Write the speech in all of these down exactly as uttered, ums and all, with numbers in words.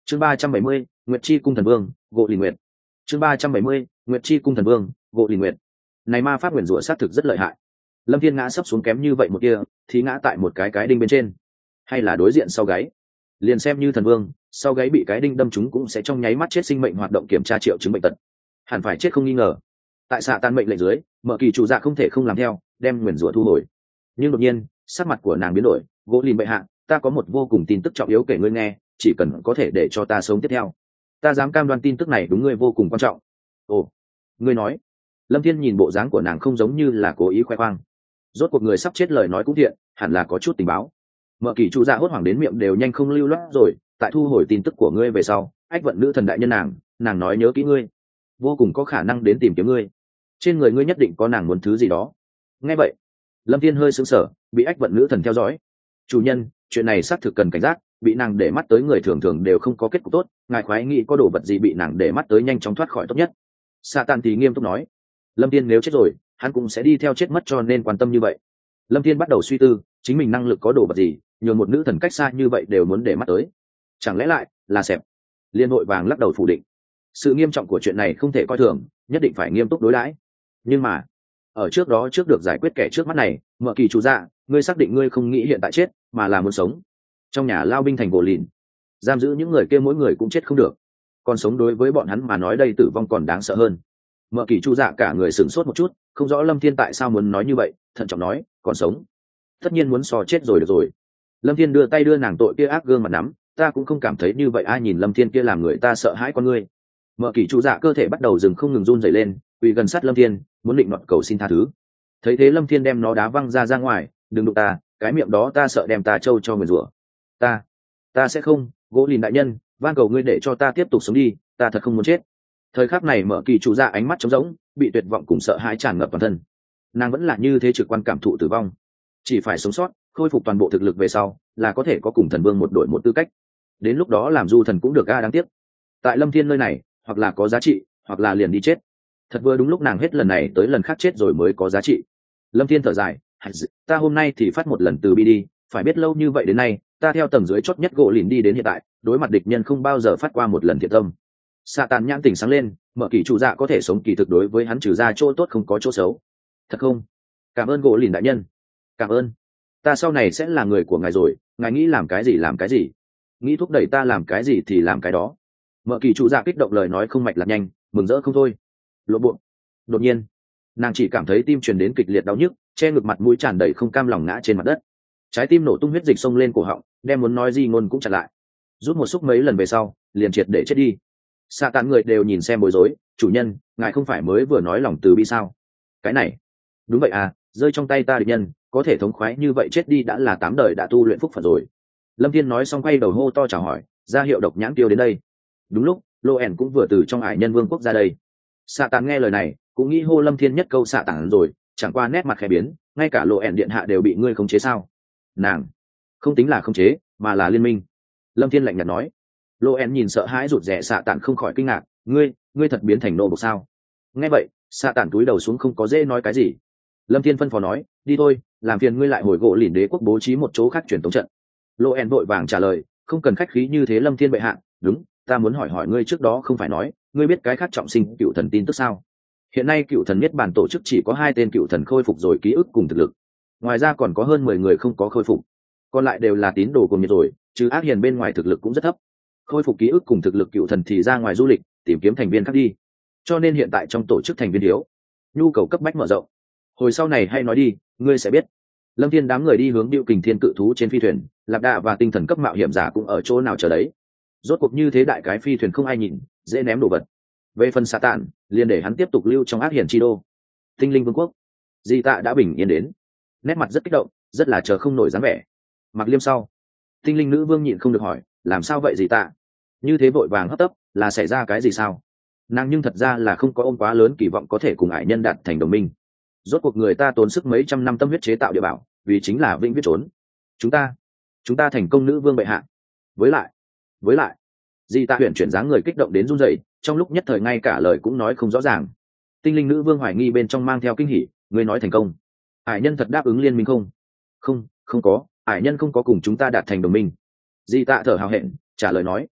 chương ba trăm bảy mươi nguyệt chi cung thần vương gỗ lìn nguyệt chương ba trăm bảy mươi nguyệt chi cung thần vương gỗ lìn nguyệt này ma pháp nguyền rủa sát thực rất lợi hại. Lâm Thiên ngã sấp xuống kém như vậy một kia thì ngã tại một cái cái đinh bên trên, hay là đối diện sau gáy, liền xem như thần vương sau gáy bị cái đinh đâm trúng cũng sẽ trong nháy mắt chết. Sinh mệnh hoạt động kiểm tra triệu chứng bệnh tật, hẳn phải chết không nghi ngờ. Tại xạ tan mệnh lệnh dưới, Mở Kỳ chủ dạ không thể không làm theo, đem nguyền rủa thu hồi. Nhưng đột nhiên sắc mặt của nàng biến đổi. Gỗ lìn bệ hạ, ta có một vô cùng tin tức trọng yếu kể ngươi nghe, chỉ cần có thể để cho ta sống tiếp theo, ta dám cam đoan tin tức này đúng ngươi vô cùng quan trọng. Ồ, ngươi nói. Lâm Thiên nhìn bộ dáng của nàng không giống như là cố ý khoe khoang. Rốt cuộc người sắp chết lời nói cũng thiện, hẳn là có chút tình báo. Mở Kỳ chủ dạ hốt hoảng đến miệng đều nhanh không lưu loát rồi. Tại thu hồi tin tức của ngươi về sau, ách vận nữ thần đại nhân nàng nàng nói nhớ kỹ ngươi, vô cùng có khả năng đến tìm kiếm ngươi, trên người ngươi nhất định có nàng muốn thứ gì đó. Nghe vậy Lâm Thiên hơi sững sờ, bị ách vận nữ thần theo dõi. Chủ nhân, chuyện này xác thực cần cảnh giác, bị nàng để mắt tới người thường thường đều không có kết cục tốt, ngài khoái nghĩ có đồ vật gì bị nàng để mắt tới nhanh chóng thoát khỏi tốt nhất. Satan thì nghiêm túc nói. Lâm Thiên nếu chết rồi, hắn cũng sẽ đi theo chết mất, cho nên quan tâm như vậy. Lâm Thiên bắt đầu suy tư, chính mình năng lực có đồ vật gì, nhường một nữ thần cách xa như vậy đều muốn để mắt tới. Chẳng lẽ lại là Sẹp? Liên hội vàng lắc đầu phủ định. Sự nghiêm trọng của chuyện này không thể coi thường, nhất định phải nghiêm túc đối đãi. Nhưng mà ở trước đó, trước được giải quyết kẻ trước mắt này, Mở Kỳ chủ dạ, ngươi xác định ngươi không nghĩ hiện tại chết mà là muốn sống? Trong nhà lao binh thành gỗ lìn, giam giữ những người kia mỗi người cũng chết không được, còn sống đối với bọn hắn mà nói đây tử vong còn đáng sợ hơn. Mở Kỳ chủ dạ cả người sửng sốt một chút, không rõ Lâm Thiên tại sao muốn nói như vậy, thận trọng nói, còn sống tất nhiên muốn so chết rồi được rồi. Lâm Thiên đưa tay đưa nàng tội kia ác gương mặt nắm, ta cũng không cảm thấy như vậy. Ai nhìn Lâm Thiên kia làm người ta sợ hãi con ngươi. Mở Kỳ chủ dạ cơ thể bắt đầu dừng không ngừng run rẩy lên, quỳ gần sát Lâm Thiên, muốn định nọt cầu xin tha thứ. Thấy thế Lâm Thiên đem nó đá văng ra ra ngoài, đừng đụng ta, cái miệng đó ta sợ đem ta trâu cho người rủa. Ta, ta sẽ không, gỗ lìn đại nhân, van cầu ngươi để cho ta tiếp tục sống đi, ta thật không muốn chết. Thời khắc này Mở Kỳ chủ dạ ánh mắt trống rỗng, bị tuyệt vọng cùng sợ hãi tràn ngập toàn thân. Nàng vẫn là như thế trực quan cảm thụ tử vong, chỉ phải sống sót, khôi phục toàn bộ thực lực về sau, là có thể có cùng thần vương một đội một tư cách. Đến lúc đó làm du thần cũng được. A đáng tiếc, tại Lâm Thiên nơi này, hoặc là có giá trị, hoặc là liền đi chết. Thật vừa đúng lúc nàng hết lần này tới lần khác chết rồi mới có giá trị. Lâm Thiên thở dài, ta hôm nay thì phát một lần từ bi đi, phải biết lâu như vậy đến nay, ta theo tầng dưới chót nhất gỗ lìn đi đến hiện tại, đối mặt địch nhân không bao giờ phát qua một lần thiện tâm. Satan nhãn tỉnh sáng lên, Mở Kỳ chủ dạ có thể sống kỳ thực đối với hắn trừ ra chỗ tốt không có chỗ xấu. Thật không? Cảm ơn gỗ lìn đại nhân, cảm ơn. Ta sau này sẽ là người của ngài rồi, ngài nghĩ làm cái gì làm cái gì, nghĩ thúc đẩy ta làm cái gì thì làm cái đó. Mở Kỳ chủ dạ kích động lời nói không mạch lạc nhanh, mừng rỡ không thôi. Lộ bộ. Đột nhiên nàng chỉ cảm thấy tim truyền đến kịch liệt đau nhức, che ngực mặt mũi tràn đầy không cam lòng ngã trên mặt đất. Trái tim nổ tung, huyết dịch xông lên cổ họng, đem muốn nói gì ngôn cũng chặn lại. Rút một xúc mấy lần về sau liền triệt để chết đi. Xạ tán người đều nhìn xem bối rối, chủ nhân, ngài không phải mới vừa nói lòng từ bi sao? Cái này đúng vậy à, rơi trong tay ta địch nhân có thể thống khoái như vậy chết đi đã là tám đời đã tu luyện phúc phận rồi. Lâm Thiên nói xong quay đầu hô to chào hỏi, ra hiệu độc nhãn tiêu đến đây. Đúng lúc Lô ẻn cũng vừa từ trong ải nhân vương quốc ra đây. Xạ tán nghe lời này cũng nghĩ hô Lâm Thiên nhất câu xạ tán rồi, chẳng qua nét mặt khẽ biến, ngay cả Lô ẻn điện hạ đều bị ngươi khống chế sao? Nàng không tính là khống chế mà là liên minh. Lâm Thiên lạnh nhạt nói. Lô ẻn nhìn sợ hãi rụt rè xạ tán không khỏi kinh ngạc, ngươi ngươi thật biến thành nô bộc sao? Nghe vậy xạ tán túi đầu xuống không có dễ nói cái gì. Lâm Thiên phân phó nói, đi thôi, làm phiền ngươi lại hồi gỗ lìn đế quốc bố trí một chỗ khác truyền tống trận. Lô ẻn vội vàng trả lời, không cần khách khí như thế Lâm Thiên bệ hạ. Đúng, ta muốn hỏi hỏi ngươi, trước đó không phải nói ngươi biết cái khác trọng sinh cựu thần tin tức sao? Hiện nay cựu thần niết bàn tổ chức chỉ có hai tên cựu thần khôi phục rồi ký ức cùng thực lực, ngoài ra còn có hơn mười người không có khôi phục, còn lại đều là tín đồ cùng nhiệt rồi, chứ ác hiền bên ngoài thực lực cũng rất thấp. Khôi phục ký ức cùng thực lực cựu thần thì ra ngoài du lịch tìm kiếm thành viên khác đi, cho nên hiện tại trong tổ chức thành viên thiếu, nhu cầu cấp bách mở rộng. Hồi sau này hay nói đi, ngươi sẽ biết. Lâm Thiên đám người đi hướng Điệu Kình Thiên cự thú trên phi thuyền, Lạc Đà và tinh thần cấp mạo hiểm giả cũng ở chỗ nào chờ đấy. Rốt cuộc như thế đại cái phi thuyền không ai nhìn, dễ ném đồ vật. Về phần xạ tản, liền để hắn tiếp tục lưu trong ác hiển chi đô. Tinh linh vương quốc, Di Tạ đã bình yên đến, nét mặt rất kích động, rất là chờ không nổi dáng vẻ. Mặc Liêm sau, tinh linh nữ vương nhịn không được hỏi, làm sao vậy Di Tạ? Như thế vội vàng hấp tấp, là xảy ra cái gì sao? Nàng nhưng thật ra là không có ôm quá lớn kỳ vọng có thể cùng ải nhân đạt thành đồng minh. Rốt cuộc người ta tốn sức mấy trăm năm tâm huyết chế tạo địa bảo, vì chính là vĩnh viễn trốn. Chúng ta, chúng ta thành công nữ vương bệ hạ. Với lại, với lại, Di Tạ huyền chuyển dáng người kích động đến run rẩy, trong lúc nhất thời ngay cả lời cũng nói không rõ ràng. Tinh linh nữ vương hoài nghi bên trong mang theo kinh hỉ, người nói thành công. Ải nhân thật đáp ứng liên minh không? Không, không có, ải nhân không có cùng chúng ta đạt thành đồng minh. Di Tạ thở hào hẹn trả lời nói,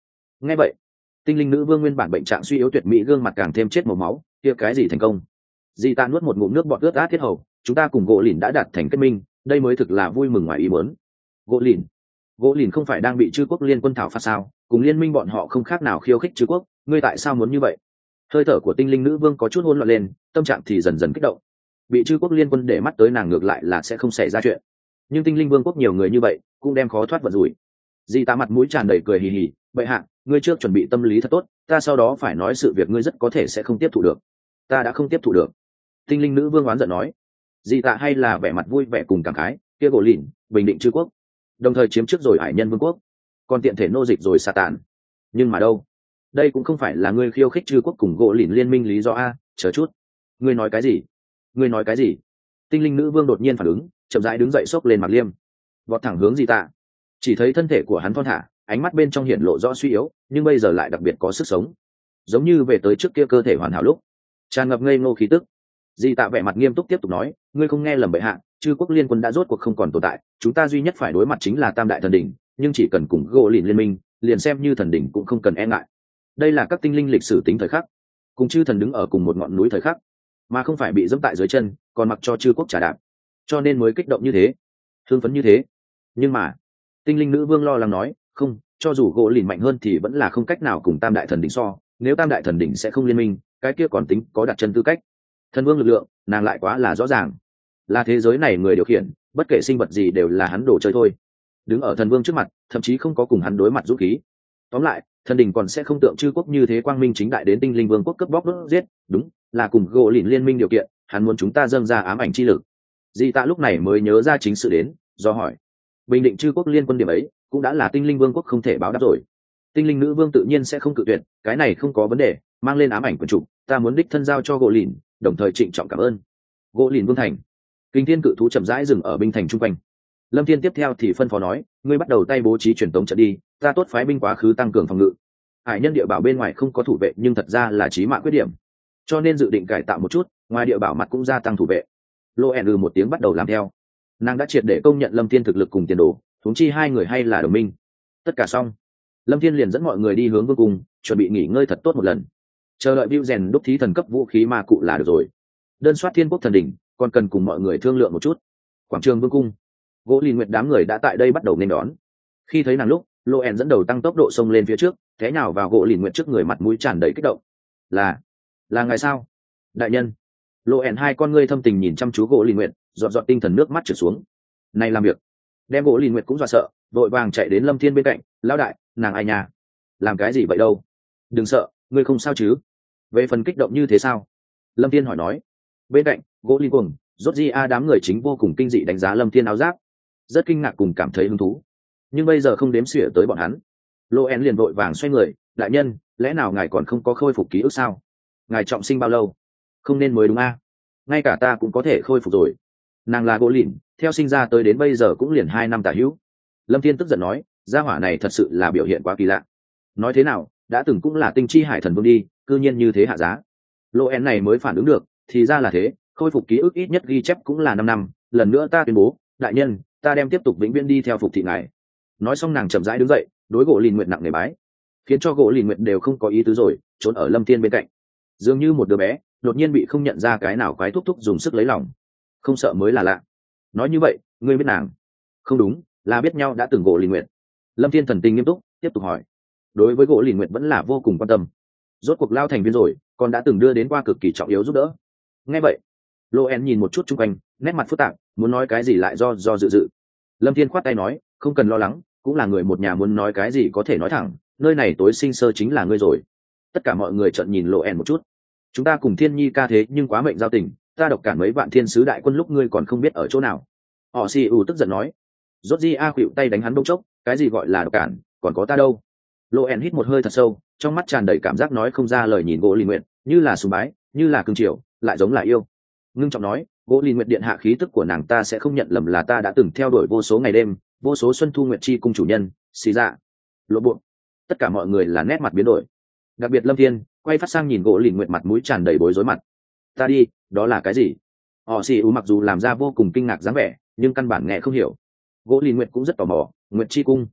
Nghe vậy, tinh linh nữ vương nguyên bản bệnh trạng suy yếu tuyệt mỹ gương mặt càng thêm chết màu máu, kia cái gì thành công? Di ta nuốt một ngụm nước bọt ướt át thiết hầu, chúng ta cùng gỗ lìn đã đạt thành kết minh, đây mới thực là vui mừng ngoài ý muốn. Gỗ lìn, gỗ lìn không phải đang bị chư quốc liên quân thảo phạt sao? Cùng liên minh bọn họ không khác nào khiêu khích chư quốc, ngươi tại sao muốn như vậy? Hơi thở của tinh linh nữ vương có chút hỗn loạn lên, tâm trạng thì dần dần kích động. Bị chư quốc liên quân để mắt tới nàng ngược lại là sẽ không xảy ra chuyện, nhưng tinh linh vương quốc nhiều người như vậy cũng đem khó thoát vận rủi. Di ta mặt mũi tràn đầy cười hì hì, bệ hạ, ngươi trước chuẩn bị tâm lý thật tốt, ta sau đó phải nói sự việc ngươi rất có thể sẽ không tiếp thụ được. Ta đã không tiếp thụ được. Tinh linh nữ vương oán giận nói. Di tạ hay là vẻ mặt vui vẻ cùng cảm khái, kia gỗ lìn bình định chư quốc, đồng thời chiếm trước rồi hải nhân vương quốc, còn tiện thể nô dịch rồi sa tàn. Nhưng mà đâu, đây cũng không phải là ngươi khiêu khích chư quốc cùng gỗ lìn liên minh lý do a. Chờ chút, ngươi nói cái gì? Ngươi nói cái gì? Tinh linh nữ vương đột nhiên phản ứng, chậm rãi đứng dậy xốc lên mặt liêm, vọt thẳng hướng Di tạ. Chỉ thấy thân thể của hắn thon thả, ánh mắt bên trong hiển lộ rõ suy yếu, nhưng bây giờ lại đặc biệt có sức sống, giống như về tới trước kia cơ thể hoàn hảo lúc, tràn ngập ngây ngô khí tức. Di tạ vẻ mặt nghiêm túc tiếp tục nói, ngươi không nghe lầm bệ hạ, chư quốc liên quân đã rốt cuộc không còn tồn tại, chúng ta duy nhất phải đối mặt chính là tam đại thần đỉnh, nhưng chỉ cần cùng gỗ lìn liên minh, liền xem như thần đỉnh cũng không cần e ngại. Đây là các tinh linh lịch sử tính thời khắc, cùng chư thần đứng ở cùng một ngọn núi thời khắc, mà không phải bị dẫm tại dưới chân, còn mặc cho chư quốc trả đạp, cho nên mới kích động như thế, hưng phấn như thế. Nhưng mà tinh linh nữ vương lo lắng nói, không, cho dù gỗ lìn mạnh hơn thì vẫn là không cách nào cùng tam đại thần đỉnh so, nếu tam đại thần đỉnh sẽ không liên minh, cái kia còn tính có đặt chân tư cách. Thần vương lực lượng nàng lại quá là rõ ràng, là thế giới này người điều khiển, bất kể sinh vật gì đều là hắn đồ chơi thôi. Đứng ở thần vương trước mặt, thậm chí không có cùng hắn đối mặt dũng khí. Tóm lại, thần đỉnh còn sẽ không tượng chư quốc như thế quang minh chính đại đến tinh linh vương quốc cướp bóc đốt giết, đúng là cùng gỗ lìn liên minh điều kiện, hắn muốn chúng ta dâng ra ám ảnh chi lực. Di tạ lúc này mới nhớ ra chính sự đến, do hỏi, bình định chư quốc liên quân điểm ấy cũng đã là tinh linh vương quốc không thể báo đáp rồi. Tinh linh nữ vương tự nhiên sẽ không cự tuyệt, cái này không có vấn đề, mang lên ám ảnh quần trục, ta muốn đích thân giao cho gỗ lìn, đồng thời trịnh trọng cảm ơn. Gỗ lìn vương thành, kinh thiên cự thú chậm rãi dừng ở binh thành trung quanh. Lâm Thiên tiếp theo thì phân phó nói, ngươi bắt đầu tay bố trí truyền tống trận đi, ta tốt phái binh quá khứ tăng cường phòng ngự. Hải nhân địa bảo bên ngoài không có thủ vệ nhưng thật ra là chí mạng khuyết điểm, cho nên dự định cải tạo một chút, ngoài địa bảo mặt cũng gia tăng thủ vệ. Lô ẻn ừ một tiếng bắt đầu làm theo, nàng đã triệt để công nhận Lâm Thiên thực lực cùng tiền đồ, huống chi hai người hay là đồng minh. Tất cả xong, Lâm Thiên liền dẫn mọi người đi hướng vương cung, chuẩn bị nghỉ ngơi thật tốt một lần, chờ đợi Bưu rèn đúc thí thần cấp vũ khí ma cụ là được rồi. Đơn soát thiên quốc thần đỉnh, còn cần cùng mọi người thương lượng một chút. Quảng trường vương cung, gỗ lìn nguyệt đám người đã tại đây bắt đầu nên đón. Khi thấy nàng lúc, Lô ẻn dẫn đầu tăng tốc độ xông lên phía trước, té nhào vào gỗ lìn nguyệt trước người, mặt mũi tràn đầy kích động. là là ngài sao, đại nhân? Lô ẻn hai con ngươi thâm tình nhìn chăm chú gỗ lìn nguyệt, dọn dọn tinh thần nước mắt trượt xuống. Này làm việc, đem gỗ lìn nguyệt cũng dọa sợ, vội vàng chạy đến Lâm Thiên bên cạnh, lão đại, nàng ai nhà, làm cái gì vậy đâu? Đừng sợ, ngươi không sao chứ? Về phần kích động như thế sao? Lâm Thiên hỏi nói. Bên cạnh gỗ lìn cuồng, rốt di a đám người chính vô cùng kinh dị đánh giá Lâm Thiên áo giáp, rất kinh ngạc cùng cảm thấy hứng thú, nhưng bây giờ không đếm xỉa tới bọn hắn. Lô en liền vội vàng xoay người, đại nhân, lẽ nào ngài còn không có khôi phục ký ức sao? Ngài trọng sinh bao lâu? Không nên mới đúng a? Ngay cả ta cũng có thể khôi phục rồi. Nàng là gỗ lìn, theo sinh ra tới đến bây giờ cũng liền hai năm tả hữu. Lâm Thiên tức giận nói, gia hỏa này thật sự là biểu hiện quá kỳ lạ. Nói thế nào, đã từng cũng là tinh chi hải thần vương đi, cư nhiên như thế hạ giá. Lô en này mới phản ứng được, thì ra là thế, khôi phục ký ức ít nhất ghi chép cũng là năm năm. Lần nữa ta tuyên bố, đại nhân, ta đem tiếp tục vĩnh viễn đi theo phục thị ngài. Nói xong nàng chậm rãi đứng dậy, đối gỗ lìn nguyệt nặng nề bái, khiến cho gỗ lìn nguyệt đều không có ý tứ rồi, trốn ở Lâm Thiên bên cạnh, dường như một đứa bé đột nhiên bị không nhận ra cái nào quái thúc thúc dùng sức lấy lòng, không sợ mới là lạ. Nói như vậy, ngươi biết nàng? Không đúng, là biết nhau đã từng. Gỗ lìn nguyệt. Lâm Thiên thần tình nghiêm túc tiếp tục hỏi, đối với gỗ lìn nguyệt vẫn là vô cùng quan tâm, rốt cuộc lao thành viên rồi, còn đã từng đưa đến qua cực kỳ trọng yếu giúp đỡ. Nghe vậy, Lô En nhìn một chút chung quanh, nét mặt phức tạp, muốn nói cái gì lại do do dự dự. Lâm Thiên khoát tay nói, không cần lo lắng, cũng là người một nhà, muốn nói cái gì có thể nói thẳng, nơi này tối sinh sơ chính là ngươi rồi. Tất cả mọi người trợn nhìn Lô En một chút. Chúng ta cùng Thiên Nhi ca thế nhưng quá mệnh giao tình, ta độc cản mấy vạn thiên sứ đại quân lúc ngươi còn không biết ở chỗ nào. Họ xì ù tức giận nói. Rốt di a khuỵu tay đánh hắn bông chốc, cái gì gọi là độc cản, còn có ta đâu. Lô En hít một hơi thật sâu, trong mắt tràn đầy cảm giác nói không ra lời, nhìn gỗ lìn nguyện như là sùng bái, như là cưng chiều, lại giống là yêu. Ngưng trọng nói, gỗ lìn nguyệt điện hạ, khí tức của nàng ta sẽ không nhận lầm là ta đã từng theo đuổi vô số ngày đêm, vô số xuân thu nguyệt chi cung chủ nhân. Xì dạ, lộ buộc. Tất cả mọi người là nét mặt biến đổi, đặc biệt Lâm Thiên quay phát sang nhìn gỗ lìn nguyệt, mặt mũi tràn đầy bối rối mặt. Ta đi, đó là cái gì? Họ xì ú mặc dù làm ra vô cùng kinh ngạc dáng vẻ, nhưng căn bản nghe không hiểu. Gỗ lìn nguyệt cũng rất tò mò, nguyệt chi cung,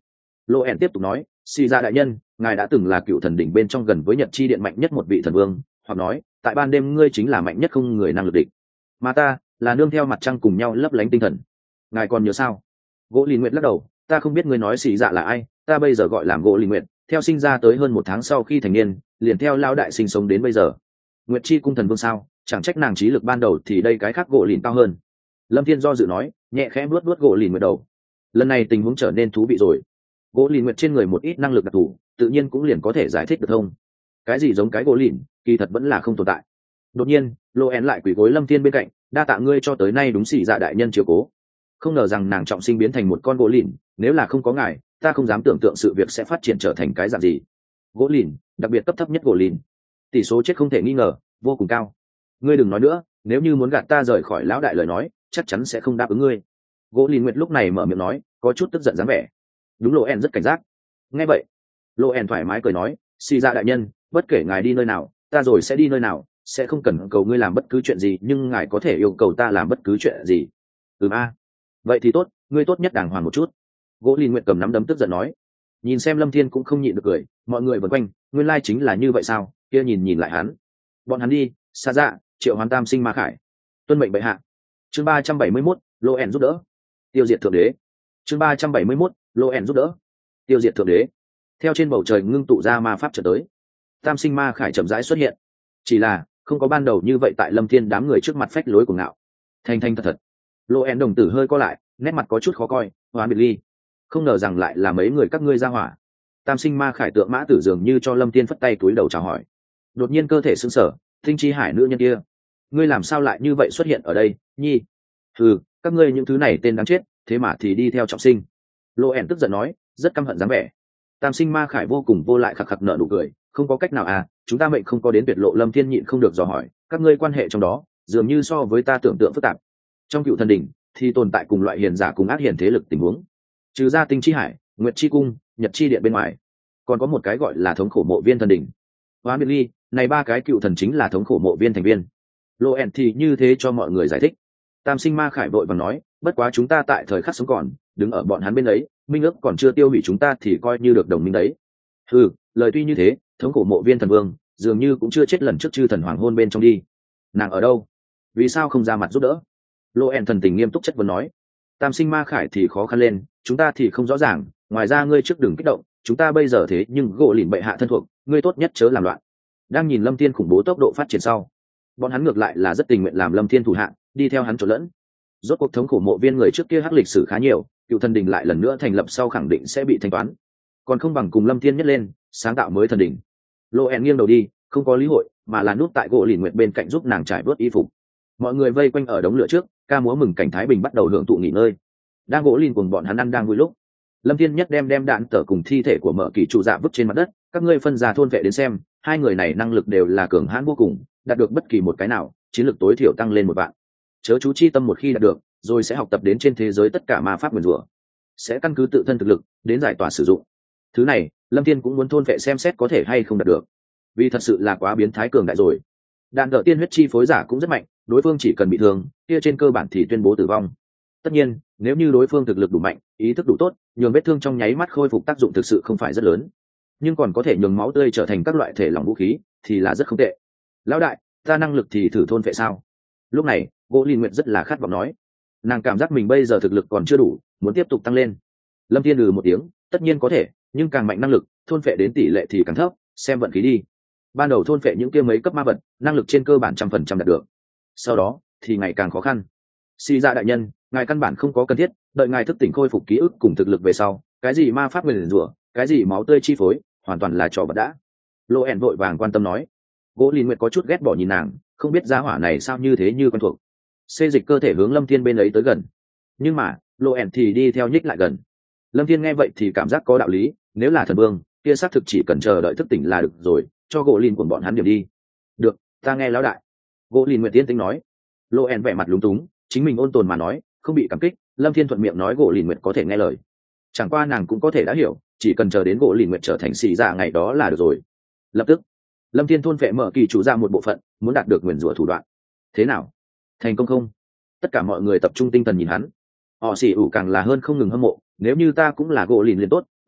Lô ẻn tiếp tục nói, xì ra đại nhân, ngài đã từng là cựu thần đỉnh bên trong gần với nhật chi điện mạnh nhất một vị thần vương, hoặc nói tại ban đêm ngươi chính là mạnh nhất không người năng lực địch, mà ta là nương theo mặt trăng cùng nhau lấp lánh tinh thần. Ngài còn nhớ sao? Gỗ Lìn Nguyệt lắc đầu, ta không biết ngươi nói xì dạ là ai, ta bây giờ gọi làm Gỗ Lìn Nguyệt, theo sinh ra tới hơn một tháng sau khi thành niên, liền theo lao đại sinh sống đến bây giờ. Nguyệt chi cung thần vương sao? Chẳng trách nàng trí lực ban đầu thì đây cái khác Gỗ Lìn cao hơn. Lâm Thiên do dự nói, nhẹ khẽ vuốt vuốt Gỗ Lìn Nguyệt đầu. Lần này tình huống trở nên thú vị rồi. Gỗ Lìn Nguyệt trên người một ít năng lực đặc thù, tự nhiên cũng liền có thể giải thích được thông. Cái gì giống cái Gỗ Lìn, kỳ thật vẫn là không tồn tại. Đột nhiên, Lô En lại quỳ gối Lâm Thiên bên cạnh, đa tạ ngươi cho tới nay đúng xỉ dạ đại nhân chiếu cố. Không ngờ rằng nàng trọng sinh biến thành một con Gỗ Lìn, nếu là không có ngài, ta không dám tưởng tượng sự việc sẽ phát triển trở thành cái dạng gì. Gỗ Lìn, đặc biệt cấp thấp nhất Gỗ Lìn, tỷ số chết không thể nghi ngờ, vô cùng cao. Ngươi đừng nói nữa, nếu như muốn gạt ta rời khỏi lão đại lời nói, chắc chắn sẽ không đáp ứng ngươi. Gỗ Lìn Nguyệt lúc này mở miệng nói, có chút tức giận dáng vẻ. Đúng, Lô En rất cảnh giác. Nghe vậy, Lô En thoải mái cười nói, xì dạ đại nhân, bất kể ngài đi nơi nào, ta rồi sẽ đi nơi nào, sẽ không cần cầu ngươi làm bất cứ chuyện gì, nhưng ngài có thể yêu cầu ta làm bất cứ chuyện gì. Ừm a, vậy thì tốt, ngươi tốt nhất đàng hoàng một chút. Gỗ Lìn Nguyệt cầm nắm đấm tức giận nói. Nhìn xem Lâm Thiên cũng không nhịn được cười, mọi người vần quanh, nguyên lai chính là như vậy sao? Kia nhìn nhìn lại hắn, bọn hắn đi, xa dạ, triệu hoán tam sinh ma khải, tuân mệnh bệ hạ. Chương ba trăm bảy mươi mốt, Lô En giúp đỡ, tiêu diệt thượng đế. Chương ba trăm bảy mươi mốt, Lô En giúp đỡ, tiêu diệt thượng đế. Theo trên bầu trời ngưng tụ ra ma pháp trở tới, tam sinh ma khải chậm rãi xuất hiện, chỉ là không có ban đầu như vậy tại Lâm Thiên đám người trước mặt phách lối của ngạo. Thanh thanh thật thật. Lô En đồng tử hơi co lại, nét mặt có chút khó coi, hoán biệt ly. Không ngờ rằng lại là mấy người các ngươi ra hỏa. Tam sinh ma khải tượng mã tử dường như cho Lâm Thiên phất tay túi đầu chào hỏi. Đột nhiên cơ thể sững sờ, Tinh Chi Hải nữ nhân kia, ngươi làm sao lại như vậy xuất hiện ở đây, nhi? Ừ, các ngươi những thứ này tên đáng chết, thế mà thì đi theo trọng sinh. Lô ẻn tức giận nói, rất căm hận dáng vẻ. Tam sinh ma khải vô cùng vô lại khạc khạc nở nụ cười, không có cách nào à, chúng ta mệnh không có đến tuyệt lộ. Lâm Thiên nhịn không được dò hỏi, các ngươi quan hệ trong đó dường như so với ta tưởng tượng phức tạp. Trong cựu thần đỉnh thì tồn tại cùng loại hiền giả cùng ác hiền thế lực tình huống, trừ ra Tinh Chi Hải, Nguyệt Chi Cung, Nhật Chi Điện bên ngoài, còn có một cái gọi là thống khổ mộ viên thần đỉnh. Hóa biệt ly, này ba cái cựu thần chính là thống khổ mộ viên thành viên. Lô ẻn thì như thế cho mọi người giải thích. Tam sinh ma khải vội vàng nói, bất quá chúng ta tại thời khắc sống còn, đứng ở bọn hắn bên ấy, minh ước còn chưa tiêu hủy chúng ta thì coi như được đồng minh đấy. Ừ, lời tuy như thế, thống khổ mộ viên thần vương dường như cũng chưa chết lần trước chư thần hoàng hôn bên trong đi. Nàng ở đâu? Vì sao không ra mặt giúp đỡ? Lô ẻn thần tình nghiêm túc chất vấn nói. Tam sinh ma khải thì khó khăn lên, chúng ta thì không rõ ràng, ngoài ra ngươi trước đừng kích động, chúng ta bây giờ thế nhưng Gỗ Lìn bệ hạ thân thuộc, ngươi tốt nhất chớ làm loạn. Đang nhìn Lâm Thiên khủng bố tốc độ phát triển sau, bọn hắn ngược lại là rất tình nguyện làm Lâm Thiên thủ hạ, đi theo hắn trộn lẫn. Rốt cuộc thống khổ mộ viên người trước kia hắc lịch sử khá nhiều, cựu thần đình lại lần nữa thành lập sau khẳng định sẽ bị thanh toán, còn không bằng cùng Lâm Thiên nhất lên sáng tạo mới thần đình. Lô En nghiêng đầu đi, không có lý hội, mà là núp tại Gỗ Lìn Nguyệt bên cạnh giúp nàng trải bớt y phục. Mọi người vây quanh ở đống lửa trước, ca múa mừng cảnh thái bình bắt đầu hưởng thụ nghỉ ngơi. Đang Gỗ Lìn cùng bọn hắn ăn đang vui lúc, Lâm Thiên nhất đem đem đạn tở cùng thi thể của Mở Kỳ trụ dạ vứt trên mặt đất, các ngươi phân ra thôn vệ đến xem, hai người này năng lực đều là cường hãn vô cùng, đạt được bất kỳ một cái nào, chiến lược tối thiểu tăng lên một vạn. Chớ chú chi tâm một khi đạt được, rồi sẽ học tập đến trên thế giới tất cả ma pháp nguyền rủa, sẽ căn cứ tự thân thực lực đến giải tỏa sử dụng. Thứ này, Lâm Thiên cũng muốn thôn vệ xem xét có thể hay không đạt được, vì thật sự là quá biến thái cường đại rồi. Đạn đỡ tiên huyết chi phối giả cũng rất mạnh, đối phương chỉ cần bị thương, kia trên cơ bản thì tuyên bố tử vong. Tất nhiên, nếu như đối phương thực lực đủ mạnh, ý thức đủ tốt, nhường vết thương trong nháy mắt khôi phục tác dụng thực sự không phải rất lớn, nhưng còn có thể nhường máu tươi trở thành các loại thể lỏng vũ khí thì là rất không tệ. Lão đại, ta năng lực thì thử thôn vệ sao? Lúc này, Gỗ Lìn Nguyệt rất là khát vọng nói, nàng cảm giác mình bây giờ thực lực còn chưa đủ, muốn tiếp tục tăng lên. Lâm Thiên ừ một tiếng, tất nhiên có thể, nhưng càng mạnh năng lực, thôn vệ đến tỷ lệ thì càng thấp, xem vận khí đi. Ban đầu thôn vệ những kia mấy cấp ma vật, năng lực trên cơ bản trăm phần trăm đạt được, sau đó thì ngày càng khó khăn. Xì ra đại nhân, ngài căn bản không có cần thiết, đợi ngài thức tỉnh khôi phục ký ức cùng thực lực về sau, cái gì ma pháp nguyền rủa, cái gì máu tươi chi phối, hoàn toàn là trò vật đã. Lô ẻn vội vàng quan tâm nói. Gỗ Lìn Nguyệt có chút ghét bỏ nhìn nàng, không biết giá hỏa này sao như thế như quen thuộc. Xê dịch cơ thể hướng Lâm Thiên bên ấy tới gần, nhưng mà Lô ẻn thì đi theo nhích lại gần. Lâm Thiên nghe vậy thì cảm giác có đạo lý, nếu là thần vương, kia xác thực chỉ cần chờ đợi thức tỉnh là được rồi, cho Gỗ Lìn của bọn hắn điểm đi. Được, ta nghe lão đại. Gỗ Lìn Nguyệt tiên tính nói. Lô ẻn vẻ mặt lúng túng, chính mình ôn tồn mà nói, không bị cảm kích. Lâm Thiên thuận miệng nói Gỗ Lìn Nguyệt có thể nghe lời, chẳng qua nàng cũng có thể đã hiểu, chỉ cần chờ đến Gỗ Lìn Nguyệt trở thành xì dạ ngày đó là được rồi. Lập tức, Lâm Thiên thôn vệ Mở Kỳ chủ ra một bộ phận, muốn đạt được nguyền rủa thủ đoạn. Thế nào, thành công không? Tất cả mọi người tập trung tinh thần nhìn hắn. Họ xì ủ càng là hơn không ngừng hâm mộ, nếu như ta cũng là Gỗ Lìn liền tốt,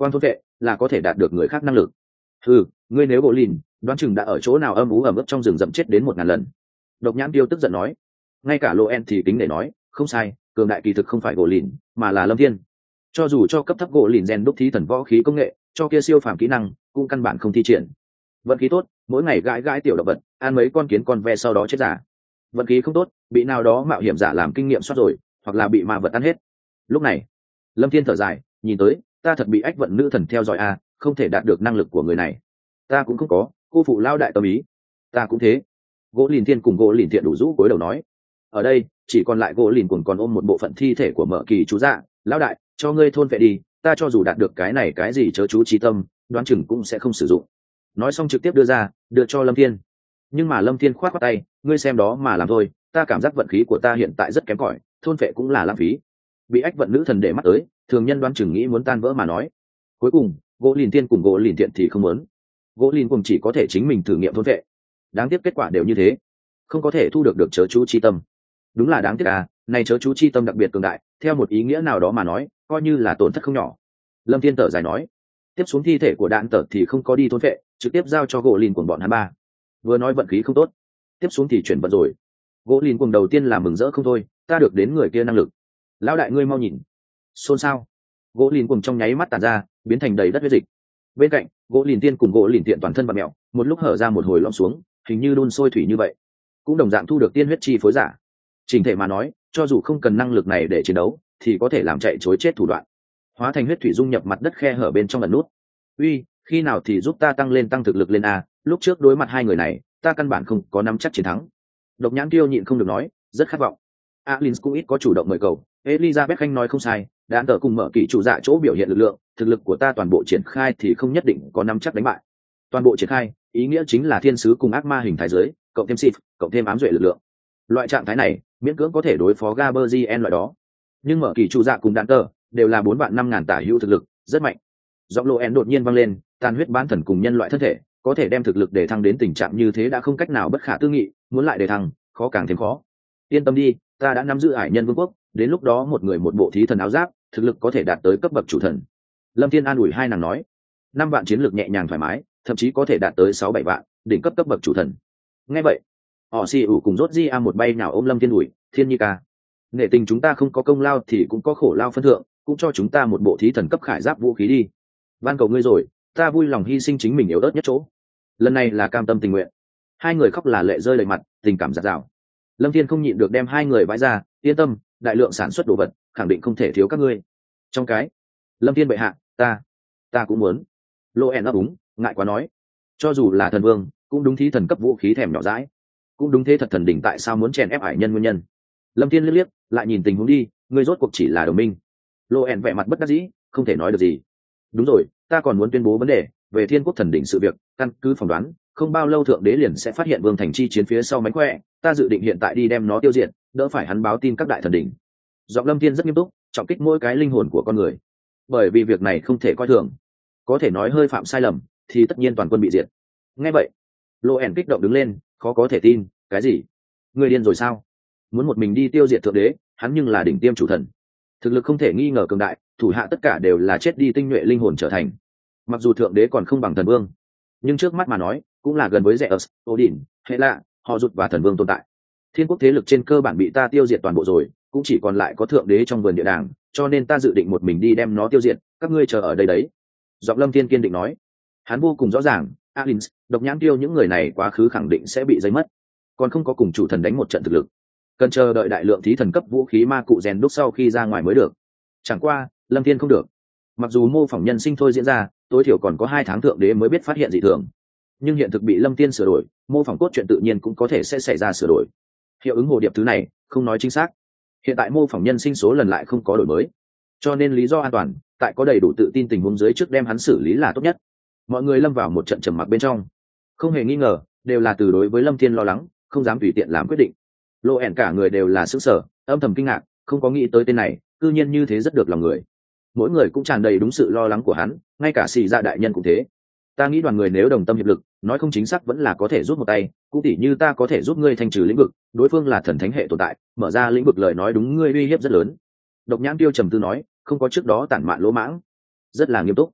Quang thôn vệ là có thể đạt được người khác năng lực. Ừ, ngươi nếu gỗ lìn đoán chừng đã ở chỗ nào âm ú ẩm ướt trong rừng rậm chết đến một ngàn lần. Độc nhãn tiêu tức giận nói. Ngay cả lô en thì kính để nói, không sai, cường đại kỳ thực không phải gỗ lìn mà là lâm thiên. Cho dù cho cấp thấp gỗ lìn rèn đúc thí thần võ khí công nghệ, cho kia siêu phàm kỹ năng cũng căn bản không thi triển. Vận khí tốt, mỗi ngày gãi gãi tiểu động vật, ăn mấy con kiến con ve sau đó chết giả. Vận khí không tốt, bị nào đó mạo hiểm giả làm kinh nghiệm soát rồi, hoặc là bị ma vật ăn hết. Lúc này lâm thiên thở dài, nhìn tới ta thật bị ách vận nữ thần theo dõi a, không thể đạt được năng lực của người này. Ta cũng không có cô phụ lao đại tâm ý. Ta cũng thế. Gỗ lìn thiên cùng gỗ lìn thiện đủ rũ cối đầu nói. Ở đây chỉ còn lại gỗ lìn cuồng còn ôm một bộ phận thi thể của mở kỳ chú dạ. Lão đại, cho ngươi thôn vệ đi, ta cho dù đạt được cái này cái gì chớ chú trí tâm, đoán chừng cũng sẽ không sử dụng. Nói xong trực tiếp đưa ra, đưa cho lâm thiên. Nhưng mà lâm thiên khoát khoát tay, ngươi xem đó mà làm thôi, ta cảm giác vận khí của ta hiện tại rất kém cỏi, thôn vệ cũng là lãng phí. Bị ách vận nữ thần để mắt tới, thường nhân đoán chừng nghĩ muốn tan vỡ mà nói. Cuối cùng gỗ lìn thiên cùng gỗ lìn thiện thì không muốn. Gỗ lìn cùng chỉ có thể chính mình thử nghiệm thôn vệ, đáng tiếc kết quả đều như thế, không có thể thu được được chớ chú chi tâm. Đúng là đáng tiếc à, này chớ chú chi tâm đặc biệt cường đại, theo một ý nghĩa nào đó mà nói coi như là tổn thất không nhỏ. Lâm thiên thở dài nói. Tiếp xuống thi thể của đạn tở thì không có đi thôn vệ, trực tiếp giao cho gỗ lìn cùng bọn hắn ba. Vừa nói vận khí không tốt, tiếp xuống thì chuyển vận rồi. Gỗ lìn cùng đầu tiên là mừng rỡ không thôi, ta được đến người kia năng lực. Lão đại ngươi mau nhìn. Xôn xao. Gỗ lìn cùng trong nháy mắt tàn ra, biến thành đầy đất huyết dịch. Bên cạnh gỗ lìn tiên cùng gỗ lìn tiện toàn thân và mẹo, một lúc hở ra một hồi lõm xuống, hình như đun sôi thủy như vậy, cũng đồng dạng thu được tiên huyết chi phối giả. Trình thể mà nói, cho dù không cần năng lực này để chiến đấu, thì có thể làm chạy chối chết thủ đoạn, hóa thành huyết thủy dung nhập mặt đất khe hở bên trong ẩn nút. Uy, khi nào thì giúp ta tăng lên tăng thực lực lên a, lúc trước đối mặt hai người này, ta căn bản không có nắm chắc chiến thắng. Độc nhãn tiêu nhịn không được nói, rất khát vọng. Alin cũng ít có chủ động mời cầu. Elizabeth Khanh nói không sai, đạn tờ cùng mở kỳ chủ dạ chỗ biểu hiện lực lượng, thực lực của ta toàn bộ triển khai thì không nhất định có nắm chắc đánh bại. Toàn bộ triển khai, ý nghĩa chính là thiên sứ cùng ác ma hình thái giới, cộng thêm xịt, cộng thêm ám duệ lực lượng. Loại trạng thái này, miễn cưỡng có thể đối phó Gaberzien loại đó. Nhưng mở kỳ chủ dạ cùng đạn tờ đều là bốn vạn năm ngàn tả hữu thực lực, rất mạnh. Giọng Loen đột nhiên vang lên, tàn huyết bán thần cùng nhân loại thân thể, có thể đem thực lực để thăng đến tình trạng như thế đã không cách nào bất khả tư nghị, muốn lại để thăng, khó càng thêm khó. Yên tâm đi, ta đã nắm giữ ải nhân vương quốc, đến lúc đó một người một bộ thí thần áo giáp, thực lực có thể đạt tới cấp bậc chủ thần. Lâm thiên an ủi hai nàng nói. Năm vạn chiến lược nhẹ nhàng thoải mái, thậm chí có thể đạt tới sáu bảy vạn, đỉnh cấp cấp bậc chủ thần. Nghe vậy họ xì ủ cùng rốt di a một bay nào ôm Lâm thiên ủi, thiên nhi ca, nghệ tình chúng ta không có công lao thì cũng có khổ lao phân thượng, cũng cho chúng ta một bộ thí thần cấp khải giáp vũ khí đi, van cầu ngươi rồi, ta vui lòng hy sinh chính mình yếu ớt nhất chỗ, lần này là cam tâm tình nguyện. Hai người khóc là lệ rơi đầy mặt, tình cảm giạt rào. Lâm thiên không nhịn được đem hai người vãi ra, yên tâm, đại lượng sản xuất đồ vật khẳng định không thể thiếu các ngươi. Trong cái Lâm thiên bệ hạ, ta ta cũng muốn. Lô en ấp úng, ngại quá nói, cho dù là thần vương cũng đúng thí thần cấp vũ khí thèm nhỏ dãi, cũng đúng thế thật thần đỉnh tại sao muốn chèn ép hải nhân nguyên nhân. Lâm thiên liếc liếc lại nhìn tình huống đi, ngươi rốt cuộc chỉ là đồng minh. Lô en vẻ mặt bất đắc dĩ, không thể nói được gì. Đúng rồi, ta còn muốn tuyên bố vấn đề về thiên quốc thần đỉnh sự việc, căn cứ phỏng đoán không bao lâu thượng đế liền sẽ phát hiện vương thành chi chiến phía sau mánh khỏe, ta dự định hiện tại đi đem nó tiêu diệt, đỡ phải hắn báo tin các đại thần đỉnh. Giọng Lâm thiên rất nghiêm túc, trọng kích mỗi cái linh hồn của con người, bởi vì việc này không thể coi thường, có thể nói hơi phạm sai lầm thì tất nhiên toàn quân bị diệt. Nghe vậy Lô ẻn kích động đứng lên, khó có thể tin, cái gì, người điên rồi sao, muốn một mình đi tiêu diệt thượng đế, hắn nhưng là đỉnh tiêm chủ thần, thực lực không thể nghi ngờ cường đại, thủ hạ tất cả đều là chết đi tinh nhuệ linh hồn trở thành. Mặc dù thượng đế còn không bằng thần vương, nhưng trước mắt mà nói cũng là gần với Zeus, Odin, hệ lạ, họ rụt và thần vương tồn tại. Thiên quốc thế lực trên cơ bản bị ta tiêu diệt toàn bộ rồi, cũng chỉ còn lại có thượng đế trong vườn địa đàng, cho nên ta dự định một mình đi đem nó tiêu diệt, các ngươi chờ ở đây đấy. Giọng Lâm thiên kiên định nói. Hắn vô cùng rõ ràng, Alins, độc nhãn tiêu những người này quá khứ khẳng định sẽ bị dây mất, còn không có cùng chủ thần đánh một trận thực lực, cần chờ đợi đại lượng thí thần cấp vũ khí ma cụ rèn đúc sau khi ra ngoài mới được. Chẳng qua Lâm thiên không được, mặc dù mô phỏng nhân sinh thôi diễn ra, tối thiểu còn có hai tháng thượng đế mới biết phát hiện dị thường, nhưng hiện thực bị Lâm thiên sửa đổi, mô phỏng cốt truyện tự nhiên cũng có thể sẽ xảy ra sửa đổi. Hiệu ứng hồ điệp thứ này không nói chính xác, hiện tại mô phỏng nhân sinh số lần lại không có đổi mới, cho nên lý do an toàn, tại có đầy đủ tự tin tình huống dưới trước đem hắn xử lý là tốt nhất. Mọi người lâm vào một trận trầm mặc bên trong, không hề nghi ngờ đều là từ đối với Lâm thiên lo lắng, không dám tùy tiện làm quyết định. Lô ẻn cả người đều là sững sờ, âm thầm kinh ngạc, không có nghĩ tới tên này cư nhiên như thế rất được lòng người. Mỗi người cũng tràn đầy đúng sự lo lắng của hắn, ngay cả xì dạ đại nhân cũng thế. Ta nghĩ đoàn người nếu đồng tâm hiệp lực, nói không chính xác vẫn là có thể rút một tay, cũng tỉ như ta có thể giúp ngươi thanh trừ lĩnh vực, đối phương là thần thánh hệ tồn tại, mở ra lĩnh vực lời nói đúng ngươi uy hiếp rất lớn. Độc nhãn tiêu trầm tư nói, không có trước đó tản mạn lỗ mãng, rất là nghiêm túc.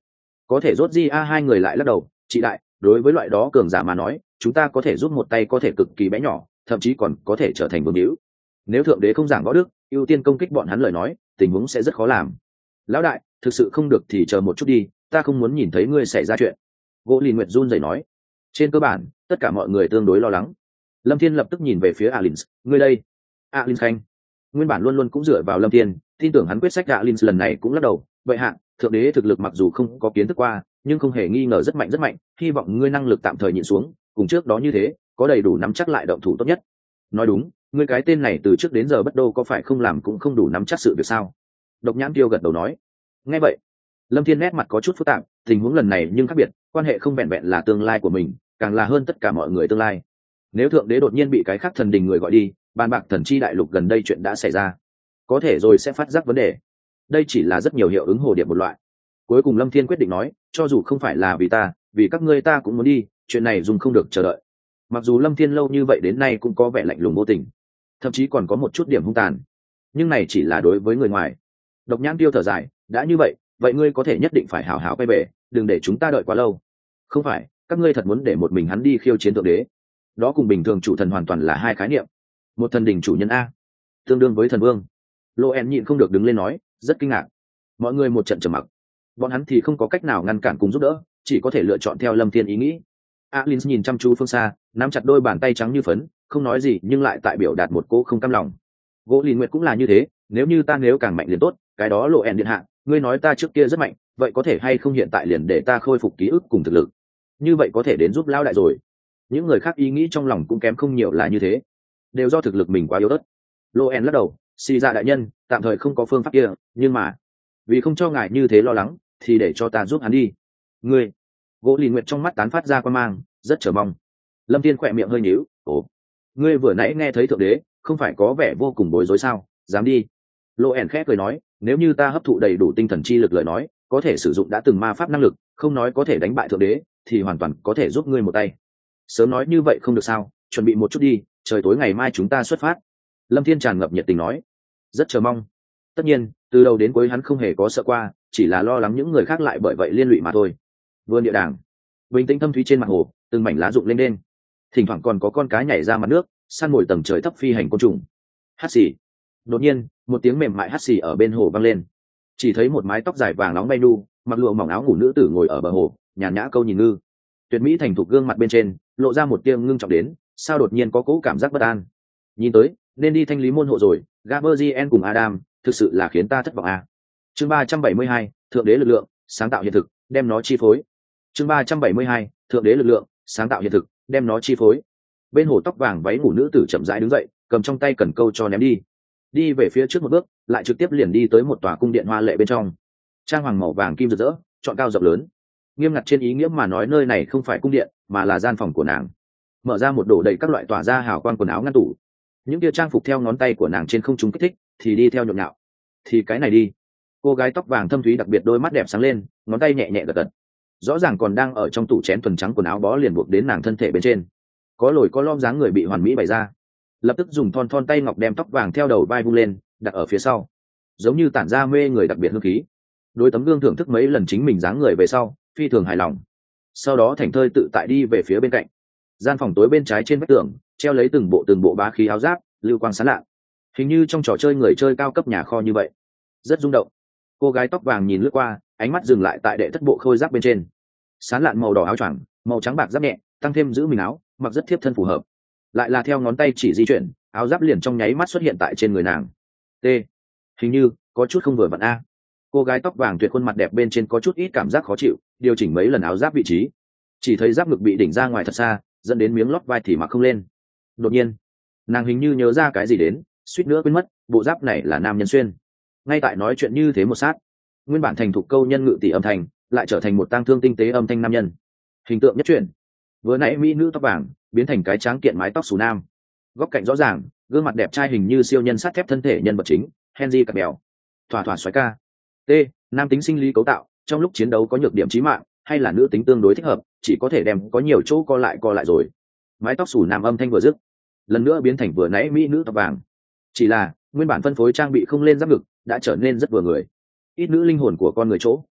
Có thể rốt di a hai người lại lắc đầu, chị đại, đối với loại đó cường giả mà nói, chúng ta có thể giúp một tay có thể cực kỳ bé nhỏ, thậm chí còn có thể trở thành vương hữu. Nếu thượng đế không giảng võ đức, ưu tiên công kích bọn hắn lời nói, tình huống sẽ rất khó làm. Lão đại, thực sự không được thì chờ một chút đi, ta không muốn nhìn thấy ngươi xảy ra chuyện. Gỗ Lìn Nguyệt run rẩy nói. Trên cơ bản, tất cả mọi người tương đối lo lắng. Lâm Thiên lập tức nhìn về phía Alins, ngươi đây. Alins khanh. Nguyên bản luôn luôn cũng dựa vào Lâm Thiên, tin tưởng hắn quyết sách Alins lần này cũng lắc đầu, vậy hạ, thượng đế thực lực mặc dù không có kiến thức qua, nhưng không hề nghi ngờ rất mạnh rất mạnh, hy vọng ngươi năng lực tạm thời nhịn xuống, cùng trước đó như thế, có đầy đủ nắm chắc lại động thủ tốt nhất. Nói đúng, ngươi cái tên này từ trước đến giờ bất đô có phải không làm cũng không đủ nắm chắc sự việc sao? Độc Nhãn Tiêu gật đầu nói. Nghe vậy, Lâm Thiên nét mặt có chút phức tạp, tình huống lần này nhưng khác biệt, quan hệ không vẹn vẹn là tương lai của mình, càng là hơn tất cả mọi người tương lai. Nếu thượng đế đột nhiên bị cái khác thần đình người gọi đi, bàn bạc thần chi đại lục gần đây chuyện đã xảy ra, có thể rồi sẽ phát giác vấn đề. Đây chỉ là rất nhiều hiệu ứng hồ điệp một loại. Cuối cùng Lâm Thiên quyết định nói, cho dù không phải là vì ta, vì các ngươi ta cũng muốn đi, chuyện này dùng không được chờ đợi. Mặc dù Lâm Thiên lâu như vậy đến nay cũng có vẻ lạnh lùng vô tình, thậm chí còn có một chút điểm hung tàn, nhưng này chỉ là đối với người ngoài. Độc Nhãn Tiêu thở dài, đã như vậy, vậy ngươi có thể nhất định phải hào hào quay về, đừng để chúng ta đợi quá lâu. Không phải, các ngươi thật muốn để một mình hắn đi khiêu chiến thượng đế? Đó cùng bình thường chủ thần hoàn toàn là hai khái niệm. Một thần đình chủ nhân a, tương đương với thần vương. Loen nhịn không được đứng lên nói, rất kinh ngạc. Mọi người một trận trầm mặc. Bọn hắn thì không có cách nào ngăn cản cùng giúp đỡ, chỉ có thể lựa chọn theo Lâm Thiên ý nghĩ. Alins nhìn chăm chú phương xa, nắm chặt đôi bàn tay trắng như phấn, không nói gì nhưng lại tại biểu đạt một cố không cam lòng. Gỗ Lìn Nguyệt cũng là như thế, nếu như ta nếu càng mạnh liền tốt, cái đó Loen điện hạ, ngươi nói ta trước kia rất mạnh, vậy có thể hay không hiện tại liền để ta khôi phục ký ức cùng thực lực? Như vậy có thể đến giúp lão đại rồi. Những người khác ý nghĩ trong lòng cũng kém không nhiều là như thế, đều do thực lực mình quá yếu ớt. Loen lắc đầu, xì ra đại nhân, tạm thời không có phương pháp kia, nhưng mà vì không cho ngài như thế lo lắng, thì để cho ta giúp hắn đi. Ngươi. Gỗ Lìn Nguyệt trong mắt tán phát ra quan mang, rất chờ mong. Lâm Thiên khỏe miệng hơi nhíu, ồ, ngươi vừa nãy nghe thấy thượng đế, không phải có vẻ vô cùng bối rối sao? Dám đi. Loen khẽ cười nói, nếu như ta hấp thụ đầy đủ tinh thần chi lực lời nói, có thể sử dụng đã từng ma pháp năng lực, không nói có thể đánh bại thượng đế, thì hoàn toàn có thể giúp ngươi một tay. Sớm nói như vậy không được sao? Chuẩn bị một chút đi, trời tối ngày mai chúng ta xuất phát. Lâm Thiên tràn ngập nhiệt tình nói, rất chờ mong. Tất nhiên, từ đầu đến cuối hắn không hề có sợ qua, chỉ là lo lắng những người khác lại bởi vậy liên lụy mà thôi. Vườn địa đàng, bình tĩnh thâm thúy trên mặt hồ, từng mảnh lá rụng lên đên, thỉnh thoảng còn có con cá nhảy ra mặt nước, săn mồi tầng trời thấp phi hành côn trùng. Hắt xì. Đột nhiên, một tiếng mềm mại hắt xì ở bên hồ vang lên. Chỉ thấy một mái tóc dài vàng nóng bay đu, mặc lụa mỏng áo ngủ nữ tử ngồi ở bờ hồ, nhàn nhã câu nhìn ngư. Tuyệt mỹ thành thục gương mặt bên trên, lộ ra một tia ngưng trọng đến, sao đột nhiên có cỗ cảm giác bất an. Nhìn tới, nên đi thanh lý môn hộ rồi, Gaberzien cùng Adam, thực sự là khiến ta thất vọng à. Chương ba trăm bảy mươi hai, thượng đế lực lượng, sáng tạo hiện thực, đem nó chi phối. Chương ba trăm bảy mươi hai, thượng đế lực lượng, sáng tạo hiện thực, đem nó chi phối. Bên hồ tóc vàng váy ngủ nữ tử chậm rãi đứng dậy, cầm trong tay cần câu cho ném đi. Đi về phía trước một bước, lại trực tiếp liền đi tới một tòa cung điện hoa lệ bên trong. Trang hoàng màu vàng kim rực rỡ, trọn cao rộng lớn. Nghiêm ngặt trên ý nghĩa mà nói nơi này không phải cung điện, mà là gian phòng của nàng. Mở ra một đổ đầy các loại tỏa ra hào quang quần áo ngăn tủ. Những kia trang phục theo ngón tay của nàng trên không trung kích thích, thì đi theo nhộn nhạo. Thì cái này đi. Cô gái tóc vàng thâm thúy đặc biệt đôi mắt đẹp sáng lên, ngón tay nhẹ nhẹ gật gật. Rõ ràng còn đang ở trong tủ chén thuần trắng quần áo bó liền buộc đến nàng thân thể bên trên. Có lồi có lõm dáng người bị hoàn mỹ bày ra. Lập tức dùng thon thon tay ngọc đem tóc vàng theo đầu vai vung lên, đặt ở phía sau, giống như tản ra mê người đặc biệt hương khí. Đối tấm gương thưởng thức mấy lần chính mình dáng người về sau, phi thường hài lòng. Sau đó thành thơi tự tại đi về phía bên cạnh. Gian phòng tối bên trái trên vách tường treo lấy từng bộ từng bộ bá khí áo giáp, lưu quang sáng lạ, hình như trong trò chơi người chơi cao cấp nhà kho như vậy, rất rung động. Cô gái tóc vàng nhìn lướt qua, ánh mắt dừng lại tại đệ thất bộ khôi giáp bên trên. Sán lạn màu đỏ áo choàng, màu trắng bạc giáp nhẹ, tăng thêm giữ mình áo, mặc rất thiếp thân phù hợp. Lại là theo ngón tay chỉ di chuyển, áo giáp liền trong nháy mắt xuất hiện tại trên người nàng. T, hình như có chút không vừa vặn a. Cô gái tóc vàng tuyệt khuôn mặt đẹp bên trên có chút ít cảm giác khó chịu, điều chỉnh mấy lần áo giáp vị trí, chỉ thấy giáp ngực bị đỉnh ra ngoài thật xa, dẫn đến miếng lót vai thì mặc không lên. Đột nhiên, nàng hình như nhớ ra cái gì đến, suýt nữa quên mất, bộ giáp này là nam nhân xuyên. Ngay tại nói chuyện như thế một sát, nguyên bản thành thục câu nhân ngự tỷ âm thanh lại trở thành một tang thương tinh tế âm thanh nam nhân. Hình tượng nhất chuyển, vừa nãy mỹ nữ tóc vàng biến thành cái tráng kiện mái tóc xù nam, góc cạnh rõ ràng, gương mặt đẹp trai hình như siêu nhân sắt thép thân thể nhân vật chính Henry cặp bèo, thỏa thỏa xoáy ca. T, nam tính sinh lý cấu tạo, trong lúc chiến đấu có nhược điểm chí mạng, hay là nữ tính tương đối thích hợp, chỉ có thể đem có nhiều chỗ co lại co lại rồi. Mái tóc xù nam âm thanh vừa dứt, lần nữa biến thành vừa nãy mỹ nữ tóc vàng. Chỉ là nguyên bản phân phối trang bị không lên giáp ngực đã trở nên rất vừa người, ít nữ linh hồn của con người chỗ.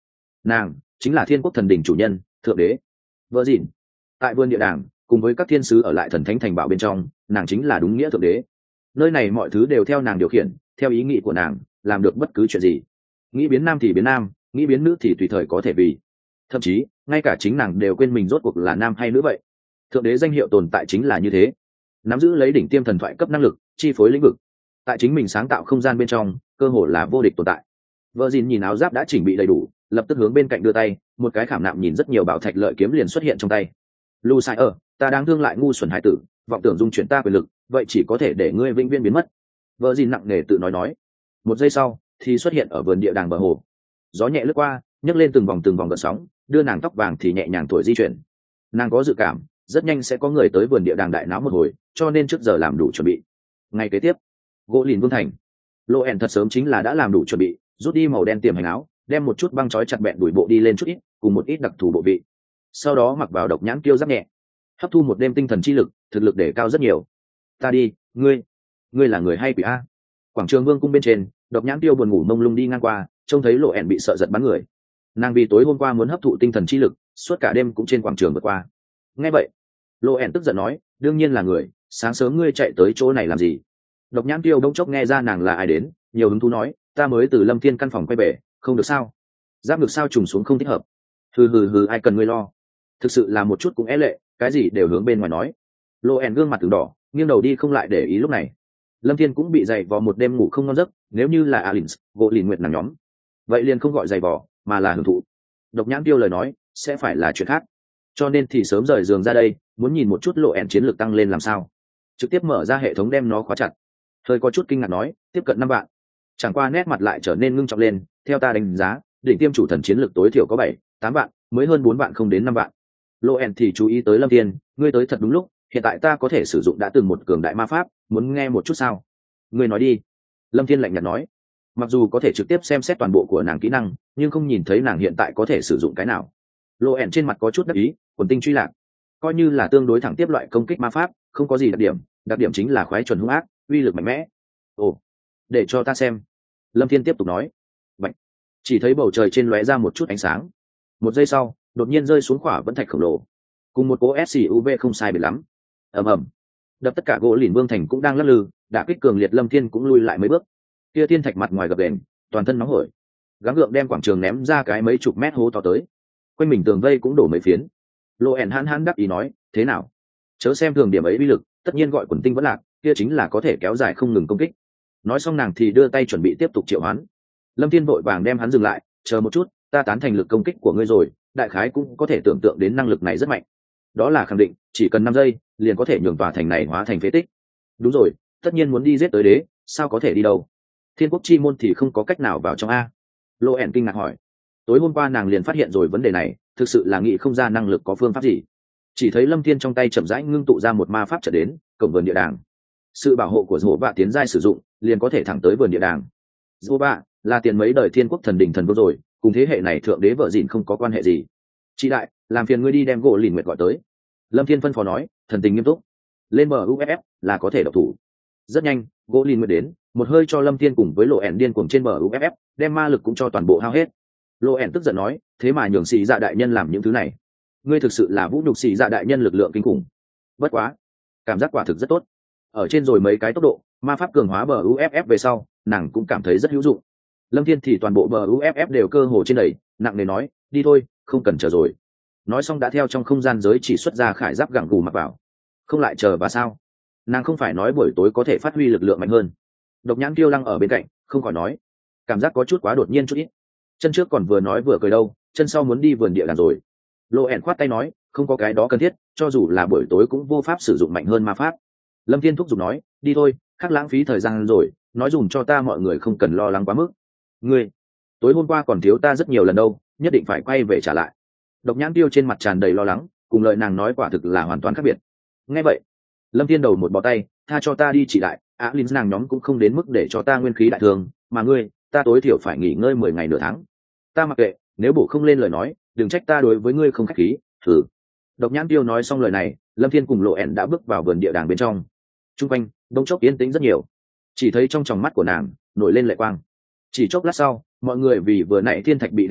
nàng chính là thiên quốc thần đình chủ nhân, thượng đế vợ dịn. Tại vườn địa đàng cùng với các thiên sứ ở lại thần thánh thành bảo bên trong, nàng chính là đúng nghĩa thượng đế. Nơi này mọi thứ đều theo nàng điều khiển, theo ý nghĩ của nàng làm được bất cứ chuyện gì, nghĩ biến nam thì biến nam, nghĩ biến nữ thì tùy thời có thể vì. Thậm chí ngay cả chính nàng đều quên mình rốt cuộc là nam hay nữ vậy. Thượng đế danh hiệu tồn tại chính là như thế, nắm giữ lấy đỉnh tiêm thần thoại cấp năng lực chi phối lĩnh vực, tại chính mình sáng tạo không gian bên trong cơ hồ là vô địch tồn tại. Vợ dìn nhìn áo giáp đã chỉnh bị đầy đủ, lập tức hướng bên cạnh đưa tay, một cái khảm nạm nhìn rất nhiều bảo thạch lợi kiếm liền xuất hiện trong tay. Lu sai ở, ta đang thương lại ngu xuẩn hải tử, vọng tưởng dung chuyển ta quyền lực, vậy chỉ có thể để ngươi vĩnh viễn biến mất. Vợ dìn nặng nề tự nói nói. Một giây sau thì xuất hiện ở vườn địa đàng bờ hồ, gió nhẹ lướt qua nhấc lên từng vòng từng vòng gợn sóng, đưa nàng tóc vàng thì nhẹ nhàng thổi di chuyển. Nàng có dự cảm rất nhanh sẽ có người tới vườn địa đàng đại náo một hồi, cho nên trước giờ làm đủ chuẩn bị. Ngày kế tiếp, gỗ lìn vương thành, lộ ẻn thật sớm chính là đã làm đủ chuẩn bị, rút đi màu đen tiềm hành áo, đem một chút băng trói chặt bẹn đuổi bộ đi lên chút ít, cùng một ít đặc thù bộ vị, sau đó mặc vào độc nhãn kiêu giáp nhẹ, hấp thu một đêm tinh thần chi lực, thực lực để cao rất nhiều. Ta đi, ngươi ngươi là người hay quỷ a? Quảng trường vương cung bên trên, độc nhãn tiêu buồn ngủ mông lung đi ngang qua, trông thấy lộ ẻn bị sợ giật bắn người. Nàng vì tối hôm qua muốn hấp thụ tinh thần chi lực, suốt cả đêm cũng trên quảng trường vượt qua. Nghe vậy, lộ ẻn tức giận nói, đương nhiên là người, sáng sớm ngươi chạy tới chỗ này làm gì? Độc nhãn tiêu đông chốc nghe ra nàng là ai đến, nhiều hứng thú nói, ta mới từ Lâm Thiên căn phòng quay về, không được sao? Giáp ngực sao trùng xuống không thích hợp. Hừ hừ hừ, ai cần ngươi lo? Thực sự là một chút cũng é lệ, cái gì đều hướng bên ngoài nói. Lộ ẻn gương mặt từng đỏ, nghiêng đầu đi không lại để ý lúc này. Lâm Thiên cũng bị dày vò một đêm ngủ không ngon giấc, nếu như là Alins, gỗ lìn nguyệt nàng nhóm, vậy liền không gọi dày vò, mà là hưởng thụ. Độc nhãn tiêu lời nói, sẽ phải là chuyện khác. Cho nên thì sớm rời giường ra đây, muốn nhìn một chút lộ ẻn chiến lược tăng lên làm sao. Trực tiếp mở ra hệ thống đem nó khóa chặt. Hơi có chút kinh ngạc nói, tiếp cận năm vạn. Chẳng qua nét mặt lại trở nên ngưng trọng lên, theo ta đánh giá, đỉnh tiêm chủ thần chiến lược tối thiểu có bảy, tám vạn, mới hơn bốn vạn không đến năm vạn. Lộ ẻn thì chú ý tới Lâm Thiên, ngươi tới thật đúng lúc, hiện tại ta có thể sử dụng đã từng một cường đại ma pháp, muốn nghe một chút sao? Ngươi nói đi. Lâm Thiên lạnh nhạt nói. Mặc dù có thể trực tiếp xem xét toàn bộ của nàng kỹ năng, nhưng không nhìn thấy nàng hiện tại có thể sử dụng cái nào. Lộ ẻn trên mặt có chút đắc ý, quần tinh truy lạc, coi như là tương đối thẳng tiếp loại công kích ma pháp, không có gì đặc điểm, đặc điểm chính là khoái chuẩn hung ác, uy lực mạnh mẽ. Ồ, để cho ta xem. Lâm Thiên tiếp tục nói. Vậy, chỉ thấy bầu trời trên lóe ra một chút ánh sáng. Một giây sau, đột nhiên rơi xuống khỏa vẫn thạch khổng lồ, cùng một cỗ ét u vê không sai biệt lắm. Ầm ầm, đập tất cả gỗ lìn vương thành cũng đang lắc lư, đả kích cường liệt. Lâm Thiên cũng lui lại mấy bước. Kia thiên thạch mặt ngoài gập đền, toàn thân nóng hổi, gắng gượng đem quảng trường ném ra cái mấy chục mét hố to tới. Quanh mình tường vây cũng đổ mấy phiến. Lộ ẻn hãn hãn đắc ý nói, thế nào? Chớ xem thường điểm ấy uy lực, tất nhiên gọi quần tinh vẫn lạc, kia chính là có thể kéo dài không ngừng công kích. Nói xong nàng thì đưa tay chuẩn bị tiếp tục triệu hoán. Lâm Thiên vội vàng đem hắn dừng lại, chờ một chút, ta tán thành lực công kích của ngươi rồi, đại khái cũng có thể tưởng tượng đến năng lực này rất mạnh. Đó là khẳng định, chỉ cần năm giây, liền có thể nhường tòa thành này hóa thành phế tích. Đúng rồi, tất nhiên muốn đi giết tới đế, sao có thể đi đâu? Thiên quốc chi môn thì không có cách nào vào trong a. Lộ ẻn kinh ngạc hỏi. Tối hôm qua nàng liền phát hiện rồi vấn đề này, thực sự là nghĩ không ra năng lực có phương pháp gì. Chỉ thấy Lâm Thiên trong tay chậm rãi ngưng tụ ra một ma pháp trận đến cổng vườn địa đàng. Sự bảo hộ của Dỗ Vạ tiến giai sử dụng, liền có thể thẳng tới vườn địa đàng. Dỗ Vạ là tiền mấy đời thiên quốc thần đình thần vương rồi, cùng thế hệ này thượng đế vợ dịn không có quan hệ gì. Chị đại, làm phiền ngươi đi đem gỗ lìn nguyệt gọi tới. Lâm Thiên phân phó nói, thần tình nghiêm túc. Lên bờ u ép ép là có thể độc thủ. Rất nhanh, gỗ lìn nguyệt đến, một hơi cho Lâm Thiên cùng với lộ ẻn điên cuồng trên bờ u ép ép, đem ma lực cũng cho toàn bộ hao hết. Lộ ẻn tức giận nói, thế mà nhường xì dạ đại nhân làm những thứ này, ngươi thực sự là vũ nhục xì dạ đại nhân lực lượng kinh khủng. Bất quá, cảm giác quả thực rất tốt. Ở trên rồi mấy cái tốc độ, ma pháp cường hóa bờ u ép ép về sau, nàng cũng cảm thấy rất hữu dụng. Lâm Thiên thì toàn bộ bờ u ép ép đều cơ hồ trên đầy, nặng nề nói, đi thôi, không cần chờ rồi. Nói xong đã theo trong không gian giới chỉ xuất ra khải giáp gẳng gù mặc vào. Không lại chờ và sao? Nàng không phải nói buổi tối có thể phát huy lực lượng mạnh hơn? Độc nhãn Kiêu Lăng ở bên cạnh, không khỏi nói, cảm giác có chút quá đột nhiên chút ít. Chân trước còn vừa nói vừa cười đâu, chân sau muốn đi vườn địa đàng rồi. Lộ ẻn khoát tay nói, không có cái đó cần thiết, cho dù là buổi tối cũng vô pháp sử dụng mạnh hơn ma pháp. Lâm Thiên thúc giục nói, đi thôi, khác lãng phí thời gian rồi, nói dùm cho ta mọi người không cần lo lắng quá mức. Ngươi, tối hôm qua còn thiếu ta rất nhiều lần đâu, nhất định phải quay về trả lại. Độc nhãn Tiêu trên mặt tràn đầy lo lắng, cùng lời nàng nói quả thực là hoàn toàn khác biệt. Nghe vậy, Lâm Thiên đầu một bó tay, tha cho ta đi chỉ lại, á linh nàng nhóm cũng không đến mức để cho ta nguyên khí đại thương, mà ngươi, ta tối thiểu phải nghỉ ngơi mười ngày nửa tháng. Ta mặc kệ, nếu bổ không lên lời nói, đừng trách ta đối với ngươi không khách khí. Thử. Độc nhãn Tiêu nói xong lời này, Lâm Thiên cùng Lộ ẻn đã bước vào vườn địa đàng bên trong. Trung quanh đông chốc yên tĩnh rất nhiều, chỉ thấy trong tròng mắt của nàng nổi lên lệ quang. Chỉ chốc lát sau, mọi người vì vừa nãy thiên thạch bị đánh thức,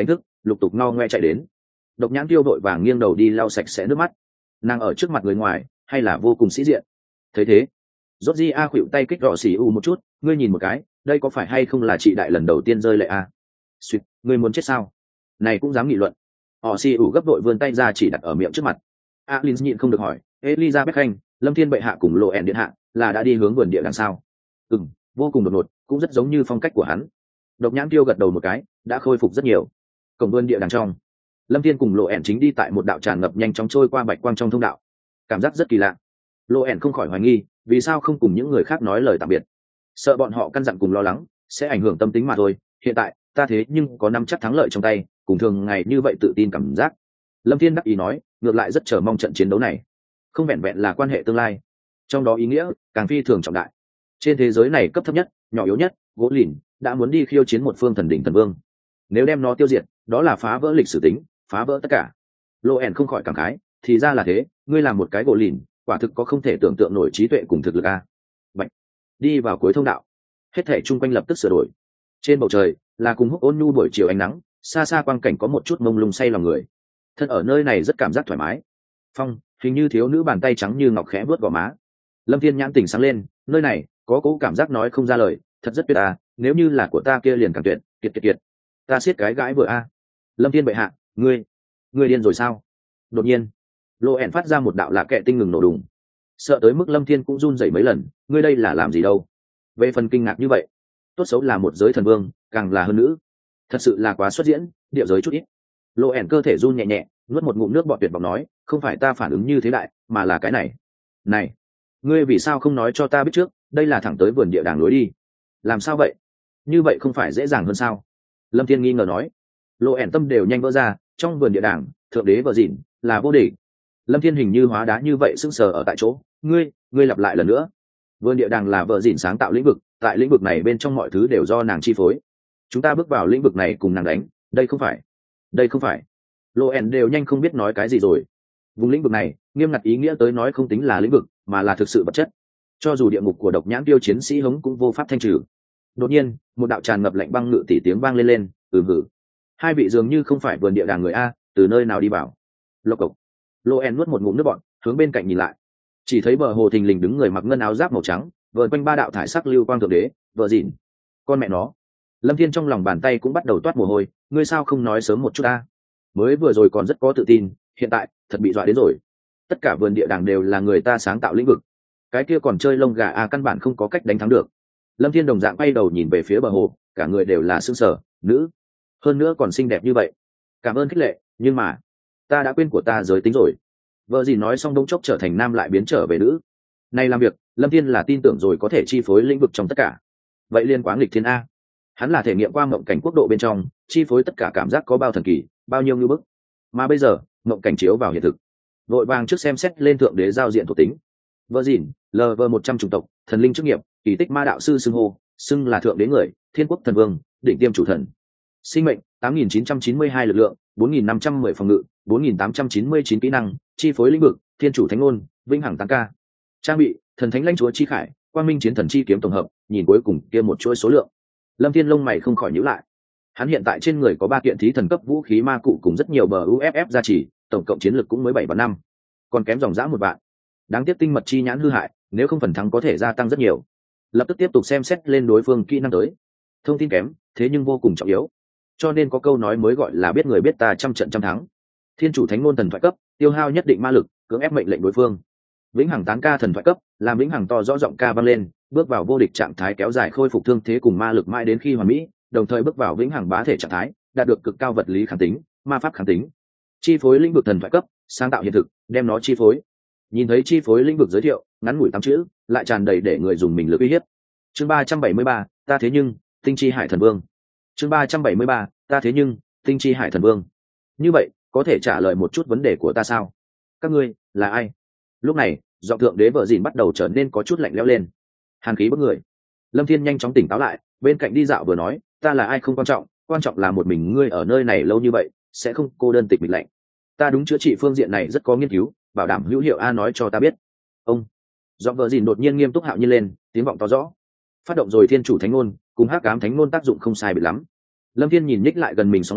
lục tục no ngoe chạy đến. Độc nhãn tiêu vội vàng nghiêng đầu đi lau sạch sẽ nước mắt. Nàng ở trước mặt người ngoài hay là vô cùng sĩ diện. Thấy thế, rốt di a khuỵu tay kích rõ xì u một chút, ngươi nhìn một cái, đây có phải hay không là chị đại lần đầu tiên rơi lệ a? Suýt, ngươi muốn chết sao? Này cũng dám nghị luận. Họ xì u gấp đội vươn tay ra chỉ đặt ở miệng trước mặt. Alin nhịn không được hỏi, Elizabeth khanh, Lâm Thiên bệ hạ cùng lộ ẻn điện hạ là đã đi hướng vườn địa đằng sau? Ừm, vô cùng đột ngột, cũng rất giống như phong cách của hắn. Độc nhãn tiêu gật đầu một cái, đã khôi phục rất nhiều. Cổng vườn địa đằng trong, Lâm Thiên cùng lộ ẻn chính đi tại một đạo tràn ngập nhanh chóng trôi qua bạch quang trong thông đạo. Cảm giác rất kỳ lạ. Lộ ẻn không khỏi hoài nghi, vì sao không cùng những người khác nói lời tạm biệt? Sợ bọn họ căn dặn cùng lo lắng, sẽ ảnh hưởng tâm tính mà thôi. Hiện tại, ta thế nhưng có nắm chắc thắng lợi trong tay, cùng thường ngày như vậy tự tin cảm giác. Lâm Thiên đắc ý nói, ngược lại rất chờ mong trận chiến đấu này. Không vẹn vẹn là quan hệ tương lai, trong đó ý nghĩa càng phi thường trọng đại. Trên thế giới này cấp thấp nhất, nhỏ yếu nhất, gỗ lìn đã muốn đi khiêu chiến một phương thần đỉnh thần vương. Nếu đem nó tiêu diệt, đó là phá vỡ lịch sử tính, phá vỡ tất cả. Loen không khỏi cảm khái, thì ra là thế, ngươi làm một cái gỗ lìn, quả thực có không thể tưởng tượng nổi trí tuệ cùng thực lực a. Bạch. Đi vào cuối thông đạo, hết thảy chung quanh lập tức sửa đổi. Trên bầu trời là cùng húc ôn nhu buổi chiều ánh nắng, xa xa quang cảnh có một chút mông lung say lòng người. Thân ở nơi này rất cảm giác thoải mái. Phong, hình như thiếu nữ bàn tay trắng như ngọc khẽ vuốt gò má. Lâm Thiên nhãn tỉnh sáng lên, nơi này có cố cảm giác nói không ra lời, thật rất tuyệt a, nếu như là của ta kia liền càng tuyệt, kiệt kiệt kiệt. Ta siết cái gãi vừa a. Lâm Thiên bệ hạ, ngươi, ngươi điên rồi sao? Đột nhiên, Lô ẻn phát ra một đạo lạ kệ tinh ngừng nổ đùng, sợ tới mức Lâm Thiên cũng run rẩy mấy lần, ngươi đây là làm gì đâu? Về phần kinh ngạc như vậy, tốt xấu là một giới thần vương, càng là hơn nữ, thật sự là quá xuất diễn, điệu giới chút ít. Lô ẻn cơ thể run nhẹ nhẹ, nuốt một ngụm nước bọt tuyệt vọng nói, không phải ta phản ứng như thế đại, mà là cái này. Này, ngươi vì sao không nói cho ta biết trước, đây là thẳng tới vườn địa đàng lối đi. Làm sao vậy? Như vậy không phải dễ dàng hơn sao? Lâm Thiên nghi ngờ nói. Lô ẻn tâm đều nhanh vỡ ra, trong vườn địa đàng, thượng đế vợ dịn là vô địch. Lâm Thiên hình như hóa đá như vậy sững sờ ở tại chỗ, ngươi, ngươi lặp lại lần nữa. Vườn địa đàng là vợ dịn sáng tạo lĩnh vực, tại lĩnh vực này bên trong mọi thứ đều do nàng chi phối. Chúng ta bước vào lĩnh vực này cùng nàng đánh, đây không phải, đây không phải. Lô ẻn đều nhanh không biết nói cái gì rồi. Vùng lĩnh vực này, nghiêm ngặt ý nghĩa tới nói không tính là lĩnh vực, mà là thực sự vật chất. Cho dù địa ngục của độc nhãn tiêu chiến sĩ hống cũng vô pháp thanh trừ. Đột nhiên, một đạo tràn ngập lạnh băng ngự tỷ tiếng vang lên lên, ừ hử. Hai vị dường như không phải vườn địa đàng người a, từ nơi nào đi vào? Lộc cộc. Loen nuốt một ngụm nước bọt, hướng bên cạnh nhìn lại, chỉ thấy bờ hồ thình lình đứng người mặc ngân áo giáp màu trắng, vờn quanh ba đạo thải sắc lưu quang thượng đế, vợ dịn. Con mẹ nó. Lâm Thiên trong lòng bàn tay cũng bắt đầu toát mồ hôi, ngươi sao không nói sớm một chút a? Mới vừa rồi còn rất có tự tin, hiện tại thật bị dọa đến rồi. Tất cả vườn địa đàng đều là người ta sáng tạo lĩnh vực, cái kia còn chơi lông gà a, căn bản không có cách đánh thắng được. Lâm Thiên đồng dạng quay đầu nhìn về phía bờ hồ, cả người đều là sững sờ, nữ, hơn nữa còn xinh đẹp như vậy. Cảm ơn khích lệ, nhưng mà ta đã quên của ta giới tính rồi. Vợ gì nói xong đống chốc trở thành nam lại biến trở về nữ. Nay làm việc, Lâm Thiên là tin tưởng rồi có thể chi phối lĩnh vực trong tất cả. Vậy liên quáng lịch thiên a, hắn là thể nghiệm qua mộng cảnh quốc độ bên trong, chi phối tất cả cảm giác có bao thần kỳ, bao nhiêu như bức. Mà bây giờ, mộng cảnh chiếu vào hiện thực, vội vàng trước xem xét lên thượng đế giao diện thuộc tính. Vợ dịn, lv một trăm chủng tộc, thần linh chức nghiệp, kỳ tích ma đạo sư xưng hô, xưng là thượng đế người, thiên quốc thần vương, định tiêm chủ thần. Sinh mệnh tám nghìn chín trăm chín mươi hai lực lượng, bốn nghìn năm trăm mười phòng ngự, bốn nghìn tám trăm chín mươi chín kỹ năng, chi phối lĩnh vực, thiên chủ thánh ngôn, vĩnh hằng tăng ca. Trang bị, thần thánh lãnh chúa chi khải, quang minh chiến thần chi kiếm tổng hợp, nhìn cuối cùng kia một chuỗi số lượng. Lâm Thiên lông mày không khỏi nhíu lại. Hắn hiện tại trên người có ba kiện thí thần cấp vũ khí ma cụ cùng rất nhiều bờ u ép ép gia trì, tổng cộng chiến lực cũng mới bảy và năm, còn kém dòng dã một bạn. Đáng tiếc tinh mật chi nhãn hư hại, nếu không phần thắng có thể gia tăng rất nhiều. Lập tức tiếp tục xem xét lên đối phương kỹ năng tới. Thông tin kém, thế nhưng vô cùng trọng yếu. Cho nên có câu nói mới gọi là biết người biết ta, trăm trận trăm thắng. Thiên chủ thánh ngôn thần thoại cấp, tiêu hao nhất định ma lực, cưỡng ép mệnh lệnh đối phương. Vĩnh hằng tán ca thần thoại cấp, làm vĩnh hằng to rõ giọng ca vang lên, bước vào vô địch trạng thái kéo dài khôi phục thương thế cùng ma lực mãi đến khi hoàn mỹ, đồng thời bước vào vĩnh hằng bá thể trạng thái, đạt được cực cao vật lý kháng tính, ma pháp kháng tính. Chi phối lĩnh vực thần thoại cấp, sáng tạo hiện thực, đem nó chi phối. Nhìn thấy chi phối lĩnh vực giới thiệu, ngắn ngủi tám chữ, lại tràn đầy để người dùng mình lực uy hiếp. Chương ba trăm bảy mươi ba, ta thế nhưng, tinh chi hải thần vương. Chương ba trăm bảy mươi ba, ta thế nhưng, tinh chi hải thần vương. Như vậy, có thể trả lời một chút vấn đề của ta sao? Các ngươi là ai? Lúc này, giọng thượng đế vợ dịn bắt đầu trở nên có chút lạnh lẽo lên. Hàn khí bức người. Lâm Thiên nhanh chóng tỉnh táo lại, bên cạnh đi dạo vừa nói, ta là ai không quan trọng, quan trọng là một mình ngươi ở nơi này lâu như vậy, sẽ không cô đơn tịch mịch lạnh. Ta đúng chữa trị phương diện này rất có nghiên cứu, bảo đảm hữu hiệu a, nói cho ta biết. Ông. Giọng vợ dịn đột nhiên nghiêm túc hạo nhiên lên, tiếng vọng to rõ. Phát động rồi thiên chủ thánh ngôn, cùng hắc ám thánh ngôn tác dụng không sai biệt lắm. Lâm Thiên nhìn nhích lại gần mình sóng âm,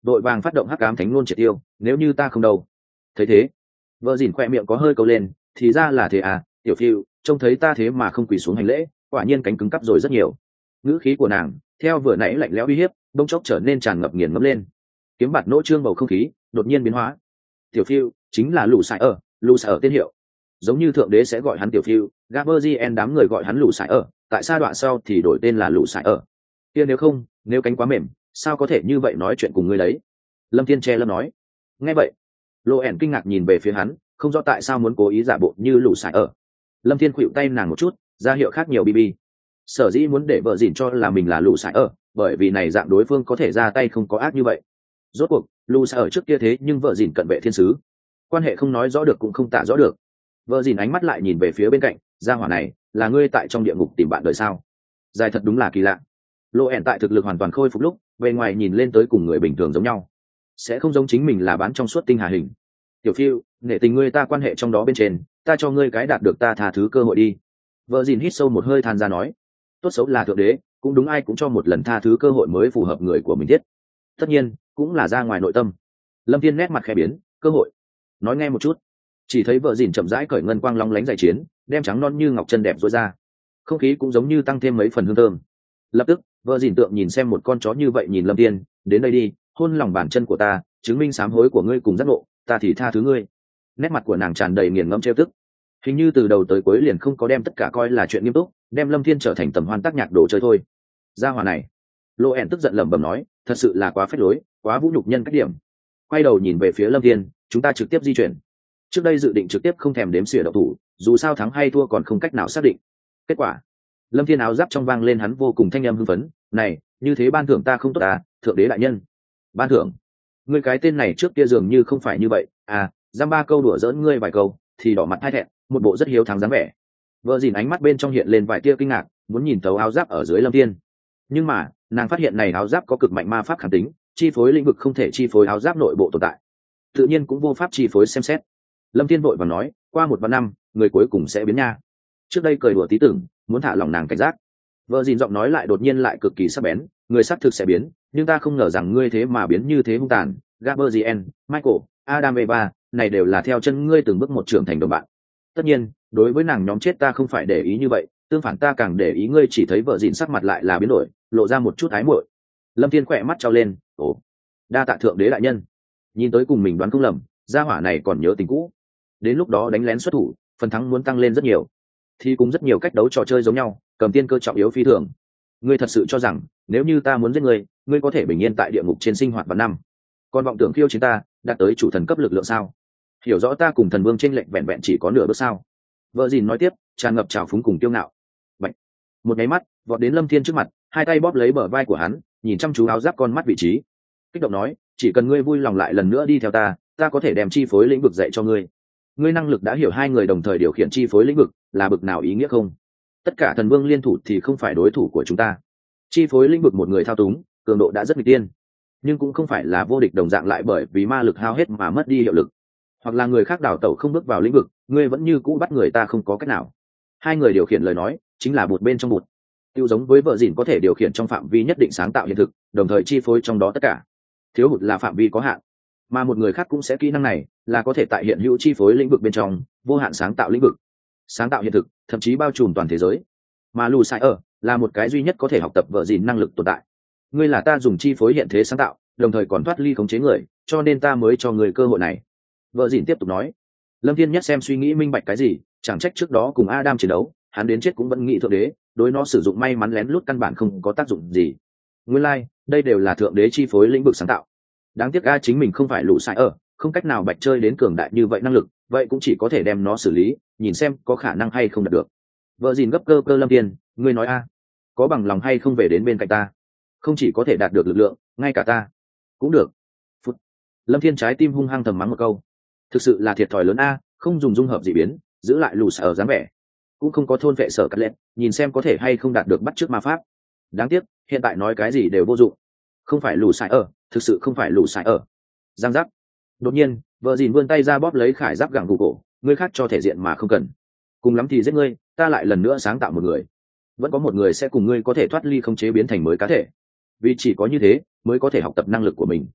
đội vàng phát động hắc ám thánh ngôn triệt tiêu, nếu như ta không đâu. Thấy thế, vợ dìn khoe miệng có hơi câu lên, thì ra là thế à, tiểu phiêu, trông thấy ta thế mà không quỳ xuống hành lễ, quả nhiên cánh cứng cắp rồi rất nhiều. Ngữ khí của nàng theo vừa nãy lạnh lẽo uy hiếp bỗng chốc trở nên tràn ngập nghiền ngẫm lên. Kiếm bạt nỗ trương bầu không khí đột nhiên biến hóa. Tiểu phiêu chính là lũ sải ở, lũ sải ở tên hiệu, giống như thượng đế sẽ gọi hắn tiểu phiêu, Gaberzien đám người gọi hắn lũ sải ở, tại sa đoạn sau thì đổi tên là lũ sải ở. Kia nếu không, nếu cánh quá mềm, sao có thể như vậy nói chuyện cùng ngươi đấy? Lâm Thiên che lâm nói. Nghe vậy, Lộ ẻn kinh ngạc nhìn về phía hắn, không rõ tại sao muốn cố ý giả bộ như lũ sải ở. Lâm Thiên khuỵu tay nàng một chút, ra hiệu khác nhiều bb. Sở dĩ muốn để vợ dìn cho là mình là lũ sải ở, bởi vì này dạng đối phương có thể ra tay không có ác như vậy. Rốt cuộc lũ sải ở trước kia thế nhưng vợ dìn cận vệ thiên sứ, quan hệ không nói rõ được cũng không tả rõ được. Vợ dìn ánh mắt lại nhìn về phía bên cạnh, gia hỏa này là ngươi tại trong địa ngục tìm bạn đời sao? Dài thật đúng là kỳ lạ. Lộ ẻn tại thực lực hoàn toàn khôi phục lúc về ngoài nhìn lên tới cùng người bình thường giống nhau, sẽ không giống chính mình là bán trong suốt tinh hà hình. Tiểu phiêu, nể tình ngươi ta quan hệ trong đó bên trên, ta cho ngươi cái đạt được ta tha thứ cơ hội đi. Vợ dìn hít sâu một hơi than ra nói. Tốt xấu là thượng đế, cũng đúng ai cũng cho một lần tha thứ cơ hội mới phù hợp người của mình thiết. Tất nhiên cũng là ra ngoài nội tâm. Lâm Thiên nét mặt khẽ biến, cơ hội, nói nghe một chút. Chỉ thấy vợ dìn chậm rãi cởi ngân quang long lánh giải chiến, đem trắng non như ngọc chân đẹp rối ra, không khí cũng giống như tăng thêm mấy phần hương thơm. Lập tức vợ dìn tượng nhìn xem một con chó như vậy nhìn Lâm Thiên, đến đây đi, hôn lòng bàn chân của ta, chứng minh sám hối của ngươi cùng giác ngộ, ta thì tha thứ ngươi. Nét mặt của nàng tràn đầy nghiền ngẫm trêu tức, hình như từ đầu tới cuối liền không có đem tất cả coi là chuyện nghiêm túc, đem Lâm Thiên trở thành tầm hoan tác nhạc đồ chơi thôi. Gia hỏa này, Lộ ẻn tức giận lẩm bẩm nói, thật sự là quá phết lối, quá vũ nhục nhân cách điểm. Quay đầu nhìn về phía Lâm Thiên, chúng ta trực tiếp di chuyển. Trước đây dự định trực tiếp không thèm đếm xỉa độc thủ, dù sao thắng hay thua còn không cách nào xác định. Kết quả, Lâm Thiên áo giáp trong vang lên hắn vô cùng thanh âm hưng phấn, này, như thế ban thưởng ta không tốt à, thượng đế đại nhân. Ban thưởng? Ngươi cái tên này trước kia dường như không phải như vậy, à, giam ba câu đùa giỡn ngươi vài câu, thì đỏ mặt hai thẹn, một bộ rất hiếu thắng dáng vẻ. Vợ dìn ánh mắt bên trong hiện lên vài tia kinh ngạc, muốn nhìn thấu áo giáp ở dưới Lâm Thiên. Nhưng mà, nàng phát hiện này áo giáp có cực mạnh ma pháp kháng tính, chi phối lĩnh vực không thể chi phối áo giáp nội bộ tồn tại, tự nhiên cũng vô pháp chi phối xem xét. Lâm Thiên vội vàng nói, qua một vạn năm, người cuối cùng sẽ biến nha. Trước đây cười đùa tí tưởng, muốn thả lòng nàng cảnh giác. Vợ dìn giọng nói lại đột nhiên lại cực kỳ sắc bén, người xác thực sẽ biến, nhưng ta không ngờ rằng ngươi thế mà biến như thế hung tàn. Gaberzien, Michael, Adam Eva, này đều là theo chân ngươi từng bước một trưởng thành đồng bạn. Tất nhiên, đối với nàng nhóm chết ta không phải để ý như vậy, tương phản ta càng để ý ngươi chỉ thấy vợ dìn sắc mặt lại là biến đổi, lộ ra một chút ái muội. Lâm Thiên khỏe mắt trao lên, ồ, đa tạ thượng đế đại nhân. Nhìn tới cùng mình đoán không lầm, gia hỏa này còn nhớ tình cũ. Đến lúc đó đánh lén xuất thủ, phần thắng muốn tăng lên rất nhiều. Thì cũng rất nhiều cách đấu trò chơi giống nhau, cầm tiên cơ trọng yếu phi thường. Ngươi thật sự cho rằng nếu như ta muốn giết ngươi, ngươi có thể bình yên tại địa ngục trên sinh hoạt vạn năm? Còn vọng tưởng khiêu chiến ta, đạt tới chủ thần cấp lực lượng sao? Hiểu rõ ta cùng thần vương trên lệnh vẹn vẹn chỉ có nửa bước sao? Vợ dìn nói tiếp, tràn ngập trào phúng cùng kiêu ngạo. Bạch. Một cái mắt vọt đến Lâm Thiên trước mặt, hai tay bóp lấy bờ vai của hắn, nhìn chăm chú áo giáp con mắt vị trí, kích động nói, chỉ cần ngươi vui lòng lại lần nữa đi theo ta, ta có thể đem chi phối lĩnh vực dạy cho ngươi. Ngươi năng lực đã hiểu hai người đồng thời điều khiển chi phối lĩnh vực là bực nào ý nghĩa không? Tất cả thần vương liên thủ thì không phải đối thủ của chúng ta. Chi phối lĩnh vực một người thao túng, cường độ đã rất nghịch tiên, nhưng cũng không phải là vô địch đồng dạng lại bởi vì ma lực hao hết mà mất đi hiệu lực. Hoặc là người khác đào tẩu không bước vào lĩnh vực, ngươi vẫn như cũ bắt người ta không có cách nào. Hai người điều khiển lời nói chính là bụt bên trong bụt, tiêu giống với vợ dìn có thể điều khiển trong phạm vi nhất định sáng tạo hiện thực, đồng thời chi phối trong đó tất cả. Thiếu hụt là phạm vi có hạn, mà một người khác cũng sẽ kỹ năng này là có thể tại hiện hữu chi phối lĩnh vực bên trong vô hạn sáng tạo lĩnh vực, sáng tạo hiện thực, thậm chí bao trùm toàn thế giới. Mà lù sai ở là một cái duy nhất có thể học tập vợ dìn năng lực tồn tại. Ngươi là ta dùng chi phối hiện thế sáng tạo, đồng thời còn thoát ly khống chế người, cho nên ta mới cho người cơ hội này. Vợ dìn tiếp tục nói. Lâm Thiên nhất xem suy nghĩ minh bạch cái gì, chẳng trách trước đó cùng Adam chiến đấu, hắn đến chết cũng vẫn nghĩ thượng đế, đối nó sử dụng may mắn lén lút căn bản không có tác dụng gì. Nguyên lai, like, đây đều là thượng đế chi phối lĩnh vực sáng tạo. Đáng tiếc a chính mình không phải lũ sai ở, không cách nào bạch chơi đến cường đại như vậy năng lực, vậy cũng chỉ có thể đem nó xử lý, nhìn xem có khả năng hay không đạt được. Vợ dìn gấp cơ cơ Lâm Thiên, ngươi nói a, có bằng lòng hay không về đến bên cạnh ta? Không chỉ có thể đạt được lực lượng, ngay cả ta cũng được. Phút. Lâm Thiên trái tim hung hăng thầm mắng một câu, thực sự là thiệt thòi lớn a, không dùng dung hợp dị biến, giữ lại lù sở dáng vẻ, cũng không có thôn vệ sở cắt lẹn, nhìn xem có thể hay không đạt được bắt chước ma pháp. Đáng tiếc hiện tại nói cái gì đều vô dụng, không phải lù sai ở, thực sự không phải lù sai ở. Giang giác. Đột nhiên vợ dìn vươn tay ra bóp lấy khải giáp gẳng gù cổ, ngươi khác cho thể diện mà không cần, cùng lắm thì giết ngươi, ta lại lần nữa sáng tạo một người, vẫn có một người sẽ cùng ngươi có thể thoát ly không chế biến thành mới cá thể, vì chỉ có như thế mới có thể học tập năng lực của mình.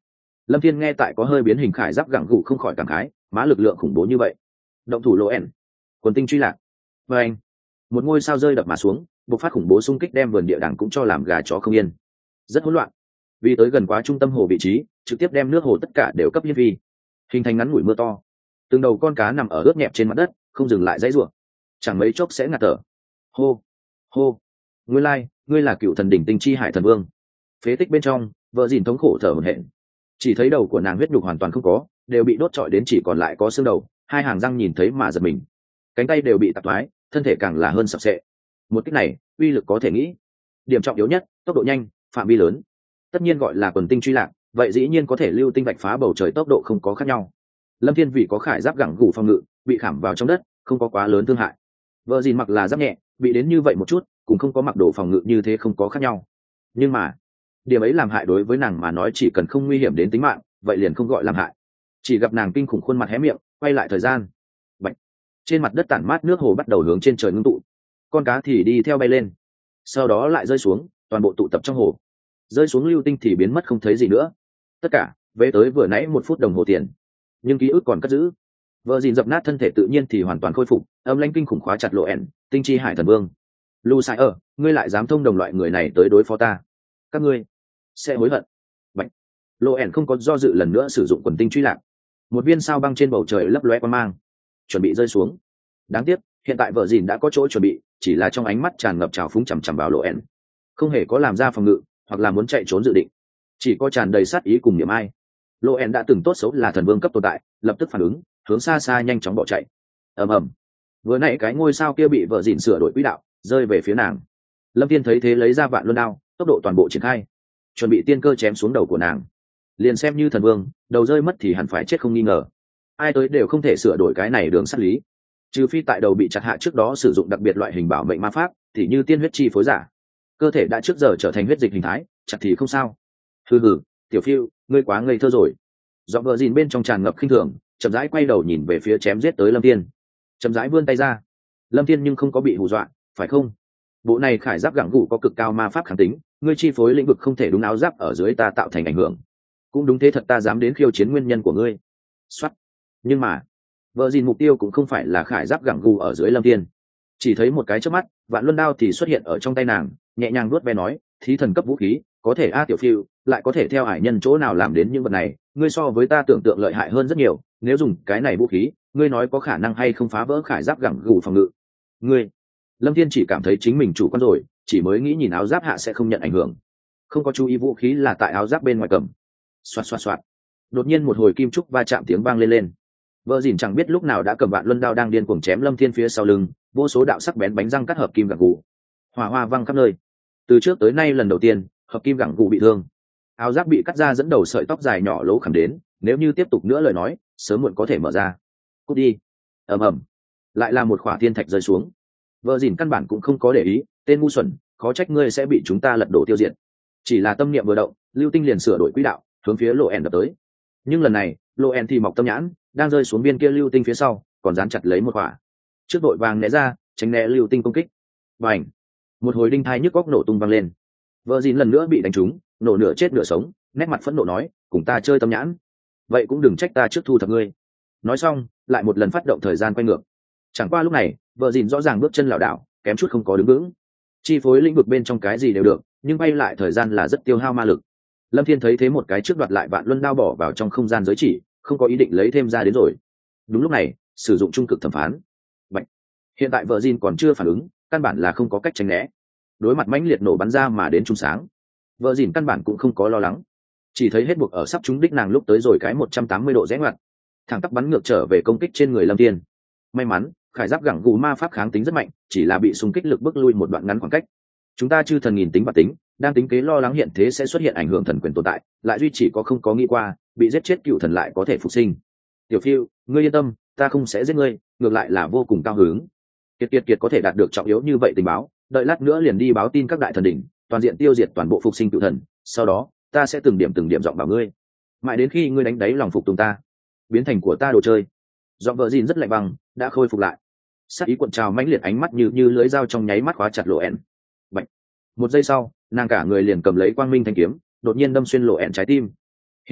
Lâm Thiên nghe tại có hơi biến hình khải giáp gẳng gù không khỏi cảm khái, má lực lượng khủng bố như vậy. Động thủ lỗ ẻn, quần tinh truy lạc. Và anh, một ngôi sao rơi đập mà xuống, bộc phát khủng bố xung kích đem vườn địa đàng cũng cho làm gà chó không yên. Rất hỗn loạn. Vì tới gần quá trung tâm hồ vị trí, trực tiếp đem nước hồ tất cả đều cấp hiên vi, hình thành ngắn ngủi mưa to. Từng đầu con cá nằm ở ướt nhẹp trên mặt đất, không dừng lại dãy rủa, chẳng mấy chốc sẽ ngạt thở. Hô, hô, ngươi lai, ngươi là cựu thần đỉnh tinh chi hải thần vương. Phế tích bên trong, vợ dìn thống khổ thở hổn hển, chỉ thấy đầu của nàng huyết nhục hoàn toàn không có, đều bị đốt trọi đến chỉ còn lại có xương đầu, hai hàng răng nhìn thấy mà giật mình, cánh tay đều bị tạp thoái, thân thể càng là hơn sập sệ. Một kích này uy lực có thể nghĩ, điểm trọng yếu nhất tốc độ nhanh, phạm vi lớn. Tất nhiên gọi là quần tinh truy lạc, vậy dĩ nhiên có thể lưu tinh vạch phá bầu trời tốc độ không có khác nhau. Lâm Thiên vì có khải giáp gẳng gù phòng ngự, bị khảm vào trong đất, không có quá lớn thương hại. Vợ dìn mặc là giáp nhẹ, bị đến như vậy một chút, cũng không có mặc đồ phòng ngự như thế không có khác nhau. Nhưng mà điểm ấy làm hại đối với nàng mà nói chỉ cần không nguy hiểm đến tính mạng, vậy liền không gọi làm hại. Chỉ gặp nàng kinh khủng khuôn mặt hé miệng, quay lại thời gian. Bạch. Trên mặt đất tản mát nước hồ bắt đầu hướng trên trời ngưng tụ, con cá thì đi theo bay lên, sau đó lại rơi xuống, toàn bộ tụ tập trong hồ. Rơi xuống lưu tinh thì biến mất không thấy gì nữa. Tất cả về tới vừa nãy một phút đồng hồ tiền, nhưng ký ức còn cất giữ. Vợ dìn dập nát thân thể tự nhiên thì hoàn toàn khôi phục, âm lãnh kinh khủng khóa chặt lộ ẻn, tinh chi hải thần vương. Lu sai ở, ngươi lại dám thông đồng loại người này tới đối phó ta, các ngươi sẽ hối hận. Bạch. Lộ ẻn không có do dự lần nữa sử dụng quần tinh truy lạc, một viên sao băng trên bầu trời lấp lóe quang mang, chuẩn bị rơi xuống. Đáng tiếc hiện tại vợ dìn đã có chỗ chuẩn bị, chỉ là trong ánh mắt tràn ngập trào phúng chằm chằm vào lộ ẻn, không hề có làm ra phòng ngự hoặc là muốn chạy trốn dự định, chỉ có tràn đầy sát ý cùng niềm ai. Lộ ẻn đã từng tốt xấu là thần vương cấp tồn tại, lập tức phản ứng, hướng xa xa nhanh chóng bỏ chạy. ầm ầm, vừa nãy cái ngôi sao kia bị vợ dìn sửa đổi quỹ đạo, rơi về phía nàng. Lâm Thiên thấy thế lấy ra vạn luân đao, tốc độ toàn bộ triển khai, chuẩn bị tiên cơ chém xuống đầu của nàng. Liền xem như thần vương, đầu rơi mất thì hẳn phải chết không nghi ngờ. Ai tới đều không thể sửa đổi cái này đường sát lý, trừ phi tại đầu bị chặt hạ trước đó sử dụng đặc biệt loại hình bảo mệnh ma pháp, thì như tiên huyết chi phối giả, cơ thể đã trước giờ trở thành huyết dịch hình thái, chặt thì không sao. Hừ hừ, tiểu phiêu, ngươi quá ngây thơ rồi. Giọng vợ dìn bên trong tràn ngập khinh thường, chậm rãi quay đầu nhìn về phía chém giết tới Lâm Thiên, chậm rãi vươn tay ra. Lâm Thiên nhưng không có bị hù dọa, phải không? Bộ này khải giáp gẳng gù có cực cao ma pháp kháng tính, ngươi chi phối lĩnh vực không thể đúng áo giáp ở dưới ta tạo thành ảnh hưởng. Cũng đúng thế thật, ta dám đến khiêu chiến nguyên nhân của ngươi. Soát. Nhưng mà vợ dìn mục tiêu cũng không phải là khải giáp gẳng gù ở dưới Lâm Thiên. Chỉ thấy một cái chớp mắt, vạn luân đao thì xuất hiện ở trong tay nàng, nhẹ nhàng nuốt ve nói, thí thần cấp vũ khí, có thể a tiểu phiêu, lại có thể theo hải nhân chỗ nào làm đến những vật này, ngươi so với ta tưởng tượng lợi hại hơn rất nhiều. Nếu dùng cái này vũ khí, ngươi nói có khả năng hay không phá vỡ khải giáp gẳng gù phòng ngự? Ngươi. Lâm Thiên chỉ cảm thấy chính mình chủ quan rồi, chỉ mới nghĩ nhìn áo giáp hạ sẽ không nhận ảnh hưởng, không có chú ý vũ khí là tại áo giáp bên ngoài cầm. Xoạt xoạt xoạt. Đột nhiên một hồi kim trúc va chạm tiếng vang lên lên. Vợ dìn chẳng biết lúc nào đã cầm vạn luân đao đang điên cuồng chém Lâm Thiên phía sau lưng, vô số đạo sắc bén bánh răng cắt hợp kim gẳng gù, hỏa hoa văng khắp nơi. Từ trước tới nay lần đầu tiên, hợp kim gẳng gù bị thương, áo giáp bị cắt ra dẫn đầu sợi tóc dài nhỏ lỗ khảm đến, nếu như tiếp tục nữa lời nói, sớm muộn có thể mở ra. Cút đi. Ầm ầm. Lại là một khỏa thiên thạch rơi xuống. Vợ dìn căn bản cũng không có để ý, tên ngu xuẩn, khó trách ngươi sẽ bị chúng ta lật đổ tiêu diệt. Chỉ là tâm niệm vừa động, lưu tinh liền sửa đổi quỹ đạo, hướng phía lộ ẻn đập tới. Nhưng lần này lộ ẻn thì mọc tâm nhãn, đang rơi xuống biên kia lưu tinh phía sau còn dán chặt lấy một quả, trước đội vàng né ra tránh né lưu tinh công kích. Và ảnh, một hồi đinh thai nhức góc nổ tung vang lên. Vợ dìn lần nữa bị đánh trúng, nổ nửa chết nửa sống, nét mặt phẫn nộ nói, cùng ta chơi tâm nhãn, vậy cũng đừng trách ta trước thu thập ngươi. Nói xong lại một lần phát động thời gian quay ngược. Chẳng qua lúc này vợ dìn rõ ràng bước chân lảo đảo, kém chút không có đứng vững. Chi phối lĩnh vực bên trong cái gì đều được, nhưng bay lại thời gian là rất tiêu hao ma lực. Lâm Thiên thấy thế một cái trước đoạt lại vạn luân đao bỏ vào trong không gian giới chỉ, không có ý định lấy thêm ra đến rồi. Đúng lúc này sử dụng trung cực thẩm phán. Bạch. Hiện tại vợ Jin còn chưa phản ứng, căn bản là không có cách tránh né. Đối mặt mãnh liệt nổ bắn ra mà đến trung sáng, vợ Jin căn bản cũng không có lo lắng, chỉ thấy hết buộc ở sắp trúng đích nàng lúc tới rồi cái một trăm tám mươi độ rẽ ngoặt, thẳng tắp bắn ngược trở về công kích trên người Lâm Thiên. May mắn khải giáp gẳng gù ma pháp kháng tính rất mạnh, chỉ là bị xung kích lực bước lui một đoạn ngắn khoảng cách. Chúng ta chư thần nghìn tính và tính, đang tính kế lo lắng hiện thế sẽ xuất hiện ảnh hưởng thần quyền tồn tại, lại duy chỉ có không có nghĩ qua bị giết chết cựu thần lại có thể phục sinh. Tiểu Phiêu, ngươi yên tâm, ta không sẽ giết ngươi, ngược lại là vô cùng cao hứng. Kiệt kiệt kiệt có thể đạt được trọng yếu như vậy tình báo, đợi lát nữa liền đi báo tin các đại thần đỉnh, toàn diện tiêu diệt toàn bộ phục sinh cựu thần, sau đó ta sẽ từng điểm từng điểm giọng bảo ngươi, mãi đến khi ngươi đánh đáy lòng phục tùng ta, biến thành của ta đồ chơi. Giọng vợ Jin rất lạnh băng, đã khôi phục lại. Sát ý cuộn trào mãnh liệt, ánh mắt như như lưới dao trong nháy mắt khóa chặt lộ ẻn. Bạch. Một giây sau nàng cả người liền cầm lấy quang minh thanh kiếm, đột nhiên đâm xuyên lộ ẻn trái tim. Hiện tại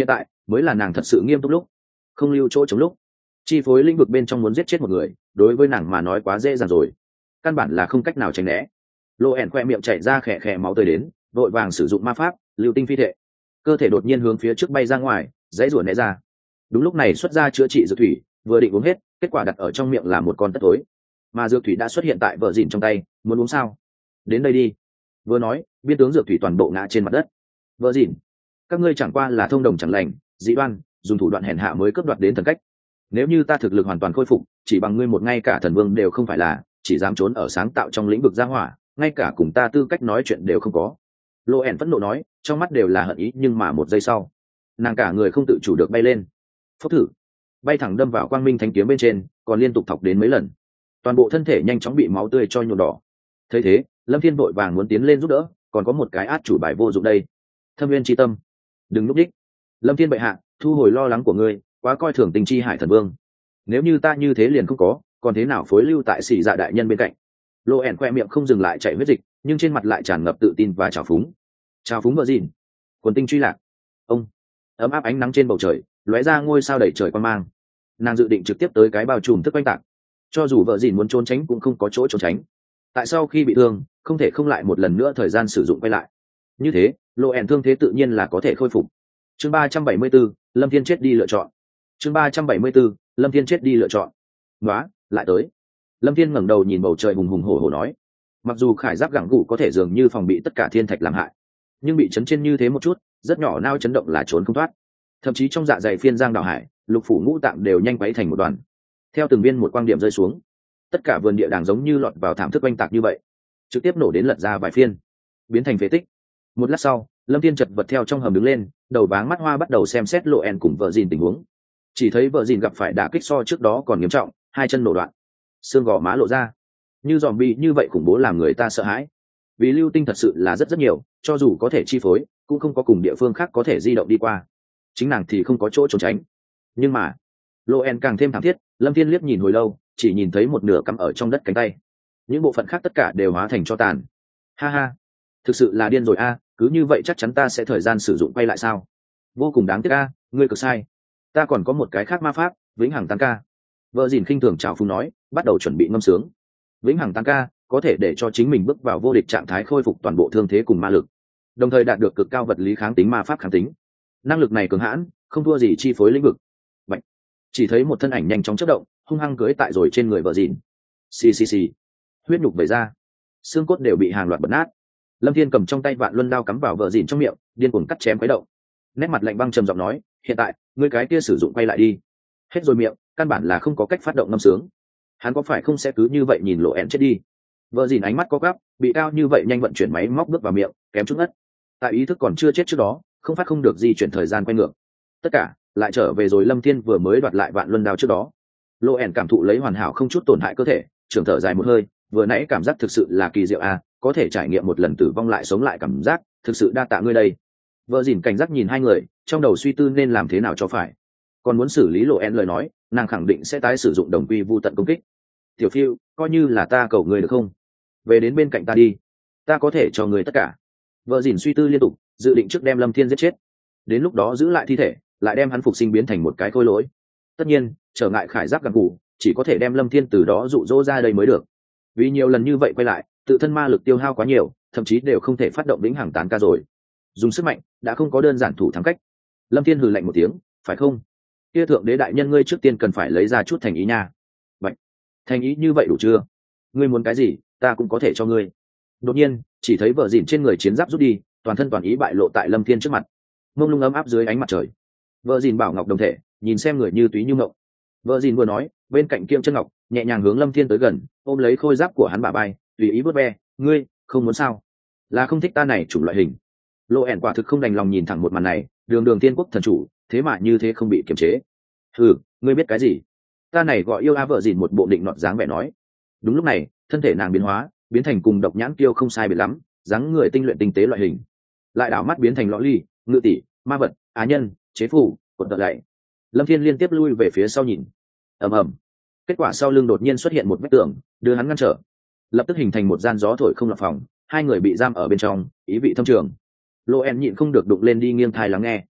mới là nàng thật sự nghiêm túc lúc, không lưu chỗ chống lúc. Chi phối lĩnh vực bên trong muốn giết chết một người, đối với nàng mà nói quá dễ dàng rồi, căn bản là không cách nào tránh né. Lộ ẻn khoe miệng chảy ra khẽ khẽ máu tươi đến, vội vàng sử dụng ma pháp lưu tinh phi thệ, cơ thể đột nhiên hướng phía trước bay ra ngoài, dãy rủa né ra. Đúng lúc này xuất ra chữa trị dược thủy, vừa định uống hết, kết quả đặt ở trong miệng là một con tất tối, mà dược thủy đã xuất hiện tại vợ dìn trong tay. Muốn uống sao? Đến đây đi. Vừa nói, biên tướng dược thủy toàn bộ ngã trên mặt đất. Vợ dìn, các ngươi chẳng qua là thông đồng chẳng lành, dị đoan, dùng thủ đoạn hèn hạ mới cướp đoạt đến thần cách. Nếu như ta thực lực hoàn toàn khôi phục, chỉ bằng ngươi một ngay cả thần vương đều không phải là, chỉ dám trốn ở sáng tạo trong lĩnh vực gia hỏa, ngay cả cùng ta tư cách nói chuyện đều không có. Lộ ẻn phẫn nộ nói, trong mắt đều là hận ý, nhưng mà một giây sau, nàng cả người không tự chủ được bay lên, phốc thử, bay thẳng đâm vào quang minh thánh kiếm bên trên, còn liên tục thọc đến mấy lần, toàn bộ thân thể nhanh chóng bị máu tươi cho nhuộm đỏ. Thấy thế, Lâm Thiên vội vàng muốn tiến lên giúp đỡ, còn có một cái át chủ bài vô dụng đây. Thâm Nguyên chi tâm, đừng lúc đích. Lâm Thiên bệ hạ, thu hồi lo lắng của ngươi, quá coi thường tình chi hải thần vương. Nếu như ta như thế liền không có, còn thế nào phối lưu tại xỉ dạ đại nhân bên cạnh. Lộ ẻn khoe miệng không dừng lại chảy huyết dịch, nhưng trên mặt lại tràn ngập tự tin và trào phúng. Trào phúng vợ dìn, quần tinh truy lạc. Ông, ấm áp ánh nắng trên bầu trời, lóe ra ngôi sao đầy trời quan mang. Nàng dự định trực tiếp tới cái bao trùm thức quanh tạc, cho dù vợ dìn muốn trốn tránh cũng không có chỗ trốn tránh. Tại sao khi bị thương, không thể không lại một lần nữa thời gian sử dụng quay lại. Như thế, lộ ẻn thương thế tự nhiên là có thể khôi phục. Chương ba trăm bảy mươi 374, Lâm Thiên chết đi lựa chọn. Chương ba trăm bảy mươi 374, Lâm Thiên chết đi lựa chọn. Nóa, lại tới. Lâm Thiên ngẩng đầu nhìn bầu trời hùng hùng hổ hổ nói, mặc dù khải giáp gẳng gù có thể dường như phòng bị tất cả thiên thạch làm hại, nhưng bị chấn trên như thế một chút, rất nhỏ nao chấn động là trốn không thoát. Thậm chí trong dạ dày phiên giang đảo hải, lục phủ ngũ tạng đều nhanh quấy thành một đoàn. Theo từng viên một quang điểm rơi xuống, tất cả vườn địa đàng giống như lọt vào thảm thức oanh tạc như vậy, trực tiếp nổ đến lật ra vài phiên, biến thành phế tích. Một lát sau, Lâm Thiên chật vật theo trong hầm đứng lên, đầu váng mắt hoa bắt đầu xem xét Lộ ẻn cùng vợ dìn tình huống. Chỉ thấy vợ dìn gặp phải đả kích so trước đó còn nghiêm trọng, hai chân nổ đoạn, xương gò má lộ ra, như dòm bi như vậy khủng bố làm người ta sợ hãi. Vì lưu tinh thật sự là rất rất nhiều, cho dù có thể chi phối, cũng không có cùng địa phương khác có thể di động đi qua. Chính nàng thì không có chỗ trốn tránh. Nhưng mà, Lộ ẻn càng thêm thảm thiết. Lâm Thiên liếc nhìn hồi lâu, chỉ nhìn thấy một nửa cắm ở trong đất cánh tay, những bộ phận khác tất cả đều hóa thành tro tàn. Ha ha, thực sự là điên rồi a, cứ như vậy chắc chắn ta sẽ thời gian sử dụng quay lại sao? Vô cùng đáng tiếc a, ngươi cực sai. Ta còn có một cái khác ma pháp, vĩnh hằng tăng ca. Vợ dìn khinh thường chào phúng nói, bắt đầu chuẩn bị ngâm sướng. Vĩnh hằng tăng ca có thể để cho chính mình bước vào vô địch trạng thái, khôi phục toàn bộ thương thế cùng ma lực, đồng thời đạt được cực cao vật lý kháng tính, ma pháp kháng tính. Năng lực này cường hãn, không thua gì chi phối lĩnh vực. Bạch. Chỉ thấy một thân ảnh nhanh chóng chớp động, hung hăng cưỡi tại rồi trên người vợ dìn. Xì xì xì, huyết nhục vẩy ra, xương cốt đều bị hàng loạt bật nát. Lâm Thiên cầm trong tay vạn luân đao cắm vào vợ dìn trong miệng, điên cuồng cắt chém quấy động. Nét mặt lạnh băng trầm giọng nói, hiện tại ngươi cái kia sử dụng quay lại đi. Hết rồi miệng, căn bản là không có cách phát động ngâm sướng. Hắn có phải không sẽ cứ như vậy nhìn Lộ ẻn chết đi? Vợ dìn ánh mắt có gắp, bị cao như vậy nhanh vận chuyển máy móc bước vào miệng, kém chút ngất. Tại ý thức còn chưa chết trước đó, không phát không được di chuyển thời gian quay ngược. Tất cả lại trở về rồi Lâm Thiên vừa mới đoạt lại vạn luân đao trước đó. Lộ ẻn cảm thụ lấy hoàn hảo không chút tổn hại cơ thể, trưởng thở dài một hơi, vừa nãy cảm giác thực sự là kỳ diệu à, có thể trải nghiệm một lần tử vong lại sống lại cảm giác, thực sự đa tạ ngươi đây. Vợ dìn cảnh giác nhìn hai người, trong đầu suy tư nên làm thế nào cho phải. Còn muốn xử lý Lộ ẻn lời nói, nàng khẳng định sẽ tái sử dụng đồng quy vu tận công kích. Tiểu Phiêu, coi như là ta cầu ngươi được không? Về đến bên cạnh ta đi, ta có thể cho ngươi tất cả. Vợ dìn suy tư liên tục, dự định trước đem Lâm Thiên giết chết, đến lúc đó giữ lại thi thể, lại đem hắn phục sinh biến thành một cái khôi lỗi. Tất nhiên, trở ngại khải giáp gặm củ, chỉ có thể đem Lâm Thiên từ đó dụ dỗ ra đây mới được. Vì nhiều lần như vậy quay lại, tự thân ma lực tiêu hao quá nhiều, thậm chí đều không thể phát động vĩnh hằng tán ca rồi. Dùng sức mạnh đã không có đơn giản thủ thắng cách. Lâm Thiên hừ lạnh một tiếng, phải không? Kia thượng đế đại nhân, ngươi trước tiên cần phải lấy ra chút thành ý nha. Vậy, thành ý như vậy đủ chưa? Ngươi muốn cái gì, ta cũng có thể cho ngươi. Đột nhiên, chỉ thấy vợ dìn trên người chiến giáp rút đi, toàn thân toàn ý bại lộ tại Lâm Thiên trước mặt, mông lung ấm áp dưới ánh mặt trời. Vợ dìn bảo ngọc đồng thể, nhìn xem người như túy như ngọc. Vợ dìn vừa nói, bên cạnh kiêm chân ngọc nhẹ nhàng hướng Lâm Thiên tới gần, ôm lấy khôi giáp của hắn bả vai, tùy ý vuốt ve. Ngươi không muốn sao? Là không thích ta này chủng loại hình? Lộ ẻn quả thực không đành lòng nhìn thẳng một màn này, đường đường tiên quốc thần chủ, thế mà như thế không bị kiềm chế. Ừ, ngươi biết cái gì? Ta này gọi yêu a. Vợ dìn một bộ định nọt dáng vẻ nói. Đúng lúc này, thân thể nàng biến hóa, biến thành cùng độc nhãn kiêu không sai biệt lắm, dáng người tinh luyện tinh tế loại hình, lại đảo mắt biến thành lõ ly, ngự tỷ, ma vật, á nhân, chế phù, cột đợt lạy. Lâm Thiên liên tiếp lui về phía sau nhìn. Ầm ầm. Kết quả sau lưng đột nhiên xuất hiện một vách tường, đưa hắn ngăn trở, lập tức hình thành một gian gió thổi không lọt phòng, hai người bị giam ở bên trong, ý vị thâm trường. Lộ ẻn nhịn không được đụng lên đi nghiêng thai lắng nghe.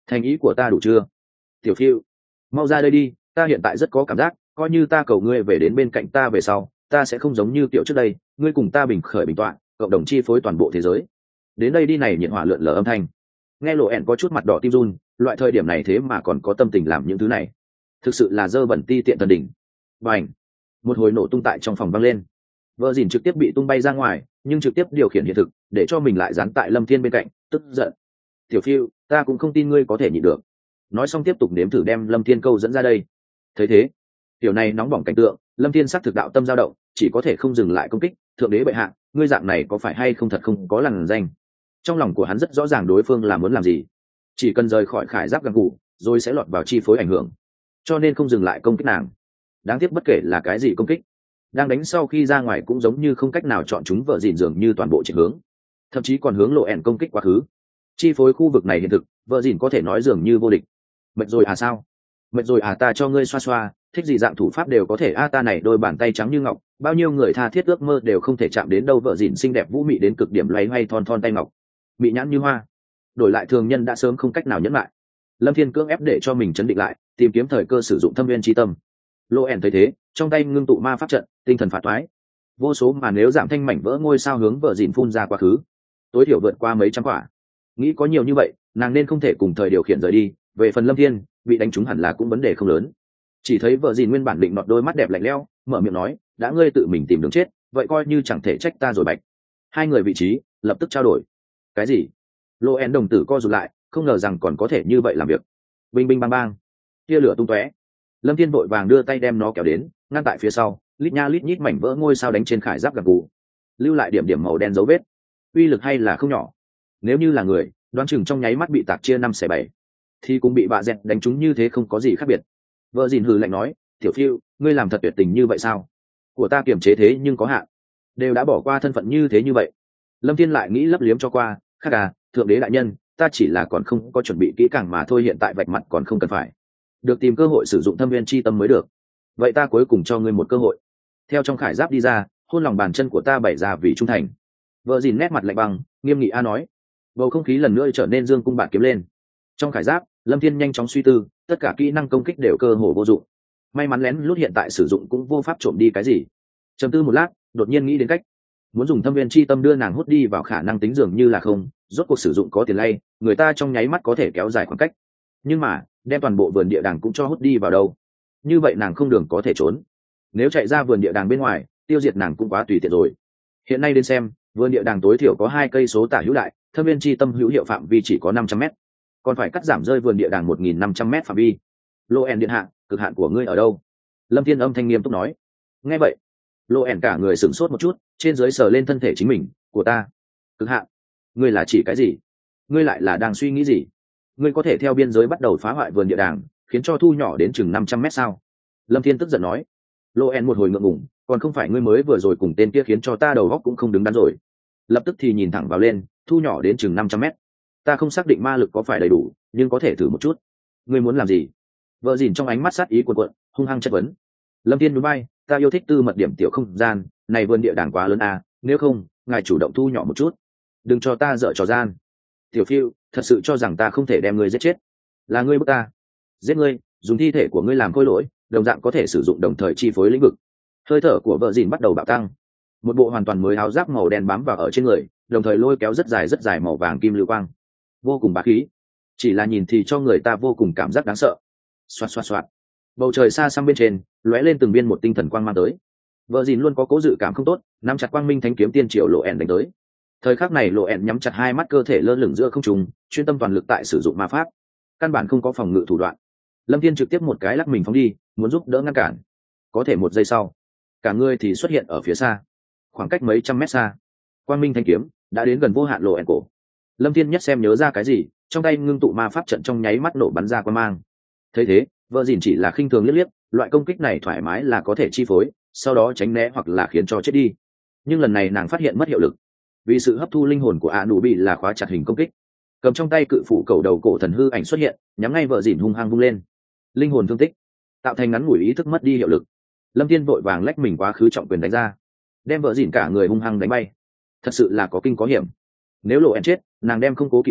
Thành ý của ta đủ chưa? Tiểu phiêu, mau ra đây đi, ta hiện tại rất có cảm giác, coi như ta cầu ngươi về đến bên cạnh ta về sau, ta sẽ không giống như kiểu trước đây, ngươi cùng ta bình khởi bình tọa, cộng đồng chi phối toàn bộ thế giới. Đến đây đi này nhiệt hỏa lượn lờ âm thanh. Nghe lộ ẹn có chút mặt đỏ tim run, loại thời điểm này thế mà còn có tâm tình làm những thứ này, thực sự là dơ bẩn ti tiện tận đỉnh. Bành! Một hồi nổ tung tại trong phòng vang lên. Vợ dìn trực tiếp bị tung bay ra ngoài, nhưng trực tiếp điều khiển hiện thực để cho mình lại dán tại Lâm Thiên bên cạnh, tức giận. Tiểu phiêu, ta cũng không tin ngươi có thể nhịn được. Nói xong tiếp tục nếm thử đem Lâm Thiên câu dẫn ra đây. Thấy thế, tiểu này nóng bỏng cảnh tượng, Lâm Thiên sắc thực đạo tâm dao động, chỉ có thể không dừng lại công kích. Thượng đế bệ hạ, ngươi dạng này có phải hay không thật không có lằn danh? Trong lòng của hắn rất rõ ràng đối phương là muốn làm gì, chỉ cần rời khỏi khải giáp găng cụ rồi sẽ lọt vào chi phối ảnh hưởng, cho nên không dừng lại công kích nàng. Đáng tiếc bất kể là cái gì công kích, đang đánh sau khi ra ngoài cũng giống như không cách nào chọn chúng vợ dìn dường như toàn bộ chuyển hướng, thậm chí còn hướng lộ ẻn công kích quá khứ. Chi phối khu vực này hiện thực, vợ dìn có thể nói dường như vô địch. Mệt rồi à sao? Mệt rồi à, ta cho ngươi xoa xoa, thích gì dạng thủ pháp đều có thể. A ta này đôi bàn tay trắng như ngọc, bao nhiêu người tha thiết ước mơ đều không thể chạm đến đâu. Vợ dìn xinh đẹp vũ mị đến cực điểm, loay hoay thon thon tay ngọc, mị nhãn như hoa, đổi lại thường nhân đã sớm không cách nào nhẫn lại. Lâm Thiên cưỡng ép để cho mình chấn định lại, tìm kiếm thời cơ sử dụng thâm viên chi tâm. Lô ẻn thấy thế, trong tay ngưng tụ ma pháp trận, tinh thần phá toái, vô số mà nếu giảm thanh mảnh vỡ ngôi sao hướng vợ dìn phun ra quá khứ, tối thiểu vượt qua mấy trăm quả. Nghĩ có nhiều như vậy, nàng nên không thể cùng thời điều khiển rời đi. Về phần Lâm Thiên, bị đánh trúng hẳn là cũng vấn đề không lớn. Chỉ thấy vợ dìn nguyên bản định nọt đôi mắt đẹp lạnh lẽo, mở miệng nói, đã ngươi tự mình tìm đường chết, vậy coi như chẳng thể trách ta rồi. Bạch. Hai người vị trí lập tức trao đổi. Cái gì? Lô ẻn đồng tử co rụt lại, không ngờ rằng còn có thể như vậy làm việc. Binh binh bang bang, tia lửa tung tóe. Lâm Thiên vội vàng đưa tay đem nó kéo đến, ngăn tại phía sau, lít nha lít nhít mảnh vỡ ngôi sao đánh trên khải giáp gạc cụ, lưu lại điểm điểm màu đen dấu vết. Uy lực hay là không nhỏ. Nếu như là người, đoán chừng trong nháy mắt bị tạc chia năm xẻ bảy, thì cũng bị bạ dẹt đánh trúng như thế không có gì khác biệt. Vợ dìn hừ lạnh nói, tiểu phiêu, ngươi làm thật tuyệt tình như vậy sao? Của ta kiềm chế thế nhưng có hạn, đều đã bỏ qua thân phận như thế như vậy. Lâm Thiên lại nghĩ lấp liếm cho qua, khác à, thượng đế đại nhân, ta chỉ là còn không có chuẩn bị kỹ càng mà thôi, hiện tại vạch mặt còn không cần phải, được tìm cơ hội sử dụng thâm viên chi tâm mới được. Vậy ta cuối cùng cho ngươi một cơ hội. Theo trong khải giáp đi ra, hôn lòng bàn chân của ta bày ra vì trung thành. Vợ dìn nét mặt lạnh băng, nghiêm nghị a nói. Bầu không khí lần nữa trở nên dương cung bạt kiếm lên. Trong khải giáp, Lâm Thiên nhanh chóng suy tư, tất cả kỹ năng công kích đều cơ hồ vô dụng. May mắn lén lút hiện tại sử dụng cũng vô pháp trộm đi cái gì. Trầm tư một lát, đột nhiên nghĩ đến cách, muốn dùng thâm viên chi tâm đưa nàng hút đi vào khả năng tính dường như là không, rốt cuộc sử dụng có tiền lay, người ta trong nháy mắt có thể kéo dài khoảng cách. Nhưng mà, đem toàn bộ vườn địa đàng cũng cho hút đi vào đâu? Như vậy nàng không đường có thể trốn. Nếu chạy ra vườn địa đàng bên ngoài, tiêu diệt nàng cũng quá tùy tiện rồi. Hiện nay đến xem, vườn địa đàng tối thiểu có hai cây số tả hữu đại, thâm viên chi tâm hữu hiệu phạm vi chỉ có năm trăm mét, còn phải cắt giảm rơi vườn địa đàng một nghìn năm trăm mét phạm vi. Lô ẻn điện hạ, cực hạn của ngươi ở đâu? Lâm Thiên âm thanh nghiêm túc nói. Nghe vậy, Lô ẻn cả người sửng sốt một chút, trên dưới sờ lên thân thể chính mình. Của ta cực hạn? Ngươi là chỉ cái gì? Ngươi lại là đang suy nghĩ gì? Ngươi có thể theo biên giới bắt đầu phá hoại vườn địa đàng, khiến cho thu nhỏ đến chừng năm trăm mét sao? Lâm Thiên tức giận nói. Lô ẻn một hồi ngượng ngùng, còn không phải ngươi mới vừa rồi cùng tên kia khiến cho ta đầu óc cũng không đứng đắn rồi. Lập tức thì nhìn thẳng vào lên, thu nhỏ đến chừng năm trăm mét. Ta không xác định ma lực có phải đầy đủ, nhưng có thể thử một chút. Ngươi muốn làm gì? Vợ dìn trong ánh mắt sát ý cuồn cuộn, hung hăng chất vấn. Lâm Thiên núi bay, ta yêu thích tư mật điểm tiểu không gian, này vườn địa đàng quá lớn à, nếu không, ngài chủ động thu nhỏ một chút. Đừng cho ta dở trò gian. Tiểu phiêu, thật sự cho rằng ta không thể đem ngươi giết chết? Là ngươi bức ta giết ngươi, dùng thi thể của ngươi làm khôi lỗi, đồng dạng có thể sử dụng đồng thời chi phối lĩnh vực. Hơi thở của vợ dìn bắt đầu bạo tăng, một bộ hoàn toàn mới áo giáp màu đen bám vào ở trên người, đồng thời lôi kéo rất dài rất dài màu vàng kim lưu quang, vô cùng bá khí, chỉ là nhìn thì cho người ta vô cùng cảm giác đáng sợ. Xoạt xoạt xoạt, bầu trời xa xăm bên trên lóe lên từng viên một tinh thần quang mang tới. Vợ dìn luôn có cố dự cảm không tốt, nắm chặt quang minh thánh kiếm tiên triều lộ ẻn đánh tới. Thời khắc này lộ ẻn nhắm chặt hai mắt, cơ thể lơ lửng giữa không trung, chuyên tâm toàn lực tại sử dụng ma pháp, căn bản không có phòng ngự thủ đoạn. Lâm Thiên trực tiếp một cái lắc mình phóng đi, muốn giúp đỡ ngăn cản. Có thể một giây sau, cả người thì xuất hiện ở phía xa, khoảng cách mấy trăm mét xa. Quang minh thanh kiếm đã đến gần vô hạn lộ ẻn cổ. Lâm Thiên nhất xem nhớ ra cái gì, trong tay ngưng tụ ma pháp trận trong nháy mắt nổ bắn ra quang mang. Thấy thế, vợ dìn chỉ là khinh thường liếc liếc, loại công kích này thoải mái là có thể chi phối, sau đó tránh né hoặc là khiến cho chết đi. Nhưng lần này nàng phát hiện mất hiệu lực, vì sự hấp thu linh hồn của a nụ bị là khóa chặt hình công kích. Cầm trong tay cự phủ cầu đầu cổ thần hư ảnh xuất hiện, nhắm ngay vợ dìn hung hăng vung lên. Linh hồn thương tích tạo thành ngắn ngủi ý thức mất đi hiệu lực. Lâm Thiên vội vàng lách mình quá khứ trọng quyền đánh ra, đem vợ dìn cả người hung hăng đánh bay. Thật sự là có kinh có hiểm. Nếu lộ em chết, nàng đem không cố kỵ gì,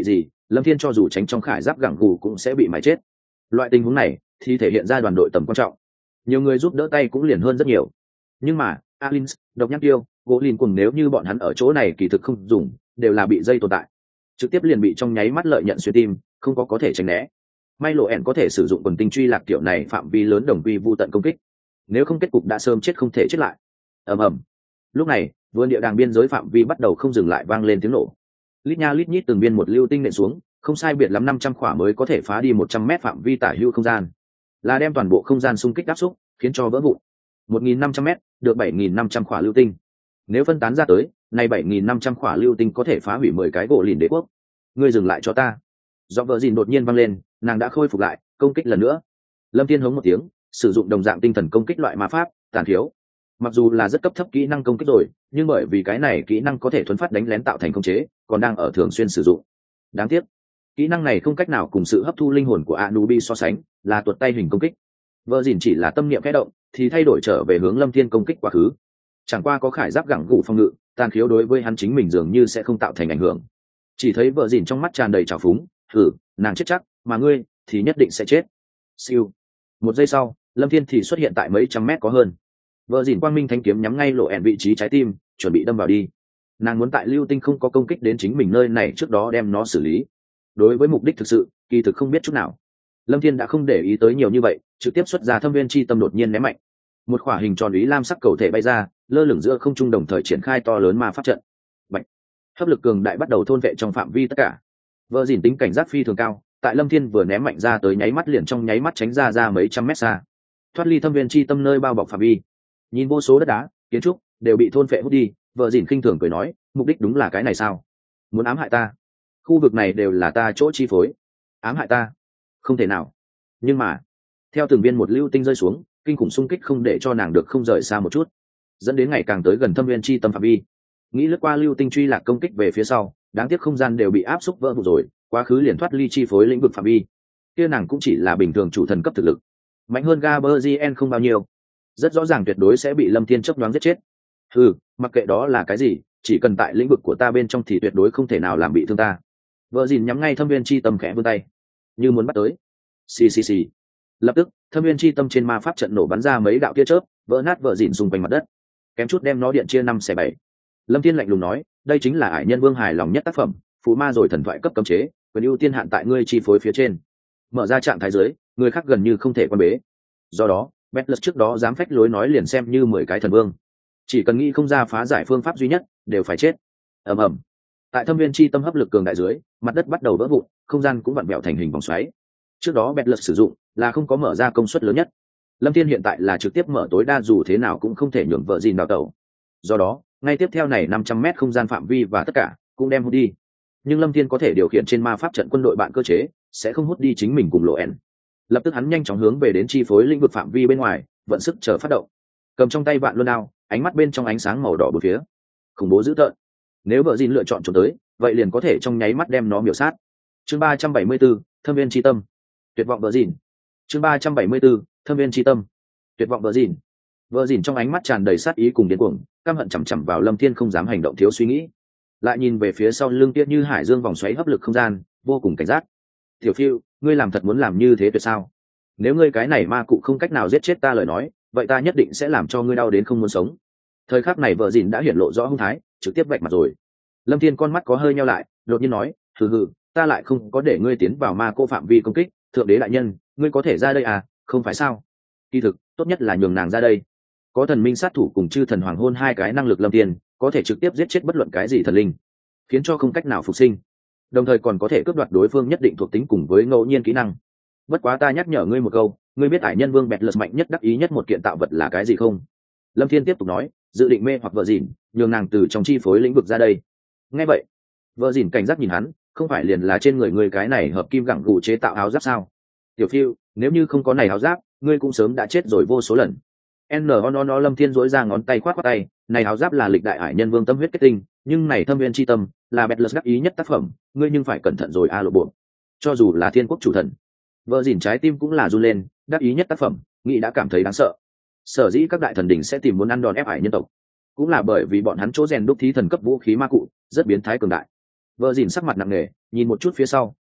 Lâm Thiên cho dù tránh trong khải giáp gẳng gù cũng sẽ bị mài chết. Loại tình huống này thì thể hiện ra đoàn đội tầm quan trọng, nhiều người giúp đỡ tay cũng liền hơn rất nhiều. Nhưng mà Alin, độc nhãn tiêu, gỗ lìn cùng nếu như bọn hắn ở chỗ này kỳ thực không dùng, đều là bị dây tồn tại, trực tiếp liền bị trong nháy mắt lợi nhận xuyên tim, không có có thể tránh né. May lộ ẻn có thể sử dụng quần tinh truy lạc kiểu này phạm vi lớn đồng quy vu tận công kích, nếu không kết cục đã sớm chết không thể chết lại. ầm ầm. Lúc này vườn địa đàng biên giới phạm vi bắt đầu không dừng lại vang lên tiếng nổ, lít nha lít nhít từng viên một lưu tinh nện xuống, không sai biệt lắm năm trăm khỏa mới có thể phá đi một trăm mét phạm vi tả hữu không gian, là đem toàn bộ không gian xung kích áp xúc, khiến cho vỡ vụn. một nghìn năm trăm mét được bảy nghìn năm trăm khỏa lưu tinh, nếu phân tán ra tới, này bảy nghìn năm trăm khỏa lưu tinh có thể phá hủy mười cái gỗ lìn đế quốc. Ngươi dừng lại cho ta. Giọng vợ dìn đột nhiên vang lên, nàng đã khôi phục lại, công kích lần nữa. Lâm Thiên hống một tiếng, sử dụng đồng dạng tinh thần công kích loại ma pháp tàn thiếu. Mặc dù là rất cấp thấp kỹ năng công kích rồi, nhưng bởi vì cái này kỹ năng có thể thuấn phát đánh lén tạo thành công chế, còn đang ở thường xuyên sử dụng. Đáng tiếc, kỹ năng này không cách nào cùng sự hấp thu linh hồn của Anubi so sánh, là tuột tay hình công kích. Vợ dìn chỉ là tâm niệm khẽ động, thì thay đổi trở về hướng Lâm Thiên công kích quá khứ. Chẳng qua có khải giáp gẳng gù phòng ngự, tàn khiếu đối với hắn chính mình dường như sẽ không tạo thành ảnh hưởng. Chỉ thấy vợ dìn trong mắt tràn đầy trào phúng, thử, nàng chết chắc, mà ngươi thì nhất định sẽ chết. Siêu. Một giây sau, Lâm Thiên thì xuất hiện tại mấy trăm mét có hơn. Vợ dìn quang minh thanh kiếm nhắm ngay lộ ẻn vị trí trái tim, chuẩn bị đâm vào đi. Nàng muốn tại lưu tinh không có công kích đến chính mình nơi này trước đó đem nó xử lý. Đối với mục đích thực sự, kỳ thực không biết chút nào. Lâm Thiên đã không để ý tới nhiều như vậy, trực tiếp xuất ra thâm viên chi tâm đột nhiên ném mạnh. Một quả hình tròn ý lam sắc cầu thể bay ra, lơ lửng giữa không trung đồng thời triển khai to lớn ma pháp trận. Bạch. Hấp lực cường đại bắt đầu thôn vệ trong phạm vi tất cả. Vợ dìn tính cảnh giác phi thường cao, tại Lâm Thiên vừa ném mạnh ra tới nháy mắt liền trong nháy mắt tránh ra ra mấy trăm mét xa, thoát ly thâm viên chi tâm nơi bao bọc phạm vi. Nhìn vô số đất đá, kiến trúc đều bị thôn vệ hút đi, vợ dìn khinh thường cười nói, mục đích đúng là cái này sao? Muốn ám hại ta? Khu vực này đều là ta chỗ chi phối. Ám hại ta? Không thể nào. Nhưng mà, theo từng viên một lưu tinh rơi xuống, kinh khủng xung kích không để cho nàng được không rời xa một chút, dẫn đến ngày càng tới gần thâm viên chi tâm phạm vi. Nghĩ lướt qua lưu tinh truy lạc công kích về phía sau, đáng tiếc không gian đều bị áp xúc vỡ vụn rồi, quá khứ liền thoát ly chi phối lĩnh vực phạm vi. Kia nàng cũng chỉ là bình thường chủ thần cấp thực lực, mạnh hơn Gaberzien không bao nhiêu, rất rõ ràng tuyệt đối sẽ bị Lâm Thiên chớp nhoáng giết chết. Ừ, mặc kệ đó là cái gì, chỉ cần tại lĩnh vực của ta bên trong thì tuyệt đối không thể nào làm bị thương ta. Vợ dìn nhắm ngay thâm viên chi tâm khẽ vươn tay, như muốn bắt tới. Xì xì xì. Lập tức, thâm viên chi tâm trên ma pháp trận nổ bắn ra mấy đạo tia chớp, vỡ nát vợ dìn xung quanh mặt đất, kém chút đem nó điện chia năm xẻ bảy. Lâm Thiên lạnh lùng nói, đây chính là ải nhân vương hài lòng nhất tác phẩm, phù ma rồi thần thoại cấp cấm chế, quyền ưu tiên hạn tại ngươi chi phối phía trên. Mở ra trạng thái dưới, người khác gần như không thể quan bế. Do đó, Betlus trước đó dám phách lối nói liền xem như mười cái thần vương, chỉ cần nghĩ không ra phá giải phương pháp duy nhất, đều phải chết. Ầm ầm. Tại thâm viên chi tâm hấp lực cường đại dưới, mặt đất bắt đầu vỡ vụn, không gian cũng vặn vẹo thành hình vòng xoáy. Trước đó Betlus sử dụng là không có mở ra công suất lớn nhất. Lâm Thiên hiện tại là trực tiếp mở tối đa, dù thế nào cũng không thể nhường vợ gìn đào tẩu. Do đó, ngay tiếp theo này năm trăm mét không gian phạm vi và tất cả cũng đem hút đi. Nhưng Lâm Thiên có thể điều khiển trên ma pháp trận quân đội bạn cơ chế, sẽ không hút đi chính mình cùng lộ ẻn. Lập tức hắn nhanh chóng hướng về đến chi phối lĩnh vực phạm vi bên ngoài, vận sức chờ phát động. Cầm trong tay vạn luân đao, ánh mắt bên trong ánh sáng màu đỏ bốn phía, khủng bố dữ tợn. Nếu vợ gìn lựa chọn trốn tới, vậy liền có thể trong nháy mắt đem nó miểu sát. Chương ba trăm bảy mươi bốn, thâm viên chi tâm. Tuyệt vọng vợ gìn. Chương ba trăm bảy mươi 4, thâm viên chi tâm. Tuyệt vọng vợ gìn. Vợ dìn trong ánh mắt tràn đầy sát ý cùng điên cuồng, căm hận chằm chằm vào Lâm Thiên không dám hành động thiếu suy nghĩ. Lại nhìn về phía sau lưng tiết như hải dương vòng xoáy hấp lực không gian, vô cùng cảnh giác. Tiểu Phiêu, ngươi làm thật muốn làm như thế tuyệt sao? Nếu ngươi cái này ma cụ không cách nào giết chết ta lời nói, vậy ta nhất định sẽ làm cho ngươi đau đến không muốn sống. Thời khắc này vợ dìn đã hiển lộ rõ hung thái, trực tiếp vạch mặt rồi. Lâm Thiên con mắt có hơi nheo lại, đột nhiên nói, hừ hừ, ta lại không có để ngươi tiến vào ma cô phạm vi công kích, thượng đế đại nhân, ngươi có thể ra đây à, không phải sao? Kỳ thực, tốt nhất là nhường nàng ra đây. Có thần minh sát thủ cùng chư thần hoàng hôn hai cái năng lực Lâm Thiên có thể trực tiếp giết chết bất luận cái gì thần linh, khiến cho không cách nào phục sinh, đồng thời còn có thể cướp đoạt đối phương nhất định thuộc tính cùng với ngẫu nhiên kỹ năng. Bất quá ta nhắc nhở ngươi một câu, ngươi biết ải nhân vương Betlus mạnh nhất đắc ý nhất một kiện tạo vật là cái gì không? Lâm Thiên tiếp tục nói, dự định mê hoặc vợ dìn, nhường nàng từ trong chi phối lĩnh vực ra đây. Nghe vậy, vợ dìn cảnh giác nhìn hắn, không phải liền là trên người ngươi cái này hợp kim gẳng gù chế tạo áo giáp sao? Tiểu Phiêu, nếu như không có này áo giáp, ngươi cũng sớm đã chết rồi vô số lần. N O N O Lâm Thiên dỗi ra ngón tay khoát khoát tay, này áo giáp là lịch đại ải nhân vương tâm huyết kết tinh, nhưng này thâm viên chi tâm là Betlus đắc ý nhất tác phẩm, ngươi nhưng phải cẩn thận rồi a lộ bộ. Cho dù là thiên quốc chủ thần, vợ dìn trái tim cũng là run lên, đắc ý nhất tác phẩm, nghĩ đã cảm thấy đáng sợ. Sở dĩ các đại thần đỉnh sẽ tìm muốn ăn đòn ép ải nhân tộc, cũng là bởi vì bọn hắn chỗ rèn đúc thí thần cấp vũ khí ma cụ rất biến thái cường đại. Vợ dìn sắc mặt nặng nề, nhìn một chút phía sau,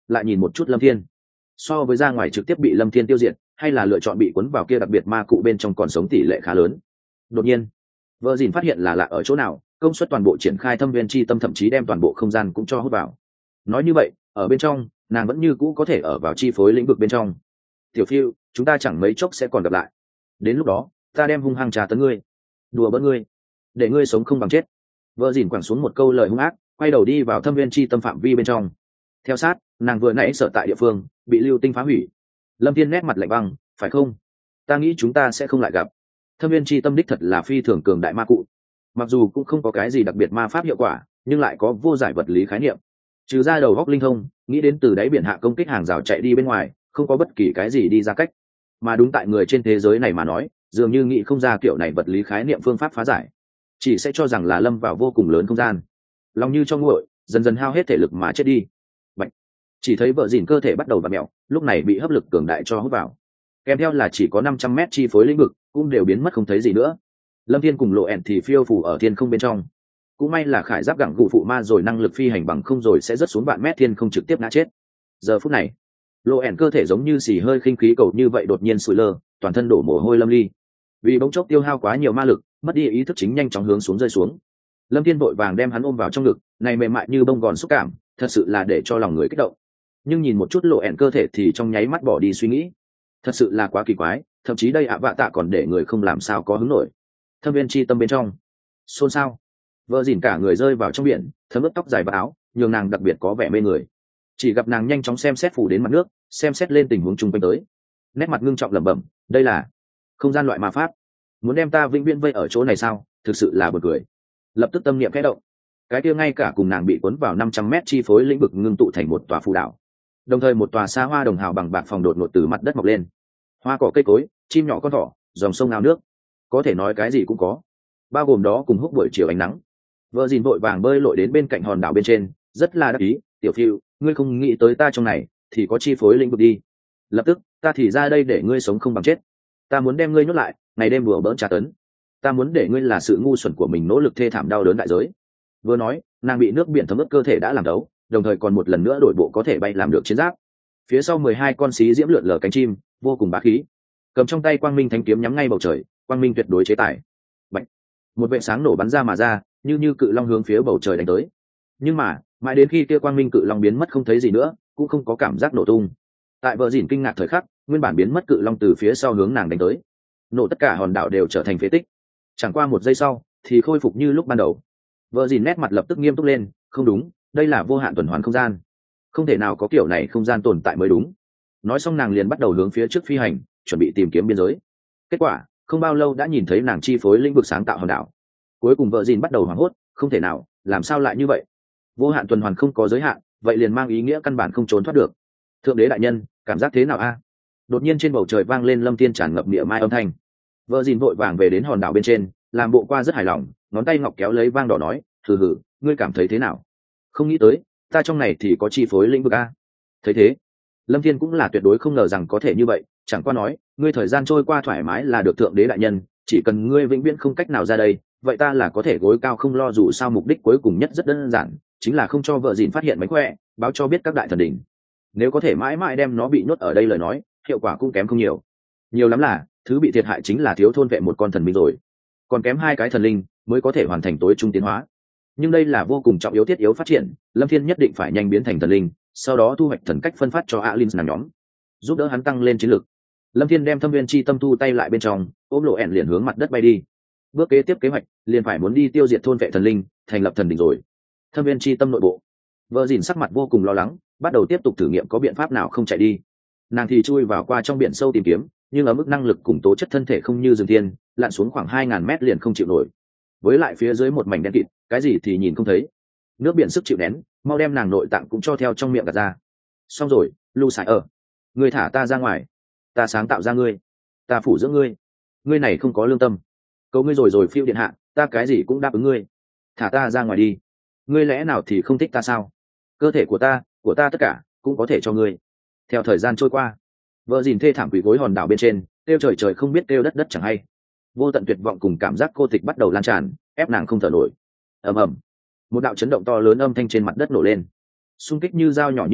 lại nhìn một chút Lâm Thiên. So với ra ngoài trực tiếp bị Lâm Thiên tiêu diệt, hay là lựa chọn bị cuốn vào kia đặc biệt ma cụ bên trong còn sống tỷ lệ khá lớn. Đột nhiên, vợ dìn phát hiện là lạ ở chỗ nào, công suất toàn bộ triển khai thâm viên chi tâm, thậm chí đem toàn bộ không gian cũng cho hút vào. Nói như vậy, ở bên trong, nàng vẫn như cũ có thể ở vào chi phối lĩnh vực bên trong. Tiểu Phiêu, chúng ta chẳng mấy chốc sẽ còn gặp lại. Đến lúc đó, ta đem hung hăng trà tấn ngươi, đùa bỡn ngươi, để ngươi sống không bằng chết. Vợ dìn quẳng xuống một câu lời hung ác, quay đầu đi vào thâm viên chi tâm phạm vi bên trong. Theo sát, nàng vừa nãy sợ tại địa phương bị lưu tinh phá hủy. Lâm Thiên nét mặt lạnh băng, phải không? Ta nghĩ chúng ta sẽ không lại gặp. Thâm viên chi tâm đích thật là phi thường cường đại ma cụ, mặc dù cũng không có cái gì đặc biệt ma pháp hiệu quả, nhưng lại có vô giải vật lý khái niệm. Trừ ra đầu góc linh thông, nghĩ đến từ đáy biển hạ công kích hàng rào chạy đi bên ngoài, không có bất kỳ cái gì đi ra cách. Mà đúng tại người trên thế giới này mà nói, dường như nghĩ không ra kiểu này vật lý khái niệm phương pháp phá giải, chỉ sẽ cho rằng là lâm vào vô cùng lớn không gian, lòng như cho nguội, dần dần hao hết thể lực mà chết đi. Bạch. Chỉ thấy vợ dìn cơ thể bắt đầu vặn mèo, lúc này bị hấp lực cường đại cho hút vào, kèm theo là chỉ có năm trăm mét chi phối lĩnh vực cũng đều biến mất không thấy gì nữa. Lâm Thiên cùng Lộ ẻn thì phiêu phù ở thiên không bên trong. Cũng may là khải giáp gẳng gù phụ ma rồi năng lực phi hành bằng không rồi sẽ rớt xuống vạn mét thiên không trực tiếp ngã chết. Giờ phút này, Lộ ẻn cơ thể giống như xì hơi khinh khí cầu như vậy đột nhiên sùi lơ, toàn thân đổ mồ hôi lâm ly. Vì bỗng chốc tiêu hao quá nhiều ma lực, mất đi ý thức chính nhanh chóng hướng xuống rơi xuống. Lâm Thiên vội vàng đem hắn ôm vào trong ngực, này mềm mại như bông gòn xúc cảm, thật sự là để cho lòng người kích động. Nhưng nhìn một chút Lộ ẻn cơ thể thì trong nháy mắt bỏ đi suy nghĩ. Thật sự là quá kỳ quái, thậm chí đây ạ vạ tạ còn để người không làm sao có hứng nổi. Thâm viên chi tâm bên trong xôn xao, vợ dìn cả người rơi vào trong biển, thấm ướt tóc dài và áo, nhường nàng đặc biệt có vẻ mê người. Chỉ gặp nàng nhanh chóng xem xét phủ đến mặt nước, xem xét lên tình huống chung quanh tới, nét mặt ngưng trọng lẩm bẩm, đây là không gian loại ma pháp, muốn đem ta vĩnh viễn vây ở chỗ này sao? Thực sự là buồn cười. Lập tức tâm niệm khẽ động, cái kia ngay cả cùng nàng bị cuốn vào năm trăm mét chi phối lĩnh vực ngưng tụ thành một tòa phù đảo, đồng thời một tòa xa hoa đồng hào bằng bạc phòng đột ngột từ mặt đất mọc lên, hoa cỏ cây cối, chim nhỏ con thỏ, dòng sông ao nước, có thể nói cái gì cũng có, bao gồm đó cùng húc buổi chiều ánh nắng. Vợ dìn vội vàng bơi lội đến bên cạnh hòn đảo bên trên, rất là đắc ý, tiểu phiêu, ngươi không nghĩ tới ta trong này thì có chi phối lĩnh vực đi. Lập tức, ta thì ra đây để ngươi sống không bằng chết. Ta muốn đem ngươi nhốt lại, ngày đêm đùa bỡn tra tấn. Ta muốn để ngươi là sự ngu xuẩn của mình nỗ lực thê thảm đau đớn đại giới. Vừa nói, nàng bị nước biển thấm ướt cơ thể đã làm đấu, đồng thời còn một lần nữa đổi bộ có thể bay làm được chiến giáp. Phía sau mười hai con xí diễm lượn lờ cánh chim, vô cùng bá khí. Cầm trong tay quang minh thánh kiếm nhắm ngay bầu trời, quang minh tuyệt đối chế tài. Bạch. Một vệ sáng nổ bắn ra mà ra, như như cự long hướng phía bầu trời đánh tới. Nhưng mà, mãi đến khi kia quang minh cự long biến mất không thấy gì nữa, cũng không có cảm giác nổ tung. Tại vợ dìn kinh ngạc thời khắc, nguyên bản biến mất cự long từ phía sau hướng nàng đánh tới, nổ tất cả hòn đảo đều trở thành phế tích. Chẳng qua một giây sau, thì khôi phục như lúc ban đầu. Vợ dìn nét mặt lập tức nghiêm túc lên, không đúng, đây là vô hạn tuần hoàn không gian, không thể nào có kiểu này không gian tồn tại mới đúng. Nói xong nàng liền bắt đầu hướng phía trước phi hành, chuẩn bị tìm kiếm biên giới. Kết quả, không bao lâu đã nhìn thấy nàng chi phối lĩnh vực sáng tạo hòn đảo. Cuối cùng vợ dìn bắt đầu hoảng hốt, không thể nào, làm sao lại như vậy? Vô hạn tuần hoàn không có giới hạn, vậy liền mang ý nghĩa căn bản không trốn thoát được. Thượng đế đại nhân, cảm giác thế nào a? Đột nhiên trên bầu trời vang lên Lâm Thiên tràn ngập niệm mai âm thanh. Vợ dìn vội vàng về đến hòn đảo bên trên, làm bộ qua rất hài lòng, ngón tay ngọc kéo lấy vang đỏ nói, hừ hừ, ngươi cảm thấy thế nào? Không nghĩ tới, ta trong này thì có chi phối lĩnh vực a. Thấy thế, Lâm Thiên cũng là tuyệt đối không ngờ rằng có thể như vậy, chẳng qua nói, ngươi thời gian trôi qua thoải mái là được thượng đế đại nhân, chỉ cần ngươi vĩnh viễn không cách nào ra đây, vậy ta là có thể gối cao không lo, dù sao mục đích cuối cùng nhất rất đơn giản, chính là không cho vợ dìn phát hiện mánh khỏe, báo cho biết các đại thần đỉnh. Nếu có thể mãi mãi đem nó bị nhốt ở đây lời nói, hiệu quả cũng kém không nhiều. Nhiều lắm là, thứ bị thiệt hại chính là thiếu thôn vệ một con thần minh rồi, còn kém hai cái thần linh mới có thể hoàn thành tối trung tiến hóa. Nhưng đây là vô cùng trọng yếu thiết yếu phát triển, Lâm Thiên nhất định phải nhanh biến thành thần linh, sau đó thu hoạch thần cách phân phát cho Alin nàng nhóm, giúp đỡ hắn tăng lên chiến lực. Lâm Thiên đem thâm viên chi tâm thu tay lại bên trong, ôm Lộ ẻn liền hướng mặt đất bay đi. Bước kế tiếp kế hoạch liền phải muốn đi tiêu diệt thôn vệ thần linh, thành lập thần đỉnh rồi. Thâm viên chi tâm nội bộ, vợ dìn sắc mặt vô cùng lo lắng, bắt đầu tiếp tục thử nghiệm có biện pháp nào không chạy đi. Nàng thì chui vào qua trong biển sâu tìm kiếm, nhưng ở mức năng lực cùng tố chất thân thể không như rừng thiên, lặn xuống khoảng hai ngàn mét liền không chịu nổi. Với lại phía dưới một mảnh đen kịt, cái gì thì nhìn không thấy. Nước biển sức chịu nén, mau đem nàng nội tạng cũng cho theo trong miệng gạt ra. Xong rồi, Lu Sải ở, ngươi thả ta ra ngoài, ta sáng tạo ra ngươi, ta phủ dưỡng ngươi, ngươi này không có lương tâm, cầu ngươi rồi rồi phiêu điện hạ, ta cái gì cũng đáp ứng ngươi, thả ta ra ngoài đi, ngươi lẽ nào thì không thích ta sao? Cơ thể của ta, của ta tất cả cũng có thể cho ngươi. Theo thời gian trôi qua, vợ dìn thê thảm quỳ gối hòn đảo bên trên, kêu trời trời không biết kêu đất đất chẳng hay. Vô tận tuyệt vọng cùng cảm giác cô tịch bắt đầu lan tràn, ép nàng không thở nổi. Ầm ầm, một đạo chấn động to lớn âm thanh trên mặt đất nổ lên, xung kích như dao nhỏ như vậy,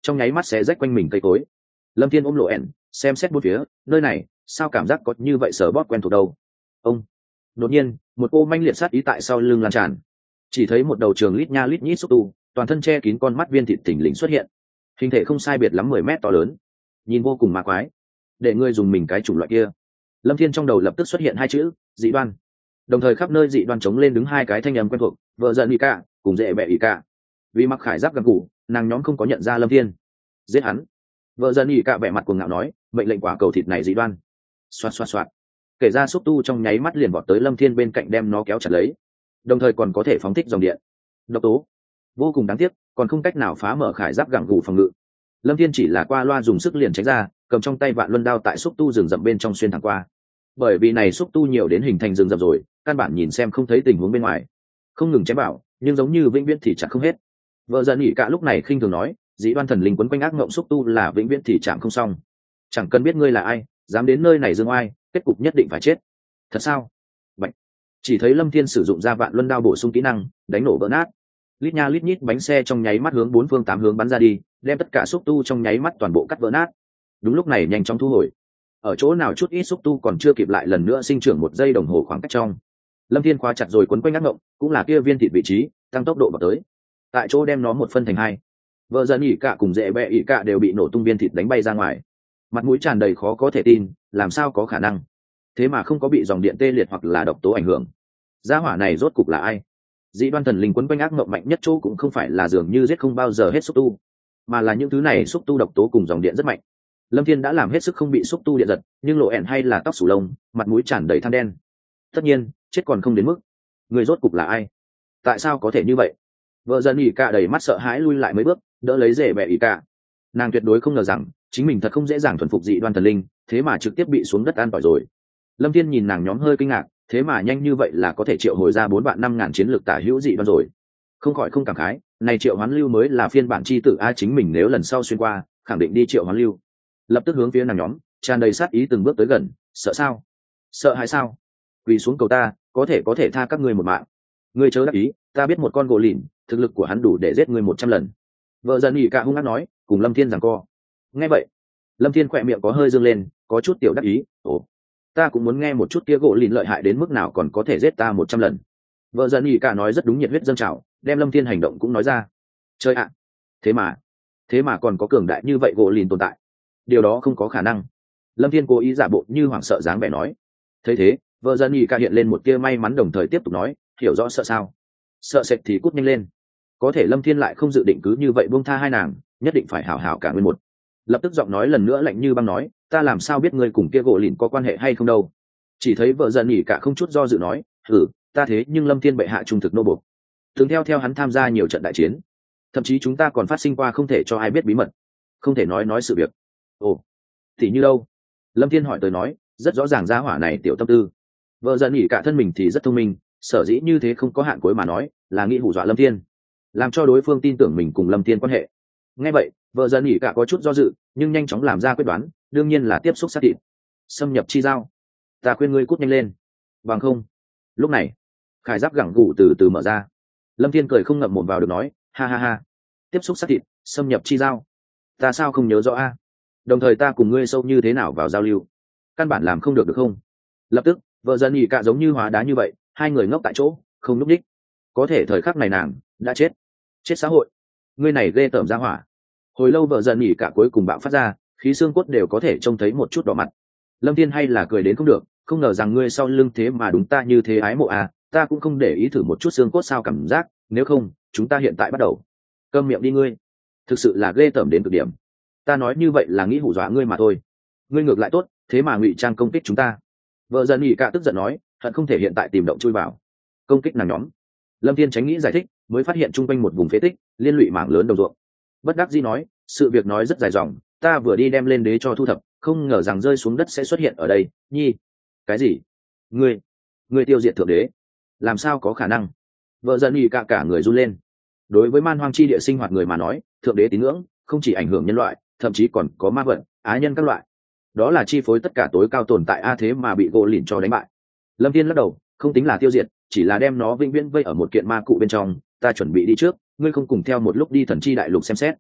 trong nháy mắt xé rách quanh mình cây cối. Lâm Thiên ôm lộ ẻn xem xét bốn phía, nơi này sao cảm giác có như vậy sở bót quen thuộc đâu. Ông đột nhiên một cô manh liệt sát ý tại sau lưng lan tràn, chỉ thấy một đầu trường lít nha lít nhít xúc tu toàn thân che kín con mắt viên thịt thình lình xuất hiện, hình thể không sai biệt lắm mười mét to lớn, nhìn vô cùng ma quái, để ngươi dùng mình cái chủng loại kia. Lâm Thiên trong đầu lập tức xuất hiện hai chữ dị đoan, đồng thời khắp nơi dị đoan chống lên đứng hai cái thanh âm quen thuộc, vợ giận ỉ cả cùng dễ bẹ ỉ cả. Vì mặc khải giáp gầm củ, nàng nhóm không có nhận ra Lâm Thiên. Giết hắn. Vợ giận ỉ cả vẻ mặt cuồng ngạo nói, mệnh lệnh quả cầu thịt này dị đoan. Xoạt xoạt xoạt, kể ra xúc tu trong nháy mắt liền vọt tới Lâm Thiên bên cạnh đem nó kéo chặt lấy, đồng thời còn có thể phóng thích dòng điện. Độc tố vô cùng đáng tiếc, còn không cách nào phá mở khải giáp gẳng gù phòng ngự. Lâm Thiên chỉ là qua loa dùng sức liền tránh ra, cầm trong tay vạn luân đao tại xúc tu rừng rậm bên trong xuyên thẳng qua. Bởi vì này xúc tu nhiều đến hình thành rừng rậm rồi, căn bản nhìn xem không thấy tình huống bên ngoài, không ngừng chém bảo, nhưng giống như vĩnh viễn thì chặt không hết. Vợ giận ỉ cả lúc này khinh thường nói, dĩ đoan thần linh quấn quanh ác ngộng xúc tu là vĩnh viễn thì chạm không xong, chẳng cần biết ngươi là ai, dám đến nơi này dương oai, kết cục nhất định phải chết. Thật sao? Bạch. Chỉ thấy Lâm Thiên sử dụng ra vạn luân đao bổ sung kỹ năng, đánh nổ vỡ nát. Lít nha lít nhít bánh xe trong nháy mắt hướng bốn phương tám hướng bắn ra đi, đem tất cả xúc tu trong nháy mắt toàn bộ cắt vỡ nát. Đúng lúc này nhanh chóng thu hồi. Ở chỗ nào chút ít xúc tu còn chưa kịp lại lần nữa sinh trưởng một giây đồng hồ khoảng cách trong. Lâm Thiên khóa chặt rồi quấn quanh ác ngộng, cũng là kia viên thịt vị trí, tăng tốc độ vào tới. Tại chỗ đem nó một phân thành hai. Vợ giận ỉ cả cùng dễ bẹ ỉ cả đều bị nổ tung viên thịt đánh bay ra ngoài. Mặt mũi tràn đầy khó có thể tin, làm sao có khả năng? Thế mà không có bị dòng điện tê liệt hoặc là độc tố ảnh hưởng. Gia hỏa này rốt cục là ai? Dĩ đoan thần linh quấn quanh ác mộng mạnh nhất chỗ cũng không phải là dường như giết không bao giờ hết xúc tu, mà là những thứ này xúc tu độc tố cùng dòng điện rất mạnh. Lâm Thiên đã làm hết sức không bị xúc tu điện giật, nhưng lộ ẻn hay là tóc sủ lông, mặt mũi tràn đầy than đen. Tất nhiên chết còn không đến mức. Người rốt cục là ai? Tại sao có thể như vậy? Vợ giận ỉ cả đầy mắt sợ hãi lui lại mấy bước, đỡ lấy rể bẹ ỉ cả. Nàng tuyệt đối không ngờ rằng chính mình thật không dễ dàng thuần phục dị đoan thần linh, thế mà trực tiếp bị xuống đất an tỏi rồi. Lâm Thiên nhìn nàng nhóm hơi kinh ngạc, thế mà nhanh như vậy là có thể triệu hồi ra bốn vạn năm ngàn chiến lược tả hữu dị đoan rồi. Không khỏi không cảm khái, này triệu hoán lưu mới là phiên bản chi tử a, chính mình nếu lần sau xuyên qua, khẳng định đi triệu hoán lưu. Lập tức hướng phía nàng nhóm, tràn đầy sát ý từng bước tới gần, sợ sao? Sợ hãi sao? Quỳ xuống cầu ta, có thể có thể tha các ngươi một mạng. Ngươi chớ đắc ý, ta biết một con gỗ lìn, thực lực của hắn đủ để giết ngươi một trăm lần. Vợ giận ỉ cả hung ác nói, cùng Lâm Thiên giằng co. Nghe vậy, Lâm Thiên khỏe miệng có hơi dương lên, có chút tiểu đắc ý, ồ, ta cũng muốn nghe một chút kia gỗ lìn lợi hại đến mức nào còn có thể giết ta một trăm lần. Vợ giận ỉ cả nói rất đúng, nhiệt huyết dâng trào, đem Lâm Thiên hành động cũng nói ra. Chơi ạ, thế mà, thế mà còn có cường đại như vậy gỗ lìn tồn tại, điều đó không có khả năng. Lâm Thiên cố ý giả bộ như hoảng sợ dáng vẻ nói. Thấy thế, vợ giận ỉ cả hiện lên một tia may mắn, đồng thời tiếp tục nói, hiểu rõ sợ sao? Sợ sệt thì cút nhanh lên. Có thể Lâm Thiên lại không dự định cứ như vậy buông tha hai nàng, nhất định phải hảo hảo cả nguyên một. Lập tức giọng nói lần nữa lạnh như băng nói, ta làm sao biết ngươi cùng kia gỗ lìn có quan hệ hay không đâu? Chỉ thấy vợ giận ỉ cả không chút do dự nói, thử, ta thế nhưng Lâm Thiên bệ hạ trung thực nô bộc, thường theo theo hắn tham gia nhiều trận đại chiến, thậm chí chúng ta còn phát sinh qua không thể cho ai biết bí mật, không thể nói nói sự việc. Ồ, thì như đâu? Lâm Thiên hỏi tới nói, rất rõ ràng gia hỏa này tiểu tâm tư. Vợ giận ỉ cả thân mình thì rất thông minh, sở dĩ như thế không có hạn cuối mà nói, là nghĩ hù dọa Lâm Thiên, làm cho đối phương tin tưởng mình cùng Lâm Thiên quan hệ. Nghe vậy, vợ giận ỉ cả có chút do dự, nhưng nhanh chóng làm ra quyết đoán, đương nhiên là tiếp xúc sát thịt, xâm nhập chi giao. Ta khuyên ngươi cút nhanh lên, bằng không. Lúc này, khải giáp gẳng gù từ từ mở ra. Lâm Thiên cười không ngậm mồm vào được nói, ha ha ha, tiếp xúc sát thịt, xâm nhập chi giao, ta sao không nhớ rõ a? Đồng thời ta cùng ngươi sâu như thế nào vào giao lưu, căn bản làm không được được không? Lập tức, vợ giận ỉ cả giống như hóa đá như vậy, hai người ngốc tại chỗ, không núp đích. Có thể thời khắc này nàng đã chết, chết xã hội, ngươi này ghê tởm ra hỏa. Hồi lâu vợ giận ỉ cả cuối cùng bạo phát ra, khí xương cốt đều có thể trông thấy một chút đỏ mặt. Lâm Thiên hay là cười đến không được, không ngờ rằng ngươi sau lưng thế mà đúng ta như thế ái mộ à, ta cũng không để ý thử một chút xương cốt sao cảm giác, nếu không chúng ta hiện tại bắt đầu. Câm miệng đi ngươi, thực sự là ghê tởm đến cực điểm. Ta nói như vậy là nghĩ hù dọa ngươi mà thôi, ngươi ngược lại tốt, thế mà ngụy trang công kích chúng ta. Vợ giận ỉ cả tức giận nói, hận không thể hiện tại tìm động chui vào công kích nàng nhóm. Lâm Thiên tránh nghĩ giải thích, mới phát hiện chung quanh một vùng phế tích, liên lụy mảng lớn đồng ruộng. Bất đắc dĩ nói, sự việc nói rất dài dòng, ta vừa đi đem lên đế cho thu thập, không ngờ rằng rơi xuống đất sẽ xuất hiện ở đây. Nhi, cái gì? Ngươi, ngươi tiêu diệt thượng đế? Làm sao có khả năng? Vợ giận ỉ cả cả người run lên. Đối với man hoang chi địa sinh hoạt người mà nói, thượng đế tín ngưỡng không chỉ ảnh hưởng nhân loại, thậm chí còn có ma vật, á nhân các loại. Đó là chi phối tất cả tối cao tồn tại a, thế mà bị gỗ lìn cho đánh bại. Lâm Thiên lắc đầu, không tính là tiêu diệt, chỉ là đem nó vĩnh viễn vây ở một kiện ma cụ bên trong. Ta chuẩn bị đi trước, ngươi không cùng theo một lúc đi thần chi đại lục xem xét?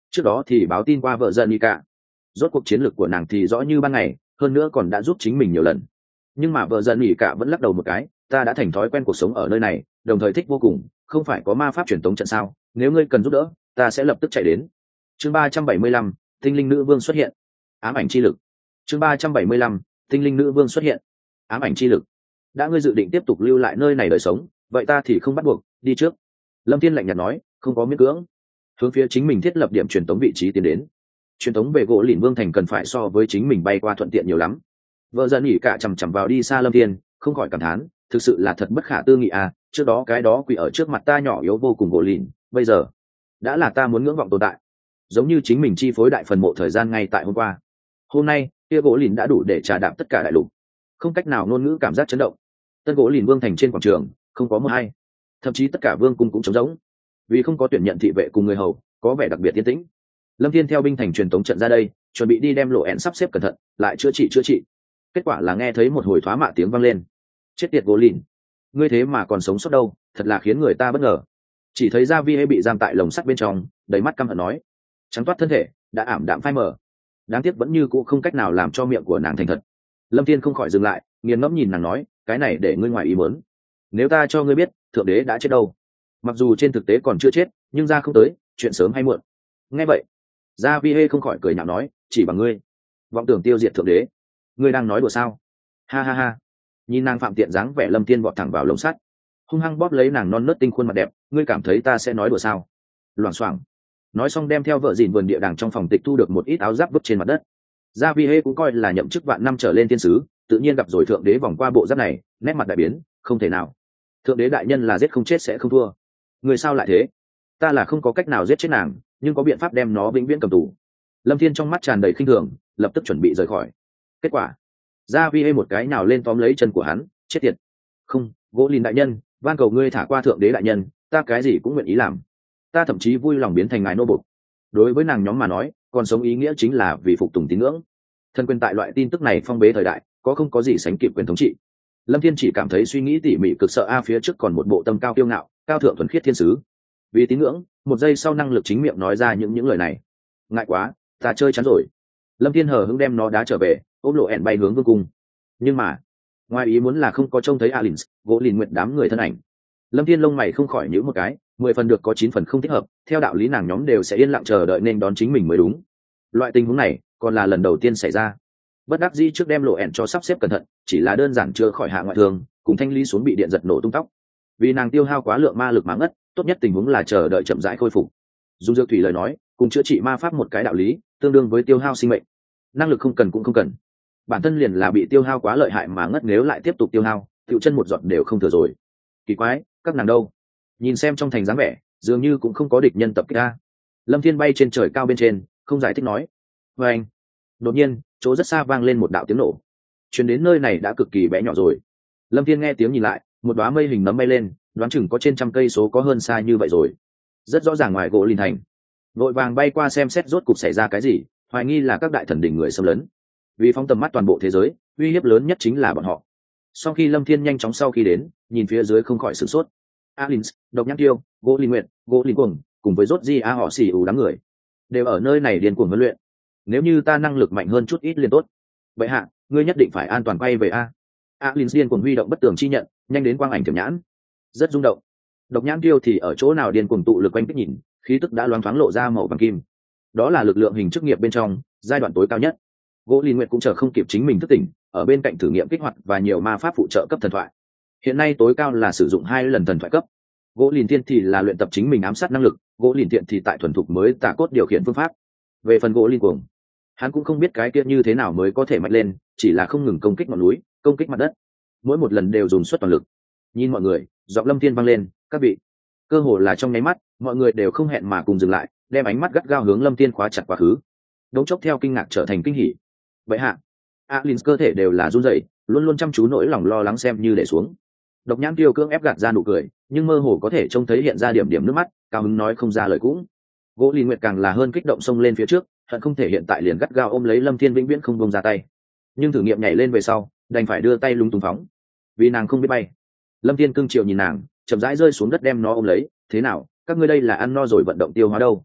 trước đó thì báo tin qua vợ dân y cả, rốt cuộc chiến lược của nàng thì rõ như ban ngày, hơn nữa còn đã giúp chính mình nhiều lần. Nhưng mà vợ dân y cả vẫn lắc đầu một cái, ta đã thành thói quen cuộc sống ở nơi này, đồng thời thích vô cùng, không phải có ma pháp truyền tống trận sao, nếu ngươi cần giúp đỡ ta sẽ lập tức chạy đến. Chương ba trăm bảy mươi lăm, tinh linh nữ vương xuất hiện. Ám ảnh chi lực. Chương ba trăm bảy mươi lăm, tinh linh nữ vương xuất hiện. Ám ảnh chi lực. Đã ngươi dự định tiếp tục lưu lại nơi này đời sống, vậy ta thì không bắt buộc, đi trước. Lâm Thiên lạnh nhạt nói, không có miễn cưỡng. Hướng phía chính mình thiết lập điểm truyền tống vị trí tiến đến. Truyền tống về gỗ lìn vương thành cần phải so với chính mình bay qua thuận tiện nhiều lắm. Vợ dần nghỉ cả chằm chằm vào đi xa Lâm Thiên, không khỏi cảm thán, thực sự là thật bất khả tư nghị à, trước đó cái đó quỳ ở trước mặt ta nhỏ yếu vô cùng gỗ lìn, bây giờ đã là ta muốn ngưỡng vọng tồn tại, giống như chính mình chi phối đại phần mộ thời gian ngay tại hôm qua. Hôm nay kia gỗ lìn đã đủ để trà đạp tất cả đại lục, không cách nào ngôn ngữ cảm giác chấn động. Tân gỗ lìn vương thành trên quảng trường không có một ai, thậm chí tất cả vương cung cũng trống rỗng, vì không có tuyển nhận thị vệ cùng người hầu, có vẻ đặc biệt yên tĩnh. Lâm Thiên theo binh thành truyền tống trận ra đây, chuẩn bị đi đem lộ ẹn sắp xếp cẩn thận lại chữa trị chữa trị. Kết quả là nghe thấy một hồi thoá mạ tiếng vang lên. Chết tiệt gỗ lìn, ngươi thế mà còn sống sót đâu, thật là khiến người ta bất ngờ. Chỉ thấy gia vi hay bị giam tại lồng sắt bên trong, đầy mắt căm hận nói, trắng toát thân thể đã ảm đạm phai mờ, đáng tiếc vẫn như cũ không cách nào làm cho miệng của nàng thành thật. Lâm Thiên không khỏi dừng lại, nghiền ngẫm nhìn nàng nói, cái này để ngươi ngoài ý muốn. Nếu ta cho ngươi biết thượng đế đã chết đâu, mặc dù trên thực tế còn chưa chết, nhưng ra không tới, chuyện sớm hay muộn. Nghe vậy gia vi hay không khỏi cười nhạo nói, chỉ bằng ngươi vọng tưởng tiêu diệt thượng đế, ngươi đang nói đùa sao? Ha ha ha. Nhìn nàng phạm tiện dáng vẻ, Lâm Thiên vọt thẳng vào lồng sắt, hung hăng bóp lấy nàng non nớt tinh khuôn mặt đẹp, ngươi cảm thấy ta sẽ nói đùa sao? Loảng xoảng. Nói xong đem theo vợ dìn vườn địa đàng trong phòng tịch thu được một ít áo giáp vứt trên mặt đất. Gia Vi Hê cũng coi là nhậm chức vạn năm trở lên thiên sứ, tự nhiên gặp rồi thượng đế vòng qua bộ giáp này, nét mặt đại biến, không thể nào. Thượng đế đại nhân là giết không chết sẽ không thua. Người sao lại thế? Ta là không có cách nào giết chết nàng, nhưng có biện pháp đem nó vĩnh viễn cầm tù. Lâm Thiên trong mắt tràn đầy khinh thường, lập tức chuẩn bị rời khỏi. Kết quả, Gia Vi Hê một cái nào lên tóm lấy chân của hắn, chết tiệt. Không, gỗ lìn đại nhân, van cầu ngươi thả qua thượng đế đại nhân, ta cái gì cũng nguyện ý làm. Ta thậm chí vui lòng biến thành ngài nô bộc. Đối với nàng nhóm mà nói, còn sống ý nghĩa chính là vì phục tùng tín ngưỡng. Thân quyền tại loại tin tức này phong bế thời đại, có không có gì sánh kịp quyền thống trị. Lâm Thiên chỉ cảm thấy suy nghĩ tỉ mỉ cực sợ a, phía trước còn một bộ tâm cao kiêu ngạo, cao thượng thuần khiết thiên sứ. Vì tín ngưỡng, một giây sau năng lực chính miệng nói ra những những lời này. Ngại quá, ta chơi chán rồi. Lâm Thiên hờ hững đem nó đá trở về, ôm lộ ẹn bay hướng vương cung. Nhưng mà, ngoài ý muốn là không có trông thấy Alins, gỗ lìn nguyệt đám người thân ảnh. Lâm Thiên lông mày không khỏi nhíu một cái, mười phần được có chín phần không thích hợp, theo đạo lý nàng nhóm đều sẽ yên lặng chờ đợi nên đón chính mình mới đúng. Loại tình huống này còn là lần đầu tiên xảy ra. Bất đắc dĩ trước đem lộ ẹn cho sắp xếp cẩn thận, chỉ là đơn giản chưa khỏi hạ ngoại thương, cùng thanh lý xuống bị điện giật nổ tung tóc. Vì nàng tiêu hao quá lượng ma lực mà ngất, tốt nhất tình huống là chờ đợi chậm rãi khôi phục. Dung Dược Thủy lời nói, cùng chữa trị ma pháp một cái đạo lý, tương đương với tiêu hao sinh mệnh. Năng lực không cần cũng không cần, bản thân liền là bị tiêu hao quá lợi hại mà ngất, nếu lại tiếp tục tiêu hao, tựu chân một giọt đều không thừa rồi. Kỳ quái, các nàng đâu? Nhìn xem trong thành dáng vẻ, dường như cũng không có địch nhân tập kích ta. Lâm Thiên bay trên trời cao bên trên, không giải thích nói. Và anh, đột nhiên, chỗ rất xa vang lên một đạo tiếng nổ. Truyền đến nơi này đã cực kỳ bé nhỏ rồi. Lâm Thiên nghe tiếng nhìn lại, một đóa mây hình nấm bay lên, đoán chừng có trên trăm cây số, có hơn xa như vậy rồi. Rất rõ ràng ngoài gỗ lìn thành. Vội vàng bay qua xem xét rốt cục xảy ra cái gì, hoài nghi là các đại thần đỉnh người xâm lấn. Vì phóng tầm mắt toàn bộ thế giới, uy hiếp lớn nhất chính là bọn họ. Sau khi Lâm Thiên nhanh chóng sau khi đến, nhìn phía dưới không khỏi sửng sốt. Alins, Độc Nhãn Tiêu, gỗ lìn nguyệt, gỗ lìn cuồng, cùng với rốt di a họ xì ủ đám người đều ở nơi này điên cuồng huấn luyện. Nếu như ta năng lực mạnh hơn chút ít liền tốt. Vậy hạ, ngươi nhất định phải an toàn quay về a. Alins điên cuồng huy động bất tường chi nhận, nhanh đến quang ảnh tiềm nhãn, rất rung động. Độc Nhãn Tiêu thì ở chỗ nào điên cuồng tụ lực quanh kích nhìn, khí tức đã loáng thoáng lộ ra màu vàng kim. Đó là lực lượng hình chức nghiệp bên trong giai đoạn tối cao nhất. Gỗ lìn nguyệt cũng chờ không kịp chính mình thức tỉnh, ở bên cạnh thử nghiệm kích hoạt và nhiều ma pháp phụ trợ cấp thần thoại. Hiện nay tối cao là sử dụng hai lần thần thoại cấp. Gỗ lìn thiên thì là luyện tập chính mình ám sát năng lực, gỗ lìn thiện thì tại thuần thục mới tả cốt điều khiển phương pháp. Về phần gỗ lìn cuồng, hắn cũng không biết cái kia như thế nào mới có thể mạnh lên, chỉ là không ngừng công kích ngọn núi, công kích mặt đất, mỗi một lần đều dùng suất toàn lực. Nhìn mọi người, giọng Lâm Thiên vang lên, các vị. Cơ hồ là trong nháy mắt, mọi người đều không hẹn mà cùng dừng lại, đem ánh mắt gắt gao hướng Lâm Thiên khóa chặt quá khứ. Đống chốc theo kinh ngạc trở thành kinh hỉ. Vậy hạ, Alins cơ thể đều là run rẩy, luôn luôn chăm chú nỗi lòng lo lắng xem như để xuống. Độc Nhãn Tiêu cưỡng ép gạt ra nụ cười, nhưng mơ hồ có thể trông thấy hiện ra điểm điểm nước mắt, cao hứng nói không ra lời cũng. Gỗ lìn nguyệt càng là hơn kích động xông lên phía trước, hận không thể hiện tại liền gắt gao ôm lấy Lâm Thiên vĩnh viễn không buông ra tay. Nhưng thử nghiệm nhảy lên về sau, đành phải đưa tay lúng túng phóng, vì nàng không biết bay. Lâm Thiên cưng chiều nhìn nàng, chậm rãi rơi xuống đất đem nó ôm lấy. Thế nào, các ngươi đây là ăn no rồi vận động tiêu hóa đâu?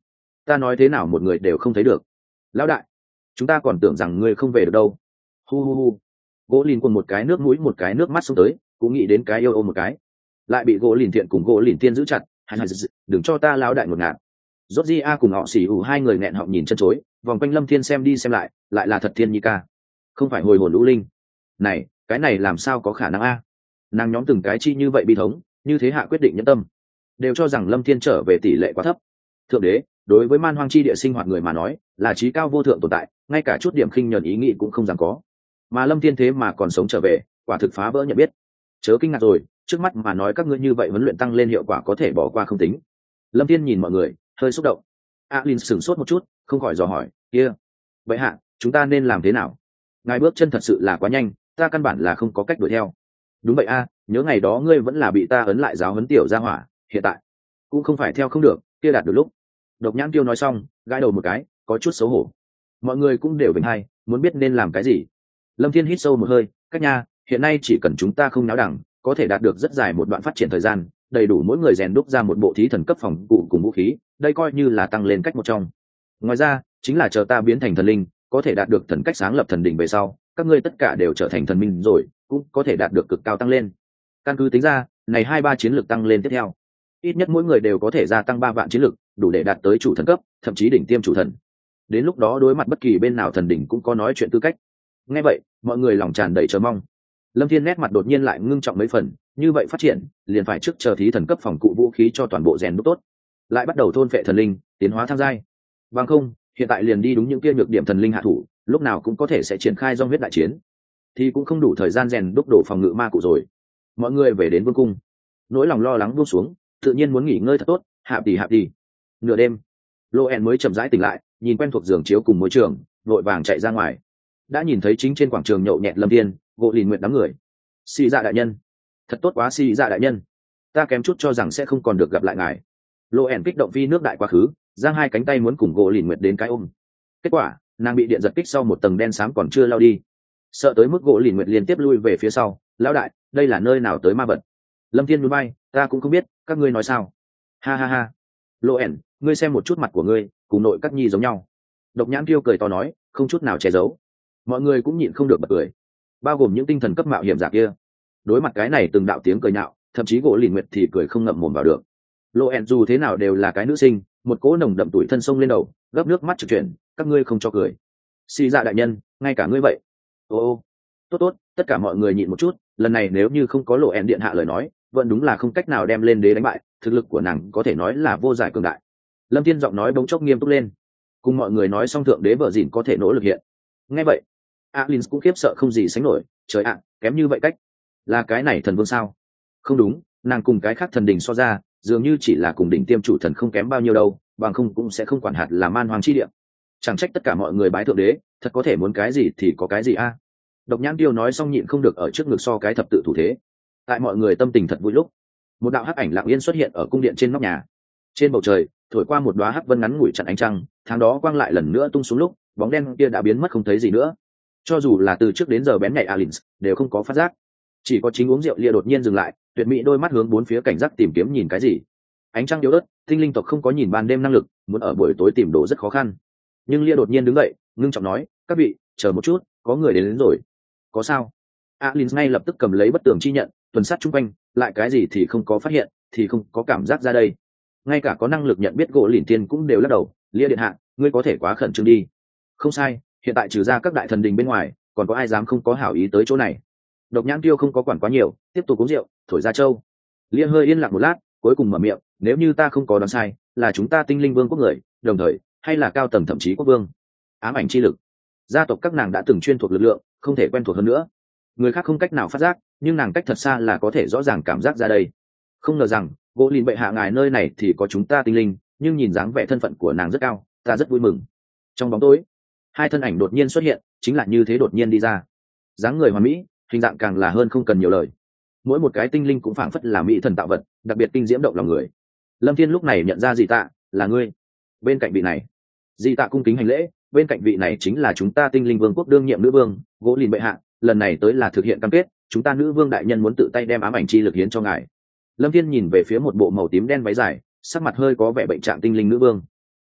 ta nói thế nào một người đều không thấy được. Lão đại, chúng ta còn tưởng rằng ngươi không về được đâu. Hu hu hu. Gỗ lìn cùng một cái nước mũi một cái nước mắt xuống tới, cũng nghĩ đến cái yêu ôm một cái, lại bị gỗ lìn thiện cùng gỗ lìn tiên giữ chặt. Đừng cho ta lão đại ngột ngạt. Rốt di a cùng họ xỉ ủ hai người nghẹn họng nhìn chân chối, vòng quanh Lâm Thiên xem đi xem lại, lại là thật thiên nhi ca, không phải hồi hồn lũ linh. Này, cái này làm sao có khả năng a? Nàng nhóm từng cái chi như vậy bi thống, như thế hạ quyết định nhẫn tâm, đều cho rằng Lâm Thiên trở về tỷ lệ quá thấp. Thượng đế, đối với man hoang chi địa sinh hoạt người mà nói, là trí cao vô thượng tồn tại, ngay cả chút điểm khinh nhẫn ý nghĩ cũng không dám có. Mà Lâm Thiên thế mà còn sống trở về, quả thực phá vỡ nhận biết. Chớ kinh ngạc rồi, trước mắt mà nói các ngươi như vậy huấn luyện tăng lên hiệu quả có thể bỏ qua không tính. Lâm Thiên nhìn mọi người, hơi xúc động. Alin sửng sốt một chút, không khỏi dò hỏi, kia, vậy hạ, chúng ta nên làm thế nào? Ngài bước chân thật sự là quá nhanh, ta căn bản là không có cách đuổi theo. Đúng vậy a, nhớ ngày đó ngươi vẫn là bị ta ấn lại giáo huấn tiểu gia hỏa, hiện tại cũng không phải theo không được, kia đạt được lúc. Độc Nhãn Tiêu nói xong, gãi đầu một cái, có chút xấu hổ. Mọi người cũng đều bình hay, muốn biết nên làm cái gì. Lâm Thiên hít sâu một hơi, cách nha, hiện nay chỉ cần chúng ta không náo đẳng, có thể đạt được rất dài một đoạn phát triển thời gian, đầy đủ mỗi người rèn đúc ra một bộ thí thần cấp phòng cụ cùng vũ khí, đây coi như là tăng lên cách một trong. Ngoài ra, chính là chờ ta biến thành thần linh, có thể đạt được thần cách sáng lập thần đỉnh về sau, các ngươi tất cả đều trở thành thần minh rồi, cũng có thể đạt được cực cao tăng lên. Căn cứ tính ra, này hai ba chiến lược tăng lên tiếp theo, ít nhất mỗi người đều có thể gia tăng ba vạn chiến lược, đủ để đạt tới chủ thần cấp, thậm chí đỉnh tiêm chủ thần. Đến lúc đó đối mặt bất kỳ bên nào thần đỉnh cũng có nói chuyện tư cách. Nghe vậy, mọi người lòng tràn đầy chờ mong. Lâm Thiên nét mặt đột nhiên lại ngưng trọng mấy phần, như vậy phát triển, liền phải trước chờ thí thần cấp phòng cụ vũ khí cho toàn bộ rèn đúc tốt, lại bắt đầu thôn phệ thần linh, tiến hóa tham giai. Bằng không, hiện tại liền đi đúng những kia nhược điểm thần linh hạ thủ, lúc nào cũng có thể sẽ triển khai dòng huyết đại chiến, thì cũng không đủ thời gian rèn đúc đổ phòng ngự ma cụ rồi. Mọi người về đến vương cung, nỗi lòng lo lắng buông xuống, tự nhiên muốn nghỉ ngơi thật tốt, hạ tỷ hạ tỷ. Nửa đêm, Loen mới chậm rãi tỉnh lại, nhìn quen thuộc giường chiếu cùng môi trường, vội vàng chạy ra ngoài. Đã nhìn thấy chính trên quảng trường nhậu nhẹt Lâm Thiên, gỗ lìn nguyện đám người. Xì Dạ đại nhân, thật tốt quá Xì Dạ đại nhân, ta kém chút cho rằng sẽ không còn được gặp lại ngài. Loen kích động phi nước đại quá khứ, giang hai cánh tay muốn cùng gỗ lìn nguyệt đến cái ôm. Kết quả, nàng bị điện giật kích sau một tầng đen xám còn chưa lao đi, sợ tới mức gỗ lìn nguyệt liên tiếp lui về phía sau. Lão đại, đây là nơi nào tới ma vật? Lâm Thiên núi bay, ta cũng không biết, các ngươi nói sao? Ha ha ha. Loen, ngươi xem một chút mặt của ngươi, cùng nội các nhi giống nhau. Độc Nhãn Tiêu cười to nói, không chút nào che giấu. Mọi người cũng nhịn không được bật cười, bao gồm những tinh thần cấp mạo hiểm giả kia. Đối mặt cái này từng đạo tiếng cười nhạo, thậm chí gỗ lìn nguyệt thì cười không ngậm mồm vào được. Loen dù thế nào đều là cái nữ sinh, một cỗ nồng đậm tuổi thân sông lên đầu, gấp nước mắt trực chuyển, các ngươi không cho cười. Xì Dạ đại nhân, ngay cả ngươi vậy. Ô ô, tốt tốt, tất cả mọi người nhịn một chút, lần này nếu như không có Loen điện hạ lời nói, vẫn đúng là không cách nào đem lên đế đánh bại, thực lực của nàng có thể nói là vô giải cường đại. Lâm Thiên giọng nói bỗng chốc nghiêm túc lên, cùng mọi người nói xong thượng đế vợ dịn có thể nỗ lực hiện. Nghe vậy, Alin cũng khiếp sợ không gì sánh nổi, trời ạ, kém như vậy cách, là cái này thần vương sao? Không đúng, nàng cùng cái khác thần đỉnh so ra, dường như chỉ là cùng đỉnh tiêm chủ thần không kém bao nhiêu đâu, bằng không cũng sẽ không quản hạt là man hoàng chi địa. Chẳng trách tất cả mọi người bái thượng đế, thật có thể muốn cái gì thì có cái gì a. Độc Nhãn Tiêu nói xong nhịn không được ở trước ngực so cái thập tự thủ thế. Tại mọi người tâm tình thật vui lúc, một đạo hắc ảnh lặng yên xuất hiện ở cung điện trên nóc nhà. Trên bầu trời thổi qua một đóa hắc vân ngắn ngủi chặn ánh trăng, tháng đó quang lại lần nữa tung xuống lúc, bóng đen kia đã biến mất không thấy gì nữa. Cho dù là từ trước đến giờ bén nhạy Alins đều không có phát giác, chỉ có chính uống rượu lia đột nhiên dừng lại, tuyệt mỹ đôi mắt hướng bốn phía cảnh giác tìm kiếm nhìn cái gì. Ánh trăng yếu ớt, tinh linh tộc không có nhìn ban đêm năng lực, muốn ở buổi tối tìm đồ rất khó khăn. Nhưng lia đột nhiên đứng dậy, ngưng trọng nói, các vị chờ một chút, có người đến, đến rồi. Có sao? Alins ngay lập tức cầm lấy bất tường chi nhận, tuần sát chung quanh, lại cái gì thì không có phát hiện, thì không có cảm giác ra đây. Ngay cả có năng lực nhận biết gỗ lìn tiên cũng đều lắc đầu. Lia điện hạ, ngươi có thể quá khẩn trương đi. Không sai, hiện tại trừ ra các đại thần đình bên ngoài, còn có ai dám không có hảo ý tới chỗ này? Độc Nhãn Tiêu không có quản quá nhiều, tiếp tục uống rượu, thổi ra châu. Lia hơi yên lặng một lát, cuối cùng mở miệng, nếu như ta không có đoán sai, là chúng ta tinh linh vương quốc người, đồng thời hay là cao tầng thậm chí quốc vương. Ám ảnh chi lực, gia tộc các nàng đã từng chuyên thuộc lực lượng, không thể quen thuộc hơn nữa. Người khác không cách nào phát giác, nhưng nàng cách thật xa là có thể rõ ràng cảm giác ra đây. Không ngờ rằng gỗ lìn bệ hạ ngài nơi này thì có chúng ta tinh linh, nhưng nhìn dáng vẻ thân phận của nàng rất cao, ta rất vui mừng. Trong bóng tối, hai thân ảnh đột nhiên xuất hiện, chính là như thế đột nhiên đi ra. Dáng người hoàn mỹ, hình dạng càng là hơn không cần nhiều lời. Mỗi một cái tinh linh cũng phảng phất là mỹ thần tạo vật, đặc biệt kinh diễm động lòng người. Lâm Thiên lúc này nhận ra Dị Tạ, là ngươi. Bên cạnh vị này, Dị Tạ cung kính hành lễ, bên cạnh vị này chính là chúng ta tinh linh vương quốc đương nhiệm nữ vương, gỗ lìn bệ hạ, lần này tới là thực hiện cam kết, chúng ta nữ vương đại nhân muốn tự tay đem ám ảnh chi lực hiến cho ngài. Lâm Thiên nhìn về phía một bộ màu tím đen váy dài, sắc mặt hơi có vẻ bệnh trạng tinh linh nữ vương.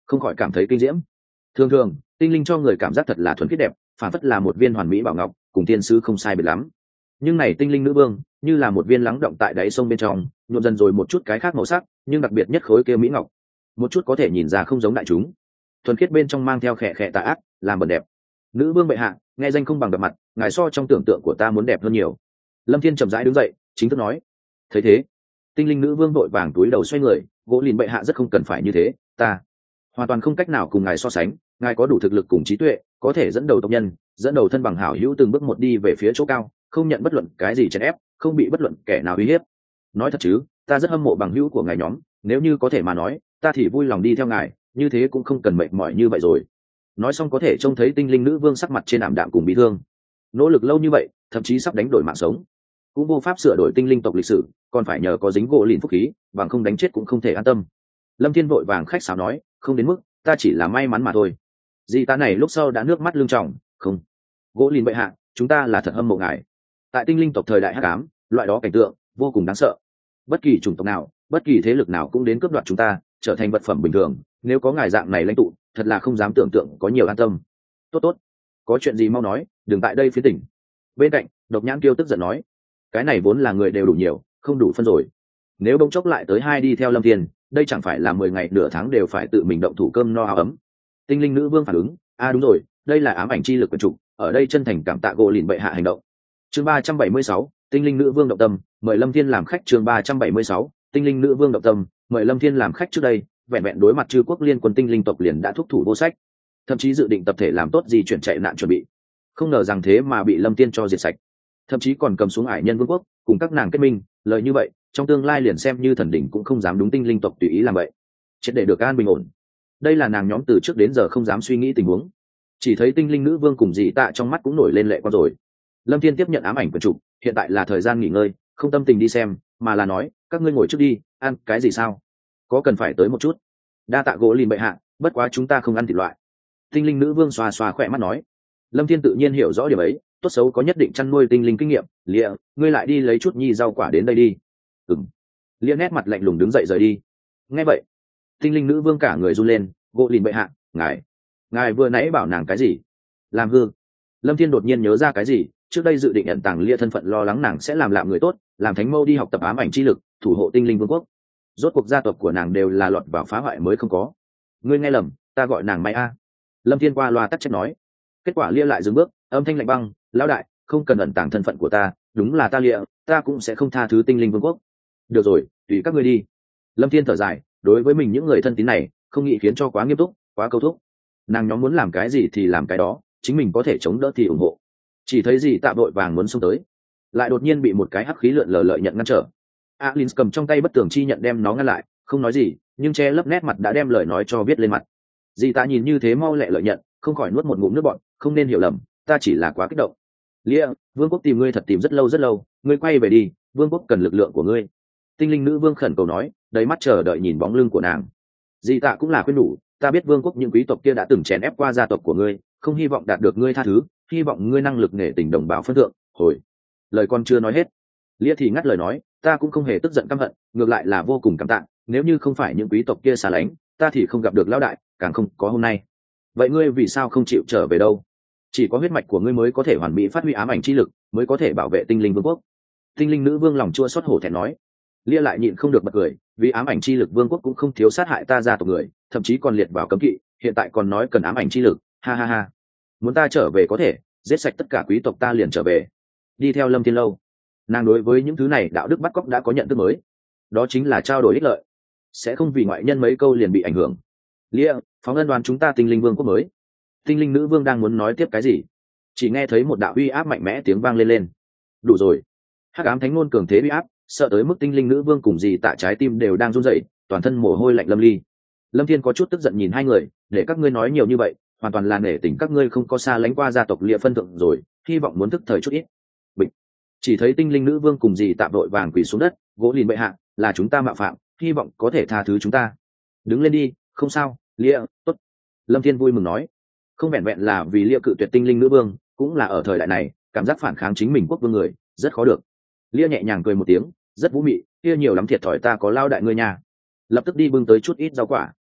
không khỏi cảm thấy kinh diễm. Thường thường tinh linh cho người cảm giác thật là thuần khiết đẹp, phản phất là một viên hoàn mỹ bảo ngọc, cùng tiên sứ không sai biệt lắm. Nhưng này tinh linh nữ vương như là một viên lắng động tại đáy sông bên trong, nhuộm dần rồi một chút cái khác màu sắc, nhưng đặc biệt nhất khối kia mỹ ngọc một chút có thể nhìn ra không giống đại chúng, thuần khiết bên trong mang theo khẽ khẽ tà ác, làm bẩn đẹp. Nữ vương bệ hạ, nghe danh không bằng gặp mặt, ngài so trong tưởng tượng của ta muốn đẹp hơn nhiều. Lâm Thiên chậm rãi đứng dậy, chính thức nói. Thấy thế, tinh linh nữ vương vội vàng túi đầu xoay người, gỗ lìn bệ hạ rất không cần phải như thế, ta hoàn toàn không cách nào cùng ngài so sánh, ngài có đủ thực lực cùng trí tuệ, có thể dẫn đầu tộc nhân, dẫn đầu thân bằng hảo hữu từng bước một đi về phía chỗ cao, không nhận bất luận cái gì chèn ép, không bị bất luận kẻ nào uy hiếp. Nói thật chứ, ta rất hâm mộ bằng hữu của ngài nhóm, nếu như có thể mà nói, ta thì vui lòng đi theo ngài, như thế cũng không cần mệt mỏi như vậy rồi. Nói xong có thể trông thấy tinh linh nữ vương sắc mặt trên ảm đạm cùng bị thương, nỗ lực lâu như vậy, thậm chí sắp đánh đổi mạng sống, cũng vô pháp sửa đổi tinh linh tộc lịch sử, còn phải nhờ có dính gỗ lìn phúc khí, bằng không đánh chết cũng không thể an tâm. Lâm Thiên vội vàng khách sáo nói, không đến mức, ta chỉ là may mắn mà thôi. Dì ta này lúc sau đã nước mắt lưng tròng, không, gỗ lìn bệ hạ, chúng ta là thật hâm mộ ngài. Tại tinh linh tộc thời đại hắc ám, loại đó cảnh tượng vô cùng đáng sợ, bất kỳ chủng tộc nào, bất kỳ thế lực nào cũng đến cướp đoạt chúng ta, trở thành vật phẩm bình thường. Nếu có ngài dạng này lãnh tụ, thật là không dám tưởng tượng có nhiều an tâm. Tốt tốt, có chuyện gì mau nói, đừng tại đây phía tỉnh. Bên cạnh Độc Nhãn Kiêu tức giận nói, cái này vốn là người đều đủ nhiều, không đủ phân rồi. Nếu bỗng chốc lại tới hai đi theo Lâm Thiên, đây chẳng phải là mười ngày nửa tháng đều phải tự mình động thủ cơm no áo ấm. Tinh linh nữ vương phản ứng, a à đúng rồi, đây là ám ảnh chi lực quyền trục, ở đây chân thành cảm tạ gỗ lìn bệ hạ hành động. Chương ba trăm bảy mươi sáu, tinh linh nữ vương động tâm, mời Lâm Thiên làm khách. Chương ba trăm bảy mươi sáu, tinh linh nữ vương động tâm, mời Lâm Thiên làm khách. Trước đây vẹn vẹn đối mặt chư quốc liên quân tinh linh tộc liền đã thúc thủ vô sách, thậm chí dự định tập thể làm tốt gì chuyển chạy nạn chuẩn bị, không ngờ rằng thế mà bị Lâm Thiên cho diệt sạch, thậm chí còn cầm xuống ải nhân vương quốc cùng các nàng kết minh. Lời như vậy trong tương lai liền xem như thần đỉnh cũng không dám đúng tinh linh tộc tùy ý làm vậy, triệt để được an bình ổn. Đây là nàng nhóm từ trước đến giờ không dám suy nghĩ tình huống. Chỉ thấy tinh linh nữ vương cùng dị tạ trong mắt cũng nổi lên lệ quan rồi. Lâm Thiên tiếp nhận ám ảnh quyển trục, hiện tại là thời gian nghỉ ngơi, không tâm tình đi xem, mà là nói, các ngươi ngồi trước đi, ăn cái gì sao? Có cần phải tới một chút? Đa tạ gỗ lìn bệ hạ, bất quá chúng ta không ăn thịt loại. Tinh linh nữ vương xoa xoa khỏe mắt nói. Lâm Thiên tự nhiên hiểu rõ điểm ấy, tốt xấu có nhất định chăn nuôi tinh linh kinh nghiệm. Lịa, ngươi lại đi lấy chút nhi rau quả đến đây đi. Ừm. Lịa nét mặt lạnh lùng đứng dậy rời đi. Nghe vậy, tinh linh nữ vương cả người run lên, gỗ lìn bệ hạ, ngài, ngài vừa nãy bảo nàng cái gì? Làm hư. Lâm Thiên đột nhiên nhớ ra cái gì, trước đây dự định nhận tàng Lia thân phận, lo lắng nàng sẽ làm lạm người tốt, làm thánh mâu đi học tập ám ảnh chi lực, thủ hộ tinh linh vương quốc. Rốt cuộc gia tộc của nàng đều là lọt vào phá hoại mới không có. Ngươi nghe lầm, ta gọi nàng Mai a. Lâm Thiên qua loa tắc trách nói. Kết quả Lia lại dừng bước, âm thanh lạnh băng, lão đại, không cần ẩn tàng thân phận của ta, đúng là ta Lia, ta cũng sẽ không tha thứ tinh linh vương quốc. Được rồi, tùy các ngươi đi. Lâm Thiên thở dài, đối với mình những người thân tín này, không nghĩ khiến cho quá nghiêm túc, quá câu thúc. Nàng nhóm muốn làm cái gì thì làm cái đó, chính mình có thể chống đỡ thì ủng hộ. Chỉ thấy gì tạ vội vàng muốn xông tới, lại đột nhiên bị một cái hắc khí lượn lờ lợi nhận ngăn trở. Alin cầm trong tay bất tường chi nhận đem nó ngăn lại, không nói gì, nhưng che lấp nét mặt đã đem lời nói cho viết lên mặt. Dì tạ nhìn như thế mau lẹ lợi nhận, không khỏi nuốt một ngụm nước bọt, không nên hiểu lầm, ta chỉ là quá kích động. Lia, vương quốc tìm ngươi thật tìm rất lâu rất lâu, ngươi quay về đi, vương quốc cần lực lượng của ngươi. Tinh linh nữ vương khẩn cầu nói, đầy mắt chờ đợi nhìn bóng lưng của nàng. Dì tạ cũng là khuyên đủ, ta biết vương quốc những quý tộc kia đã từng chèn ép qua gia tộc của ngươi, không hy vọng đạt được ngươi tha thứ, hy vọng ngươi năng lực nể tình đồng bào phân thượng. Hồi lời con chưa nói hết, Lia thì ngắt lời nói, ta cũng không hề tức giận căm hận, ngược lại là vô cùng cảm tạ, nếu như không phải những quý tộc kia xa lánh, ta thì không gặp được lão đại, càng không có hôm nay. Vậy ngươi vì sao không chịu trở về đâu? Chỉ có huyết mạch của ngươi mới có thể hoàn mỹ phát huy ám ảnh chi lực, mới có thể bảo vệ tinh linh vương quốc. Tinh linh nữ vương lòng chua xót hổ thẹn nói. Lia lại nhịn không được bật cười, vì ám ảnh chi lực vương quốc cũng không thiếu sát hại ta gia tộc người, thậm chí còn liệt vào cấm kỵ, hiện tại còn nói cần ám ảnh chi lực, ha ha ha. Muốn ta trở về có thể, giết sạch tất cả quý tộc ta liền trở về. Đi theo Lâm Thiên lâu, nàng đối với những thứ này đạo đức bắt cóc đã có nhận thức mới, đó chính là trao đổi ích lợi, sẽ không vì ngoại nhân mấy câu liền bị ảnh hưởng. Lia, phóng ân đoàn chúng ta tinh linh vương quốc mới. Tinh linh nữ vương đang muốn nói tiếp cái gì, chỉ nghe thấy một đạo uy áp mạnh mẽ tiếng vang lên lên. Đủ rồi. Hắc ám thánh ngôn cường thế uy áp, sợ tới mức tinh linh nữ vương cùng dì tạ trái tim đều đang run rẩy, toàn thân mồ hôi lạnh lâm ly. Lâm Thiên có chút tức giận nhìn hai người, để các ngươi nói nhiều như vậy, hoàn toàn là nể tình các ngươi không có xa lánh qua gia tộc Lia phân thượng rồi, hy vọng muốn thức thời chút ít. Bịch. Chỉ thấy tinh linh nữ vương cùng dì tạ vội vàng quỳ xuống đất, gỗ lìn bệ hạ, là chúng ta mạo phạm, hy vọng có thể tha thứ chúng ta. Đứng lên đi, không sao, Lia, tốt. Lâm Thiên vui mừng nói, không vẹn vẹn là vì Lia cự tuyệt tinh linh nữ vương, cũng là ở thời đại này, cảm giác phản kháng chính mình quốc vương người rất khó được. Lia nhẹ nhàng cười một tiếng, rất vũ mị, kia nhiều lắm thiệt thòi ta có lao đại ngươi nhà. Lập tức đi bưng tới chút ít rau quả.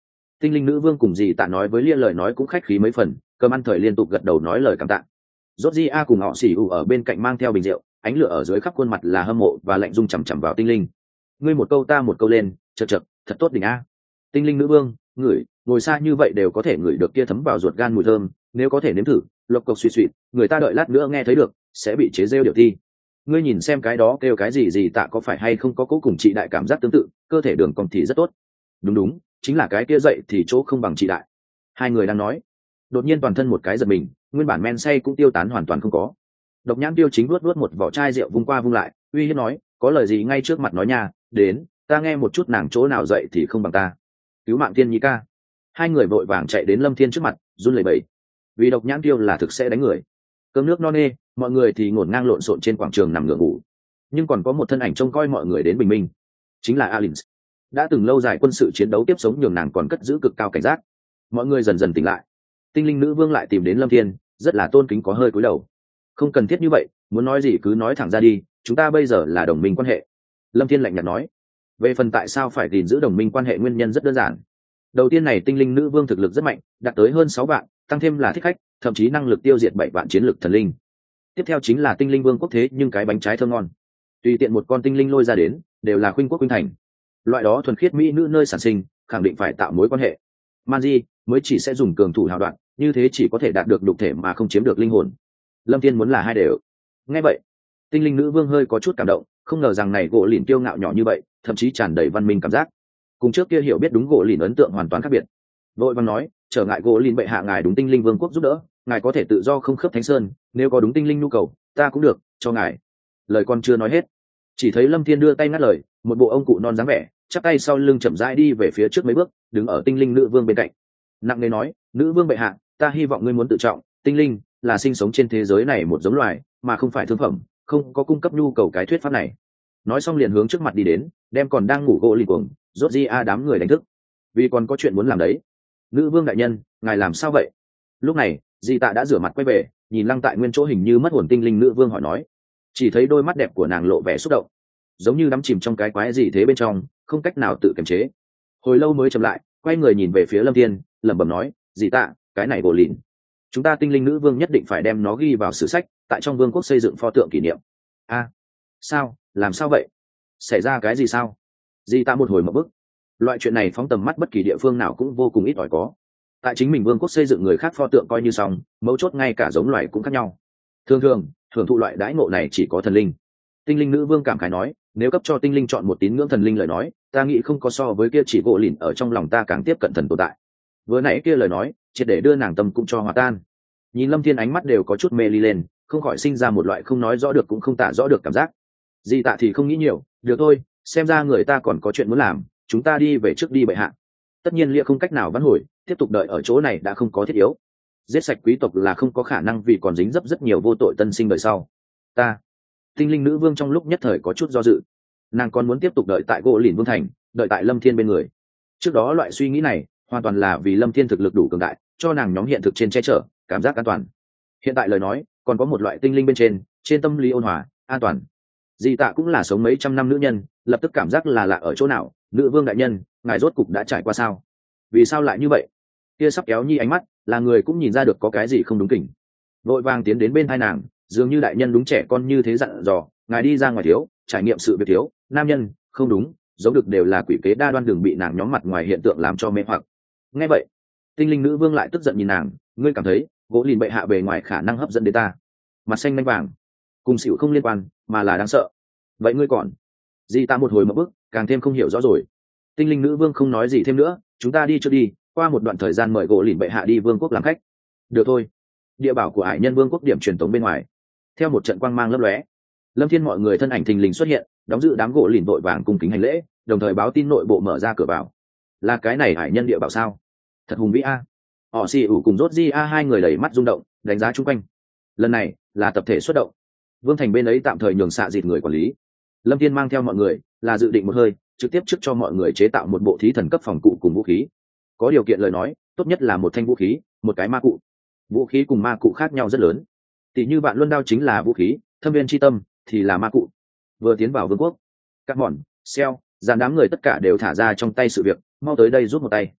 Tinh linh nữ vương cùng dì tạ nói với lia lời nói cũng khách khí mấy phần, cơm ăn thời liên tục gật đầu nói lời cảm tạ. Rốt di a cùng họ xỉ ủ ở bên cạnh mang theo bình rượu, ánh lửa ở dưới khắp khuôn mặt là hâm mộ và lạnh rung chằm chằm vào tinh linh. Ngươi một câu ta một câu lên, chật chật, thật tốt đỉnh a. Tinh linh nữ vương, ngửi, ngồi xa như vậy đều có thể ngửi được kia thấm vào ruột gan mùi thơm, nếu có thể nếm thử, lộc cộc suy suy, người ta đợi lát nữa nghe thấy được, sẽ bị chế rêu điều thi. Ngươi nhìn xem cái đó kêu cái gì gì tạ có phải hay không có cố cùng chị đại cảm giác tương tự, cơ thể đường cong thì rất tốt. Đúng đúng, chính là cái kia dậy thì chỗ không bằng chị đại. Hai người đang nói, đột nhiên toàn thân một cái giật mình, nguyên bản men say cũng tiêu tán hoàn toàn không có. Độc nhãn tiêu chính luốt luốt một vỏ chai rượu vung qua vung lại, uy hiếp nói, có lời gì ngay trước mặt nói nha, đến, ta nghe một chút nàng chỗ nào dậy thì không bằng ta. Cứu mạng Thiên Nhi ca. Hai người vội vàng chạy đến Lâm Thiên trước mặt, run lẩy bẩy. Vì độc nhãn tiêu là thực sẽ đánh người. Cơm nước no nê, mọi người thì ngổn ngang lộn xộn trên quảng trường nằm ngửa ngủ. Nhưng còn có một thân ảnh trông coi mọi người đến bình minh, chính là Alins. Đã từng lâu dài quân sự chiến đấu tiếp sống nhường nàng còn cất giữ cực cao cảnh giác. Mọi người dần dần tỉnh lại. Tinh linh nữ vương lại tìm đến Lâm Thiên, rất là tôn kính có hơi cúi đầu. Không cần thiết như vậy, muốn nói gì cứ nói thẳng ra đi, chúng ta bây giờ là đồng minh quan hệ. Lâm Thiên lạnh nhạt nói. Về phần tại sao phải gìn giữ đồng minh quan hệ nguyên nhân rất đơn giản. Đầu tiên này tinh linh nữ vương thực lực rất mạnh, đạt tới hơn sáu vạn, tăng thêm là thích khách, thậm chí năng lực tiêu diệt bảy vạn chiến lực thần linh. Tiếp theo chính là tinh linh vương quốc thế nhưng cái bánh trái thơm ngon. Tùy tiện một con tinh linh lôi ra đến, đều là khuynh quốc khuynh thành. Loại đó thuần khiết mỹ nữ nơi sản sinh, khẳng định phải tạo mối quan hệ. Manji mới chỉ sẽ dùng cường thủ hào đoạn, như thế chỉ có thể đạt được đục thể mà không chiếm được linh hồn. Lâm Thiên muốn là hai đều. Nghe vậy, tinh linh nữ vương hơi có chút cảm động, không ngờ rằng này gỗ lìn kiêu ngạo nhỏ như vậy, thậm chí tràn đầy văn minh cảm giác. Cùng trước kia hiểu biết đúng gỗ lìn ấn tượng hoàn toàn khác biệt. Vội vàng nói, trở ngại gỗ lìn bệ hạ ngài đúng tinh linh vương quốc giúp đỡ, ngài có thể tự do không khớp thánh sơn, nếu có đúng tinh linh nhu cầu, ta cũng được, cho ngài. Lời con chưa nói hết, chỉ thấy Lâm Thiên đưa tay ngắt lời, một bộ ông cụ non dáng vẻ, chắp tay sau lưng chậm rãi đi về phía trước mấy bước, đứng ở tinh linh nữ vương bên cạnh. Nặng nề nói, nữ vương bệ hạ, ta hy vọng ngươi muốn tự trọng, tinh linh là sinh sống trên thế giới này một giống loài, mà không phải thương phẩm, không có cung cấp nhu cầu cái thuyết pháp này. Nói xong liền hướng trước mặt đi đến, đem còn đang ngủ gỗ lìn cuồng, rốt di a đám người đánh thức, vì còn có chuyện muốn làm đấy. Nữ vương đại nhân, ngài làm sao vậy? Lúc này di tạ đã rửa mặt quay về, nhìn lăng tại nguyên chỗ hình như mất hồn tinh linh nữ vương hỏi nói. Chỉ thấy đôi mắt đẹp của nàng lộ vẻ xúc động, giống như đắm chìm trong cái quái gì thế bên trong, không cách nào tự kiềm chế. Hồi lâu mới chậm lại, quay người nhìn về phía Lâm Thiên, lẩm bẩm nói, di tạ, cái này gỗ lìn, chúng ta tinh linh nữ vương nhất định phải đem nó ghi vào sử sách, tại trong vương quốc xây dựng pho tượng kỷ niệm. A, sao, làm sao vậy? Xảy ra cái gì sao? Di tạ một hồi một bức. Loại chuyện này phóng tầm mắt bất kỳ địa phương nào cũng vô cùng ít ỏi có. Tại chính mình vương quốc xây dựng người khác pho tượng coi như xong, mấu chốt ngay cả giống loài cũng khác nhau. Thường thường hưởng thụ loại đãi ngộ này chỉ có thần linh. Tinh linh nữ vương cảm khái nói, nếu cấp cho tinh linh chọn một tín ngưỡng thần linh lời nói, ta nghĩ không có so với kia chỉ gỗ lìn ở trong lòng ta càng tiếp cận thần tồn tại. Vừa nãy kia lời nói triệt để đưa nàng tâm cũng cho hòa tan. Nhìn Lâm Thiên ánh mắt đều có chút mê ly lên, không khỏi sinh ra một loại không nói rõ được cũng không tả rõ được cảm giác. Di tạ thì không nghĩ nhiều, được thôi, xem ra người ta còn có chuyện muốn làm, chúng ta đi về trước đi bệ hạ. Tất nhiên Lia không cách nào vãn hồi, tiếp tục đợi ở chỗ này đã không có thiết yếu. Giết sạch quý tộc là không có khả năng vì còn dính dấp rất nhiều vô tội tân sinh đời sau. Ta, tinh linh nữ vương trong lúc nhất thời có chút do dự, nàng còn muốn tiếp tục đợi tại gỗ lìn vương thành, đợi tại Lâm Thiên bên người. Trước đó loại suy nghĩ này hoàn toàn là vì Lâm Thiên thực lực đủ cường đại, cho nàng nhóm hiện thực trên che chở, cảm giác an toàn. Hiện tại lời nói còn có một loại tinh linh bên trên, trên tâm lý ôn hòa, an toàn. Di tạ cũng là sống mấy trăm năm nữ nhân, lập tức cảm giác là lạ ở chỗ nào. Nữ vương đại nhân, ngài rốt cục đã trải qua sao? Vì sao lại như vậy? Kia sắp kéo nhi ánh mắt, là người cũng nhìn ra được có cái gì không đúng kỉnh. Vội vàng tiến đến bên hai nàng, dường như đại nhân đúng trẻ con như thế dặn dò, ngài đi ra ngoài thiếu, trải nghiệm sự việc thiếu, nam nhân không đúng, giống được đều là quỷ kế đa đoan, đường bị nàng nhóm mặt ngoài hiện tượng làm cho mê hoặc. Nghe vậy, tinh linh nữ vương lại tức giận nhìn nàng, ngươi cảm thấy gỗ lìn bệ hạ bề ngoài khả năng hấp dẫn đến ta? Mặt xanh lanh vàng, cùng xỉu không liên quan, mà là đáng sợ. Vậy ngươi còn? Di ta một hồi một bước, càng thêm không hiểu rõ rồi. Tinh linh nữ vương không nói gì thêm nữa, chúng ta đi trước đi, qua một đoạn thời gian mời gỗ lìn bệ hạ đi vương quốc làm khách. Được thôi. Địa bảo của hải nhân vương quốc điểm truyền tống bên ngoài, theo một trận quang mang lấp lóe, Lâm Thiên mọi người thân ảnh thình lình xuất hiện, đóng giữ đám gỗ lìn vội vàng cung kính hành lễ, đồng thời báo tin nội bộ mở ra cửa vào. Là cái này hải nhân địa bảo sao? Thật hùng vĩ a. Họ xì ủ cùng rốt di a hai người đầy mắt rung động, đánh giá chung quanh. Lần này là tập thể xuất động, vương thành bên ấy tạm thời nhường xạ dịt người quản lý. Lâm Thiên mang theo mọi người là dự định một hơi trực tiếp trước cho mọi người chế tạo một bộ thí thần cấp phòng cụ cùng vũ khí. Có điều kiện lời nói, tốt nhất là một thanh vũ khí, một cái ma cụ. Vũ khí cùng ma cụ khác nhau rất lớn. Tỷ như bạn luân đao chính là vũ khí, thâm viên chi tâm thì là ma cụ. Vừa tiến vào vương quốc, các mòn, xeo, dàn đám người tất cả đều thả ra trong tay sự việc, mau tới đây giúp một tay.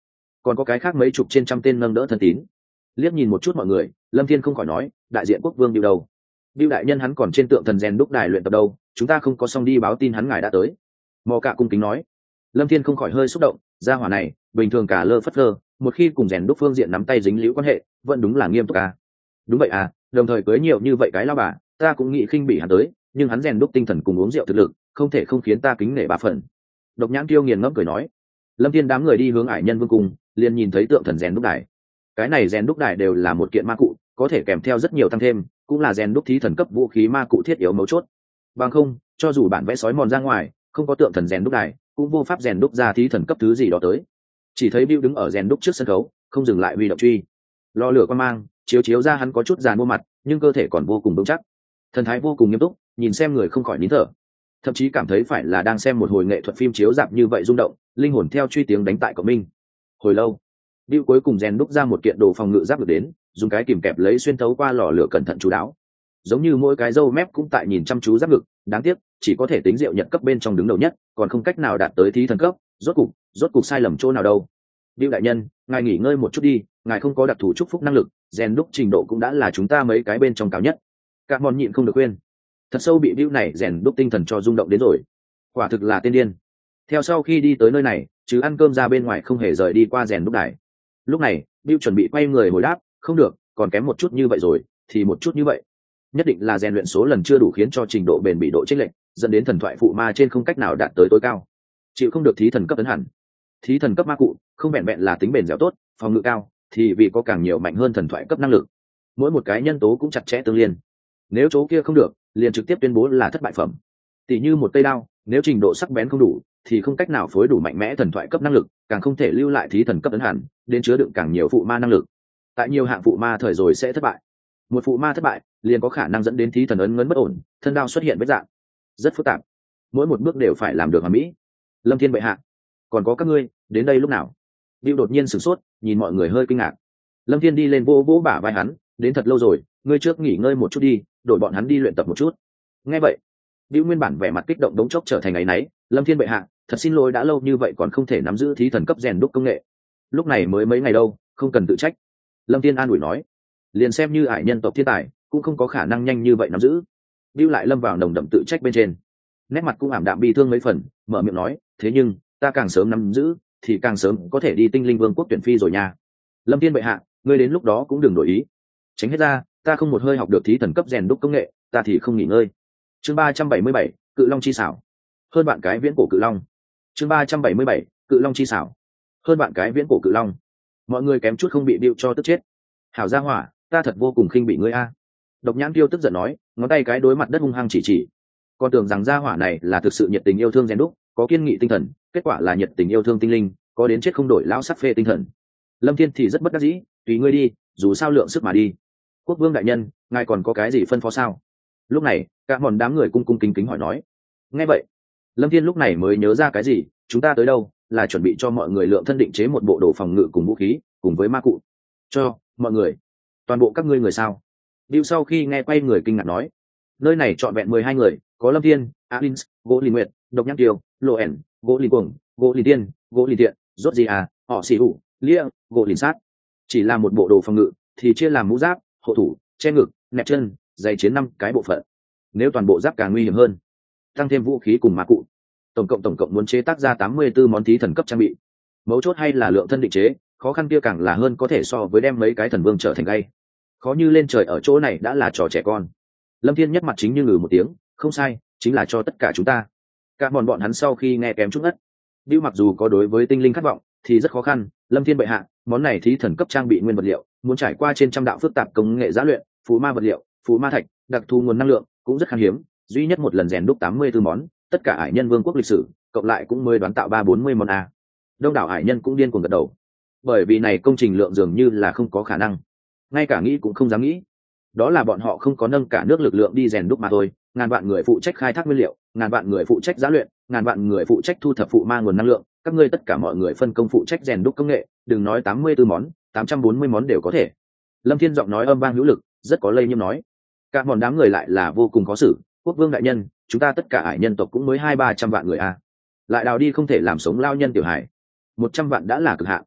còn có cái khác mấy chục trên trăm tên nâng đỡ thân tín. Liếc nhìn một chút mọi người, Lâm Thiên không khỏi nói, đại diện quốc vương Bưu đâu? Bưu đại nhân hắn còn trên tượng thần rèn đúc đài luyện tập đâu, chúng ta không có xong đi báo tin hắn ngài đã tới. Mò Cạ cung kính nói. Lâm Thiên không khỏi hơi xúc động, gia hỏa này bình thường cả lơ phất lơ, một khi cùng rèn đúc phương diện nắm tay dính liễu quan hệ vẫn đúng là nghiêm túc à. Đúng vậy à, đồng thời cưới nhiều như vậy cái lao bà, ta cũng nghĩ khinh bỉ hắn tới, nhưng hắn rèn đúc tinh thần cùng uống rượu thực lực không thể không khiến ta kính nể ba phần. Độc Nhãn Tiêu nghiền ngẫm cười nói. Lâm Thiên đám người đi hướng Ải Nhân Vương cung, liền nhìn thấy tượng thần rèn đúc đài. Cái này rèn đúc đài đều là một kiện ma cụ, có thể kèm theo rất nhiều tăng thêm, cũng là rèn đúc thí thần cấp vũ khí ma cụ thiết yếu mấu chốt. Bằng không, cho dù bản vẽ sói mòn ra ngoài, không có tượng thần rèn đúc đài, cũng vô pháp rèn đúc ra thí thần cấp thứ gì đó tới. Chỉ thấy Bill đứng ở rèn đúc trước sân khấu, không dừng lại huy động truy. Lò lửa quan mang, chiếu chiếu ra hắn có chút giàn mua mặt, nhưng cơ thể còn vô cùng vững chắc. Thần thái vô cùng nghiêm túc, nhìn xem người không khỏi nín thở. Thậm chí cảm thấy phải là đang xem một hồi nghệ thuật phim chiếu rạp như vậy rung động, linh hồn theo truy tiếng đánh tại của mình. Hồi lâu, Bill cuối cùng rèn đúc ra một kiện đồ phòng ngự giáp được đến, dùng cái kìm kẹp lấy xuyên thấu qua lò lửa cẩn thận chú đáo. Giống như mỗi cái râu mép cũng tại nhìn chăm chú giáp ngực, đáng tiếc chỉ có thể tính rượu nhận cấp bên trong đứng đầu nhất, còn không cách nào đạt tới thí thần cấp. Rốt cục, rốt cục sai lầm chỗ nào đâu? Bill đại nhân, ngài nghỉ ngơi một chút đi, ngài không có đặc thù chúc phúc năng lực, rèn đúc trình độ cũng đã là chúng ta mấy cái bên trong cao nhất. Các mòn nhịn không được khuyên. Thật sâu bị Bill này rèn đúc tinh thần cho rung động đến rồi. Quả thực là tiên điên. Theo sau khi đi tới nơi này, chứ ăn cơm ra bên ngoài không hề rời đi qua rèn đúc đài. Lúc này, Bill chuẩn bị quay người hồi đáp, không được, còn kém một chút như vậy rồi, thì một chút như vậy. Nhất định là rèn luyện số lần chưa đủ khiến cho trình độ bền bỉ độ chênh lệch, dẫn đến thần thoại phụ ma trên không cách nào đạt tới tối cao. Chịu không được thí thần cấp tấn hẳn. Thí thần cấp ma cụ, không vẹn vẹn là tính bền dẻo tốt, phòng ngự cao, thì vì có càng nhiều mạnh hơn thần thoại cấp năng lực. Mỗi một cái nhân tố cũng chặt chẽ tương liên. Nếu chỗ kia không được, liền trực tiếp tuyên bố là thất bại phẩm. Tỷ như một cây đao, nếu trình độ sắc bén không đủ, thì không cách nào phối đủ mạnh mẽ thần thoại cấp năng lực, càng không thể lưu lại thí thần cấp tấn hẳn, đến chứa đựng càng nhiều phụ ma năng lực. Tại nhiều hạng phụ ma thời rồi sẽ thất bại. Một phụ ma thất bại, liền có khả năng dẫn đến thí thần ấn ngấn bất ổn, thân đao xuất hiện vết dạng, rất phức tạp. Mỗi một bước đều phải làm được hoàn mỹ. Lâm Thiên bệ hạ, còn có các ngươi, đến đây lúc nào? Bill đột nhiên sửng sốt, nhìn mọi người hơi kinh ngạc. Lâm Thiên đi lên vỗ vỗ bả vai hắn, đến thật lâu rồi, ngươi trước nghỉ ngơi một chút đi, đổi bọn hắn đi luyện tập một chút. Nghe vậy, Bill nguyên bản vẻ mặt kích động đống chốc trở thành ấy nấy. Lâm Thiên bệ hạ, thật xin lỗi đã lâu như vậy còn không thể nắm giữ thí thần cấp rèn đúc công nghệ. Lúc này mới mấy ngày đâu, không cần tự trách. Lâm Thiên an ủi nói, liền xem như ải nhân tộc thiên tài, cũng không có khả năng nhanh như vậy nắm giữ. Bill lại lâm vào nồng đậm tự trách bên trên, nét mặt cũng ảm đạm bi thương mấy phần, mở miệng nói, thế nhưng ta càng sớm nắm giữ thì càng sớm có thể đi tinh linh vương quốc tuyển phi rồi nha. Lâm Thiên bệ hạ, ngươi đến lúc đó cũng đừng đổi ý. Tránh hết ra, ta không một hơi học được thí thần cấp rèn đúc công nghệ, ta thì không nghỉ ngơi. Chương ba trăm bảy mươi bảy, cự long chi xảo. Hơn bạn cái viễn cổ cự long. Chương ba trăm bảy mươi bảy, cự long chi xảo. Hơn bạn cái viễn cổ cự long. Mọi người kém chút không bị Bill cho tức chết. Hảo gia hỏa, ta thật vô cùng khinh bị ngươi a. Độc Nhãn Tiêu tức giận nói, ngón tay cái đối mặt đất hung hăng chỉ chỉ. Con tưởng rằng gia hỏa này là thực sự nhiệt tình yêu thương rèn đúc, có kiên nghị tinh thần, kết quả là nhiệt tình yêu thương tinh linh, có đến chết không đổi lão sắc phê tinh thần. Lâm Thiên thì rất bất đắc dĩ, tùy ngươi đi, dù sao lượng sức mà đi. Quốc vương đại nhân, ngài còn có cái gì phân phó sao? Lúc này, cả mòn đám người cung cung kính kính hỏi nói. Nghe vậy, Lâm Thiên lúc này mới nhớ ra cái gì, chúng ta tới đâu, là chuẩn bị cho mọi người lượng thân định chế một bộ đồ phòng ngự cùng vũ khí, cùng với ma cụ. Cho mọi người, toàn bộ các ngươi người sao? Bill sau khi nghe quay người kinh ngạc nói, nơi này trọn vẹn mười hai người, có Lâm Thiên, Alins, Gỗ Lìn Nguyệt, Độc Nhãn Tiêu, Loen, Gỗ Lìn Cuồng, Gỗ Lìn Tiên, Gỗ Lìn Tiện, rốt gì à, họ xì ủ, Lia, Gỗ Lìn Sát. Chỉ là một bộ đồ phòng ngự thì chia làm mũ giáp, hộ thủ, che ngực, nẹp chân, giày chiến năm cái bộ phận. Nếu toàn bộ giáp càng nguy hiểm hơn, tăng thêm vũ khí cùng ma cụ, tổng cộng tổng cộng muốn chế tác ra tám mươi tư món thí thần cấp trang bị. Mấu chốt hay là lượng thân định chế, khó khăn kia càng là hơn có thể so với đem mấy cái thần vương trở thành gay. Khó như lên trời ở chỗ này đã là trò trẻ con. Lâm Thiên nhất mặt chính như ngừ một tiếng, không sai, chính là cho tất cả chúng ta. Cả bọn bọn hắn sau khi nghe kém chút ngất. Bill mặc dù có đối với tinh linh khát vọng, thì rất khó khăn. Lâm Thiên bệ hạ, món này thí thần cấp trang bị nguyên vật liệu, muốn trải qua trên trăm đạo phức tạp công nghệ giá luyện, phù ma vật liệu, phù ma thạch, đặc thù nguồn năng lượng cũng rất khan hiếm. Duy nhất một lần rèn đúc tám mươi tư món, tất cả ải nhân vương quốc lịch sử, cộng lại cũng mới đoán tạo ba bốn mươi món a. Đông đảo ải nhân cũng điên cuồng gật đầu. Bởi vì này công trình lượng dường như là không có khả năng, ngay cả nghĩ cũng không dám nghĩ. Đó là bọn họ không có nâng cả nước lực lượng đi rèn đúc mà thôi. Ngàn vạn người phụ trách khai thác nguyên liệu, ngàn vạn người phụ trách giá luyện, ngàn vạn người phụ trách thu thập phụ ma nguồn năng lượng, các ngươi tất cả mọi người phân công phụ trách rèn đúc công nghệ, đừng nói tám mươi tư món, tám trăm bốn mươi món đều có thể. Lâm Thiên giọng nói âm vang hữu lực, rất có lây nhiễm nói. Cả bọn đám người lại là vô cùng khó xử. Quốc vương đại nhân, chúng ta tất cả ải nhân tộc cũng mới hai ba trăm vạn người a, lại đào đi không thể làm sống lao nhân tiểu hải, một trăm vạn đã là cực hạn.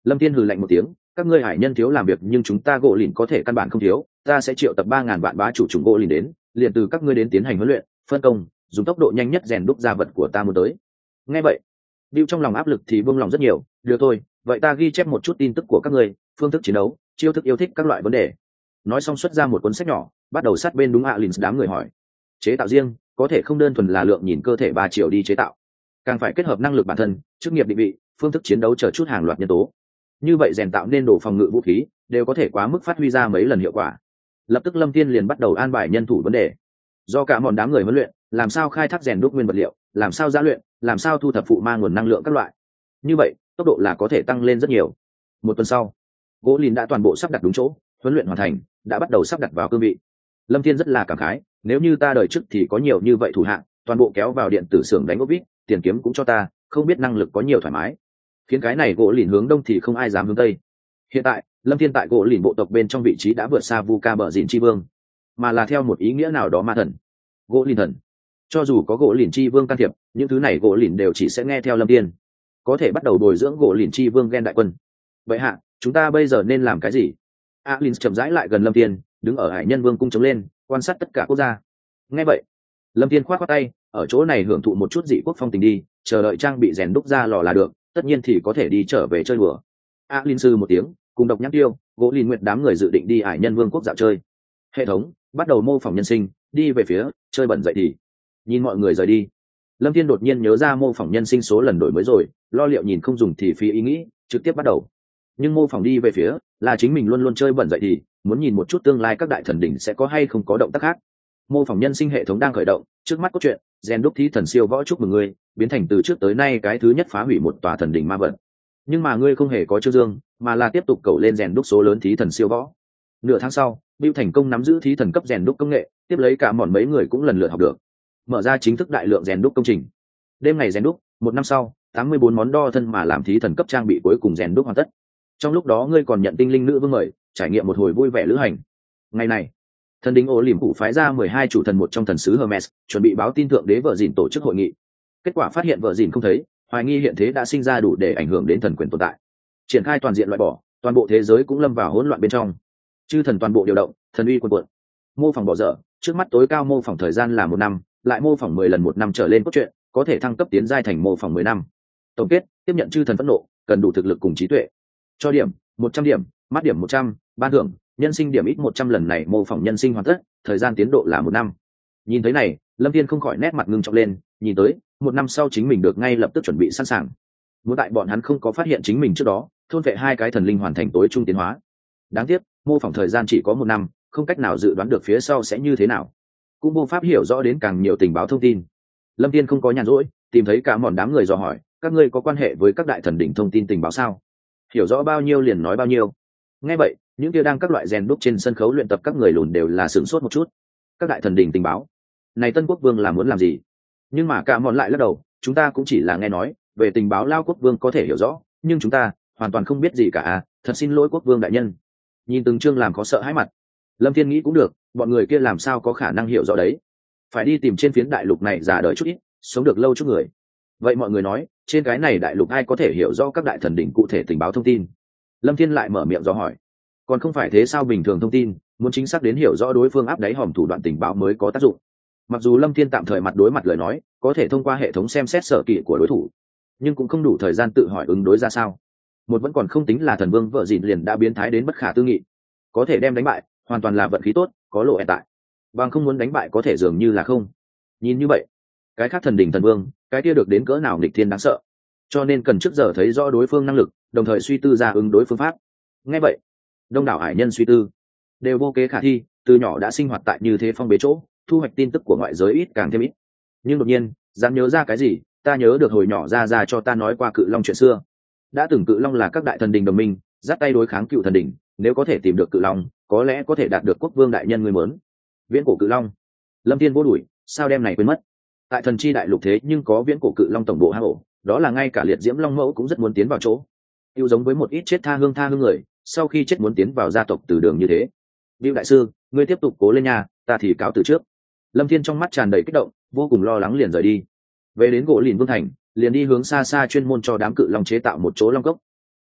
Lâm Thiên hừ lạnh một tiếng, các ngươi hải nhân thiếu làm việc nhưng chúng ta gỗ lìn có thể căn bản không thiếu, ta sẽ triệu tập ba ngàn vạn bá chủ chủng gỗ lìn đến, liền từ các ngươi đến tiến hành huấn luyện phân công, dùng tốc độ nhanh nhất rèn đúc ra vật của ta muốn tới. Nghe vậy, Bill trong lòng áp lực thì buông lòng rất nhiều. Được thôi, vậy ta ghi chép một chút tin tức của các ngươi, phương thức chiến đấu, chiêu thức yêu thích các loại vấn đề. Nói xong xuất ra một cuốn sách nhỏ, bắt đầu sát bên đúng Alin đám người hỏi. Chế tạo riêng có thể không đơn thuần là lượng nhìn cơ thể ba triệu đi chế tạo, càng phải kết hợp năng lực bản thân, chức nghiệp định vị, phương thức chiến đấu chờ chút hàng loạt nhân tố. Như vậy rèn tạo nên đồ phòng ngự vũ khí đều có thể quá mức phát huy ra mấy lần hiệu quả. Lập tức Lâm Thiên liền bắt đầu an bài nhân thủ vấn đề. Do cả một đám người huấn luyện, làm sao khai thác rèn đúc nguyên vật liệu, làm sao giã luyện, làm sao thu thập phụ ma nguồn năng lượng các loại. Như vậy tốc độ là có thể tăng lên rất nhiều. Một tuần sau, gỗ lìn đã toàn bộ sắp đặt đúng chỗ, huấn luyện hoàn thành, đã bắt đầu sắp đặt vào cương vị. Lâm Thiên rất là cảm khái, nếu như ta đời trước thì có nhiều như vậy thủ hạng, toàn bộ kéo vào điện tử xưởng đánh ốc vít, tiền kiếm cũng cho ta, không biết năng lực có nhiều thoải mái. Khiến cái này gỗ lìn hướng đông thì không ai dám hướng tây. Hiện tại Lâm Thiên tại gỗ lìn bộ tộc bên trong vị trí đã vượt xa vu ca bờ dìn chi vương, mà là theo một ý nghĩa nào đó ma thần, gỗ lìn thần. Cho dù có gỗ lìn chi vương can thiệp, những thứ này gỗ lìn đều chỉ sẽ nghe theo Lâm Thiên, có thể bắt đầu bồi dưỡng gỗ lìn chi vương ghen đại quân. Vậy hạ, chúng ta bây giờ nên làm cái gì? Alin chậm rãi lại gần Lâm Thiên, đứng ở hải nhân vương cung chống lên, quan sát tất cả quốc gia. Nghe vậy, Lâm Thiên khoát khoát tay, ở chỗ này hưởng thụ một chút dị quốc phong tình đi, chờ đợi trang bị rèn đúc ra lò là được, tất nhiên thì có thể đi trở về chơi đùa. Alin sư một tiếng, cùng độc nhãn tiêu, gỗ lìn nguyệt đám người dự định đi hải nhân vương quốc dạo chơi. Hệ thống bắt đầu mô phỏng nhân sinh, đi về phía chơi bẩn dậy thì. Nhìn mọi người rời đi, Lâm Thiên đột nhiên nhớ ra mô phỏng nhân sinh số lần đổi mới rồi, lo liệu nhìn không dùng thì phí ý nghĩ, trực tiếp bắt đầu. Nhưng mô phỏng đi về phía là chính mình luôn luôn chơi bẩn dậy thì, muốn nhìn một chút tương lai các đại thần đỉnh sẽ có hay không có động tác khác. Mô phỏng nhân sinh hệ thống đang khởi động, trước mắt có chuyện, rèn đúc thí thần siêu võ chúc mừng ngươi, biến thành từ trước tới nay cái thứ nhất phá hủy một tòa thần đỉnh ma vật. Nhưng mà ngươi không hề có chương dương, mà là tiếp tục cầu lên rèn đúc số lớn thí thần siêu võ. Nửa tháng sau, Bill thành công nắm giữ thí thần cấp rèn đúc công nghệ, tiếp lấy cả mòn mấy người cũng lần lượt học được. Mở ra chính thức đại lượng rèn đúc công trình. Đêm ngày rèn đúc, một năm sau, tám mươi bốn món đo thân mà làm thí thần cấp trang bị cuối cùng rèn đúc hoàn tất. Trong lúc đó ngươi còn nhận tinh linh nữ vương mời, trải nghiệm một hồi vui vẻ lữ hành. Ngày này, thần đỉnh ô liềm phụ phái ra mười hai chủ thần một trong thần sứ Hermes, chuẩn bị báo tin thượng đế vợ dìn tổ chức hội nghị. Kết quả phát hiện vợ dìn không thấy, hoài nghi hiện thế đã sinh ra đủ để ảnh hưởng đến thần quyền tồn tại. Triển khai toàn diện loại bỏ, toàn bộ thế giới cũng lâm vào hỗn loạn bên trong. Chư thần toàn bộ điều động, thần uy cuồn cuộn. Mô phỏng bỏ dở, trước mắt tối cao mô phỏng thời gian là một năm, lại mô phỏng mười lần một năm trở lên cốt truyện, có thể thăng cấp tiến giai thành mô phỏng mười năm. Tổng kết, tiếp nhận chư thần phẫn nộ, cần đủ thực lực cùng trí tuệ. Cho điểm một trăm điểm, mắt điểm một trăm, ban thưởng nhân sinh điểm ít một trăm, lần này mô phỏng nhân sinh hoàn tất, thời gian tiến độ là một năm. Nhìn thấy này, Lâm Thiên không khỏi nét mặt ngưng trọng lên, nhìn tới một năm sau chính mình được ngay lập tức chuẩn bị sẵn sàng. Muốn tại bọn hắn không có phát hiện chính mình trước đó, thôn vệ hai cái thần linh hoàn thành tối trung tiến hóa. Đáng tiếc, mô phỏng thời gian chỉ có một năm, không cách nào dự đoán được phía sau sẽ như thế nào, cũng vô pháp hiểu rõ đến càng nhiều tình báo thông tin. Lâm Thiên không có nhàn rỗi, tìm thấy cả mòn đám người dò hỏi, các ngươi có quan hệ với các đại thần đỉnh thông tin tình báo sao? Hiểu rõ bao nhiêu liền nói bao nhiêu. Nghe vậy, những kia đang các loại rèn đúc trên sân khấu luyện tập các người lùn đều là sửng sốt một chút. Các đại thần đỉnh tình báo, này Tân Quốc Vương là muốn làm gì? Nhưng mà cả mòn lại lắc đầu, chúng ta cũng chỉ là nghe nói về tình báo Lao Quốc Vương có thể hiểu rõ, nhưng chúng ta hoàn toàn không biết gì cả à, thật xin lỗi Quốc Vương đại nhân. Nhìn từng chương làm có sợ hãi mặt, Lâm Thiên nghĩ cũng được, bọn người kia làm sao có khả năng hiểu rõ đấy. Phải đi tìm trên phiến đại lục này già đời chút ít, sống được lâu chút người. Vậy mọi người nói, trên cái này đại lục ai có thể hiểu rõ các đại thần đỉnh cụ thể tình báo thông tin? Lâm Thiên lại mở miệng dò hỏi. Còn không phải thế sao, bình thường thông tin muốn chính xác đến hiểu rõ đối phương áp đáy hòm thủ đoạn tình báo mới có tác dụng. Mặc dù Lâm Thiên tạm thời mặt đối mặt lời nói, có thể thông qua hệ thống xem xét sở kỹ của đối thủ, nhưng cũng không đủ thời gian tự hỏi ứng đối ra sao. Một vẫn còn không tính là thần vương vợ dịn liền đã biến thái đến bất khả tư nghị, có thể đem đánh bại hoàn toàn là vận khí tốt, có lộ hiện tại bằng không muốn đánh bại có thể dường như là không. Nhìn như vậy, cái khác thần đỉnh thần vương cái kia được đến cỡ nào nghịch thiên đáng sợ, cho nên cần trước giờ thấy rõ đối phương năng lực, đồng thời suy tư ra ứng đối phương pháp. Nghe vậy, đông đảo hải nhân suy tư đều vô kế khả thi, từ nhỏ đã sinh hoạt tại như thế phong bế chỗ, thu hoạch tin tức của ngoại giới ít càng thêm ít. Nhưng đột nhiên dám nhớ ra cái gì, ta nhớ được hồi nhỏ ra ra cho ta nói qua cự long chuyện xưa. Đã từng cự long là các đại thần đình đồng minh, dắt tay đối kháng cựu thần đỉnh, nếu có thể tìm được cự long, có lẽ có thể đạt được quốc vương đại nhân người muốn. Viễn cổ cự long. Lâm Thiên vô đuổi, sao đem này quên mất? Tại thần chi đại lục thế nhưng có viễn cổ cự long tổng bộ hang ổ, đó là ngay cả liệt diễm long mẫu cũng rất muốn tiến vào chỗ. Yêu giống với một ít chết tha hương tha hương người, sau khi chết muốn tiến vào gia tộc từ đường như thế. Diệu đại sư, ngươi tiếp tục cố lên nha, ta thì cáo từ trước. Lâm Thiên trong mắt tràn đầy kích động, vô cùng lo lắng liền rời đi. Về đến gỗ lìn vương thành, liền đi hướng xa xa chuyên môn cho đám cự long chế tạo một chỗ long cốc.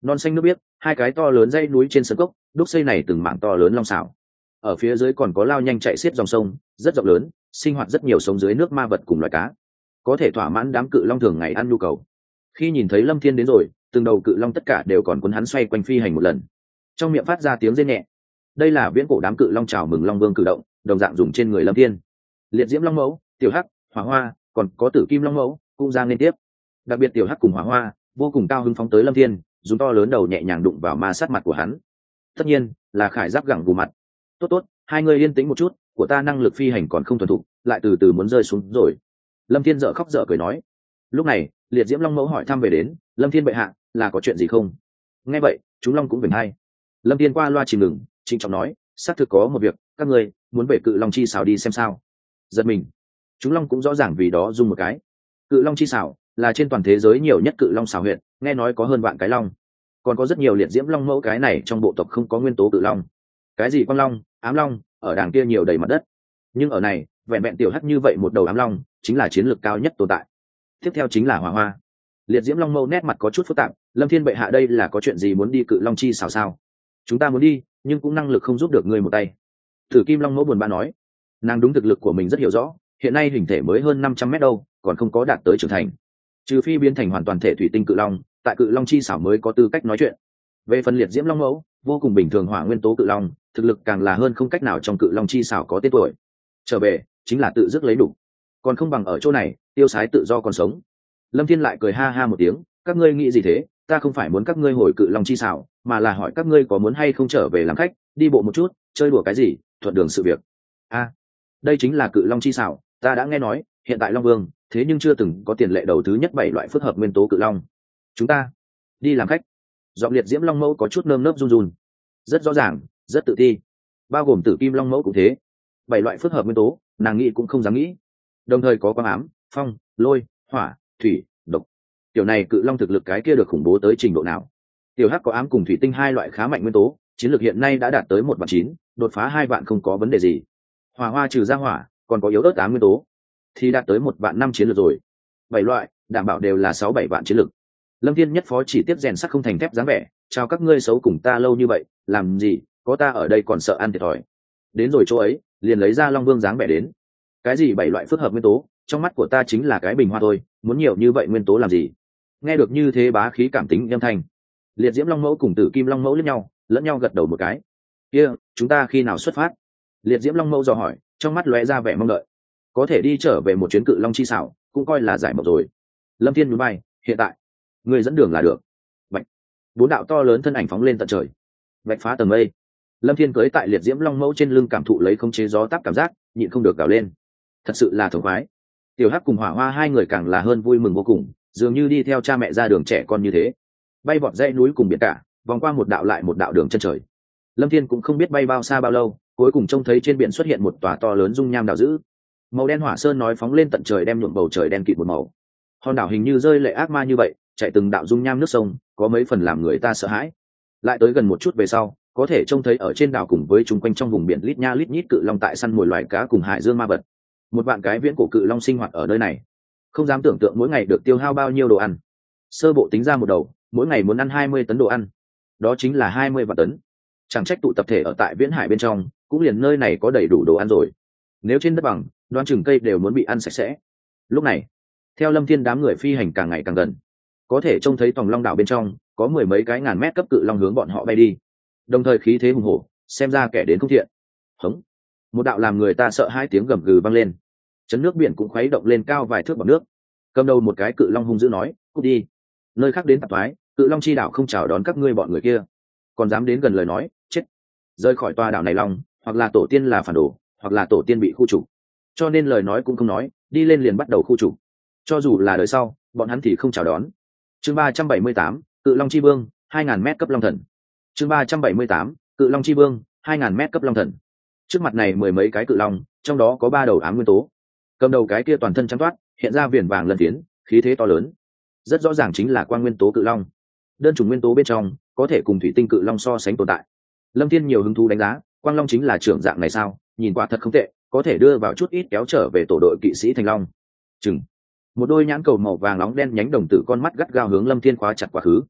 non xanh nước biếc, hai cái to lớn dãy núi trên sân cốc đúc xây này từng mảng to lớn long xảo. Ở phía dưới còn có lao nhanh chạy xiết dòng sông rất rộng lớn, sinh hoạt rất nhiều sống dưới nước ma vật cùng loài cá, có thể thỏa mãn đám cự long thường ngày ăn nhu cầu. Khi nhìn thấy Lâm Thiên đến rồi, từng đầu cự long tất cả đều còn cuốn hắn xoay quanh phi hành một lần, trong miệng phát ra tiếng rên nhẹ. Đây là viễn cổ đám cự long chào mừng long vương cử động, đồng dạng dùng trên người Lâm Thiên. Liệt diễm long mẫu, tiểu hắc, hỏa hoa, còn có tử kim long mẫu cũng ra liên tiếp. Đặc biệt tiểu hắc cùng hỏa hoa vô cùng cao hứng phóng tới Lâm Thiên, dùng to lớn đầu nhẹ nhàng đụng vào ma sát mặt của hắn. Tất nhiên là khải giáp gẳng gù mặt. Tốt tốt, hai người yên tĩnh một chút, của ta năng lực phi hành còn không thuần thục, lại từ từ muốn rơi xuống rồi. Lâm Thiên dở khóc dở cười nói. Lúc này liệt diễm long mẫu hỏi thăm về đến, Lâm Thiên bệ hạ, là có chuyện gì không? Nghe vậy chúng long cũng vểnh hai. Lâm Thiên qua loa chìm ngừng, trịnh trọng nói, xác thực có một việc, các ngươi muốn về cự long chi xảo đi xem sao? Giật mình, chúng long cũng rõ ràng vì đó rung một cái. Cự long chi xảo là trên toàn thế giới nhiều nhất cự long xảo huyện, nghe nói có hơn vạn cái long, còn có rất nhiều liệt diễm long mẫu, cái này trong bộ tộc không có nguyên tố cự long. Cái gì quang long, ám long, ở đàng kia nhiều đầy mặt đất, nhưng ở này vẹn vẹn tiểu hắc như vậy một đầu ám long chính là chiến lược cao nhất tồn tại. Tiếp theo chính là hỏa hoa. Liệt diễm long mẫu nét mặt có chút phức tạp. Lâm Thiên bệ hạ, đây là có chuyện gì muốn đi cự long chi xảo sao? Chúng ta muốn đi, nhưng cũng năng lực không giúp được ngươi một tay. Tử kim long mẫu buồn bã nói. Nàng đúng thực lực của mình rất hiểu rõ, hiện nay hình thể mới hơn năm trăm mét đâu, còn không có đạt tới trưởng thành. Trừ phi biến thành hoàn toàn thể thủy tinh cự long, tại cự long chi xảo mới có tư cách nói chuyện. Về phần liệt diễm long mẫu, vô cùng bình thường hỏa nguyên tố cự long, thực lực càng là hơn không cách nào trong cự long chi xảo có tên tuổi. Trở về chính là tự dứt lấy đủ, còn không bằng ở chỗ này tiêu sái tự do còn sống. Lâm Thiên lại cười ha ha một tiếng, các ngươi nghĩ gì thế? Ta không phải muốn các ngươi hồi cự long chi xảo, mà là hỏi các ngươi có muốn hay không trở về làm khách, đi bộ một chút, chơi đùa cái gì, thuận đường sự việc. A, à, đây chính là cự long chi xảo, ta đã nghe nói, hiện tại long vương, thế nhưng chưa từng có tiền lệ đầu thứ nhất bảy loại phức hợp nguyên tố cự long. Chúng ta đi làm khách. Giọng liệt diễm long mẫu có chút nơm nớp run run, rất rõ ràng, rất tự ti. Bao gồm tử kim long mẫu cũng thế. Bảy loại phức hợp nguyên tố, nàng nghĩ cũng không dám nghĩ. Đồng thời có quang ám, phong, lôi, hỏa, thủy, độc. Tiểu này cự long thực lực cái kia được khủng bố tới trình độ nào? Tiểu hắc có ám cùng thủy tinh hai loại khá mạnh nguyên tố, chiến lược hiện nay đã đạt tới một vạn chín, đột phá hai vạn không có vấn đề gì. Hỏa hoa trừ ra hỏa, còn có yếu ớt ám nguyên tố, thì đạt tới một vạn năm chiến lược rồi. Bảy loại đảm bảo đều là sáu bảy vạn chiến lược. Lâm Thiên nhất phó chỉ tiếp rèn sắt không thành thép dáng vẻ, chào các ngươi xấu cùng ta lâu như vậy, làm gì? Có ta ở đây còn sợ ăn thiệt thòi. Đến rồi chỗ ấy, liền lấy ra long vương dáng vẻ đến. Cái gì bảy loại phức hợp nguyên tố, trong mắt của ta chính là cái bình hoa thôi, muốn nhiều như vậy nguyên tố làm gì? Nghe được như thế bá khí cảm tính âm thanh, liệt diễm long mẫu cùng tử kim long mẫu lẫn nhau lẫn nhau gật đầu một cái. Kia chúng ta khi nào xuất phát? Liệt diễm long mẫu dò hỏi, trong mắt lóe ra vẻ mong đợi. Có thể đi trở về một chuyến cự long chi xảo cũng coi là giải mộng rồi. Lâm Thiên núi bay, hiện tại người dẫn đường là được. Bạch, bốn đạo to lớn thân ảnh phóng lên tận trời, vạch phá tầng mây. Lâm Thiên cưỡi tại liệt diễm long mẫu trên lưng, cảm thụ lấy không chế gió táp cảm giác, nhịn không được gào lên. Thật sự là thống khoái. Tiểu hắc cùng hỏa hoa hai người càng là hơn vui mừng vô cùng, dường như đi theo cha mẹ ra đường trẻ con như thế, bay vọt dãy núi cùng biển cả, vòng qua một đạo lại một đạo đường chân trời. Lâm Thiên cũng không biết bay bao xa bao lâu, cuối cùng trông thấy trên biển xuất hiện một tòa to lớn dung nham đảo dữ, màu đen hỏa sơn nói phóng lên tận trời, đem nhuộm bầu trời đen kịt một màu. Hòn đảo hình như rơi lệ ác ma như vậy, chạy từng đạo dung nham nước sông, có mấy phần làm người ta sợ hãi. Lại tới gần một chút về sau, có thể trông thấy ở trên đảo cùng với chung quanh trong vùng biển lít nha lít nhít cự long tại săn mồi loài cá cùng hải dương ma vật. Một vạn cái viễn cổ cự long sinh hoạt ở nơi này, không dám tưởng tượng mỗi ngày được tiêu hao bao nhiêu đồ ăn. Sơ bộ tính ra một đầu, mỗi ngày muốn ăn hai mươi tấn đồ ăn, đó chính là hai mươi vạn tấn. Chẳng trách tụ tập thể ở tại viễn hải bên trong, cũng liền nơi này có đầy đủ đồ ăn rồi. Nếu trên đất bằng, đoán chừng cây đều muốn bị ăn sạch sẽ. Lúc này, theo Lâm Thiên đám người phi hành càng ngày càng gần, có thể trông thấy tòng long đảo bên trong có mười mấy cái ngàn mét cấp cự long hướng bọn họ bay đi, đồng thời khí thế hùng hổ, xem ra kẻ đến không thiện. Hống, một đạo làm người ta sợ hai tiếng gầm gừ vang lên, chấn nước biển cũng khuấy động lên cao vài thước bọt nước. Cầm đầu một cái cự long hung dữ nói, cút đi, nơi khác đến tạp thoái, cự long chi đảo không chào đón các ngươi bọn người kia, còn dám đến gần lời nói, chết. Rơi khỏi tòa đảo này long, hoặc là tổ tiên là phản đồ, hoặc là tổ tiên bị khu trục, cho nên lời nói cũng không nói, đi lên liền bắt đầu khu trục. Cho dù là đời sau, bọn hắn thì không chào đón. Chương ba trăm bảy mươi tám, cự long chi vương, hai ngàn mét cấp long thần. Chương ba trăm bảy mươi tám, cự long chi vương, hai ngàn mét cấp long thần. Trước mặt này mười mấy cái cự long, trong đó có ba đầu ám nguyên tố. Cầm đầu cái kia toàn thân trắng toát, hiện ra viền vàng lân phiến, khí thế to lớn, rất rõ ràng chính là quang nguyên tố cự long. Đơn chủng nguyên tố bên trong có thể cùng thủy tinh cự long so sánh tồn tại. Lâm Thiên nhiều hứng thú đánh giá, quang long chính là trưởng dạng này sao? Nhìn quả thật không tệ, có thể đưa vào chút ít kéo trở về tổ đội kỵ sĩ thành long. Chừng một đôi nhãn cầu màu vàng nóng đen nhánh đồng tử con mắt gắt gao hướng Lâm Thiên khóa chặt quá khứ.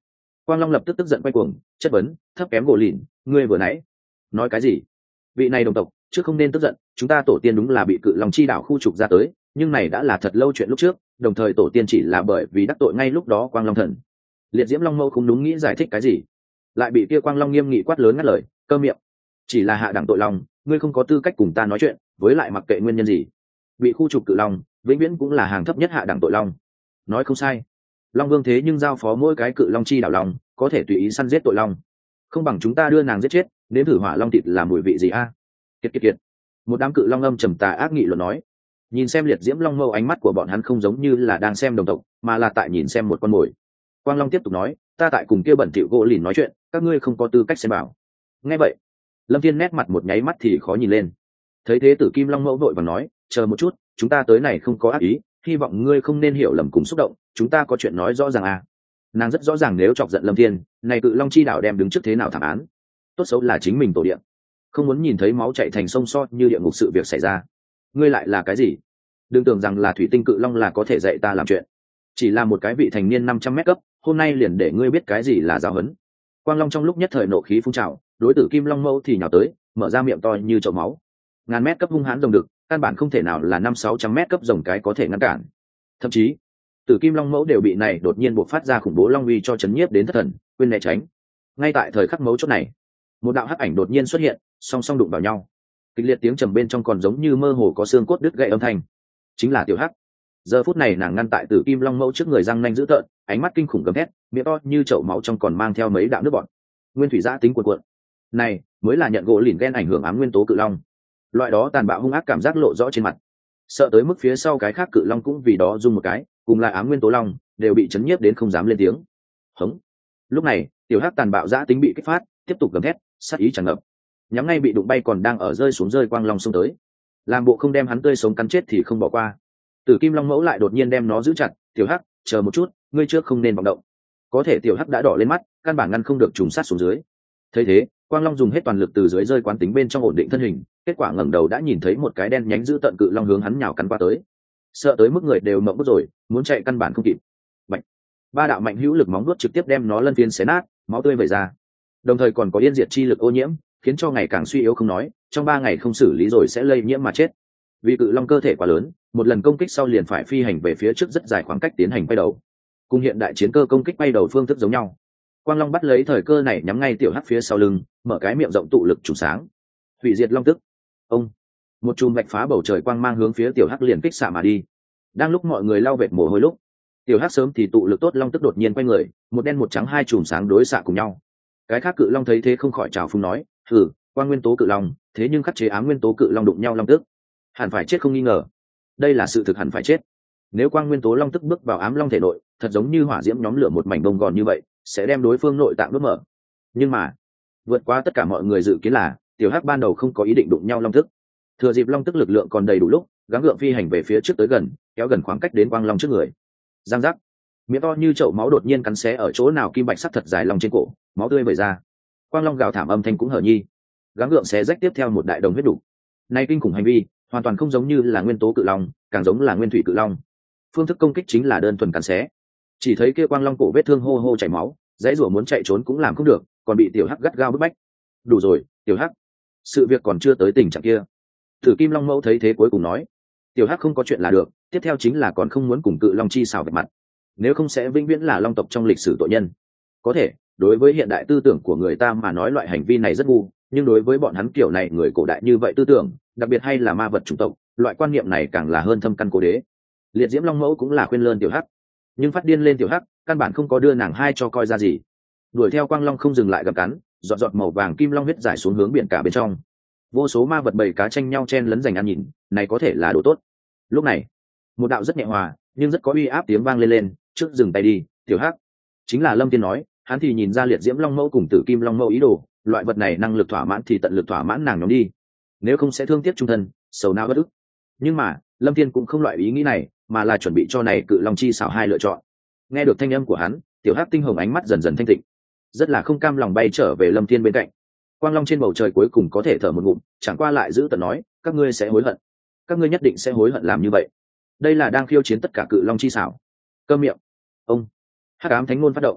Quang Long lập tức tức giận quay cuồng chất vấn, thấp kém gỗ lìn, ngươi vừa nãy nói cái gì? Vị này đồng tộc, chứ không nên tức giận, chúng ta tổ tiên đúng là bị cự long chi đảo khu trục ra tới, nhưng này đã là thật lâu chuyện lúc trước, đồng thời tổ tiên chỉ là bởi vì đắc tội ngay lúc đó Quang Long thần. Liệt Diễm Long Mâu không đúng nghĩ giải thích cái gì, lại bị kia Quang Long nghiêm nghị quát lớn ngắt lời, câm miệng. Chỉ là hạ đẳng tội long, ngươi không có tư cách cùng ta nói chuyện, với lại mặc kệ nguyên nhân gì, bị khu trục cự long, vĩnh viễn cũng là hàng thấp nhất hạ đẳng tội long. Nói không sai. Long Vương thế nhưng giao phó mỗi cái cự long chi đảo long, có thể tùy ý săn giết tội long. Không bằng chúng ta đưa nàng giết chết, nếm thử hỏa long thịt là mùi vị gì a? Kiệt kiệt kiệt. Một đám cự long âm trầm tà ác nghị luận nói. Nhìn xem Liệt Diễm Long Mâu, ánh mắt của bọn hắn không giống như là đang xem đồng tộc, mà là tại nhìn xem một con mồi. Quang Long tiếp tục nói, ta tại cùng kia bẩn thỉu gỗ lìn nói chuyện, các ngươi không có tư cách xem bảo. Nghe vậy, Lâm Thiên nét mặt một nháy mắt thì khó nhìn lên. Thấy thế Tử Kim Long Mẫu vội vàng nói, chờ một chút, chúng ta tới này không có ác ý, hy vọng ngươi không nên hiểu lầm cùng xúc động, chúng ta có chuyện nói rõ ràng à. Nàng rất rõ ràng nếu chọc giận Lâm Thiên, này cự long chi đảo đem đứng trước thế nào thảm án. Tốt xấu là chính mình tổ địa, không muốn nhìn thấy máu chảy thành sông so như địa ngục sự việc xảy ra. Ngươi lại là cái gì? Đừng tưởng rằng là thủy tinh cự long là có thể dạy ta làm chuyện. Chỉ là một cái vị thành niên năm trăm mét cấp, hôm nay liền để ngươi biết cái gì là giáo huấn. Quang Long trong lúc nhất thời nộ khí phun trào, đối tử Kim Long Mâu thì nhào tới, mở ra miệng to như chậu máu. Ngàn mét cấp hung hãn rồng đực, căn bản không thể nào là năm sáu trăm mét cấp rồng cái có thể ngăn cản. Thậm chí, tử Kim Long Mẫu đều bị này đột nhiên bộc phát ra khủng bố long uy cho chấn nhiếp đến thất thần, quên né tránh. Ngay tại thời khắc mấu chốt này, một đạo hắc ảnh đột nhiên xuất hiện, song song đụng vào nhau. Kịch liệt tiếng trầm bên trong còn giống như mơ hồ có xương cốt đứt gãy âm thanh. Chính là Tiểu Hắc. Giờ phút này nàng ngăn tại tử Kim Long Mẫu trước người, răng nanh dữ tợn, ánh mắt kinh khủng gầm thét, miệng to như chậu máu trong còn mang theo mấy đạo nước bọt. Nguyên thủy giã tính cuộn cuộn. Này, mới là nhận gỗ lìn ghen ảnh hưởng ám nguyên tố cự long. Loại đó tàn bạo hung ác cảm giác lộ rõ trên mặt. Sợ tới mức phía sau cái khác cự long cũng vì đó rung một cái, cùng là ám nguyên tố long, đều bị chấn nhiếp đến không dám lên tiếng. Hống. Lúc này, Tiểu Hắc tàn bạo giã tính bị kích phát, tiếp tục gầm thét, sát ý tràn ngập. Nhắm ngay bị đụng bay còn đang ở rơi xuống rơi Quang Long xông tới. Làm bộ không đem hắn tươi sống cắn chết thì không bỏ qua. Tử Kim Long Mẫu lại đột nhiên đem nó giữ chặt, Tiểu Hắc, chờ một chút, ngươi trước không nên vọng động. Có thể Tiểu Hắc đã đỏ lên mắt, căn bản ngăn không được trùng sát xuống dưới. Thấy thế, Quang Long dùng hết toàn lực từ dưới rơi quán tính bên trong ổn định thân hình, kết quả ngẩng đầu đã nhìn thấy một cái đen nhánh giữ tận cự long hướng hắn nhào cắn qua tới. Sợ tới mức người đều mộng bức rồi, muốn chạy căn bản không kịp. Mạnh. Ba đạo mạnh hữu lực móng vuốt trực tiếp đem nó lân phiến xé nát, máu tươi vẩy ra. Đồng thời còn có yên diệt chi lực ô nhiễm, khiến cho ngày càng suy yếu không nói, trong ba ngày không xử lý rồi sẽ lây nhiễm mà chết. Vì cự long cơ thể quá lớn, một lần công kích sau liền phải phi hành về phía trước rất dài khoảng cách tiến hành quay đầu. Cùng hiện đại chiến cơ công kích quay đầu phương thức giống nhau. Quang Long bắt lấy thời cơ này nhắm ngay Tiểu Hắc phía sau lưng, mở cái miệng rộng tụ lực trùng sáng. Hủy diệt long tức. Ông. Một chùm vạch phá bầu trời quang mang hướng phía Tiểu Hắc liền kích xạ mà đi. Đang lúc mọi người lau vệt mồ hôi lúc, Tiểu Hắc sớm thì tụ lực tốt long tức đột nhiên quay người, một đen một trắng hai chùm sáng đối xạ cùng nhau. Cái khác cự long thấy thế không khỏi trào phúng nói, "Hừ, quang nguyên tố cự long, thế nhưng khắc chế ám nguyên tố cự long đụng nhau long tức, hẳn phải chết không nghi ngờ." Đây là sự thực hẳn phải chết. Nếu quang nguyên tố long tức bước vào ám long thể nội, thật giống như hỏa diễm nhóm lửa một mảnh bông gòn như vậy, sẽ đem đối phương nội tạng đốt mở. Nhưng mà, vượt qua tất cả mọi người dự kiến là, Tiểu Hắc ban đầu không có ý định đụng nhau long tức. Thừa dịp long tức lực lượng còn đầy đủ lúc, gắng gượng phi hành về phía trước tới gần, kéo gần khoảng cách đến Quang Long trước người. Giang giác, miệng to như chậu máu đột nhiên cắn xé ở chỗ nào kim bạch sắc thật dài lòng trên cổ, máu tươi vẩy ra. Quang Long gào thảm âm thanh cũng hở nhi, gắng gượng xé rách tiếp theo một đại đồng huyết đủ. Này kinh khủng hành vi, hoàn toàn không giống như là nguyên tố cự long, càng giống là nguyên thủy cự long. Phương thức công kích chính là đơn thuần cắn xé. Chỉ thấy kia Quang Long cổ vết thương hô hô chảy máu, dãy rủa muốn chạy trốn cũng làm không được, còn bị Tiểu Hắc gắt gao bức bách. Đủ rồi, Tiểu Hắc, sự việc còn chưa tới tình trạng kia. Tử Kim Long Mẫu thấy thế cuối cùng nói, Tiểu Hắc không có chuyện là được, tiếp theo chính là còn không muốn cùng cự long chi xào vạch mặt, nếu không sẽ vĩnh viễn là long tộc trong lịch sử tội nhân. Có thể, đối với hiện đại tư tưởng của người ta mà nói loại hành vi này rất ngu, nhưng đối với bọn hắn kiểu này người cổ đại như vậy tư tưởng, đặc biệt hay là ma vật chủng tộc, loại quan niệm này càng là hơn thâm căn cố đế. Liệt Diễm Long Mẫu cũng là khuyên lơn Tiểu Hắc, nhưng phát điên lên Tiểu Hắc, căn bản không có đưa nàng hai cho coi ra gì. Đuổi theo Quang Long không dừng lại gặm cắn, giọt giọt màu vàng kim long huyết giải xuống hướng biển cả bên trong. Vô số ma vật bầy cá tranh nhau chen lấn giành ăn nhìn, này có thể là đồ tốt. Lúc này, một đạo rất nhẹ hòa, nhưng rất có uy áp tiếng vang lên lên, trước dừng tay đi, Tiểu Hắc. Chính là Lâm Tiên nói, hắn thì nhìn ra Liệt Diễm Long Mẫu cùng Tử Kim Long Mẫu ý đồ, loại vật này năng lực thỏa mãn thì tận lực thỏa mãn nàng nhóm đi, nếu không sẽ thương tiếc trung thân, sầu não bất ức. Nhưng mà, Lâm Tiên cũng không loại ý nghĩ này, mà là chuẩn bị cho này cự long chi xảo hai lựa chọn. Nghe được thanh âm của hắn, Tiểu Hắc tinh hồng ánh mắt dần dần thanh tịnh, rất là không cam lòng bay trở về Lâm Thiên bên cạnh. Quang Long trên bầu trời cuối cùng có thể thở một ngụm, chẳng qua lại giữ tận nói, các ngươi sẽ hối hận, các ngươi nhất định sẽ hối hận làm như vậy. Đây là đang khiêu chiến tất cả cự long chi xảo. Câm miệng. Ông. Hắc ám thánh ngôn phát động.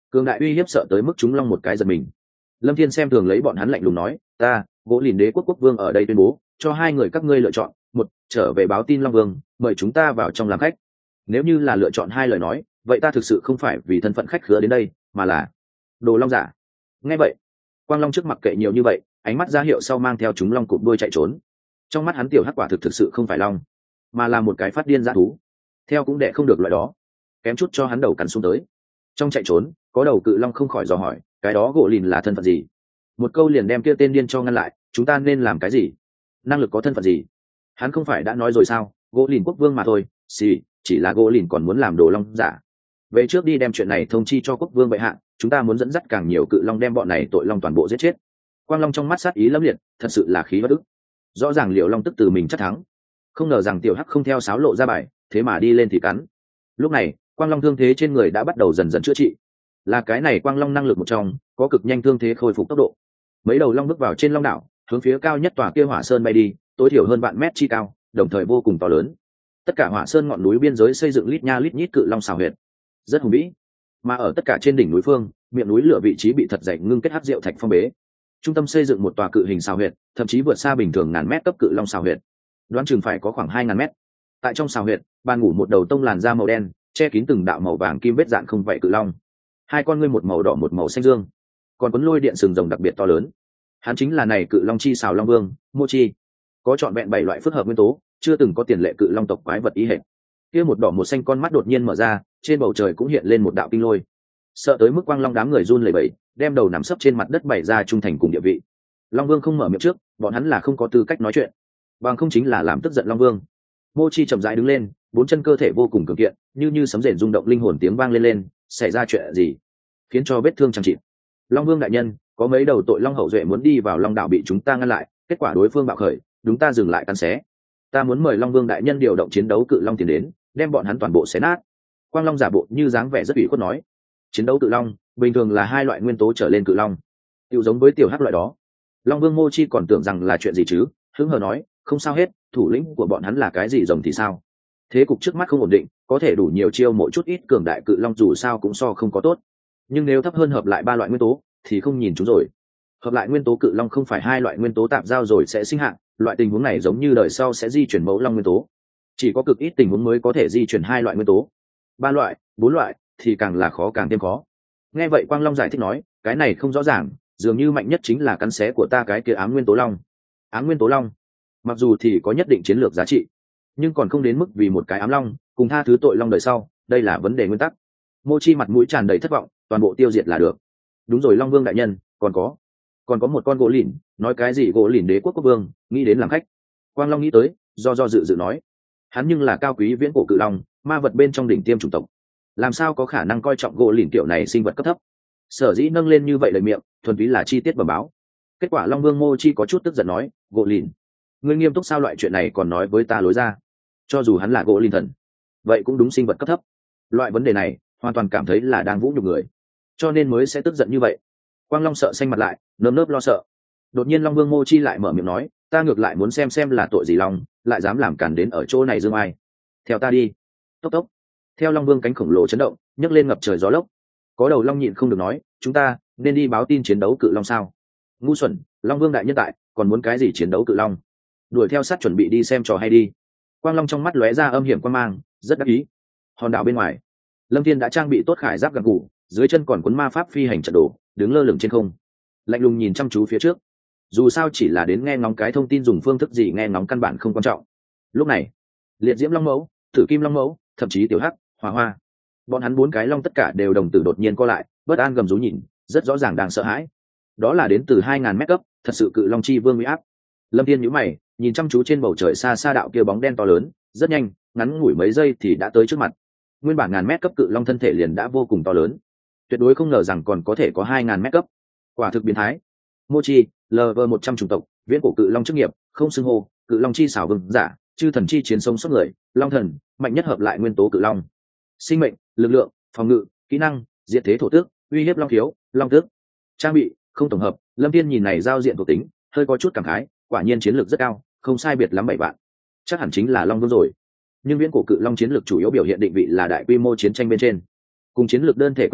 cường đại uy hiếp sợ tới mức chúng long một cái giật mình. Lâm Thiên xem thường lấy bọn hắn lạnh lùng nói, ta gỗ lìn đế quốc quốc vương ở đây tuyên bố cho hai người các ngươi lựa chọn, một trở về báo tin long vương mời chúng ta vào trong làm khách. Nếu như là lựa chọn hai lời nói, vậy ta thực sự không phải vì thân phận khách khứa đến đây, mà là đồ long giả. Nghe vậy, quang long trước mặc kệ nhiều như vậy, ánh mắt ra hiệu sau mang theo chúng long cụp đuôi chạy trốn. Trong mắt hắn tiểu hắc quả thực thực sự không phải long, mà là một cái phát điên dã thú, theo cũng đệ không được loại đó, kém chút cho hắn đầu cắn xuống tới. Trong chạy trốn, có đầu cự long không khỏi dò hỏi, cái đó gỗ lìn là thân phận gì? Một câu liền đem kia tên điên cho ngăn lại, chúng ta nên làm cái gì? Năng lực có thân phận gì? Hắn không phải đã nói rồi sao, gỗ lìn quốc vương mà thôi, xì, chỉ là gỗ lìn còn muốn làm đồ long giả. Về trước đi đem chuyện này thông chi cho quốc vương bệ hạ, chúng ta muốn dẫn dắt càng nhiều cự long đem bọn này tội long toàn bộ giết chết. Quang long trong mắt sát ý lẫm liệt, thật sự là khí bất ức. Rõ ràng Liễu Long tức từ mình chắc thắng, không ngờ rằng tiểu hắc không theo sáo lộ ra bài, thế mà đi lên thì cắn. Lúc này, Quang Long thương thế trên người đã bắt đầu dần dần chữa trị. Là cái này Quang Long năng lực một trong, có cực nhanh thương thế khôi phục tốc độ. Mấy đầu long bước vào trên long đảo, hướng phía cao nhất tòa kia hỏa sơn bay đi, tối thiểu hơn vạn mét chi cao, đồng thời vô cùng to lớn. Tất cả hỏa sơn ngọn núi biên giới xây dựng lít nha lít nhít cự long xào huyệt, rất hùng vĩ. Mà ở tất cả trên đỉnh núi phương, miệng núi lửa vị trí bị thật dày ngưng kết hắc diệu thạch phong bế. Trung tâm xây dựng một tòa cự hình xào huyệt, thậm chí vượt xa bình thường ngàn mét cấp cự long xào huyệt, đoán chừng phải có khoảng hai ngàn mét. Tại trong xào huyệt, ban ngủ một đầu tông làn da màu đen, che kín từng đạo màu vàng kim vết dạn không vậy cự long, hai con ngươi một màu đỏ một màu xanh dương, còn cuốn lôi điện sừng rồng đặc biệt to lớn. Hắn chính là này cự long chi xào long vương Mochi, có trọn vẹn bảy loại phức hợp nguyên tố, chưa từng có tiền lệ cự long tộc quái vật ý hệ. Kia một đỏ một xanh con mắt đột nhiên mở ra, trên bầu trời cũng hiện lên một đạo kinh lôi, sợ tới mức quang long đám người run lẩy bẩy, đem đầu nằm sấp trên mặt đất bày ra trung thành cùng địa vị. Long vương không mở miệng trước, bọn hắn là không có tư cách nói chuyện, bằng không chính là làm tức giận long vương. Mochi chậm rãi đứng lên, bốn chân cơ thể vô cùng cường kiện, như như sấm rền rung động linh hồn tiếng vang lên lên, xảy ra chuyện gì khiến cho vết thương chẳng chịt? Long vương đại nhân, có mấy đầu tội long hậu duệ muốn đi vào long đảo bị chúng ta ngăn lại, kết quả đối phương bạo khởi, chúng ta dừng lại cắn xé. Ta muốn mời long vương đại nhân điều động chiến đấu cự long tiến đến, đem bọn hắn toàn bộ xé nát. Quang long giả bộ như dáng vẻ rất ủy khuất nói. Chiến đấu cự long bình thường là hai loại nguyên tố trở lên cự long, tiêu giống với tiểu hắc loại đó. Long vương Mochi còn tưởng rằng là chuyện gì chứ, hứng hờ nói, không sao hết, thủ lĩnh của bọn hắn là cái gì rồng thì sao? Thế cục trước mắt không ổn định, có thể đủ nhiều chiêu mỗi chút ít cường đại cự long dù sao cũng so không có tốt, nhưng nếu thấp hơn hợp lại ba loại nguyên tố thì không nhìn chúng rồi. Hợp lại nguyên tố cự long không phải hai loại nguyên tố tạp giao rồi sẽ sinh hạng, loại tình huống này giống như đời sau sẽ di chuyển mẫu long nguyên tố, chỉ có cực ít tình huống mới có thể di chuyển hai loại nguyên tố. Ba loại, bốn loại thì càng là khó càng thêm khó. Nghe vậy Quang Long giải thích nói, cái này không rõ ràng, dường như mạnh nhất chính là cắn xé của ta cái kia ám nguyên tố long. Ám nguyên tố long mặc dù thì có nhất định chiến lược giá trị, nhưng còn không đến mức vì một cái ám long cùng tha thứ tội long đời sau, đây là vấn đề nguyên tắc. Mochi mặt mũi tràn đầy thất vọng, toàn bộ tiêu diệt là được. Đúng rồi long vương đại nhân, còn có còn có một con gỗ lìn, nói cái gì gỗ lìn đế quốc quốc vương nghĩ đến làm khách. Quang Long nghĩ tới, do do dự dự nói, hắn nhưng là cao quý viễn cổ cự long, ma vật bên trong đỉnh tiêm chủng tộc, làm sao có khả năng coi trọng gỗ lìn kiểu này sinh vật cấp thấp. Sở dĩ nâng lên như vậy lời miệng, thuần túy là chi tiết bẩm báo. Kết quả long vương Mochi có chút tức giận nói, gỗ lìn, ngươi nghiêm túc sao loại chuyện này còn nói với ta lối ra? Cho dù hắn là gỗ lìn thần, vậy cũng đúng sinh vật cấp thấp. Loại vấn đề này hoàn toàn cảm thấy là đang vũ nhục người, cho nên mới sẽ tức giận như vậy. Quang Long sợ xanh mặt lại, nơm nớp lo sợ. Đột nhiên long vương Mochi lại mở miệng nói, ta ngược lại muốn xem xem là tội gì long lại dám làm cản đến ở chỗ này dương ai. Theo ta đi. Tốc tốc. Theo long vương cánh khổng lồ chấn động, nhấc lên ngập trời gió lốc. Có đầu long nhịn không được nói, chúng ta nên đi báo tin chiến đấu cự long sao? Ngu xuẩn, long vương đại nhân tại, còn muốn cái gì chiến đấu cự long? Đuổi theo sát chuẩn bị đi xem trò hay đi. Quang Long trong mắt lóe ra âm hiểm quan mang, rất đắc ý. Hòn đảo bên ngoài, Lâm Thiên đã trang bị tốt khải giáp gạc cụ, dưới chân còn cuốn ma pháp phi hành trận đồ, đứng lơ lửng trên không, lạnh lùng nhìn chăm chú phía trước. Dù sao chỉ là đến nghe ngóng cái thông tin dùng phương thức gì nghe ngóng căn bản không quan trọng. Lúc này, liệt diễm long mẫu, thử kim long mẫu, thậm chí tiểu hắc, hỏa hoa, bọn hắn bốn cái long tất cả đều đồng tử đột nhiên co lại, bất an gầm rú nhìn, rất rõ ràng đang sợ hãi. Đó là đến từ hai ngàn mét cấp, thật sự cự long chi vương uy áp. Lâm Thiên nhíu mày, nhìn chăm chú trên bầu trời xa xa đạo kia bóng đen to lớn, rất nhanh, ngắn ngủi mấy giây thì đã tới trước mặt. Nguyên bản ngàn mét cấp cự long thân thể liền đã vô cùng to lớn, tuyệt đối không ngờ rằng còn có thể có hai ngàn mét cấp, quả thực biến thái. Mochi, lv một trăm chủng tộc, viễn cổ cự long chức nghiệp, không xưng hô, cự long chi xảo vương giả, chư thần chi chiến sống sót người, long thần, mạnh nhất hợp lại nguyên tố cự long. Sinh mệnh, lực lượng, phòng ngự, kỹ năng, diệt thế thổ tước, uy hiếp long thiếu, long tước. Trang bị, không tổng hợp. Lâm Thiên nhìn này giao diện thuộc tính, hơi có chút cảm khái, quả nhiên chiến lược rất cao, không sai biệt lắm bảy vạn, chắc hẳn chính là long vương rồi. Nhưng viễn cổ cự long chiến lược chủ yếu biểu hiện định vị là đại quy mô chiến tranh bên trên, cùng chiến lược đơn thể quyết đấu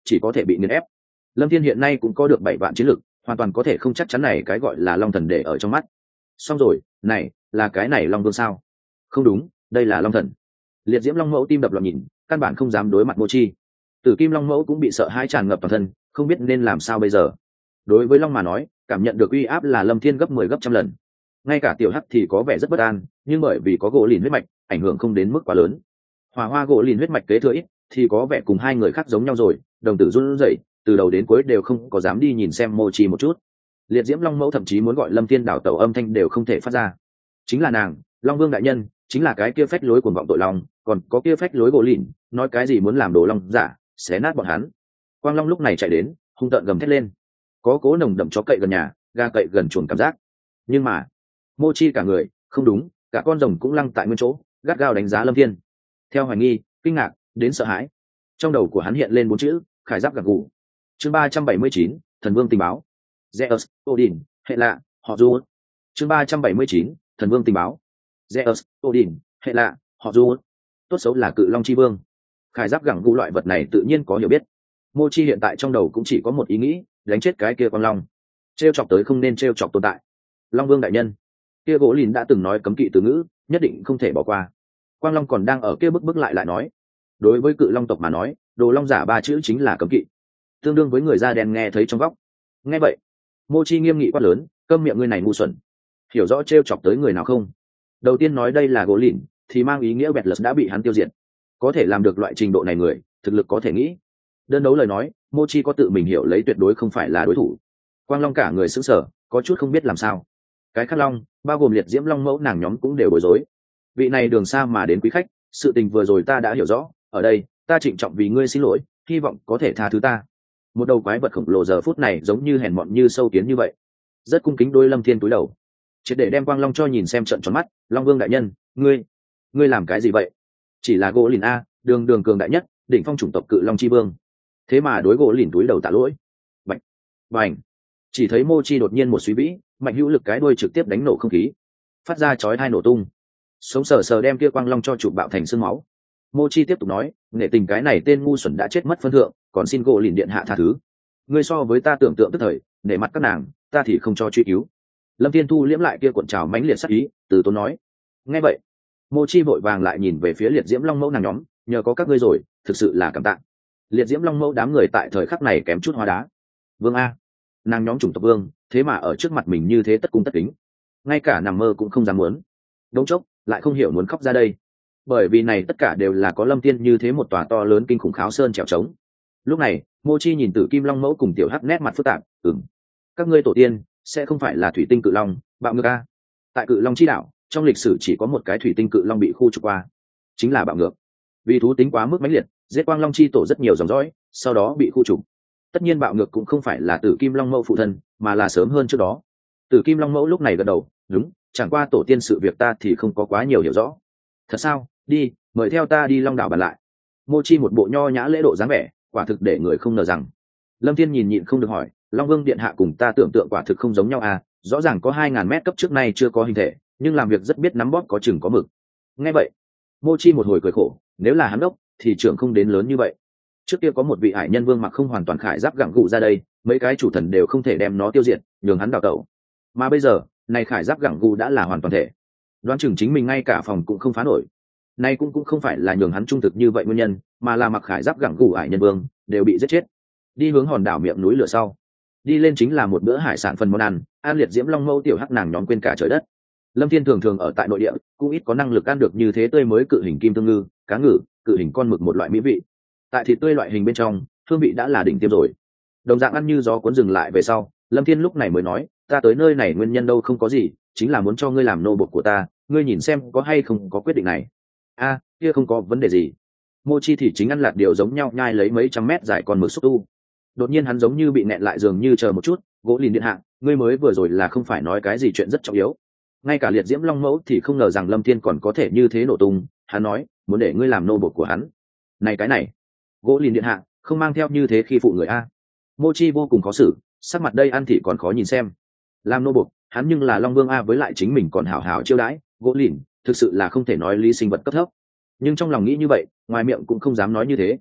chỉ có thể bị nghiền ép. Lâm Thiên hiện nay cũng có được bảy vạn chiến lực, hoàn toàn có thể không chắc chắn này cái gọi là long thần để ở trong mắt. Xong rồi, này là cái này long vương sao? Không đúng, đây là long thần. Liệt diễm long mẫu tim đập loạn nhìn, căn bản không dám đối mặt Mô Chi. Tử kim long mẫu cũng bị sợ hãi tràn ngập toàn thân, không biết nên làm sao bây giờ. Đối với long mà nói, cảm nhận được uy áp là Lâm Thiên gấp mười gấp trăm lần. Ngay cả tiểu hắc thì có vẻ rất bất an, nhưng bởi vì có gỗ lìn huyết mạch, ảnh hưởng không đến mức quá lớn. Hỏa hoa gỗ lìn huyết mạch kế thừa ít, thì có vẻ cùng hai người khác giống nhau rồi, đồng tử run rẩy, từ đầu đến cuối đều không có dám đi nhìn xem Mô Chi một chút. Liệt diễm long mẫu thậm chí muốn gọi Lâm Thiên đảo tẩu âm thanh đều không thể phát ra. Chính là nàng, Long Vương đại nhân, chính là cái kia phách lối cuồng vọng tội long, còn có kia phách lối gỗ lìn, nói cái gì muốn làm đồ long giả, xé nát bọn hắn. Quang Long lúc này chạy đến, hung tợn gầm thét lên. Có cố nồng đậm chó cậy gần nhà, ga cậy gần chuồng cảm giác. Nhưng mà, Mô Chi cả người, không đúng, cả con rồng cũng lăng tại nguyên chỗ, gắt gao đánh giá Lâm Thiên. Theo hoài nghi, kinh ngạc, đến sợ hãi. Trong đầu của hắn hiện lên bốn chữ, khải giáp gật gù. Chương ba trăm bảy mươi chín, Thần Vương tình báo. Zeus, Odin, hệ lạ, họ Du. Chương ba trăm bảy mươi chín, Thần Vương tình báo. Zeus, Odin, hệ lạ, họ Du. Tốt xấu là cự long chi vương. Khải giáp gẳng gù loại vật này tự nhiên có hiểu biết. Mô Chi hiện tại trong đầu cũng chỉ có một ý nghĩ, đánh chết cái kia con long. Trêu chọc tới không nên trêu chọc tồn tại. Long Vương đại nhân, kia gỗ lìn đã từng nói cấm kỵ từ ngữ, nhất định không thể bỏ qua. Quang Long còn đang ở kia bức bức lại lại nói, đối với cự long tộc mà nói, đồ long giả ba chữ chính là cấm kỵ, tương đương với người da đen nghe thấy trong góc. Nghe vậy, Mô Chi nghiêm nghị quát lớn, câm miệng ngươi này ngu xuẩn, hiểu rõ trêu chọc tới người nào không? Đầu tiên nói đây là gỗ lìn, thì mang ý nghĩa Betlus đã bị hắn tiêu diệt. Có thể làm được loại trình độ này người, thực lực có thể nghĩ. Đơn đấu lời nói, Mô Chi có tự mình hiểu lấy tuyệt đối không phải là đối thủ. Quang Long cả người sững sờ, có chút không biết làm sao. Cái khác long, bao gồm liệt diễm long mẫu nàng nhóm cũng đều bối rối. Vị này đường xa mà đến quý khách, sự tình vừa rồi ta đã hiểu rõ, ở đây, ta trịnh trọng vì ngươi xin lỗi, hy vọng có thể tha thứ ta. Một đầu quái vật khổng lồ giờ phút này giống như hèn mọn như sâu kiến như vậy, rất cung kính đôi Lâm Thiên cúi đầu, triệt để đem Quang Long cho nhìn xem trận tròn mắt. Long Vương đại nhân, ngươi, ngươi làm cái gì vậy? Chỉ là gỗ lìn a, đường đường cường đại nhất, đỉnh phong chủng tộc cự long chi vương, thế mà đối gỗ lìn túi đầu tạ lỗi. Bạch, bành, chỉ thấy Mô Chi đột nhiên một suy vĩ, mạnh hữu lực cái đuôi trực tiếp đánh nổ không khí, phát ra chói tai nổ tung, sống sờ sờ đem kia Quang Long cho chụp bạo thành xương máu. Mô Chi tiếp tục nói, nghệ tình cái này tên ngu xuẩn đã chết mất phân thượng, còn xin gỗ lìn điện hạ tha thứ. Ngươi so với ta tưởng tượng tức thời, nể mặt các nàng, ta thì không cho truy cứu. Lâm Thiên thu liễm lại kia cuộn trào mãnh liệt sát ý, từ tốn nói. Nghe vậy, Mô Chi vội vàng lại nhìn về phía liệt diễm long mẫu nàng nhóm, nhờ có các ngươi rồi, thực sự là cảm tạ. Liệt diễm long mẫu đám người tại thời khắc này kém chút hóa đá. Vương a, nàng nhóm chủng tộc vương, thế mà ở trước mặt mình như thế tất cung tất kính, ngay cả nằm mơ cũng không dám muốn. Đống chốc, lại không hiểu muốn khóc ra đây. Bởi vì này tất cả đều là có Lâm Thiên như thế một tòa to lớn kinh khủng kháo sơn trèo trống. Lúc này, Mô Chi nhìn Tử Kim Long mẫu cùng tiểu hắc nét mặt phức tạp, ừm, các ngươi tổ tiên sẽ không phải là thủy tinh cự long, bạo ngược a? Tại cự long chi đảo, trong lịch sử chỉ có một cái thủy tinh cự long bị khu trục qua, chính là bạo ngược. Vì thú tính quá mức mãnh liệt, giết quang long chi tổ rất nhiều dòng dõi, sau đó bị khu trục. Tất nhiên bạo ngược cũng không phải là Tử Kim Long mẫu phụ thân, mà là sớm hơn trước đó. Tử Kim Long mẫu lúc này gật đầu, đúng, chẳng qua tổ tiên sự việc ta thì không có quá nhiều hiểu rõ. Thật sao? Đi, mời theo ta đi long đảo bàn lại. Mô Chi một bộ nho nhã lễ độ dáng vẻ, quả thực để người không ngờ rằng. Lâm Thiên nhìn nhịn không được hỏi, Long Vương điện hạ cùng ta tưởng tượng quả thực không giống nhau à? Rõ ràng có hai ngàn mét cấp trước nay chưa có hình thể, nhưng làm việc rất biết nắm bóp có chừng có mực. Nghe vậy, Mô Chi một hồi cười khổ, nếu là hắn đốc thì trưởng không đến lớn như vậy. Trước kia có một vị hải nhân vương mặc không hoàn toàn khải giáp gặng gù ra đây, mấy cái chủ thần đều không thể đem nó tiêu diệt, nhường hắn đào tẩu. Mà bây giờ, này khải giáp gặng gù đã là hoàn toàn thể, đoán chừng chính mình ngay cả phòng cũng không phá nổi. Nay cũng cũng không phải là nhường hắn trung thực như vậy nguyên nhân, mà là mặc khải giáp gặng gù hải nhân vương đều bị giết chết. Đi hướng hòn đảo miệng núi lửa sau, đi lên chính là một bữa hải sản phần món ăn, an liệt diễm long mâu tiểu hắc nàng nhóm quên cả trời đất. Lâm Thiên thường thường ở tại nội địa, cũng ít có năng lực ăn được như thế tươi mới cự hình kim tương ngư, cá ngừ, cự hình con mực một loại mỹ vị. Tại thịt tươi loại hình bên trong, hương vị đã là đỉnh tiêm rồi. Đồng dạng ăn như gió cuốn dừng lại về sau, Lâm Thiên lúc này mới nói, ta tới nơi này nguyên nhân đâu không có gì, chính là muốn cho ngươi làm nô bộc của ta, ngươi nhìn xem có hay không có quyết định này. A, kia không có vấn đề gì. Mô Chi thì chính ăn lạt điều giống nhau nhai lấy mấy trăm mét dài con mực xúc tu. Đột nhiên hắn giống như bị nẹn lại, dường như chờ một chút, gỗ lìn điện hạ, ngươi mới vừa rồi là không phải nói cái gì chuyện rất trọng yếu. Ngay cả liệt diễm long mẫu thì không ngờ rằng Lâm Thiên còn có thể như thế nổ tung, hắn nói, muốn để ngươi làm nô bộc của hắn. Này cái này, gỗ lìn điện hạ, không mang theo như thế khi phụ người a. Mô Chi vô cùng khó xử, sắc mặt đây ăn thì còn khó nhìn xem. Làm nô bộc, hắn nhưng là long vương a, với lại chính mình còn hảo hảo chiêu đãi, gỗ lìn thực sự là không thể nói lý sinh vật cấp thấp. Nhưng trong lòng nghĩ như vậy, ngoài miệng cũng không dám nói như thế.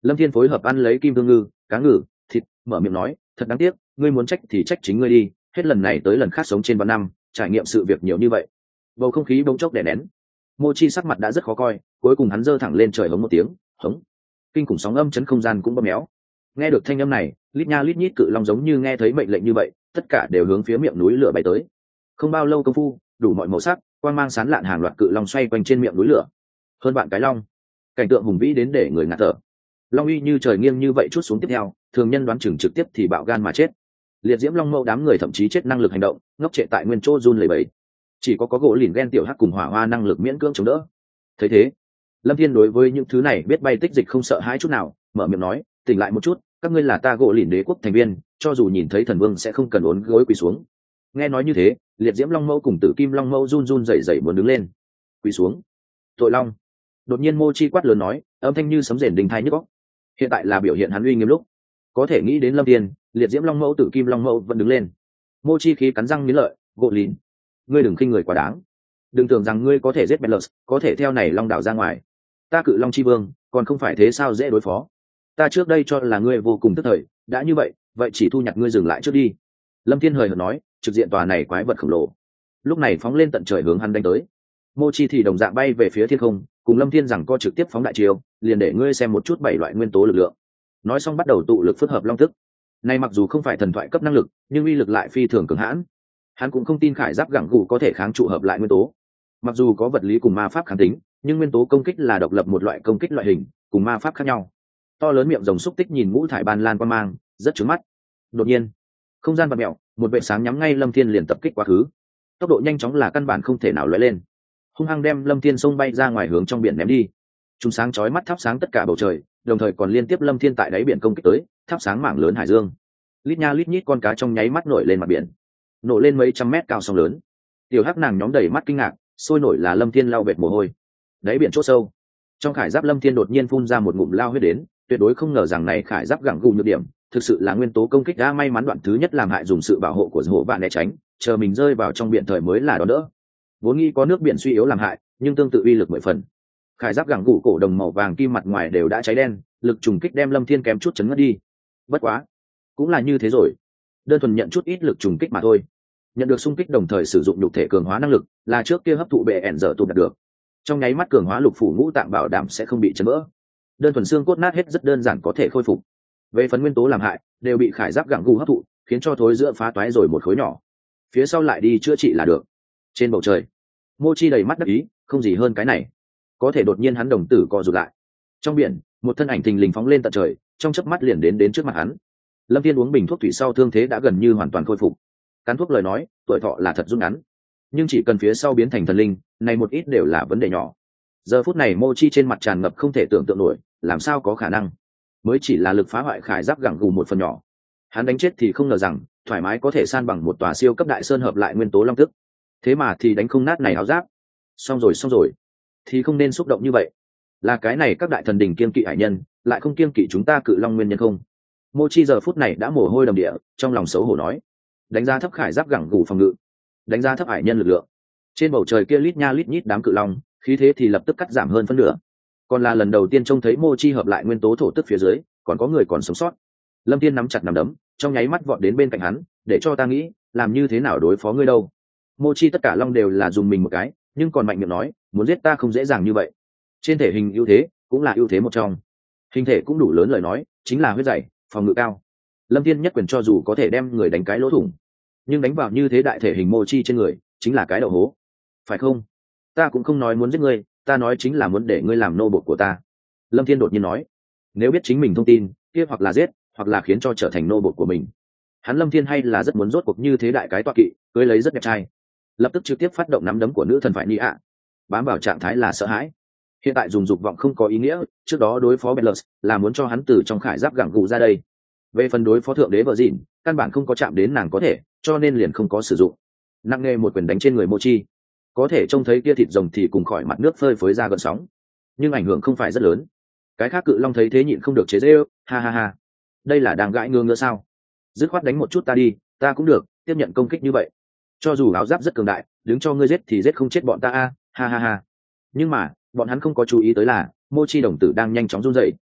Lâm Thiên phối hợp ăn lấy kim tương ngư, cá ngừ, thịt, mở miệng nói, thật đáng tiếc, ngươi muốn trách thì trách chính ngươi đi, hết lần này tới lần khác sống trên vạn năm, trải nghiệm sự việc nhiều như vậy. Bầu không khí bỗng chốc đè nén. Mochi sắc mặt đã rất khó coi, cuối cùng hắn giơ thẳng lên trời hống một tiếng, hống. Kinh khủng sóng âm chấn không gian cũng bóp méo. Nghe được thanh âm này, lít nha lít nhít cự long giống như nghe thấy mệnh lệnh như vậy, tất cả đều hướng phía miệng núi lửa bay tới. Không bao lâu công phu, đủ mọi màu sắc, quang mang sáng lạn hàng loạt cự long xoay quanh trên miệng núi lửa. Hơn bạn cái long, cảnh tượng hùng vĩ đến để người ngạt thở. Long uy như trời nghiêng như vậy chút xuống tiếp theo, thường nhân đoán chừng trực tiếp thì bạo gan mà chết. Liệt diễm long mâu đám người thậm chí chết năng lực hành động, ngốc trệ tại nguyên chỗ run lẩy bẩy. Chỉ có có gỗ lìn ghen tiểu hắc cùng hỏa hoa năng lực miễn cưỡng chống đỡ. Thấy thế, Lâm Thiên đối với những thứ này biết bay tích dịch không sợ hãi chút nào, mở miệng nói, tỉnh lại một chút, các ngươi là ta gỗ lìn đế quốc thành viên, cho dù nhìn thấy thần vương sẽ không cần uốn gối quỳ xuống. Nghe nói như thế, liệt diễm long mâu cùng tử kim long mâu run run rẩy rẩy muốn đứng lên. Quỳ xuống. Tội long. Đột nhiên Mochi quát lớn nói, âm thanh như sấm rền đình thai nhức óc. Hiện tại là biểu hiện hắn uy nghiêm lúc. Có thể nghĩ đến Lâm Thiên, liệt diễm long mâu tử kim long mâu vẫn đứng lên. Mochi khí cắn răng nghiến lợi, gỗ lìn, ngươi đừng khinh người quá đáng. Đừng tưởng rằng ngươi có thể giết Bellus, có thể theo này long đảo ra ngoài. Ta cự long chi vương, còn không phải thế sao dễ đối phó. Ta trước đây cho là ngươi vô cùng tức thời, đã như vậy, vậy chỉ thu nhặt ngươi dừng lại trước đi. Lâm Thiên hời hợt nói, trực diện tòa này quái vật khổng lồ. Lúc này phóng lên tận trời hướng hắn đánh tới. Mochi thì đồng dạng bay về phía thiên không, cùng Lâm Thiên rằng co trực tiếp phóng đại chiêu, liền để ngươi xem một chút bảy loại nguyên tố lực lượng. Nói xong bắt đầu tụ lực phức hợp long thức. Này mặc dù không phải thần thoại cấp năng lực, nhưng uy lực lại phi thường cường hãn. Hắn cũng không tin khải giáp gẳng gù có thể kháng trụ hợp lại nguyên tố. Mặc dù có vật lý cùng ma pháp kháng tính, nhưng nguyên tố công kích là độc lập một loại công kích loại hình, cùng ma pháp khác nhau. To lớn miệng rồng xúc tích nhìn ngũ thải ban lan qua mang, rất chói mắt. Đột nhiên, không gian vặn mèo, một vệ sáng nhắm ngay Lâm Thiên liền tập kích quá khứ. Tốc độ nhanh chóng là căn bản không thể nào lóe lên. Hung hăng đem Lâm Thiên xông bay ra ngoài hướng trong biển ném đi. Chúng sáng chói mắt thắp sáng tất cả bầu trời, đồng thời còn liên tiếp Lâm Thiên tại đáy biển công kích tới, thắp sáng mảng lớn hải dương. Lít nha lít nhít con cá trong nháy mắt nổi lên mặt biển, nổ lên mấy trăm mét cao sóng lớn. Tiểu hắc nàng nhóm đầy mắt kinh ngạc, sôi nổi là Lâm Thiên lau bệt mồ hôi. Đáy biển chỗ sâu, trong khải giáp Lâm Thiên đột nhiên phun ra một ngụm lao huyết đến, tuyệt đối không ngờ rằng này khải giáp gẳng gù nhược điểm, thực sự là nguyên tố công kích đã may mắn đoạn thứ nhất làm hại dùng sự bảo hộ của hộ bạn né tránh, chờ mình rơi vào trong biển thời mới là đó đỡ. Vốn nghĩ có nước biển suy yếu làm hại, nhưng tương tự uy lực mười phần. Khải giáp gẳng gù cổ đồng màu vàng kim mặt ngoài đều đã cháy đen, lực trùng kích đem Lâm Thiên kém chút chấn ngất đi. Bất quá, cũng là như thế rồi, đơn thuần nhận chút ít lực trùng kích mà thôi. Nhận được xung kích đồng thời sử dụng nhục thể cường hóa năng lực, là trước kia hấp thụ bệ ẻn giờ tụt đạt được. Trong nháy mắt cường hóa lục phủ ngũ tạng bảo đảm sẽ không bị chấn vỡ. Đơn thuần xương cốt nát hết rất đơn giản có thể khôi phục. Về phần nguyên tố làm hại, đều bị khải giáp gẳng gù hấp thụ, khiến cho thối giữa phá toái rồi một khối nhỏ. Phía sau lại đi chữa trị là được. Trên bầu trời, Mochi đầy mắt đắc ý, không gì hơn cái này. Có thể đột nhiên hắn đồng tử co rụt lại. Trong biển, một thân ảnh thình lình phóng lên tận trời, trong chớp mắt liền đến đến trước mặt hắn. Lâm Thiên uống bình thuốc thủy sau thương thế đã gần như hoàn toàn khôi phục. Cắn thuốc lời nói, tuổi thọ là thật rút ngắn, nhưng chỉ cần phía sau biến thành thần linh, này một ít đều là vấn đề nhỏ. Giờ phút này Mochi trên mặt tràn ngập không thể tưởng tượng nổi, làm sao có khả năng? Mới chỉ là lực phá hoại khải giáp gẳng gù một phần nhỏ, hắn đánh chết thì không ngờ rằng thoải mái có thể san bằng một tòa siêu cấp đại sơn hợp lại nguyên tố long tức. Thế mà thì đánh không nát này áo giáp. Xong rồi xong rồi, thì không nên xúc động như vậy. Là cái này các đại thần đình kiêng kỵ hải nhân, lại không kiêng kỵ chúng ta cự long nguyên nhân không? Mochi giờ phút này đã mồ hôi đầm địa, trong lòng xấu hổ nói. Đánh giá thấp khải giáp gẳng gù phòng ngự, đánh giá thấp hải nhân lực lượng. Trên bầu trời kia lít nha lít nhít đám cự long, khí thế thì lập tức cắt giảm hơn phân nửa. Còn là lần đầu tiên trông thấy Mochi hợp lại nguyên tố thổ tức phía dưới, còn có người còn sống sót. Lâm Thiên nắm chặt nắm đấm, trong nháy mắt vọt đến bên cạnh hắn, để cho ta nghĩ, làm như thế nào đối phó ngươi đâu. Mochi tất cả long đều là dùng mình một cái, nhưng còn mạnh miệng nói, muốn giết ta không dễ dàng như vậy. Trên thể hình ưu thế, cũng là ưu thế một trong. Hình thể cũng đủ lớn lời nói, chính là huyết dày, phòng ngự cao. Lâm Thiên nhất quyền cho dù có thể đem người đánh cái lỗ thủng, nhưng đánh vào như thế đại thể hình Mochi trên người, chính là cái đậu hố. Phải không? Ta cũng không nói muốn giết ngươi, ta nói chính là muốn để ngươi làm nô bộc của ta. Lâm Thiên đột nhiên nói, nếu biết chính mình thông tin, kia hoặc là giết, hoặc là khiến cho trở thành nô bộc của mình. Hắn Lâm Thiên hay là rất muốn rốt cuộc như thế đại cái toa kỵ, cưới lấy rất đẹp trai. Lập tức trực tiếp phát động nắm đấm của nữ thần phải Ni ạ, bám vào trạng thái là sợ hãi. Hiện tại dùng dục vọng không có ý nghĩa, trước đó đối phó Bellus là muốn cho hắn từ trong khải giáp gẳng gù ra đây. Về phần đối phó thượng đế vợ dịn, căn bản không có chạm đến nàng có thể, cho nên liền không có sử dụng. Nặng nề một quyền đánh trên người Mochi, có thể trông thấy kia thịt rồng thì cùng khỏi mặt nước phơi phới ra gợn sóng, nhưng ảnh hưởng không phải rất lớn. Cái khác cự long thấy thế nhịn không được chế giễu, ha ha ha, đây là đang gãi ngứa ngứa sao? Dứt khoát đánh một chút ta đi, ta cũng được tiếp nhận công kích như vậy. Cho dù áo giáp rất cường đại, đứng cho ngươi giết thì giết không chết bọn ta a, ha ha ha. Nhưng mà bọn hắn không có chú ý tới là Mochi đồng tử đang nhanh chóng run rẩy.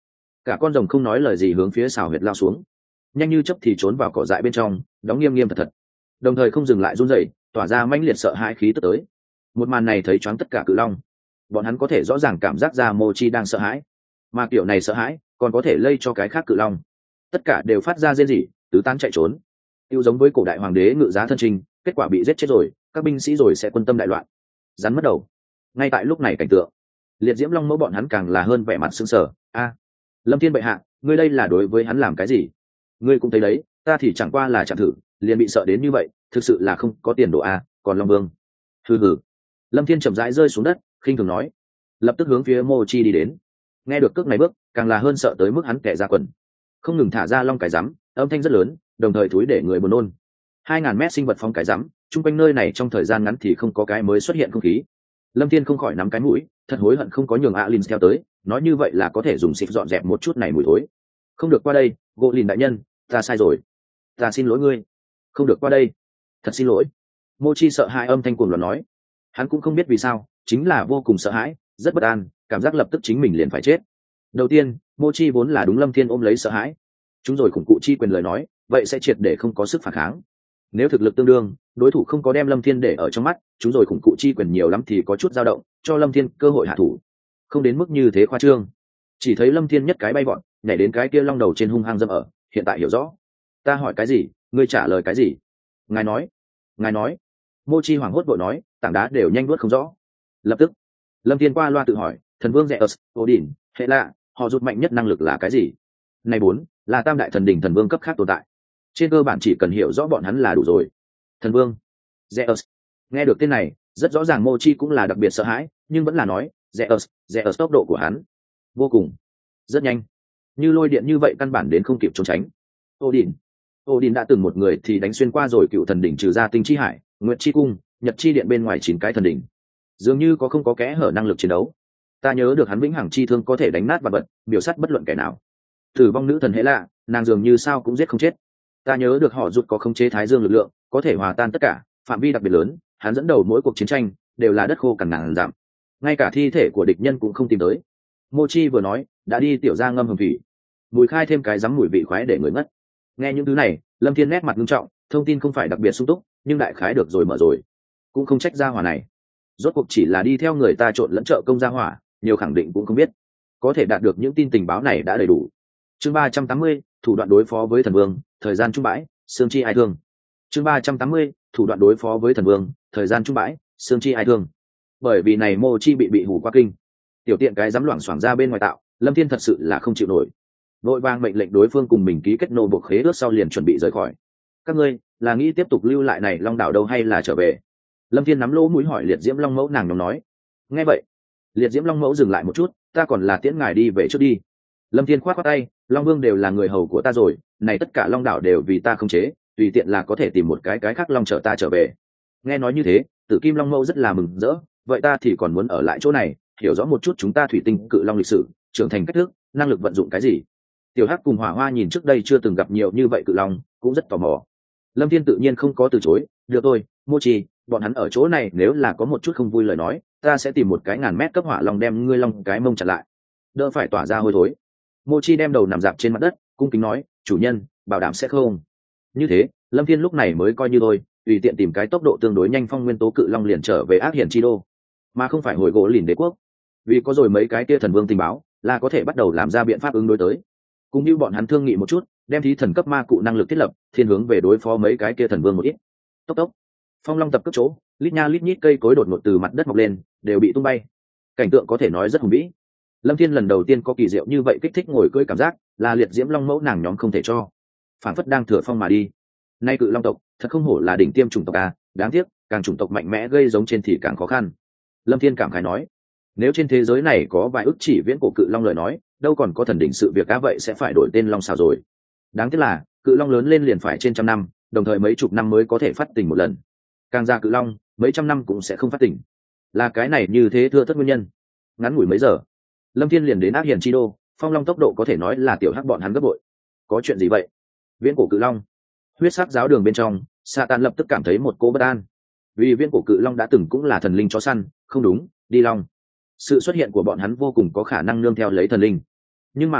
cả con rồng không nói lời gì hướng phía xào huyệt lao xuống, nhanh như chớp thì trốn vào cỏ dại bên trong, đóng nghiêm nghiêm thật thật, đồng thời không dừng lại run rẩy, tỏa ra mãnh liệt sợ hãi khí tức tới. Một màn này thấy choáng tất cả cự long, bọn hắn có thể rõ ràng cảm giác ra Mochi đang sợ hãi, mà kiểu này sợ hãi còn có thể lây cho cái khác cự long, tất cả đều phát ra rên rỉ, tứ tán chạy trốn. Tiêu giống với cổ đại hoàng đế ngự giá thân trình, kết quả bị giết chết rồi, các binh sĩ rồi sẽ quân tâm đại loạn, rắn mất đầu. Ngay tại lúc này cảnh tượng, liệt diễm long mẫu bọn hắn càng là hơn vẻ mặt sững sờ. A, Lâm Thiên bệ hạ, ngươi đây là đối với hắn làm cái gì? Ngươi cũng thấy đấy, ta thì chẳng qua là chạm thử, liền bị sợ đến như vậy, thực sự là không có tiền đồ a. Còn long vương, hừ hừ. Lâm Thiên chậm rãi rơi xuống đất, khinh thường nói, lập tức hướng phía Mochi đi đến. Nghe được cước này bước, càng là hơn sợ tới mức hắn kẻ ra quần, không ngừng thả ra long cái rắm, âm thanh rất lớn, đồng thời thúi để người buồn nôn. Hai ngàn mét sinh vật phóng cái rắm, chung quanh nơi này trong thời gian ngắn thì không có cái mới xuất hiện không khí. Lâm Thiên không khỏi nắm cái mũi, thật hối hận không có nhường Alin theo tới, nói như vậy là có thể dùng xịt dọn dẹp một chút này mùi thối. Không được qua đây, gỗ lìn đại nhân, ta sai rồi, ta xin lỗi ngươi. Không được qua đây, thật xin lỗi. Mochi sợ hãi âm thanh cuồng loạn nói, hắn cũng không biết vì sao, chính là vô cùng sợ hãi, rất bất an, cảm giác lập tức chính mình liền phải chết. Đầu tiên, Mochi vốn là đúng Lâm Thiên ôm lấy sợ hãi, chúng rồi khủng cụ chi quyền lời nói, vậy sẽ triệt để không có sức phản kháng. Nếu thực lực tương đương, đối thủ không có đem Lâm Thiên để ở trong mắt, chúng rồi khủng cụ chi quyền nhiều lắm thì có chút dao động, cho Lâm Thiên cơ hội hạ thủ, không đến mức như thế khoa trương. Chỉ thấy Lâm Thiên nhất cái bay vọt, nhảy đến cái kia long đầu trên hung hăng dâm ở, hiện tại hiểu rõ. Ta hỏi cái gì, ngươi trả lời cái gì? Ngài nói, ngài nói. Mochi hoảng hốt vội nói, tảng đá đều nhanh nuốt không rõ. Lập tức, Lâm Thiên qua loa tự hỏi, thần vương Zeus, Odin, hệ lạ, họ rút mạnh nhất năng lực là cái gì? Này bốn, là tam đại thần đỉnh thần vương cấp khác tồn tại. Trên cơ bản chỉ cần hiểu rõ bọn hắn là đủ rồi. Thần vương Zeus, nghe được tên này, rất rõ ràng Mochi cũng là đặc biệt sợ hãi, nhưng vẫn là nói, Zeus, Zeus tốc độ của hắn vô cùng, rất nhanh, như lôi điện như vậy căn bản đến không kịp trốn tránh. Odin, Odin đã từng một người thì đánh xuyên qua rồi cựu thần đỉnh trừ ra tinh chi hải, nguyệt chi cung, nhật chi điện bên ngoài chín cái thần đỉnh, dường như có không có kẽ hở năng lực chiến đấu. Ta nhớ được hắn vĩnh hằng chi thương có thể đánh nát vật vật, biểu sát bất luận kẻ nào. Tử vong nữ thần hệ lạ, nàng dường như sao cũng giết không chết. Ta nhớ được họ rụt có khống chế thái dương lực lượng, có thể hòa tan tất cả, phạm vi đặc biệt lớn, hắn dẫn đầu mỗi cuộc chiến tranh đều là đất khô cằn ngàn giảm, ngay cả thi thể của địch nhân cũng không tìm tới. Mochi vừa nói, đã đi tiểu ra ngâm hầm thủy, mùi khai thêm cái rắm mùi vị khoái để người ngất. Nghe những thứ này, Lâm Thiên nét mặt nghiêm trọng, thông tin không phải đặc biệt sung túc, nhưng đại khái được rồi mở rồi, cũng không trách gia hỏa này. Rốt cuộc chỉ là đi theo người ta trộn lẫn trợ công gia hỏa, nhiều khẳng định cũng không biết, có thể đạt được những tin tình báo này đã đầy đủ. Chương ba trăm tám mươi, thủ đoạn đối phó với thần vương, thời gian trung bãi, xương chi ai thương. Chương ba trăm tám mươi, thủ đoạn đối phó với thần vương, thời gian trung bãi, xương chi ai thương. Bởi vì này Mochi bị bị hù qua kinh, tiểu tiện cái dám loảng xoảng ra bên ngoài tạo, Lâm Thiên thật sự là không chịu nổi, vội vàng mệnh lệnh đối phương cùng mình ký kết nô buộc khế ước sau liền chuẩn bị rời khỏi. Các ngươi là nghĩ tiếp tục lưu lại này long đảo đâu hay là trở về? Lâm Thiên nắm lỗ mũi hỏi liệt diễm long mẫu, nàng nhóm nói. Nghe vậy, liệt diễm long mẫu dừng lại một chút, ta còn là tiễn ngài đi về trước đi. Lâm Thiên khoát khoát tay, long vương đều là người hầu của ta rồi, này tất cả long đảo đều vì ta không chế, tùy tiện là có thể tìm một cái cái khác long chở ta trở về. Nghe nói như thế, Tử Kim long mẫu rất là mừng rỡ, vậy ta thì còn muốn ở lại chỗ này, hiểu rõ một chút chúng ta thủy tinh cự long lịch sử, trưởng thành cách thức, năng lực vận dụng cái gì. Tiểu Hắc cùng Hỏa Hoa nhìn trước đây chưa từng gặp nhiều như vậy cự long, cũng rất tò mò. Lâm Thiên tự nhiên không có từ chối, được tôi, Mochi, bọn hắn ở chỗ này nếu là có một chút không vui lời nói, ta sẽ tìm một cái ngàn mét cấp hỏa long đem ngươi long cái mông chặn lại, đỡ phải tỏa ra hôi thối. Mochi đem đầu nằm dạp trên mặt đất, cung kính nói, chủ nhân, bảo đảm sẽ không. Như thế, Lâm Thiên lúc này mới coi như thôi, tùy tiện tìm cái tốc độ tương đối nhanh phong nguyên tố cự long liền trở về Ác Hiển Chi Đô, mà không phải hồi gỗ lìn đế quốc. Vì có rồi mấy cái kia thần vương tình báo, là có thể bắt đầu làm ra biện pháp ứng đối tới. Cũng như bọn hắn thương nghị một chút, đem thí thần cấp ma cụ năng lực thiết lập, thiên hướng về đối phó mấy cái kia thần vương một ít. Tốc tốc, phong long tập cấp chỗ, lít nha lít nhít cây cối đột ngột từ mặt đất mọc lên, đều bị tung bay. Cảnh tượng có thể nói rất hùng vĩ. Lâm Thiên lần đầu tiên có kỳ diệu như vậy kích thích ngồi cưỡi cảm giác, là liệt diễm long mẫu nàng nhóm không thể cho. Phản phất đang thừa phong mà đi. Nay cự long tộc, thật không hổ là đỉnh tiêm chủng tộc a, đáng tiếc, càng chủng tộc mạnh mẽ gây giống trên thì càng khó khăn. Lâm Thiên cảm khái nói, nếu trên thế giới này có vài ức chỉ viễn cổ cự long lời nói, đâu còn có thần đỉnh sự việc cá vậy sẽ phải đổi tên long xào rồi. Đáng tiếc là, cự long lớn lên liền phải trên trăm năm, đồng thời mấy chục năm mới có thể phát tỉnh một lần. Càng ra cự long, mấy trăm năm cũng sẽ không phát tỉnh. Là cái này như thế thưa thất nguyên nhân. Ngắn ngủi mấy giờ, Lâm Thiên liền đến Ác Hiển Chi Đô, phong long tốc độ có thể nói là tiểu Hắc bọn hắn gấp bội. Có chuyện gì vậy? Viễn cổ cự long. Huyết sắc giáo đường bên trong, Satan lập tức cảm thấy một cỗ bất an. Vì viễn cổ cự long đã từng cũng là thần linh chó săn, không đúng, đi long. Sự xuất hiện của bọn hắn vô cùng có khả năng nương theo lấy thần linh. Nhưng mà,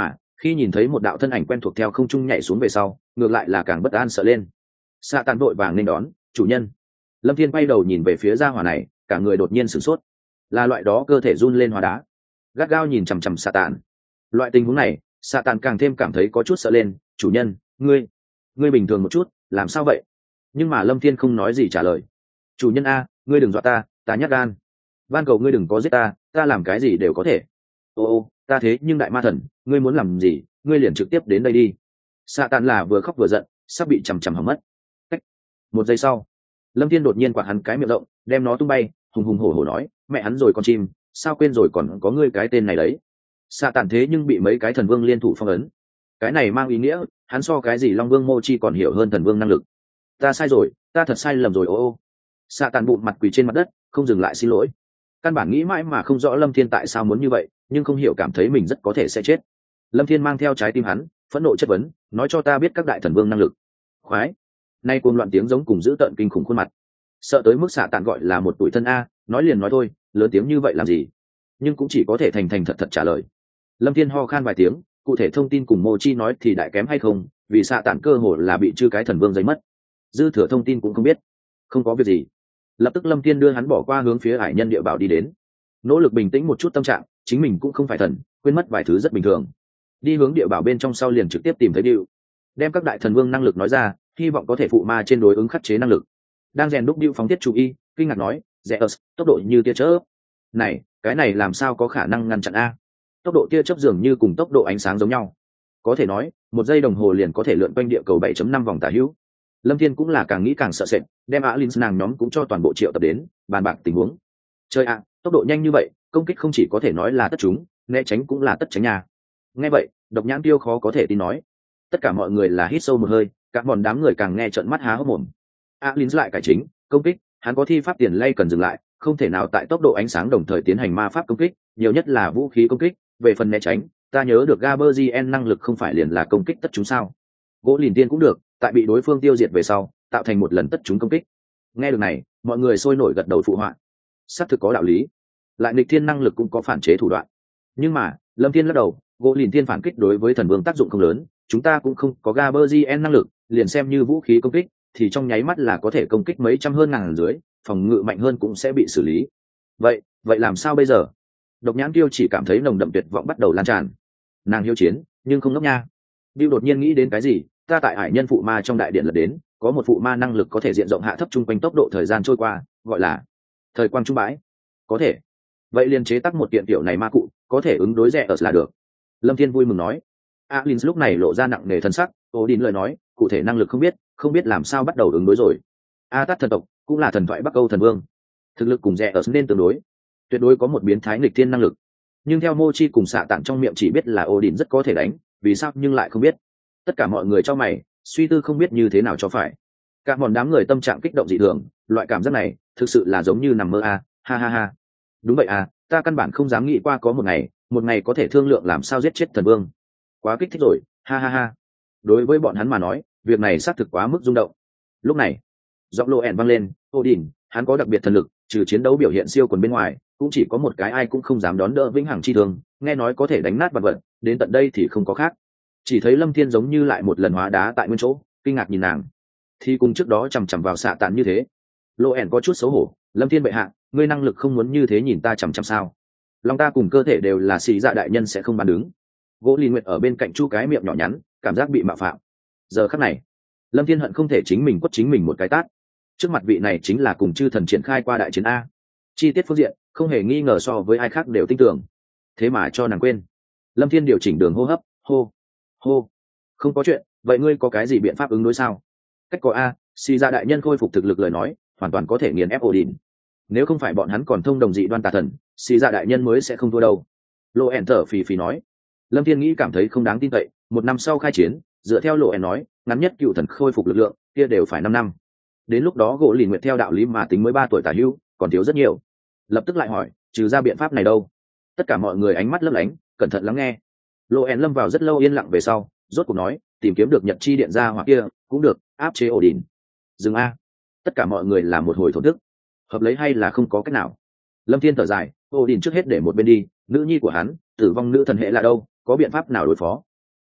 khi nhìn thấy một đạo thân ảnh quen thuộc theo không trung nhảy xuống về sau ngược lại là càng bất an sợ lên. Xạ tàn vội vàng nên đón chủ nhân. Lâm Thiên quay đầu nhìn về phía gia hỏa này, cả người đột nhiên sửng sốt, là loại đó cơ thể run lên hóa đá, gắt gao nhìn chằm chằm xạ tàn. Loại tình huống này xạ tàn càng thêm cảm thấy có chút sợ lên. Chủ nhân, ngươi ngươi bình thường một chút, làm sao vậy? Nhưng mà Lâm Thiên không nói gì trả lời. Chủ nhân a, ngươi đừng dọa ta, ta nhát gan, van cầu ngươi đừng có giết ta, ta làm cái gì đều có thể. Ô ô, ta thế nhưng đại ma thần, ngươi muốn làm gì, ngươi liền trực tiếp đến đây đi. Xạ tàn là vừa khóc vừa giận, sắp bị chằm chằm hỏng mất. Cách. Một giây sau, Lâm Thiên đột nhiên quạt hắn cái miệng rộng, đem nó tung bay, hùng hùng hổ hổ nói, mẹ hắn rồi con chim, sao quên rồi còn có ngươi cái tên này đấy. Xạ tàn thế nhưng bị mấy cái thần vương liên thủ phong ấn, cái này mang ý nghĩa hắn so cái gì Long Vương Mochi còn hiểu hơn thần vương năng lực. Ta sai rồi, ta thật sai lầm rồi. Ô ô. Xạ tàn bụng mặt quỳ trên mặt đất, không dừng lại xin lỗi. Căn bản nghĩ mãi mà không rõ Lâm Thiên tại sao muốn như vậy, nhưng không hiểu cảm thấy mình rất có thể sẽ chết. Lâm Thiên mang theo trái tim hắn, phẫn nộ chất vấn, nói cho ta biết các đại thần vương năng lực. Khoái. Nay cuồng loạn tiếng giống cùng giữ tợn kinh khủng khuôn mặt, sợ tới mức xạ tàn gọi là một tuổi thân a, nói liền nói thôi, lớn tiếng như vậy làm gì? Nhưng cũng chỉ có thể thành thành thật thật trả lời. Lâm Thiên ho khan vài tiếng, cụ thể thông tin cùng Mochi nói thì đại kém hay không, vì xạ tàn cơ hồ là bị chư cái thần vương giấy mất, dư thừa thông tin cũng không biết. Không có việc gì. Lập tức Lâm Thiên đưa hắn bỏ qua hướng phía hải nhân địa bảo đi đến, nỗ lực bình tĩnh một chút tâm trạng, chính mình cũng không phải thần, quên mất vài thứ rất bình thường. Đi hướng địa bảo bên trong sau liền trực tiếp tìm thấy Điệu, đem các đại thần vương năng lực nói ra, hy vọng có thể phụ ma trên đối ứng khắc chế năng lực. Đang rèn đúc Điệu phóng thiết chú ý, kinh ngạc nói, Zeus, tốc độ như tia chớp. Này, cái này làm sao có khả năng ngăn chặn a? Tốc độ tia chớp dường như cùng tốc độ ánh sáng giống nhau, có thể nói một giây đồng hồ liền có thể lượn quanh địa cầu bảy chấm năm vòng tả hữu. Lâm Thiên cũng là càng nghĩ càng sợ sệt, đem Alin nàng nhóm cũng cho toàn bộ triệu tập đến, bàn bạc tình huống. Chơi ạ, tốc độ nhanh như vậy, công kích không chỉ có thể nói là tất chúng, né tránh cũng là tất tránh nhà. Nghe vậy, Độc Nhãn Tiêu khó có thể tin nói. Tất cả mọi người là hít sâu một hơi, các bọn đám người càng nghe trợn mắt há hốc mồm. Alin lại cải chính, công kích, hắn có thi pháp tiền lay cần dừng lại, không thể nào tại tốc độ ánh sáng đồng thời tiến hành ma pháp công kích, nhiều nhất là vũ khí công kích, về phần né tránh, ta nhớ được Gaberzien năng lực không phải liền là công kích tất chúng sao? Gỗ Lìn Tiên cũng được, tại bị đối phương tiêu diệt về sau, tạo thành một lần tất chúng công kích. Nghe được này, mọi người sôi nổi gật đầu phụ họa. Xác thực có đạo lý. Lại nghịch thiên năng lực cũng có phản chế thủ đoạn. Nhưng mà, Lâm Thiên lắc đầu, Gỗ Lìn Tiên phản kích đối với thần vương tác dụng không lớn, chúng ta cũng không có Gaberzien năng lực, liền xem như vũ khí công kích, thì trong nháy mắt là có thể công kích mấy trăm hơn ngàn dưới, phòng ngự mạnh hơn cũng sẽ bị xử lý. Vậy, vậy làm sao bây giờ? Độc Nhãn Tiêu chỉ cảm thấy nồng đậm tuyệt vọng bắt đầu lan tràn. Nàng hiếu chiến, nhưng không ngốc nha. Bill đột nhiên nghĩ đến cái gì, ta tại hải nhân phụ ma trong đại điện lật đến, có một phụ ma năng lực có thể diện rộng hạ thấp trung quanh tốc độ thời gian trôi qua, gọi là thời quang trung bãi. Có thể. Vậy liền chế tác một kiện tiểu này ma cụ, có thể ứng đối rẻ ở là được. Lâm Thiên vui mừng nói. Alin lúc này lộ ra nặng nề thân sắc, Odin lời nói, cụ thể năng lực không biết, không biết làm sao bắt đầu ứng đối rồi. Atat thần tộc cũng là thần thoại Bắc Âu thần vương, thực lực cùng rẻ ở nên tương đối, tuyệt đối có một biến thái nghịch thiên năng lực. Nhưng theo Mochi cùng xạ tạng trong miệng chỉ biết là Odin rất có thể đánh, vì sao nhưng lại không biết. Tất cả mọi người trong mày suy tư không biết như thế nào cho phải. Cả bọn đám người tâm trạng kích động dị thường, loại cảm giác này thực sự là giống như nằm mơ à, ha ha ha. Đúng vậy à, ta căn bản không dám nghĩ qua có một ngày, một ngày có thể thương lượng làm sao giết chết thần vương. Quá kích thích rồi, ha ha ha. Đối với bọn hắn mà nói, việc này xác thực quá mức rung động. Lúc này, giọng lộ ẻn vang lên, Odin, hắn có đặc biệt thần lực, trừ chiến đấu biểu hiện siêu quần bên ngoài, cũng chỉ có một cái ai cũng không dám đón đỡ vĩnh hằng chi thương, nghe nói có thể đánh nát vật vật, đến tận đây thì không có khác. Chỉ thấy Lâm Thiên giống như lại một lần hóa đá tại nguyên chỗ, kinh ngạc nhìn nàng, thì cùng trước đó chằm chằm vào xạ tàn như thế. Lộ ẻn có chút xấu hổ, Lâm Thiên bệ hạ, ngươi năng lực không muốn như thế nhìn ta chằm chằm sao? Lòng ta cùng cơ thể đều là xì dạ đại nhân sẽ không bàn đứng. Gỗ Lìn Nguyệt ở bên cạnh chu cái miệng nhỏ nhắn, cảm giác bị mạo phạm. Giờ khắc này, Lâm Thiên hận không thể chính mình quất chính mình một cái tát. Trước mặt vị này chính là cùng chư thần triển khai qua đại chiến a. Chi tiết phương diện, không hề nghi ngờ so với ai khác đều tin tưởng. Thế mà cho nàng quên. Lâm Thiên điều chỉnh đường hô hấp, hô, hô. Không có chuyện, vậy ngươi có cái gì biện pháp ứng đối sao? Cách có a, xì dạ đại nhân khôi phục thực lực lời nói, hoàn toàn có thể nghiền ép Odin. Nếu không phải bọn hắn còn thông đồng dị đoan tà thần, xì dạ đại nhân mới sẽ không thua đâu. Lộ ẻn thở phì phì nói. Lâm Thiên nghĩ cảm thấy không đáng tin cậy, một năm sau khai chiến, dựa theo Lộ ẻn nói, ngắn nhất cựu thần khôi phục lực lượng, kia đều phải năm năm. Đến lúc đó Gỗ Lìn Nguyệt theo đạo lý mà tính mới ba tuổi tả hữu, còn thiếu rất nhiều. Lập tức lại hỏi, trừ ra biện pháp này đâu? Tất cả mọi người ánh mắt lấp lánh, cẩn thận lắng nghe. Lộ ẻn lâm vào rất lâu yên lặng về sau, rốt cuộc nói, tìm kiếm được nhật chi điện ra hoặc kia, cũng được, áp chế Odin. Dừng a. Tất cả mọi người là một hồi thổn thức. Hợp lấy hay là không có cách nào? Lâm Thiên thở dài, Odin trước hết để một bên đi, nữ nhi của hắn, tử vong nữ thần hệ là đâu, có biện pháp nào đối phó?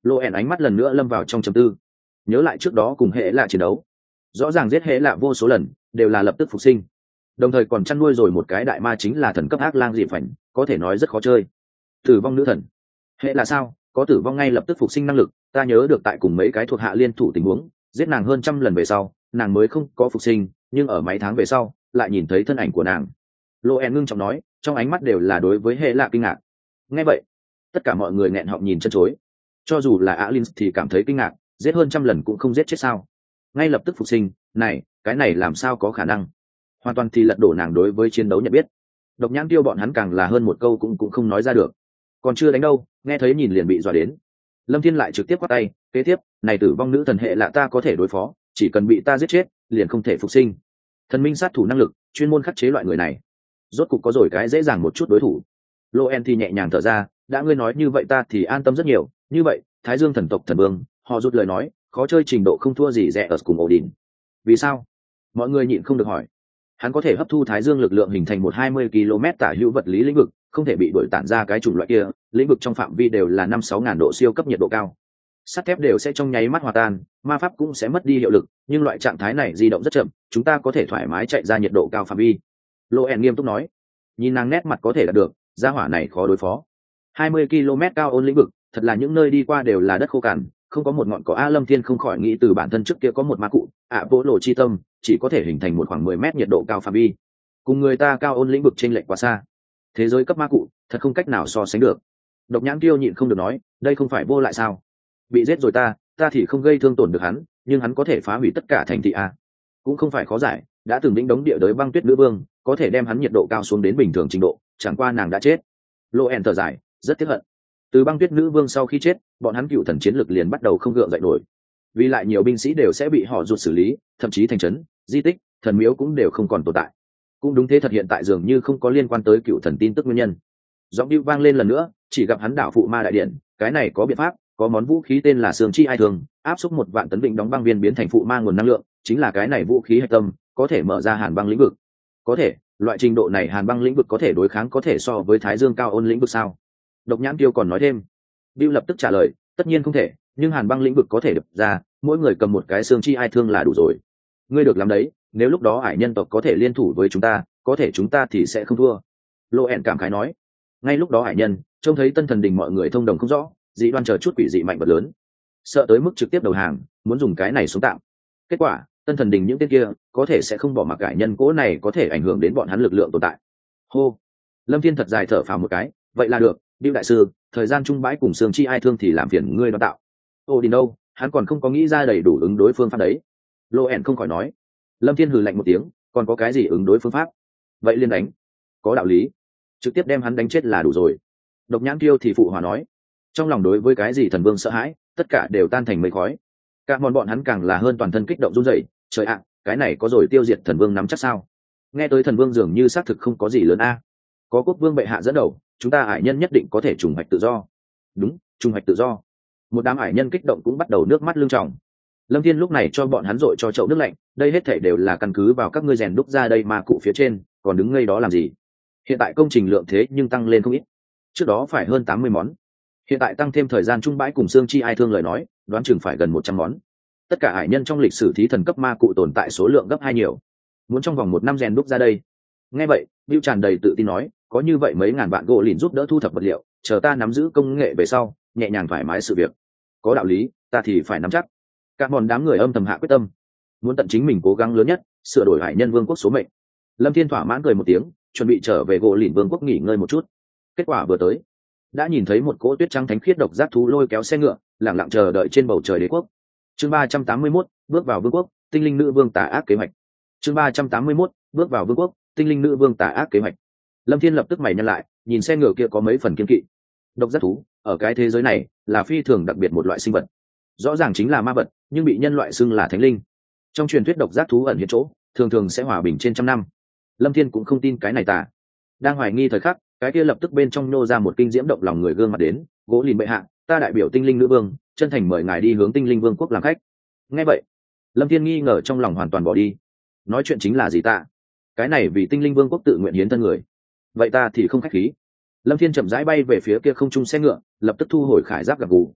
Lô ẻn ánh mắt lần nữa lâm vào trong trầm tư, nhớ lại trước đó cùng hệ lạ chiến đấu, rõ ràng giết hệ lạ vô số lần đều là lập tức phục sinh, đồng thời còn chăn nuôi rồi một cái đại ma chính là thần cấp ác lang dị phảnh, có thể nói rất khó chơi. Tử vong nữ thần, hệ là sao có tử vong ngay lập tức phục sinh năng lực? Ta nhớ được tại cùng mấy cái thuộc hạ liên thủ tình huống, giết nàng hơn trăm lần về sau nàng mới không có phục sinh, nhưng ở mấy tháng về sau lại nhìn thấy thân ảnh của nàng. Lô en ngưng trọng nói, trong ánh mắt đều là đối với hệ lạ kinh ngạc. Nghe vậy tất cả mọi người nghẹn họng nhìn chân chối, cho dù là Alin thì cảm thấy kinh ngạc, giết hơn trăm lần cũng không giết chết sao, ngay lập tức phục sinh, này cái này làm sao có khả năng? Hoàn toàn thì lật đổ nàng đối với chiến đấu nhận biết. Độc Nhãn Tiêu bọn hắn càng là hơn một câu cũng cũng không nói ra được. Còn chưa đánh đâu, nghe thấy nhìn liền bị dọa đến. Lâm Thiên lại trực tiếp quát tay, kế tiếp, này tử vong nữ thần hệ là ta có thể đối phó, chỉ cần bị ta giết chết, liền không thể phục sinh. Thần minh sát thủ năng lực, chuyên môn khắc chế loại người này. Rốt cục có rồi cái dễ dàng một chút đối thủ. Loen thì nhẹ nhàng thở ra, đã ngươi nói như vậy ta thì an tâm rất nhiều, như vậy, Thái Dương thần tộc thần vương, họ rút lời nói, khó chơi trình độ không thua gì rẻ ở cùng Odin. Vì sao? Mọi người nhịn không được hỏi. Hắn có thể hấp thu Thái Dương lực lượng hình thành một hai mươi ki lô mét tả hữu vật lý lĩnh vực, không thể bị đuổi tản ra cái chủng loại kia, lĩnh vực trong phạm vi đều là năm sáu ngàn độ siêu cấp nhiệt độ cao. Sắt thép đều sẽ trong nháy mắt hòa tan, ma pháp cũng sẽ mất đi hiệu lực, nhưng loại trạng thái này di động rất chậm, chúng ta có thể thoải mái chạy ra nhiệt độ cao phạm vi. Loen nghiêm túc nói. Nhìn nàng nét mặt có thể đạt được, gia hỏa này khó đối phó. hai mươi ki lô mét cao ôn lĩnh vực, thật là những nơi đi qua đều là đất khô cằn, không có một ngọn cỏ. A Lâm Thiên không khỏi nghĩ từ bản thân trước kia có một ma cụ, ạ bố lộ chi tâm, chỉ có thể hình thành một khoảng mười mét nhiệt độ cao phạm vi. Cùng người ta cao ôn lĩnh vực chênh lệch quá xa. Thế giới cấp ma cụ, thật không cách nào so sánh được. Độc Nhãn Tiêu nhịn không được nói, đây không phải vô lại sao? Bị giết rồi ta, ta thì không gây thương tổn được hắn, nhưng hắn có thể phá hủy tất cả thành thị a. Cũng không phải khó giải, đã từng lĩnh đống địa đới băng tuyết nữ vương, có thể đem hắn nhiệt độ cao xuống đến bình thường trình độ, chẳng qua nàng đã chết. Loen thở dài, rất tiếc hận. Từ băng tuyết nữ vương sau khi chết, bọn hắn cựu thần chiến lực liền bắt đầu không gượng dậy nổi. Vì lại nhiều binh sĩ đều sẽ bị họ rụt xử lý, thậm chí thành trấn, di tích, thần miếu cũng đều không còn tồn tại. Cũng đúng thế, thật hiện tại dường như không có liên quan tới cựu thần tin tức nguyên nhân. Giọng điệu vang lên lần nữa, chỉ gặp hắn đảo phụ ma đại điện, cái này có biện pháp, có món vũ khí tên là Sương Chi Ai Thường, áp xúc một vạn tấn vịnh đóng băng viên biến thành phụ ma nguồn năng lượng, chính là cái này vũ khí hạch tâm, có thể mở ra hàn băng lĩnh vực. Có thể, loại trình độ này hàn băng lĩnh vực có thể đối kháng có thể so với Thái Dương cao ôn lĩnh vực sao? Độc Nhãn Tiêu còn nói thêm. Bill lập tức trả lời, tất nhiên không thể, nhưng hàn băng lĩnh vực có thể được ra, mỗi người cầm một cái Sương Chi Ai Thương là đủ rồi. Ngươi được làm đấy, nếu lúc đó hải nhân tộc có thể liên thủ với chúng ta, có thể chúng ta thì sẽ không thua. Loen cảm khái nói. Ngay lúc đó hải nhân trông thấy Tân Thần Đình mọi người thông đồng không rõ, dị đoan chờ chút quỷ dị mạnh vật lớn, sợ tới mức trực tiếp đầu hàng, muốn dùng cái này sống tạm. Kết quả Tân Thần Đình những tên kia có thể sẽ không bỏ mặc cải nhân cố này có thể ảnh hưởng đến bọn hắn lực lượng tồn tại. Hô, Lâm Thiên thật dài thở phào một cái, vậy là được. Điêu đại sư, thời gian trung bãi cùng Sương Chi Ai Thương thì làm phiền ngươi đào tạo. Ô đi đâu, hắn còn không có nghĩ ra đầy đủ ứng đối phương pháp đấy. Loen không khỏi nói. Lâm Thiên hừ lạnh một tiếng, còn có cái gì ứng đối phương pháp? Vậy liên đánh, có đạo lý, trực tiếp đem hắn đánh chết là đủ rồi. Độc Nhãn Tiêu thì phụ hòa nói. Trong lòng đối với cái gì thần vương sợ hãi, tất cả đều tan thành mây khói. Các món bọn hắn càng là hơn toàn thân kích động run rẩy. Trời ạ, cái này có rồi tiêu diệt thần vương nắm chắc sao? Nghe tới thần vương dường như xác thực không có gì lớn a. Có quốc vương bệ hạ dẫn đầu, chúng ta hải nhân nhất định có thể trùng hoạch tự do. Đúng, trùng hoạch tự do. Một đám hải nhân kích động cũng bắt đầu nước mắt lưng tròng. Lâm Thiên lúc này cho bọn hắn dội cho chậu nước lạnh, đây hết thảy đều là căn cứ vào các ngươi rèn đúc ra đây mà cụ phía trên, còn đứng ngây đó làm gì? Hiện tại công trình lượng thế nhưng tăng lên không ít. Trước đó phải hơn tám mươi món. Hiện tại tăng thêm thời gian trung bãi cùng Sương Chi Ai Thương lời nói, đoán chừng phải gần một trăm món. Tất cả hải nhân trong lịch sử thí thần cấp ma cụ tồn tại số lượng gấp hai nhiều. Muốn trong vòng một năm rèn đúc ra đây. Nghe vậy, Bill tràn đầy tự tin nói, có như vậy mấy ngàn vạn gỗ lìn giúp đỡ thu thập vật liệu, chờ ta nắm giữ công nghệ về sau, nhẹ nhàng thoải mái sự việc. Có đạo lý, ta thì phải nắm chắc. Các bọn đám người âm thầm hạ quyết tâm, muốn tận chính mình cố gắng lớn nhất, sửa đổi hải nhân vương quốc số mệnh. Lâm Thiên thỏa mãn cười một tiếng, chuẩn bị trở về gỗ lìn vương quốc nghỉ ngơi một chút. Kết quả vừa tới, đã nhìn thấy một cỗ tuyết trắng thánh khiết độc giác thú lôi kéo xe ngựa, lặng lặng chờ đợi trên bầu trời đế quốc. Chương ba trăm tám mươi mốt, bước vào vương quốc, tinh linh nữ vương tà ác kế hoạch. Chương ba trăm tám mươi mốt, bước vào vương quốc, tinh linh nữ vương tà ác kế hoạch. Lâm Thiên lập tức mày nhăn lại, nhìn xe ngựa kia có mấy phần kiên kỵ. Độc giác thú, ở cái thế giới này, là phi thường đặc biệt một loại sinh vật. Rõ ràng chính là ma vật, nhưng bị nhân loại xưng là thánh linh. Trong truyền thuyết độc giác thú ẩn hiện chỗ, thường thường sẽ hòa bình trên trăm năm. Lâm Thiên cũng không tin cái này tà. Đang hoài nghi thời khắc, cái kia lập tức bên trong nô ra một kinh diễm động lòng người gương mặt đến, gỗ lìn bệ hạ, ta đại biểu tinh linh nữ vương, chân thành mời ngài đi hướng tinh linh vương quốc làm khách. Nghe vậy, Lâm Thiên nghi ngờ trong lòng hoàn toàn bỏ đi. Nói chuyện chính là gì ta? Cái này vì tinh linh vương quốc tự nguyện hiến thân người. Vậy ta thì không khách khí. Lâm Thiên chậm rãi bay về phía kia không trung xe ngựa, lập tức thu hồi khải giáp gật gù.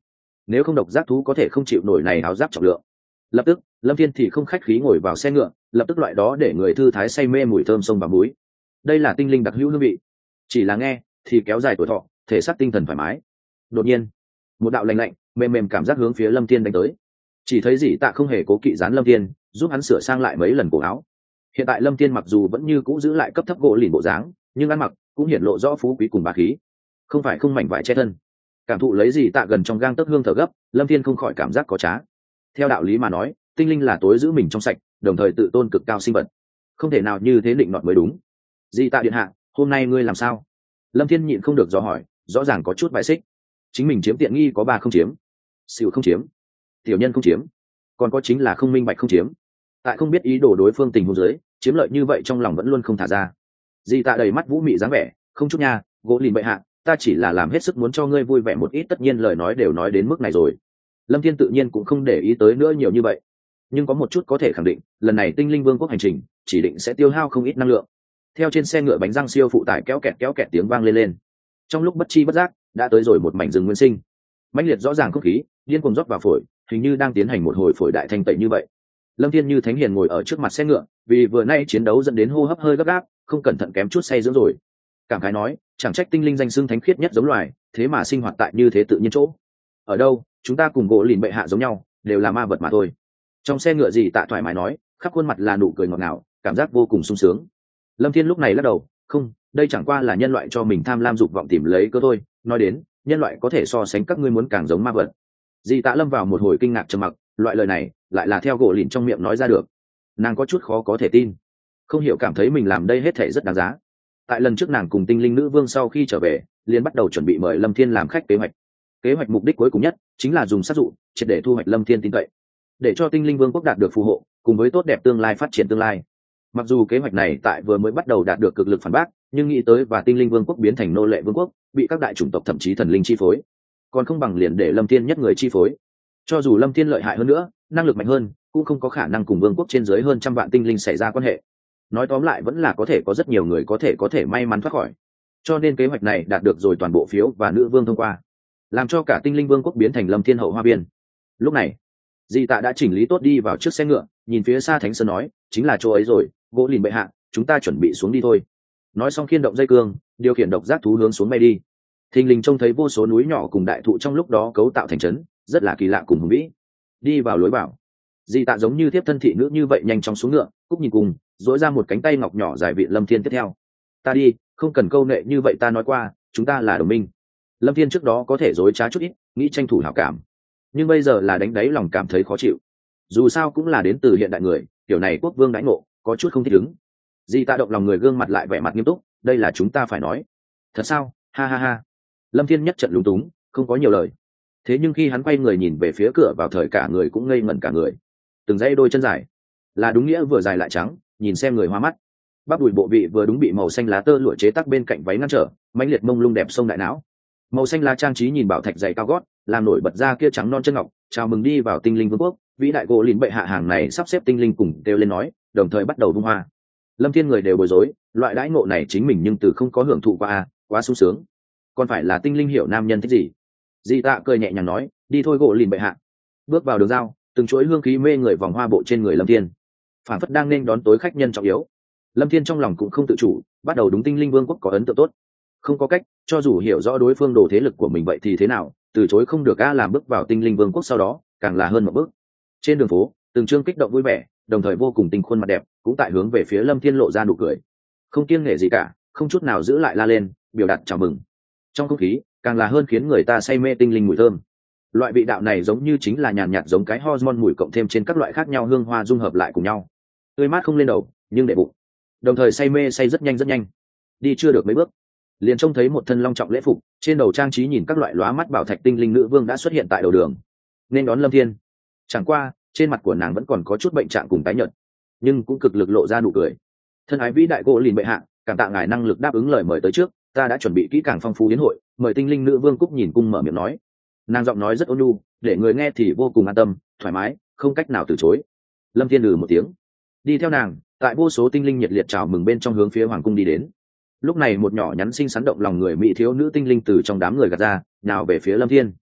nếu không độc giác thú có thể không chịu nổi này áo giáp trọng lượng. Lập tức Lâm Thiên thì không khách khí ngồi vào xe ngựa, lập tức loại đó để người thư thái say mê mùi thơm sông và muối. Đây là tinh linh đặc hữu hương vị, chỉ là nghe thì kéo dài tuổi thọ, thể xác tinh thần thoải mái. Đột nhiên một đạo lạnh lạnh mềm mềm cảm giác hướng phía Lâm Thiên đánh tới. Chỉ thấy Dĩ Tạ không hề cố kỵ dán Lâm Thiên, giúp hắn sửa sang lại mấy lần cổ áo. Hiện tại Lâm Thiên mặc dù vẫn như cũ giữ lại cấp thấp gỗ lìn bộ dáng, nhưng ăn mặc cũng hiển lộ rõ phú quý cùng bá khí, không phải không mảnh vải che thân. Cảm thụ lấy Dĩ Tạ gần trong gang tấc hương thở gấp, Lâm Thiên không khỏi cảm giác có trá. Theo đạo lý mà nói, tinh linh là tối giữ mình trong sạch, đồng thời tự tôn cực cao sinh vật, không thể nào như thế định nọt mới đúng. Dĩ Tạ điện hạ, hôm nay ngươi làm sao? Lâm Thiên nhịn không được dò hỏi, rõ ràng có chút bài xích. Chính mình chiếm tiện nghi có ba không chiếm, xỉu không chiếm, tiểu nhân không chiếm, còn có chính là không minh bạch không chiếm. Tại không biết ý đồ đối phương tình huống dưới, chiếm lợi như vậy trong lòng vẫn luôn không thả ra. Dĩ Tạ đầy mắt vũ mị dáng vẻ, không chút nha, gỗ lìn bệ hạ, ta chỉ là làm hết sức muốn cho ngươi vui vẻ một ít, tất nhiên lời nói đều nói đến mức này rồi. Lâm Thiên tự nhiên cũng không để ý tới nữa nhiều như vậy, nhưng có một chút có thể khẳng định, lần này tinh linh vương quốc hành trình chỉ định sẽ tiêu hao không ít năng lượng. Theo trên xe ngựa bánh răng siêu phụ tải kéo kẹt kéo kẹt tiếng vang lên lên, trong lúc bất chi bất giác đã tới rồi một mảnh rừng nguyên sinh. Mãnh liệt rõ ràng không khí điên cuồng rót vào phổi, hình như đang tiến hành một hồi phổi đại thanh tẩy như vậy. Lâm Thiên như thánh hiền ngồi ở trước mặt xe ngựa, vì vừa nay chiến đấu dẫn đến hô hấp hơi gấp gáp, không cẩn thận kém chút say dưỡng rồi. Cảm khái nói, chẳng trách tinh linh danh xưng thánh khiết nhất giống loài, thế mà sinh hoạt tại như thế tự nhiên chỗ. Ở đâu, chúng ta cùng gỗ lìn bệ hạ giống nhau, đều là ma vật mà thôi. Trong xe ngựa Dĩ Tạ thoải mái nói, khắp khuôn mặt là nụ cười ngọt ngào, cảm giác vô cùng sung sướng. Lâm Thiên lúc này lắc đầu, không, đây chẳng qua là nhân loại cho mình tham lam dục vọng tìm lấy cơ thôi. Nói đến, nhân loại có thể so sánh các ngươi muốn càng giống ma vật. Dĩ Tạ lâm vào một hồi kinh ngạc trầm mặc, loại lời này lại là theo gỗ lìn trong miệng nói ra được. Nàng có chút khó có thể tin, không hiểu cảm thấy mình làm đây hết thể rất đáng giá. Tại lần trước nàng cùng tinh linh nữ vương sau khi trở về, liền bắt đầu chuẩn bị mời Lâm Thiên làm khách kế hoạch. Kế hoạch mục đích cuối cùng nhất chính là dùng sát dụ triệt để thu hoạch Lâm Thiên tin cậy, để cho tinh linh vương quốc đạt được phù hộ, cùng với tốt đẹp tương lai phát triển tương lai. Mặc dù kế hoạch này tại vừa mới bắt đầu đạt được cực lực phản bác, nhưng nghĩ tới và tinh linh vương quốc biến thành nô lệ vương quốc, bị các đại chủng tộc thậm chí thần linh chi phối, còn không bằng liền để Lâm Thiên nhất người chi phối. Cho dù Lâm Thiên lợi hại hơn nữa, năng lực mạnh hơn, cũng không có khả năng cùng vương quốc trên dưới hơn trăm vạn tinh linh xảy ra quan hệ. Nói tóm lại vẫn là có thể có rất nhiều người có thể có thể may mắn thoát khỏi. Cho nên kế hoạch này đạt được rồi toàn bộ phiếu và nữ vương thông qua, làm cho cả tinh linh vương quốc biến thành Lâm Thiên hậu hoa viên. Lúc này Dĩ Tạ đã chỉnh lý tốt đi vào trước xe ngựa, nhìn phía xa Thánh Sơn nói, chính là chỗ ấy rồi, gỗ lìn bệ hạ, chúng ta chuẩn bị xuống đi thôi. Nói xong khiên động dây cương, điều khiển độc giác thú hướng xuống bay đi. Thình lình trông thấy vô số núi nhỏ cùng đại thụ trong lúc đó cấu tạo thành trấn, rất là kỳ lạ cùng hùng vĩ. Đi vào lối vào, Dĩ Tạ giống như tiếp thân thị nữ như vậy nhanh chóng xuống ngựa, cúc nhìn cùng, dỗi ra một cánh tay ngọc nhỏ dài vịn Lâm Thiên tiếp theo. Ta đi, không cần câu nệ như vậy, ta nói qua, chúng ta là đồng minh. Lâm Thiên trước đó có thể dối trá chút ít, nghĩ tranh thủ hảo cảm, nhưng bây giờ là đánh đáy lòng cảm thấy khó chịu. Dù sao cũng là đến từ hiện đại người, kiểu này quốc vương đãi ngộ có chút không thích ứng. Dĩ Tạ động lòng người, gương mặt lại vẻ mặt nghiêm túc, đây là chúng ta phải nói. Thật sao? Ha ha ha. Lâm Thiên nhất trận lúng túng, không có nhiều lời. Thế nhưng khi hắn quay người nhìn về phía cửa vào thời, cả người cũng ngây ngẩn cả người. Từng dãy đôi chân dài, là đúng nghĩa vừa dài lại trắng, nhìn xem người hoa mắt. Bắp đùi bộ vị vừa đúng bị màu xanh lá tơ lụa chế tác bên cạnh váy ngăn trở, mãnh liệt mông lung đẹp sông đại não. Màu xanh lá trang trí nhìn bảo thạch dày cao gót, làm nổi bật ra kia trắng non chân ngọc. Chào mừng đi vào tinh linh vương quốc, vĩ đại gỗ lìn bệ hạ. Hàng này sắp xếp tinh linh cùng kêu lên nói, đồng thời bắt đầu vung hoa. Lâm Thiên người đều bối rối, loại đãi ngộ này chính mình nhưng từ không có hưởng thụ qua a, quá sung sướng. Còn phải là tinh linh hiểu nam nhân thích gì. Dĩ Tạ cười nhẹ nhàng nói, đi thôi gỗ lìn bệ hạ. Bước vào đường giao, từng chuỗi hương khí mê người vòng hoa bộ trên người Lâm Thiên, phản phất đang nên đón tối khách nhân trọng yếu. Lâm Thiên trong lòng cũng không tự chủ, bắt đầu đúng tinh linh vương quốc có ấn tượng tốt. Không có cách, cho dù hiểu rõ đối phương đồ thế lực của mình vậy thì thế nào, từ chối không được a. Làm bước vào tinh linh vương quốc sau đó, càng là hơn một bước. Trên đường phố, từng trương kích động vui vẻ, đồng thời vô cùng tinh khuôn mặt đẹp, cũng tại hướng về phía Lâm Thiên lộ ra nụ cười, không kiêng nể gì cả, không chút nào giữ lại la lên, biểu đạt chào mừng. Trong không khí, càng là hơn khiến người ta say mê tinh linh mùi thơm. Loại vị đạo này giống như chính là nhàn nhạt giống cái hormone mùi cộng thêm trên các loại khác nhau hương hoa dung hợp lại cùng nhau, tươi mát không lên đầu, nhưng để bụng. Đồng thời say mê say rất nhanh rất nhanh. Đi chưa được mấy bước, liền trông thấy một thân long trọng lễ phục, trên đầu trang trí nhìn các loại lóa mắt bảo thạch tinh linh nữ vương đã xuất hiện tại đầu đường, nên đón Lâm Thiên. Chẳng qua, trên mặt của nàng vẫn còn có chút bệnh trạng cùng tái nhợt, nhưng cũng cực lực lộ ra nụ cười. Thân ái vĩ đại gỗ lìn bệ hạ, cảm tạ ngài năng lực đáp ứng lời mời tới trước, ta đã chuẩn bị kỹ càng phong phú yến hội, mời tinh linh nữ vương cúc nhìn cung mở miệng nói. Nàng giọng nói rất ôn nhu, để người nghe thì vô cùng an tâm, thoải mái, không cách nào từ chối. Lâm Thiên lừ một tiếng, đi theo nàng, tại vô số tinh linh nhiệt liệt chào mừng bên trong hướng phía hoàng cung đi đến. Lúc này một nhỏ nhắn xinh xắn động lòng người mỹ thiếu nữ tinh linh từ trong đám người gạt ra, nào về phía Lâm Thiên.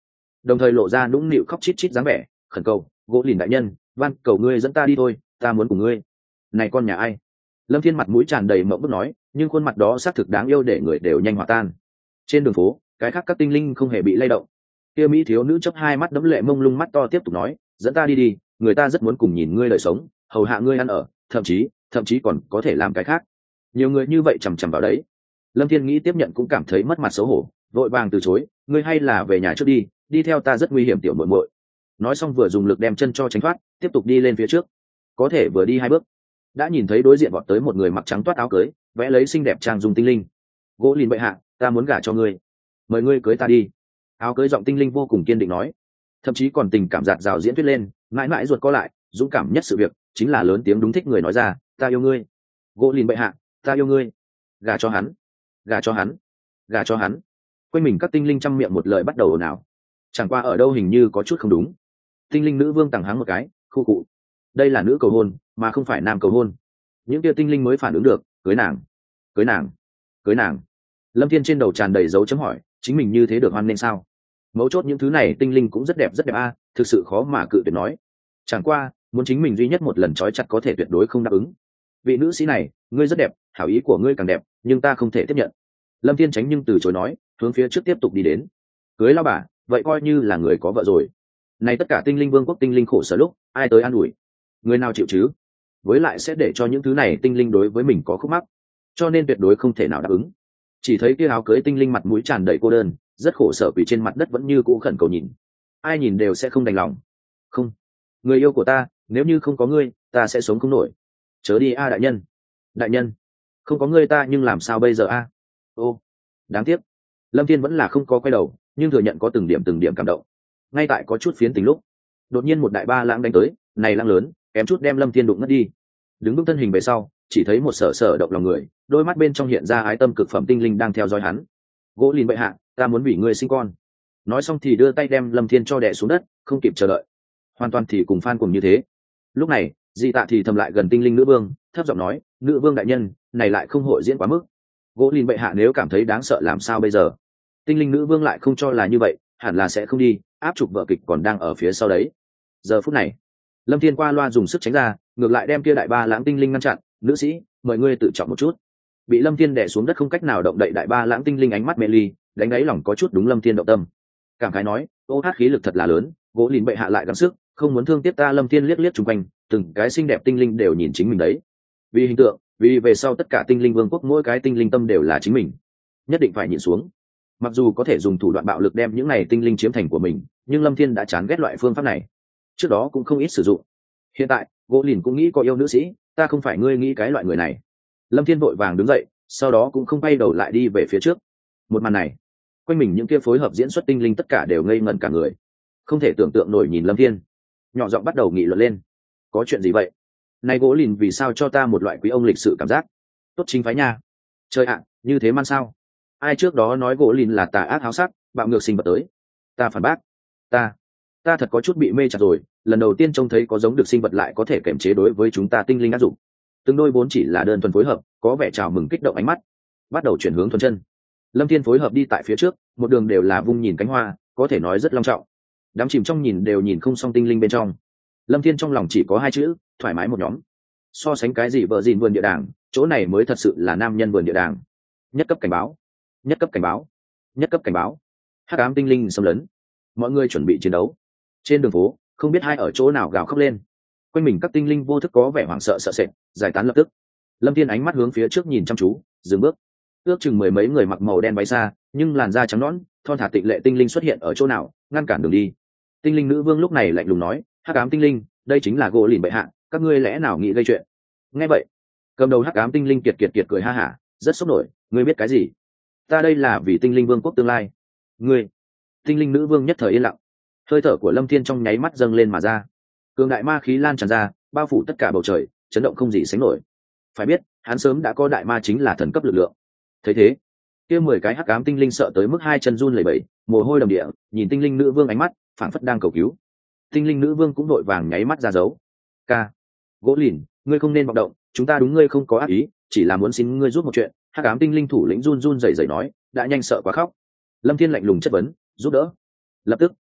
đồng thời lộ ra nũng nịu khóc chít chít dáng vẻ, khẩn cầu: gỗ lìn đại nhân, van cầu ngươi dẫn ta đi thôi, ta muốn cùng ngươi. Này con nhà ai? Lâm Thiên mặt mũi tràn đầy mộng bức nói, nhưng khuôn mặt đó xác thực đáng yêu để người đều nhanh hòa tan. Trên đường phố, cái khác các tinh linh không hề bị lay động. Kia mỹ thiếu nữ chớp hai mắt đẫm lệ mông lung mắt to tiếp tục nói, dẫn ta đi đi, người ta rất muốn cùng nhìn ngươi đời sống, hầu hạ ngươi ăn ở, thậm chí thậm chí còn có thể làm cái khác. Nhiều người như vậy chằm chằm vào đấy. Lâm Thiên nghĩ tiếp nhận cũng cảm thấy mất mặt xấu hổ, vội vàng từ chối, ngươi hay là về nhà trước đi, đi theo ta rất nguy hiểm tiểu muội muội. Nói xong vừa dùng lực đem chân cho tránh thoát, tiếp tục đi lên phía trước. Có thể vừa đi hai bước, đã nhìn thấy đối diện vọt tới một người mặc trắng toát áo cưới, vẽ lấy xinh đẹp trang dung tinh linh. Gỗ lìn bệ hạ, ta muốn gả cho ngươi, mời ngươi cưới ta đi. Áo cưới giọng tinh linh vô cùng kiên định nói, thậm chí còn tình cảm giạt rào diễn thuyết lên, mãi mãi ruột co lại, dũng cảm nhất sự việc chính là lớn tiếng đúng thích người nói ra, ta yêu ngươi. Gỗ lìn bệ hạ, ta yêu ngươi. Gả cho hắn, gả cho hắn, gả cho hắn. Quanh mình các tinh linh trăm miệng một lời bắt đầu ồn ào. Chẳng qua ở đâu hình như có chút không đúng. Tinh linh nữ vương tằng hắng một cái, khu cụ. Đây là nữ cầu hôn, mà không phải nam cầu hôn. Những kia tinh linh mới phản ứng được, cưới nàng, cưới nàng, cưới nàng. Lâm Thiên trên đầu tràn đầy dấu chấm hỏi, chính mình như thế được hoan nên sao? Mấu chốt những thứ này tinh linh cũng rất đẹp rất đẹp a, thực sự khó mà cự tuyệt nói. Chẳng qua, muốn chính mình duy nhất một lần trói chặt có thể tuyệt đối không đáp ứng. Vị nữ sĩ này, ngươi rất đẹp, hảo ý của ngươi càng đẹp, nhưng ta không thể tiếp nhận. Lâm Thiên tránh nhưng từ chối nói, hướng phía trước tiếp tục đi đến. Cưới lao bà, vậy coi như là người có vợ rồi. Này tất cả tinh linh vương quốc tinh linh khổ sở lúc, ai tới an ủi? Người nào chịu chứ? Với lại sẽ để cho những thứ này tinh linh đối với mình có khúc mắc, cho nên tuyệt đối không thể nào đáp ứng. Chỉ thấy kia áo cưới tinh linh mặt mũi tràn đầy cô đơn, rất khổ sở vì trên mặt đất vẫn như cũ khẩn cầu nhìn. Ai nhìn đều sẽ không đành lòng. Không, người yêu của ta, nếu như không có ngươi, ta sẽ sống không nổi. Chớ đi a đại nhân. Đại nhân, không có ngươi ta nhưng làm sao bây giờ a? Ô, đáng tiếc. Lâm Thiên vẫn là không có quay đầu, nhưng thừa nhận có từng điểm từng điểm cảm động. Ngay tại có chút phiến tình lúc, đột nhiên một đại ba lãng đánh tới, này lãng lớn, kém chút đem Lâm Thiên đụng ngất đi. Đứng bước thân hình về sau, chỉ thấy một sở sở động lòng người, đôi mắt bên trong hiện ra ái tâm cực phẩm tinh linh đang theo dõi hắn. Gỗ lìn bệ hạ, ta muốn vì ngươi sinh con. Nói xong thì đưa tay đem Lâm Thiên cho đè xuống đất, không kịp chờ đợi. Hoàn toàn thì cùng phan cùng như thế. Lúc này, Dị Tạ thì thầm lại gần tinh linh nữ vương, thấp giọng nói, nữ vương đại nhân, này lại không hội diễn quá mức. Gỗ lìn bệ hạ nếu cảm thấy đáng sợ làm sao bây giờ? Tinh linh nữ vương lại không cho là như vậy, hẳn là sẽ không đi, áp trục vợ kịch còn đang ở phía sau đấy. Giờ phút này, Lâm Thiên qua loa dùng sức tránh ra, ngược lại đem kia đại ba lãng tinh linh ngăn chặn. Nữ sĩ, mời ngươi tự trọng một chút. Bị Lâm Thiên đè xuống đất không cách nào động đậy đại ba lãng tinh linh ánh mắt mê ly, đánh đáy lòng có chút đúng Lâm Thiên động tâm. Cảm khái nói, ô hát khí lực thật là lớn, gỗ lìn bệ hạ lại gắng sức, không muốn thương tiếc ta. Lâm Thiên liếc liếc chung quanh, từng cái xinh đẹp tinh linh đều nhìn chính mình đấy. Vì hình tượng, vì về sau tất cả tinh linh vương quốc mỗi cái tinh linh tâm đều là chính mình, nhất định phải nhịn xuống. Mặc dù có thể dùng thủ đoạn bạo lực đem những này tinh linh chiếm thành của mình, nhưng Lâm Thiên đã chán ghét loại phương pháp này, trước đó cũng không ít sử dụng. Hiện tại gỗ lìn cũng nghĩ có yêu nữ sĩ, ta không phải ngươi nghĩ cái loại người này. Lâm Thiên vội vàng đứng dậy, sau đó cũng không quay đầu lại đi về phía trước. Một màn này, quanh mình những kia phối hợp diễn xuất tinh linh tất cả đều ngây ngẩn cả người, không thể tưởng tượng nổi nhìn Lâm Thiên, nhỏ giọng bắt đầu nghị luận lên. Có chuyện gì vậy? Này gỗ lìn vì sao cho ta một loại quý ông lịch sự cảm giác? Tốt chính phái nha. Trời ạ, như thế man sao? Ai trước đó nói gỗ lìn là tà ác háo sắc, bạo ngược sinh vật tới? Ta phản bác. Ta, ta thật có chút bị mê chặt rồi. Lần đầu tiên trông thấy có giống được sinh vật lại có thể kiểm chế đối với chúng ta tinh linh áp dụng. Từng đôi vốn chỉ là đơn thuần phối hợp, có vẻ chào mừng kích động ánh mắt, bắt đầu chuyển hướng thuần chân. Lâm Thiên phối hợp đi tại phía trước, một đường đều là vung nhìn cánh hoa, có thể nói rất long trọng. Đám chìm trong nhìn đều nhìn không xong tinh linh bên trong. Lâm Thiên trong lòng chỉ có hai chữ, thoải mái một nhóm. So sánh cái gì vợ gìn vườn địa đàng, chỗ này mới thật sự là nam nhân vườn địa đàng. Nhất cấp cảnh báo, nhất cấp cảnh báo, nhất cấp cảnh báo. Hắc ám tinh linh xâm lấn, mọi người chuẩn bị chiến đấu. Trên đường phố, không biết hai ở chỗ nào gào khóc lên. Quanh mình các tinh linh vô thức có vẻ hoảng sợ sợ sệt, giải tán lập tức. Lâm Thiên ánh mắt hướng phía trước nhìn chăm chú, dừng bước. Ước chừng mười mấy người mặc màu đen váy xa, nhưng làn da trắng nõn, thon thả tịnh lệ tinh linh xuất hiện ở chỗ nào, ngăn cản đường đi. Tinh linh nữ vương lúc này lạnh lùng nói, hắc ám tinh linh, đây chính là gỗ lìn bệ hạ, các ngươi lẽ nào nghĩ gây chuyện? Nghe vậy, cầm đầu hắc ám tinh linh kiệt kiệt kiệt cười ha hả, rất sốc nổi. Ngươi biết cái gì? Ta đây là vì tinh linh vương quốc tương lai. Ngươi, tinh linh nữ vương nhất thời yên lặng. Hơi thở của Lâm Thiên trong nháy mắt dâng lên mà ra, cường đại ma khí lan tràn ra, bao phủ tất cả bầu trời, chấn động không gì sánh nổi. Phải biết, hắn sớm đã có đại ma chính là thần cấp lực lượng. Thấy thế, kia mười cái hắc ám tinh linh sợ tới mức hai chân run lẩy bẩy, mồ hôi đầm địa, nhìn tinh linh nữ vương ánh mắt phảng phất đang cầu cứu. Tinh linh nữ vương cũng đội vàng nháy mắt ra dấu. Ca, gỗ lìn, ngươi không nên vọng động, chúng ta đúng ngươi không có ác ý, chỉ là muốn xin ngươi giúp một chuyện. Hắc ám tinh linh thủ lĩnh run run rẩy rẩy nói, đã nhanh sợ quá khóc. Lâm Thiên lạnh lùng chất vấn, giúp đỡ. Lập tức,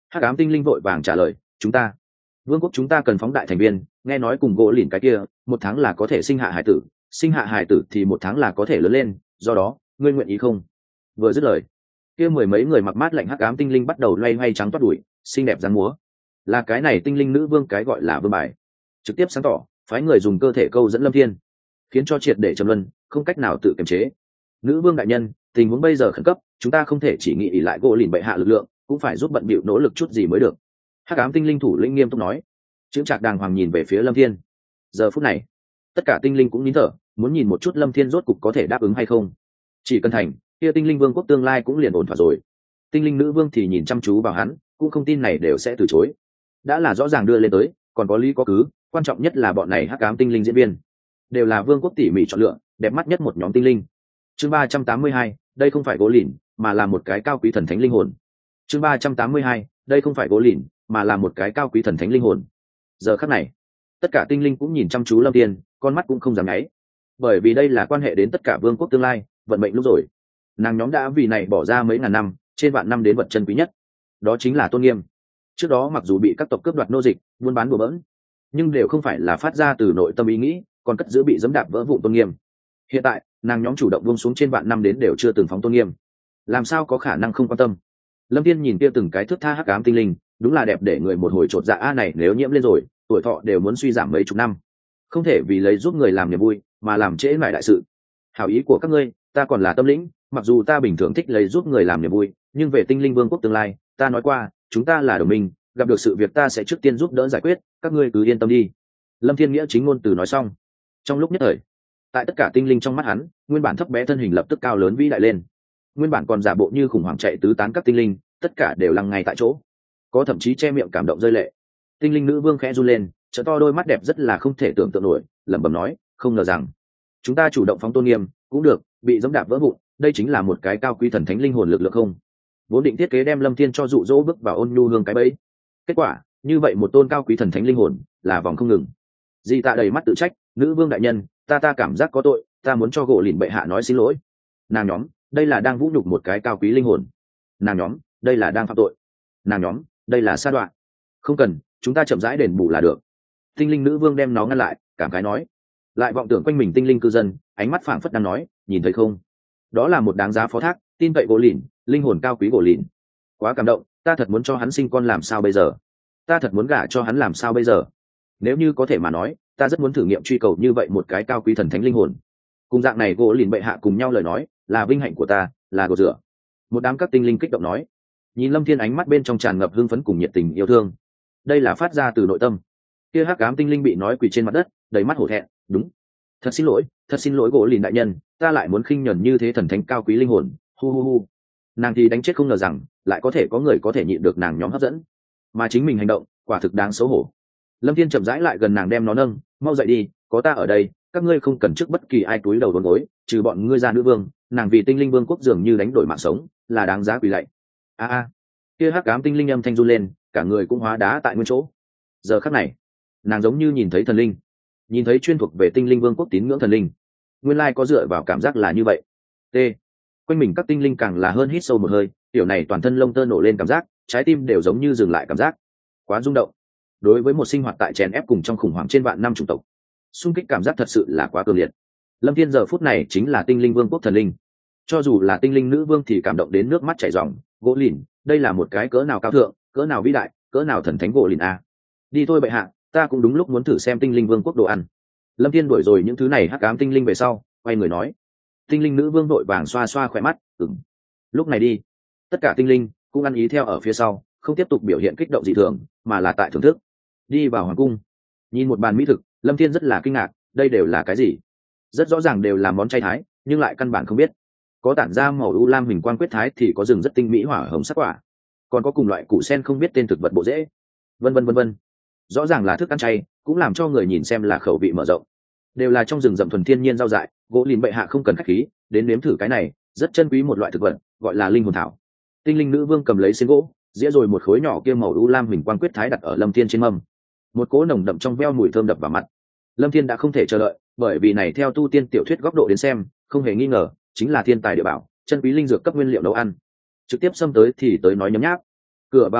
Hắc ám tinh linh vội vàng trả lời, chúng ta vương quốc chúng ta cần phóng đại thành viên, nghe nói cùng gỗ lìn cái kia một tháng là có thể sinh hạ hải tử, sinh hạ hải tử thì một tháng là có thể lớn lên, do đó ngươi nguyện ý không? Vừa dứt lời, kia mười mấy người mặc mát lạnh hắc ám tinh linh bắt đầu loay hoay trắng toát đuổi, xinh đẹp dáng múa. Là cái này tinh linh nữ vương cái gọi là vương bài, trực tiếp sáng tỏ phái người dùng cơ thể câu dẫn Lâm Thiên, khiến cho triệt để trầm luân, không cách nào tự kiềm chế. Nữ vương đại nhân, tình huống bây giờ khẩn cấp, chúng ta không thể chỉ nghĩ ỷ lại gỗ lìn bệ hạ lực lượng, cũng phải giúp bận bịu nỗ lực chút gì mới được. Hắc ám tinh linh thủ lĩnh nghiêm túc nói. Chững Trạc đàng hoàng nhìn về phía Lâm Thiên. Giờ phút này, tất cả tinh linh cũng nín thở, muốn nhìn một chút Lâm Thiên rốt cục có thể đáp ứng hay không. Chỉ cần thành, kia tinh linh vương quốc tương lai cũng liền ổn thỏa rồi. Tinh linh nữ vương thì nhìn chăm chú vào hắn, cũng không tin này đều sẽ từ chối. Đã là rõ ràng đưa lên tới, còn có lý có cứ, quan trọng nhất là bọn này hắc ám tinh linh diễn viên, đều là vương quốc tỉ mỉ chọn lựa, đẹp mắt nhất một nhóm tinh linh. Chương ba trăm tám mươi hai, đây không phải gỗ lìn, mà là một cái cao quý thần thánh linh hồn. Chương ba trăm tám mươi hai, đây không phải gỗ lìn, mà là một cái cao quý thần thánh linh hồn. Giờ khắc này, tất cả tinh linh cũng nhìn chăm chú Lâm Thiên, con mắt cũng không dám nháy, bởi vì đây là quan hệ đến tất cả vương quốc tương lai, vận mệnh lúc rồi. Nàng nhóm đã vì này bỏ ra mấy ngàn năm, trên vạn năm đến vật chân quý nhất, đó chính là tôn nghiêm. Trước đó mặc dù bị các tộc cướp đoạt nô dịch, buôn bán đùa bỡn, nhưng đều không phải là phát ra từ nội tâm ý nghĩ, còn cất giữ bị dẫm đạp vỡ vụn tôn nghiêm. Hiện tại, nàng nhóm chủ động buông xuống trên vạn năm đến đều chưa từng phóng tôn nghiêm, làm sao có khả năng không quan tâm? Lâm Thiên nhìn kia từng cái thước tha hắc ám tinh linh, đúng là đẹp để người một hồi chột dạ. A này nếu nhiễm lên rồi, tuổi thọ đều muốn suy giảm mấy chục năm, không thể vì lấy giúp người làm niềm vui mà làm trễ nải đại sự. Hảo ý của các ngươi, ta còn là tâm lĩnh, mặc dù ta bình thường thích lấy giúp người làm niềm vui, nhưng về tinh linh vương quốc tương lai, ta nói qua, chúng ta là đồng minh, gặp được sự việc ta sẽ trước tiên giúp đỡ giải quyết, các ngươi cứ yên tâm đi. Lâm Thiên nghĩa chính ngôn từ nói xong. Trong lúc nhất thời, tại tất cả tinh linh trong mắt hắn, nguyên bản thấp bé thân hình lập tức cao lớn vĩ đại lên. Nguyên bản còn giả bộ như khủng hoảng chạy tứ tán các tinh linh, tất cả đều lăng ngay tại chỗ, có thậm chí che miệng cảm động rơi lệ. Tinh linh nữ vương khẽ run lên, trợ to đôi mắt đẹp rất là không thể tưởng tượng nổi, lẩm bẩm nói, không ngờ rằng chúng ta chủ động phóng tôn nghiêm cũng được, bị dẫm đạp vỡ vụn, đây chính là một cái cao quý thần thánh linh hồn lực lượng không? Vốn định thiết kế đem Lâm Thiên cho dụ dỗ bước vào ôn nhu hương cái bẫy, kết quả như vậy một tôn cao quý thần thánh linh hồn là vòng không ngừng. Di Tạ đầy mắt tự trách, nữ vương đại nhân, ta ta cảm giác có tội, ta muốn cho gỗ lìn bệ hạ nói xin lỗi. Nàng nhóm, đây là đang vũ nhục một cái cao quý linh hồn. Nàng nhóm, đây là đang phạm tội. Nàng nhóm, đây là sa đoạn. Không cần, chúng ta chậm rãi đền bù là được. Tinh linh nữ vương đem nó ngăn lại, cảm khái nói. Lại vọng tưởng quanh mình tinh linh cư dân, ánh mắt phảng phất đang nói, nhìn thấy không? Đó là một đáng giá phó thác, tin cậy gỗ lìn, linh hồn cao quý gỗ lìn. Quá cảm động, ta thật muốn cho hắn sinh con làm sao bây giờ? Ta thật muốn gả cho hắn làm sao bây giờ? Nếu như có thể mà nói, ta rất muốn thử nghiệm truy cầu như vậy một cái cao quý thần thánh linh hồn. Cùng dạng này gỗ lìn bệ hạ cùng nhau lời nói, là vinh hạnh của ta, là gột rửa. Một đám các tinh linh kích động nói. Nhìn Lâm Thiên ánh mắt bên trong tràn ngập hưng phấn cùng nhiệt tình yêu thương. Đây là phát ra từ nội tâm. Kia hắc ám tinh linh bị nói quỳ trên mặt đất, đầy mắt hổ thẹn, đúng. Thật xin lỗi, thật xin lỗi gỗ lìn đại nhân, ta lại muốn khinh nhẫn như thế thần thánh cao quý linh hồn. Hu hu hu. Nàng thì đánh chết không ngờ rằng, lại có thể có người có thể nhịn được nàng nhóm hấp dẫn, mà chính mình hành động, quả thực đáng xấu hổ. Lâm Thiên chậm rãi lại gần nàng đem nó nâng, mau dậy đi, có ta ở đây, các ngươi không cần trước bất kỳ ai túi đầu đốn gối, trừ bọn ngươi ra nữ vương, nàng vì tinh linh vương quốc dường như đánh đổi mạng sống, là đáng giá quỳ lạy. A a, kia hắc ám tinh linh âm thanh run lên, cả người cũng hóa đá tại nguyên chỗ. Giờ khắc này, nàng giống như nhìn thấy thần linh, nhìn thấy chuyên thuộc về tinh linh vương quốc tín ngưỡng thần linh. Nguyên lai có dựa vào cảm giác là như vậy. T. Quanh mình các tinh linh càng là hơn hít sâu một hơi, tiểu này toàn thân lông tơ nổ lên cảm giác, trái tim đều giống như dừng lại cảm giác. Quá rung động. Đối với một sinh hoạt tại chèn ép cùng trong khủng hoảng trên vạn năm chủng tộc, xung kích cảm giác thật sự là quá cường liệt. Lâm Thiên giờ phút này chính là tinh linh vương quốc thần linh, cho dù là tinh linh nữ vương thì cảm động đến nước mắt chảy ròng. Gỗ lìn, đây là một cái cỡ nào cao thượng, cỡ nào vĩ đại, cỡ nào thần thánh gỗ lìn a. Đi thôi bệ hạ, ta cũng đúng lúc muốn thử xem tinh linh vương quốc đồ ăn. Lâm Thiên đuổi rồi những thứ này hắc ám tinh linh về sau, quay người nói. Tinh linh nữ vương vội vàng xoa xoa khỏe mắt, ừm. Lúc này đi, tất cả tinh linh cũng ăn ý theo ở phía sau, không tiếp tục biểu hiện kích động dị thường, mà là tại thưởng thức. Đi vào hoàng cung, nhìn một bàn mỹ thực, Lâm Thiên rất là kinh ngạc, đây đều là cái gì? Rất rõ ràng đều là món chay thái, nhưng lại căn bản không biết. Có tản ra màu u lam huỳnh quang quyết thái thì có rừng rất tinh mỹ hỏa hồng sắc quả, còn có cùng loại củ sen không biết tên thực vật bộ rễ, vân vân vân vân. Rõ ràng là thức ăn chay, cũng làm cho người nhìn xem là khẩu vị mở rộng. Đều là trong rừng rậm thuần thiên nhiên rau dại, gỗ lìn bệ hạ không cần khách khí, đến nếm thử cái này, rất chân quý một loại thực vật, gọi là linh hồn thảo. Tinh linh nữ vương cầm lấy xiên gỗ, dĩa rồi một khối nhỏ kia màu u lam huỳnh quang quyết thái đặt ở Lâm Thiên trên mâm. Một cỗ nồng đậm trong veo mùi thơm đập vào mặt. Lâm Thiên đã không thể chờ đợi, bởi vì này theo tu tiên tiểu thuyết góc độ đến xem, không hề nghi ngờ, chính là thiên tài địa bảo, chân quý linh dược cấp nguyên liệu nấu ăn. Trực tiếp xâm tới thì tới nói nhấm nháp. Cửa vào hơi mặn,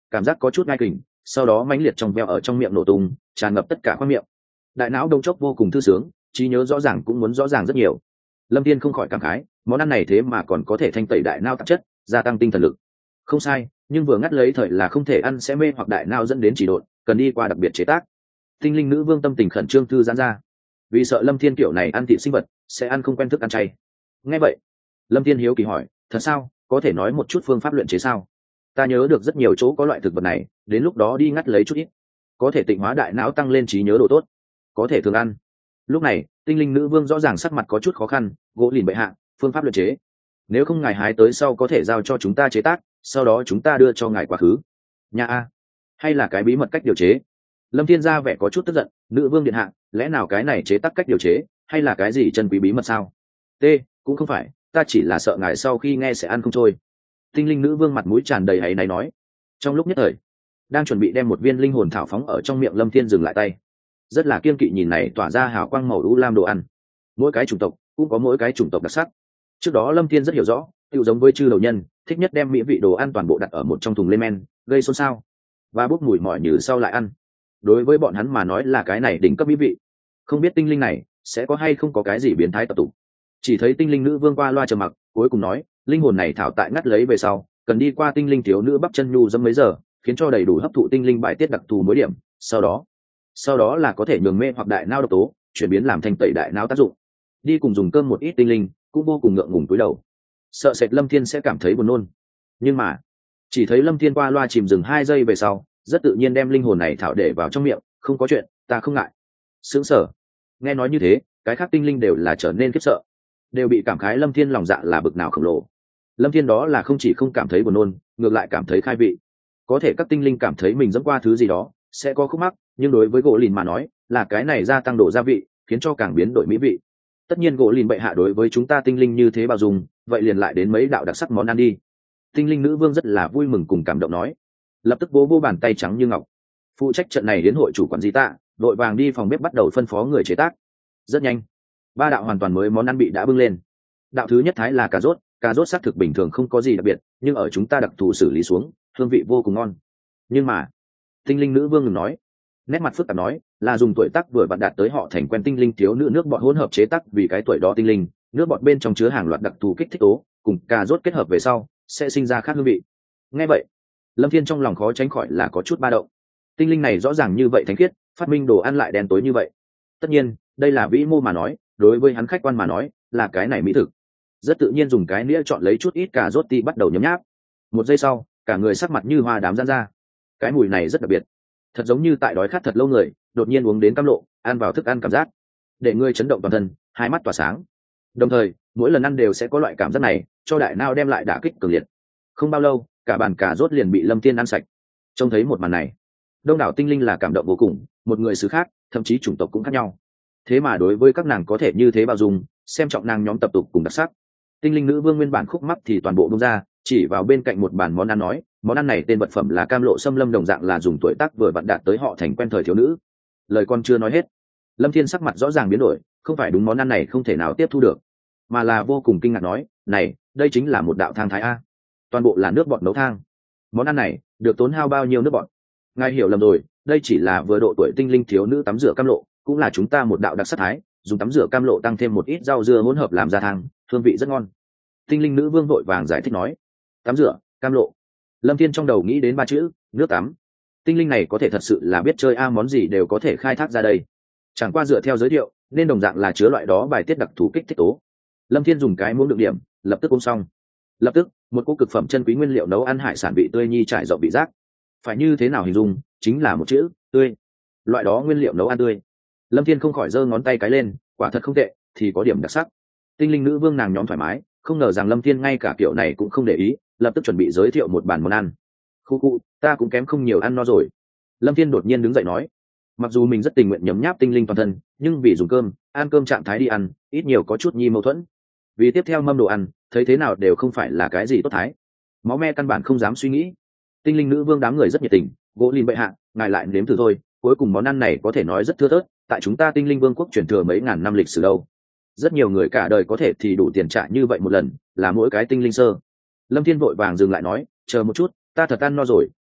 cảm giác có chút ngai kình, sau đó mãnh liệt trong veo ở trong miệng nổ tung, tràn ngập tất cả khoang miệng. Đại não đông chốc vô cùng thư sướng, trí nhớ rõ ràng cũng muốn rõ ràng rất nhiều. Lâm Thiên không khỏi cảm khái, món ăn này thế mà còn có thể thanh tẩy đại não tạp chất, gia tăng tinh thần lực. Không sai, nhưng vừa ngắt lấy thời là không thể ăn sẽ mê hoặc đại não dẫn đến chỉ độn, cần đi qua đặc biệt chế tác. Tinh linh nữ vương tâm tình khẩn trương thư giãn ra, vì sợ Lâm Thiên kiểu này ăn thịt sinh vật sẽ ăn không quen thức ăn chay. Nghe vậy, Lâm Thiên hiếu kỳ hỏi, thật sao, có thể nói một chút phương pháp luyện chế sao? Ta nhớ được rất nhiều chỗ có loại thực vật này, đến lúc đó đi ngắt lấy chút ít, có thể tịnh hóa đại não tăng lên trí nhớ độ tốt, có thể thường ăn. Lúc này, tinh linh nữ vương rõ ràng sắc mặt có chút khó khăn, gỗ lìn bệ hạ, phương pháp luyện chế, nếu không ngài hái tới sau có thể giao cho chúng ta chế tác, sau đó chúng ta đưa cho ngài quá khứ. Nhà a, hay là cái bí mật cách điều chế? Lâm Thiên ra vẻ có chút tức giận, nữ vương điện hạ, lẽ nào cái này chế tác cách điều chế, hay là cái gì chân quý bí mật sao? T, cũng không phải, ta chỉ là sợ ngài sau khi nghe sẽ ăn không trôi. Tinh linh nữ vương mặt mũi tràn đầy áy náy nói. Trong lúc nhất thời, đang chuẩn bị đem một viên linh hồn thảo phóng ở trong miệng Lâm Thiên dừng lại tay, rất là kiên kỵ nhìn này tỏa ra hào quang màu u lam đồ ăn. Mỗi cái chủng tộc cũng có mỗi cái chủng tộc đặc sắc. Trước đó Lâm Thiên rất hiểu rõ, tự giống với chư đầu nhân, thích nhất đem mỹ vị đồ ăn toàn bộ đặt ở một trong thùng lên men, gây xôn xao và bốc mùi mỏi như sau lại ăn. Đối với bọn hắn mà nói là cái này đỉnh cấp mỹ vị. Không biết tinh linh này sẽ có hay không có cái gì biến thái tập tục. Chỉ thấy tinh linh nữ vương qua loa trầm mặc, cuối cùng nói, linh hồn này thảo tại ngắt lấy về sau, cần đi qua tinh linh thiếu nữ bắp chân nhu dâm mấy giờ, khiến cho đầy đủ hấp thụ tinh linh bài tiết đặc thù mối điểm, sau đó, sau đó là có thể nhường mê hoặc đại não độc tố, chuyển biến làm thành tẩy đại não tác dụng. Đi cùng dùng cơm một ít tinh linh, cũng vô cùng ngượng ngùng túi đầu. Sợ sệt Lâm Thiên sẽ cảm thấy buồn nôn. Nhưng mà, chỉ thấy Lâm Thiên qua loa chìm dừng hai giây về sau, rất tự nhiên đem linh hồn này thảo để vào trong miệng, không có chuyện, ta không ngại. Sướng sở. Nghe nói như thế, cái khác tinh linh đều là trở nên khiếp sợ, đều bị cảm khái Lâm Thiên lòng dạ là bực nào khổng lồ. Lâm Thiên đó là không chỉ không cảm thấy buồn nôn, ngược lại cảm thấy khai vị. Có thể các tinh linh cảm thấy mình dẫm qua thứ gì đó sẽ có khúc mắc, nhưng đối với gỗ lìn mà nói, là cái này gia tăng độ gia vị, khiến cho càng biến đổi mỹ vị. Tất nhiên gỗ lìn bệ hạ đối với chúng ta tinh linh như thế bao dung, vậy liền lại đến mấy đạo đặc sắc món ăn đi. Tinh linh nữ vương rất là vui mừng cùng cảm động nói, lập tức vỗ vỗ bàn tay trắng như ngọc. Phụ trách trận này đến hội chủ quản di tạ, đội vàng đi phòng bếp bắt đầu phân phó người chế tác. Rất nhanh, ba đạo hoàn toàn mới món ăn bị đã bưng lên. Đạo thứ nhất thái là cà rốt, cà rốt xác thực bình thường không có gì đặc biệt, nhưng ở chúng ta đặc thù xử lý xuống, hương vị vô cùng ngon. Nhưng mà, tinh linh nữ vương ngừng nói, nét mặt phức tạp nói, là dùng tuổi tác vừa vặn đạt tới họ thành quen tinh linh thiếu nữ nước bọt hỗn hợp chế tác, vì cái tuổi đó tinh linh nước bọt bên trong chứa hàng loạt đặc thù kích thích tố, cùng cà rốt kết hợp về sau sẽ sinh ra khác hương vị. Nghe vậy, Lâm Thiên trong lòng khó tránh khỏi là có chút ba động. Tinh linh này rõ ràng như vậy thánh khiết, phát minh đồ ăn lại đen tối như vậy. Tất nhiên, đây là vĩ mô mà nói, đối với hắn khách quan mà nói, là cái này mỹ thực. Rất tự nhiên dùng cái nĩa chọn lấy chút ít cà rốt ti bắt đầu nhấm nháp. Một giây sau, cả người sắc mặt như hoa đám giãn ra. Cái mùi này rất đặc biệt, thật giống như tại đói khát thật lâu người đột nhiên uống đến cam lộ, ăn vào thức ăn cảm giác để ngươi chấn động toàn thân, hai mắt tỏa sáng. Đồng thời, mỗi lần ăn đều sẽ có loại cảm giác này, cho đại não đem lại đả kích cường liệt. Không bao lâu, cả bàn cà rốt liền bị Lâm Thiên ăn sạch. Trông thấy một màn này, đông đảo tinh linh là cảm động vô cùng, một người xứ khác, thậm chí chủng tộc cũng khác nhau. Thế mà đối với các nàng có thể như thế bao dung, xem trọng nàng nhóm tập tục cùng đặc sắc. Tinh linh nữ vương nguyên bản khúc mắc thì toàn bộ bung ra, chỉ vào bên cạnh một bàn món ăn nói, món ăn này tên vật phẩm là cam lộ xâm lâm, đồng dạng là dùng tuổi tác vừa vặn đạt tới họ thành quen thời thiếu nữ. Lời con chưa nói hết, Lâm Thiên sắc mặt rõ ràng biến đổi, không phải đúng món ăn này không thể nào tiếp thu được, mà là vô cùng kinh ngạc nói, này, đây chính là một đạo thang thái a, toàn bộ là nước bọt nấu thang. Món ăn này được tốn hao bao nhiêu nước bọt? Ngài hiểu lầm rồi, đây chỉ là vừa độ tuổi tinh linh thiếu nữ tắm rửa cam lộ, cũng là chúng ta một đạo đặc sắc thái, dùng tắm rửa cam lộ tăng thêm một ít rau dưa hỗn hợp làm ra thang, hương vị rất ngon. Tinh linh nữ vương vội vàng giải thích nói, tắm rửa cam lộ. Lâm Thiên trong đầu nghĩ đến ba chữ, nước tắm. Tinh linh này có thể thật sự là biết chơi a, món gì đều có thể khai thác ra đây. Chẳng qua dựa theo giới thiệu, nên đồng dạng là chứa loại đó bài tiết đặc thù kích thích tố. Lâm Thiên dùng cái muỗng đựng điểm, lập tức uống xong. Lập tức, một cỗ cực phẩm chân quý nguyên liệu nấu ăn hải sản vị tươi nhi trải rộng vị giác. Phải như thế nào hình dung, chính là một chữ, tươi. Loại đó nguyên liệu nấu ăn tươi. Lâm Thiên không khỏi giơ ngón tay cái lên, quả thật không tệ, thì có điểm đặc sắc. Tinh linh nữ vương nàng nhóm thoải mái, không ngờ rằng Lâm Thiên ngay cả kiểu này cũng không để ý, lập tức chuẩn bị giới thiệu một bàn món ăn. Khu khu, ta cũng kém không nhiều ăn no rồi. Lâm Thiên đột nhiên đứng dậy nói, mặc dù mình rất tình nguyện nhấm nháp tinh linh toàn thân, nhưng vì dùng cơm ăn cơm trạng thái đi ăn, ít nhiều có chút nhi mâu thuẫn. Vì tiếp theo mâm đồ ăn, thấy thế nào đều không phải là cái gì tốt thái. Máu me căn bản không dám suy nghĩ. Tinh linh nữ vương đám người rất nhiệt tình, gỗ lìn bệ hạ, ngài lại nếm thử thôi, cuối cùng món ăn này có thể nói rất thưa thớt, tại chúng ta tinh linh vương quốc truyền thừa mấy ngàn năm lịch sử đâu. Rất nhiều người cả đời có thể thì đủ tiền trả như vậy một lần, là mỗi cái tinh linh sơ. Lâm Thiên vội vàng dừng lại nói, chờ một chút, ta thật ăn no rồi,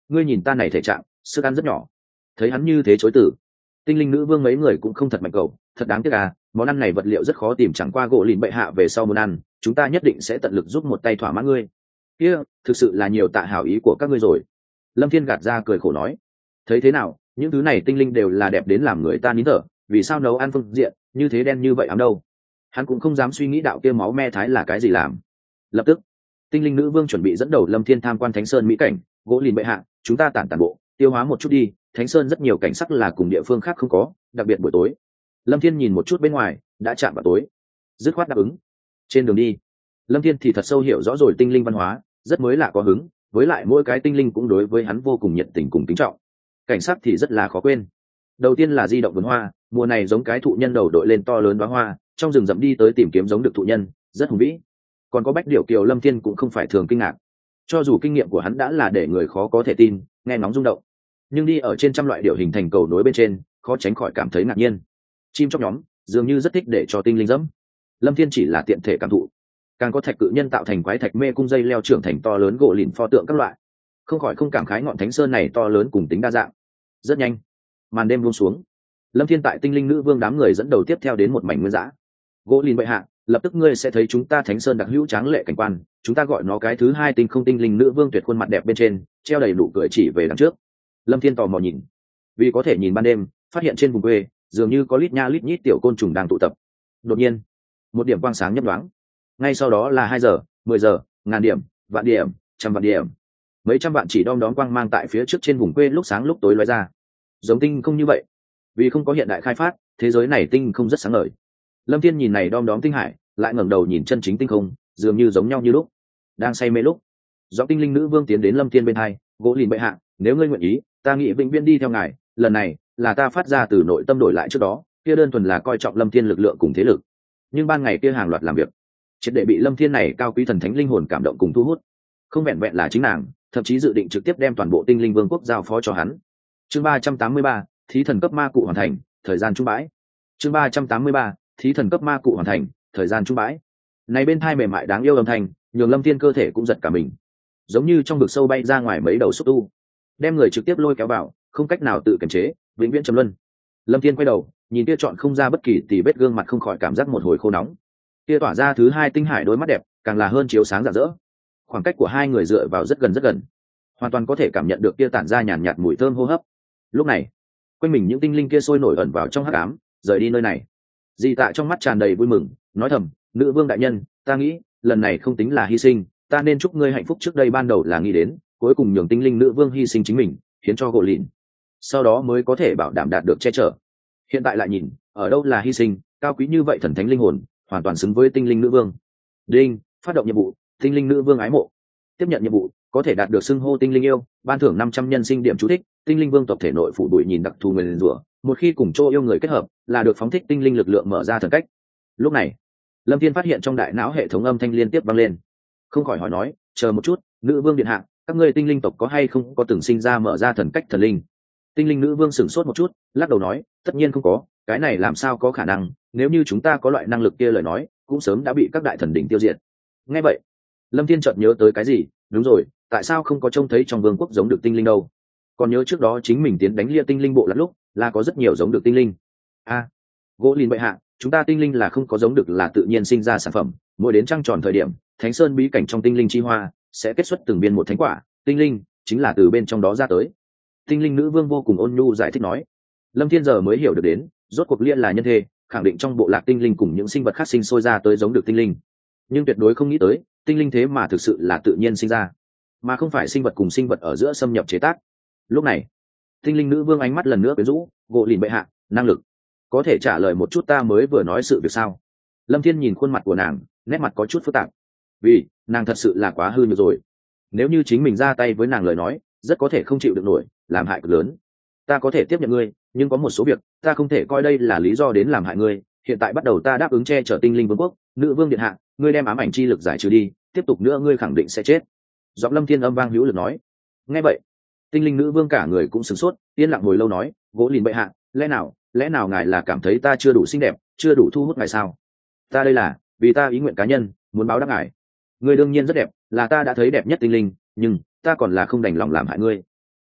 ngươi nhìn ta này thể trạng sức ăn rất nhỏ. Thấy hắn như thế chối từ, tinh linh nữ vương mấy người cũng không thật mạnh cầu, thật đáng tiếc à, món ăn này vật liệu rất khó tìm, chẳng qua gỗ lìn bệ hạ về sau muốn ăn, chúng ta nhất định sẽ tận lực giúp một tay thỏa mãn ngươi. Kia thực sự là nhiều tạ hảo ý của các ngươi rồi. Lâm Thiên gạt ra cười khổ nói, thấy thế nào, những thứ này tinh linh đều là đẹp đến làm người ta nín thở, vì sao nấu ăn phương diện như thế đen như vậy ám đâu. Hắn cũng không dám suy nghĩ đạo kia máu me thái là cái gì làm. Lập tức tinh linh nữ vương chuẩn bị dẫn đầu Lâm Thiên tham quan Thánh Sơn mỹ cảnh. Gỗ lìn bệ hạ, chúng ta tản tản bộ tiêu hóa một chút đi, Thánh Sơn rất nhiều cảnh sắc là cùng địa phương khác không có, đặc biệt buổi tối. Lâm Thiên nhìn một chút bên ngoài, đã chạm vào tối, dứt khoát đáp ứng. Trên đường đi, Lâm Thiên thì thật sâu hiểu rõ rồi tinh linh văn hóa, rất mới lạ có hứng, với lại mỗi cái tinh linh cũng đối với hắn vô cùng nhiệt tình cùng kính trọng. Cảnh sắc thì rất là khó quên. Đầu tiên là di động vườn hoa, mùa này giống cái thụ nhân đầu đội lên to lớn đóa hoa, trong rừng rậm đi tới tìm kiếm giống được thụ nhân, rất hùng vĩ. Còn có bách điểu kiều, Lâm Thiên cũng không phải thường kinh ngạc, cho dù kinh nghiệm của hắn đã là để người khó có thể tin, nghe nóng rung động, nhưng đi ở trên trăm loại điểu hình thành cầu nối bên trên, khó tránh khỏi cảm thấy ngạc nhiên. Chim chóc nhóm dường như rất thích để cho tinh linh dẫm, Lâm Thiên chỉ là tiện thể cảm thụ. Càng có thạch cự nhân tạo thành quái thạch mê cung dây leo trưởng thành to lớn gỗ lìn pho tượng các loại, không khỏi không cảm khái ngọn Thánh Sơn này to lớn cùng tính đa dạng. Rất nhanh, màn đêm buông xuống, Lâm Thiên tại tinh linh nữ vương đám người dẫn đầu tiếp theo đến một mảnh nguyên dã. Gỗ lìn bệ hạ, lập tức ngươi sẽ thấy chúng ta Thánh Sơn đặc hữu tráng lệ cảnh quan, chúng ta gọi nó cái thứ hai tinh không. Tinh linh nữ vương tuyệt khuôn mặt đẹp bên trên treo đầy nụ cười chỉ về đằng trước. Lâm Thiên tò mò nhìn, vì có thể nhìn ban đêm, phát hiện trên vùng quê dường như có lít nha lít nhít tiểu côn trùng đang tụ tập. Đột nhiên, một điểm quang sáng nhấp nhoáng, ngay sau đó là hai giờ, mười giờ, ngàn điểm, vạn điểm, trăm vạn điểm, mấy trăm vạn chỉ đom đóm quang mang tại phía trước trên vùng quê lúc sáng lúc tối lóe ra. Giống tinh không như vậy, vì không có hiện đại khai phát, thế giới này tinh không rất sáng ngời. Lâm Thiên nhìn này đom đóm tinh hải, lại ngẩng đầu nhìn chân chính tinh không, dường như giống nhau như lúc. Đang say mê lúc, do tinh linh nữ vương tiến đến Lâm Thiên bên hai, gỗ lìn bệ hạ, nếu ngươi nguyện ý, ta nghĩ vĩnh viễn đi theo ngài, lần này là ta phát ra từ nội tâm đổi lại trước đó, kia đơn thuần là coi trọng Lâm Thiên lực lượng cùng thế lực. Nhưng ban ngày kia hàng loạt làm việc, triệt để bị Lâm Thiên này cao quý thần thánh linh hồn cảm động cùng thu hút. Không vẹn vẹn là chính nàng, thậm chí dự định trực tiếp đem toàn bộ tinh linh vương quốc giao phó cho hắn. Chương ba trăm tám mươi ba, thí thần cấp ma cụ hoàn thành, thời gian trung bãi. Chương ba trăm tám mươi ba, thí thần cấp ma cụ hoàn thành, thời gian trung bãi. Này bên thai mềm mại đáng yêu âm thanh, nhường Lâm Thiên cơ thể cũng giật cả mình, giống như trong vực sâu bay ra ngoài mấy đầu xúc tu, đem người trực tiếp lôi kéo vào, không cách nào tự kiềm chế, vĩnh viễn trầm luân. Lâm Thiên quay đầu, nhìn kia chọn không ra bất kỳ tì vết gương mặt, không khỏi cảm giác một hồi khô nóng. Kia tỏa ra thứ hai tinh hải đôi mắt đẹp, càng là hơn chiếu sáng rạng rỡ. Khoảng cách của hai người dựa vào rất gần rất gần, hoàn toàn có thể cảm nhận được kia tản ra nhàn nhạt, nhạt mùi thơm hô hấp. Lúc này, quanh mình những tinh linh kia sôi nổi ẩn vào trong hắc ám, rời đi nơi này. Di Tạ trong mắt tràn đầy vui mừng, nói thầm, nữ vương đại nhân, ta nghĩ lần này không tính là hy sinh, ta nên chúc ngươi hạnh phúc. Trước đây ban đầu là nghĩ đến, cuối cùng nhường tinh linh nữ vương hy sinh chính mình, hiến cho gỗ lìn, sau đó mới có thể bảo đảm đạt được che chở. Hiện tại lại nhìn, ở đâu là hy sinh, cao quý như vậy thần thánh linh hồn, hoàn toàn xứng với tinh linh nữ vương. Đinh, phát động nhiệm vụ, tinh linh nữ vương ái mộ. Tiếp nhận nhiệm vụ, có thể đạt được xưng hô tinh linh yêu, ban thưởng năm trăm nhân sinh điểm chú thích, tinh linh vương tộc thể nội phủ bụi nhìn đặc thù nguyền rủa, một khi cùng chỗ yêu người kết hợp, là được phóng thích tinh linh lực lượng mở ra thần cách. Lúc này, Lâm Thiên phát hiện trong đại não hệ thống âm thanh liên tiếp vang lên, không khỏi hỏi nói, chờ một chút, nữ vương điện hạ, các ngươi tinh linh tộc có hay không có từng sinh ra mở ra thần cách thần linh? Tinh linh nữ vương sửng sốt một chút, lắc đầu nói, tất nhiên không có, cái này làm sao có khả năng, nếu như chúng ta có loại năng lực kia lời nói, cũng sớm đã bị các đại thần đỉnh tiêu diệt. Nghe vậy, Lâm Thiên chợt nhớ tới cái gì, đúng rồi, tại sao không có trông thấy trong vương quốc giống được tinh linh đâu? Còn nhớ trước đó chính mình tiến đánh lia tinh linh bộ lát lúc, là có rất nhiều giống được tinh linh. A, à, gỗ lìn bệ hạ, chúng ta tinh linh là không có giống được, là tự nhiên sinh ra sản phẩm, mỗi đến trăng tròn thời điểm, Thánh Sơn bí cảnh trong tinh linh chi hoa sẽ kết xuất từng viên một thánh quả, tinh linh chính là từ bên trong đó ra tới. Tinh linh nữ vương vô cùng ôn nhu giải thích nói. Lâm Thiên giờ mới hiểu được đến, rốt cuộc lia là nhân thê, khẳng định trong bộ lạc tinh linh cùng những sinh vật khác sinh sôi ra tới giống được tinh linh, nhưng tuyệt đối không nghĩ tới tinh linh thế mà thực sự là tự nhiên sinh ra, mà không phải sinh vật cùng sinh vật ở giữa xâm nhập chế tác. Lúc này, tinh linh nữ vương ánh mắt lần nữa quyến rũ, gỗ lìn bệ hạ, năng lực có thể trả lời một chút ta mới vừa nói sự việc sao? Lâm Thiên nhìn khuôn mặt của nàng, nét mặt có chút phức tạp, vì nàng thật sự là quá hư nhược rồi. Nếu như chính mình ra tay với nàng lời nói, rất có thể không chịu được nổi, làm hại cực lớn. Ta có thể tiếp nhận ngươi, nhưng có một số việc ta không thể coi đây là lý do đến làm hại ngươi. Hiện tại bắt đầu ta đáp ứng che chở tinh linh vương quốc. Nữ vương điện hạ, ngươi đem ám ảnh chi lực giải trừ đi, tiếp tục nữa ngươi khẳng định sẽ chết. Giọng Lâm Thiên âm vang hữu lực nói. Nghe vậy, tinh linh nữ vương cả người cũng sửng sốt, yên lặng hồi lâu nói, gỗ lìn bệ hạ, lẽ nào lẽ nào ngài là cảm thấy ta chưa đủ xinh đẹp, chưa đủ thu hút ngài sao? Ta đây là vì ta ý nguyện cá nhân, muốn báo đáp ngài. Ngươi đương nhiên rất đẹp, là ta đã thấy đẹp nhất tinh linh, nhưng ta còn là không đành lòng làm hại ngươi.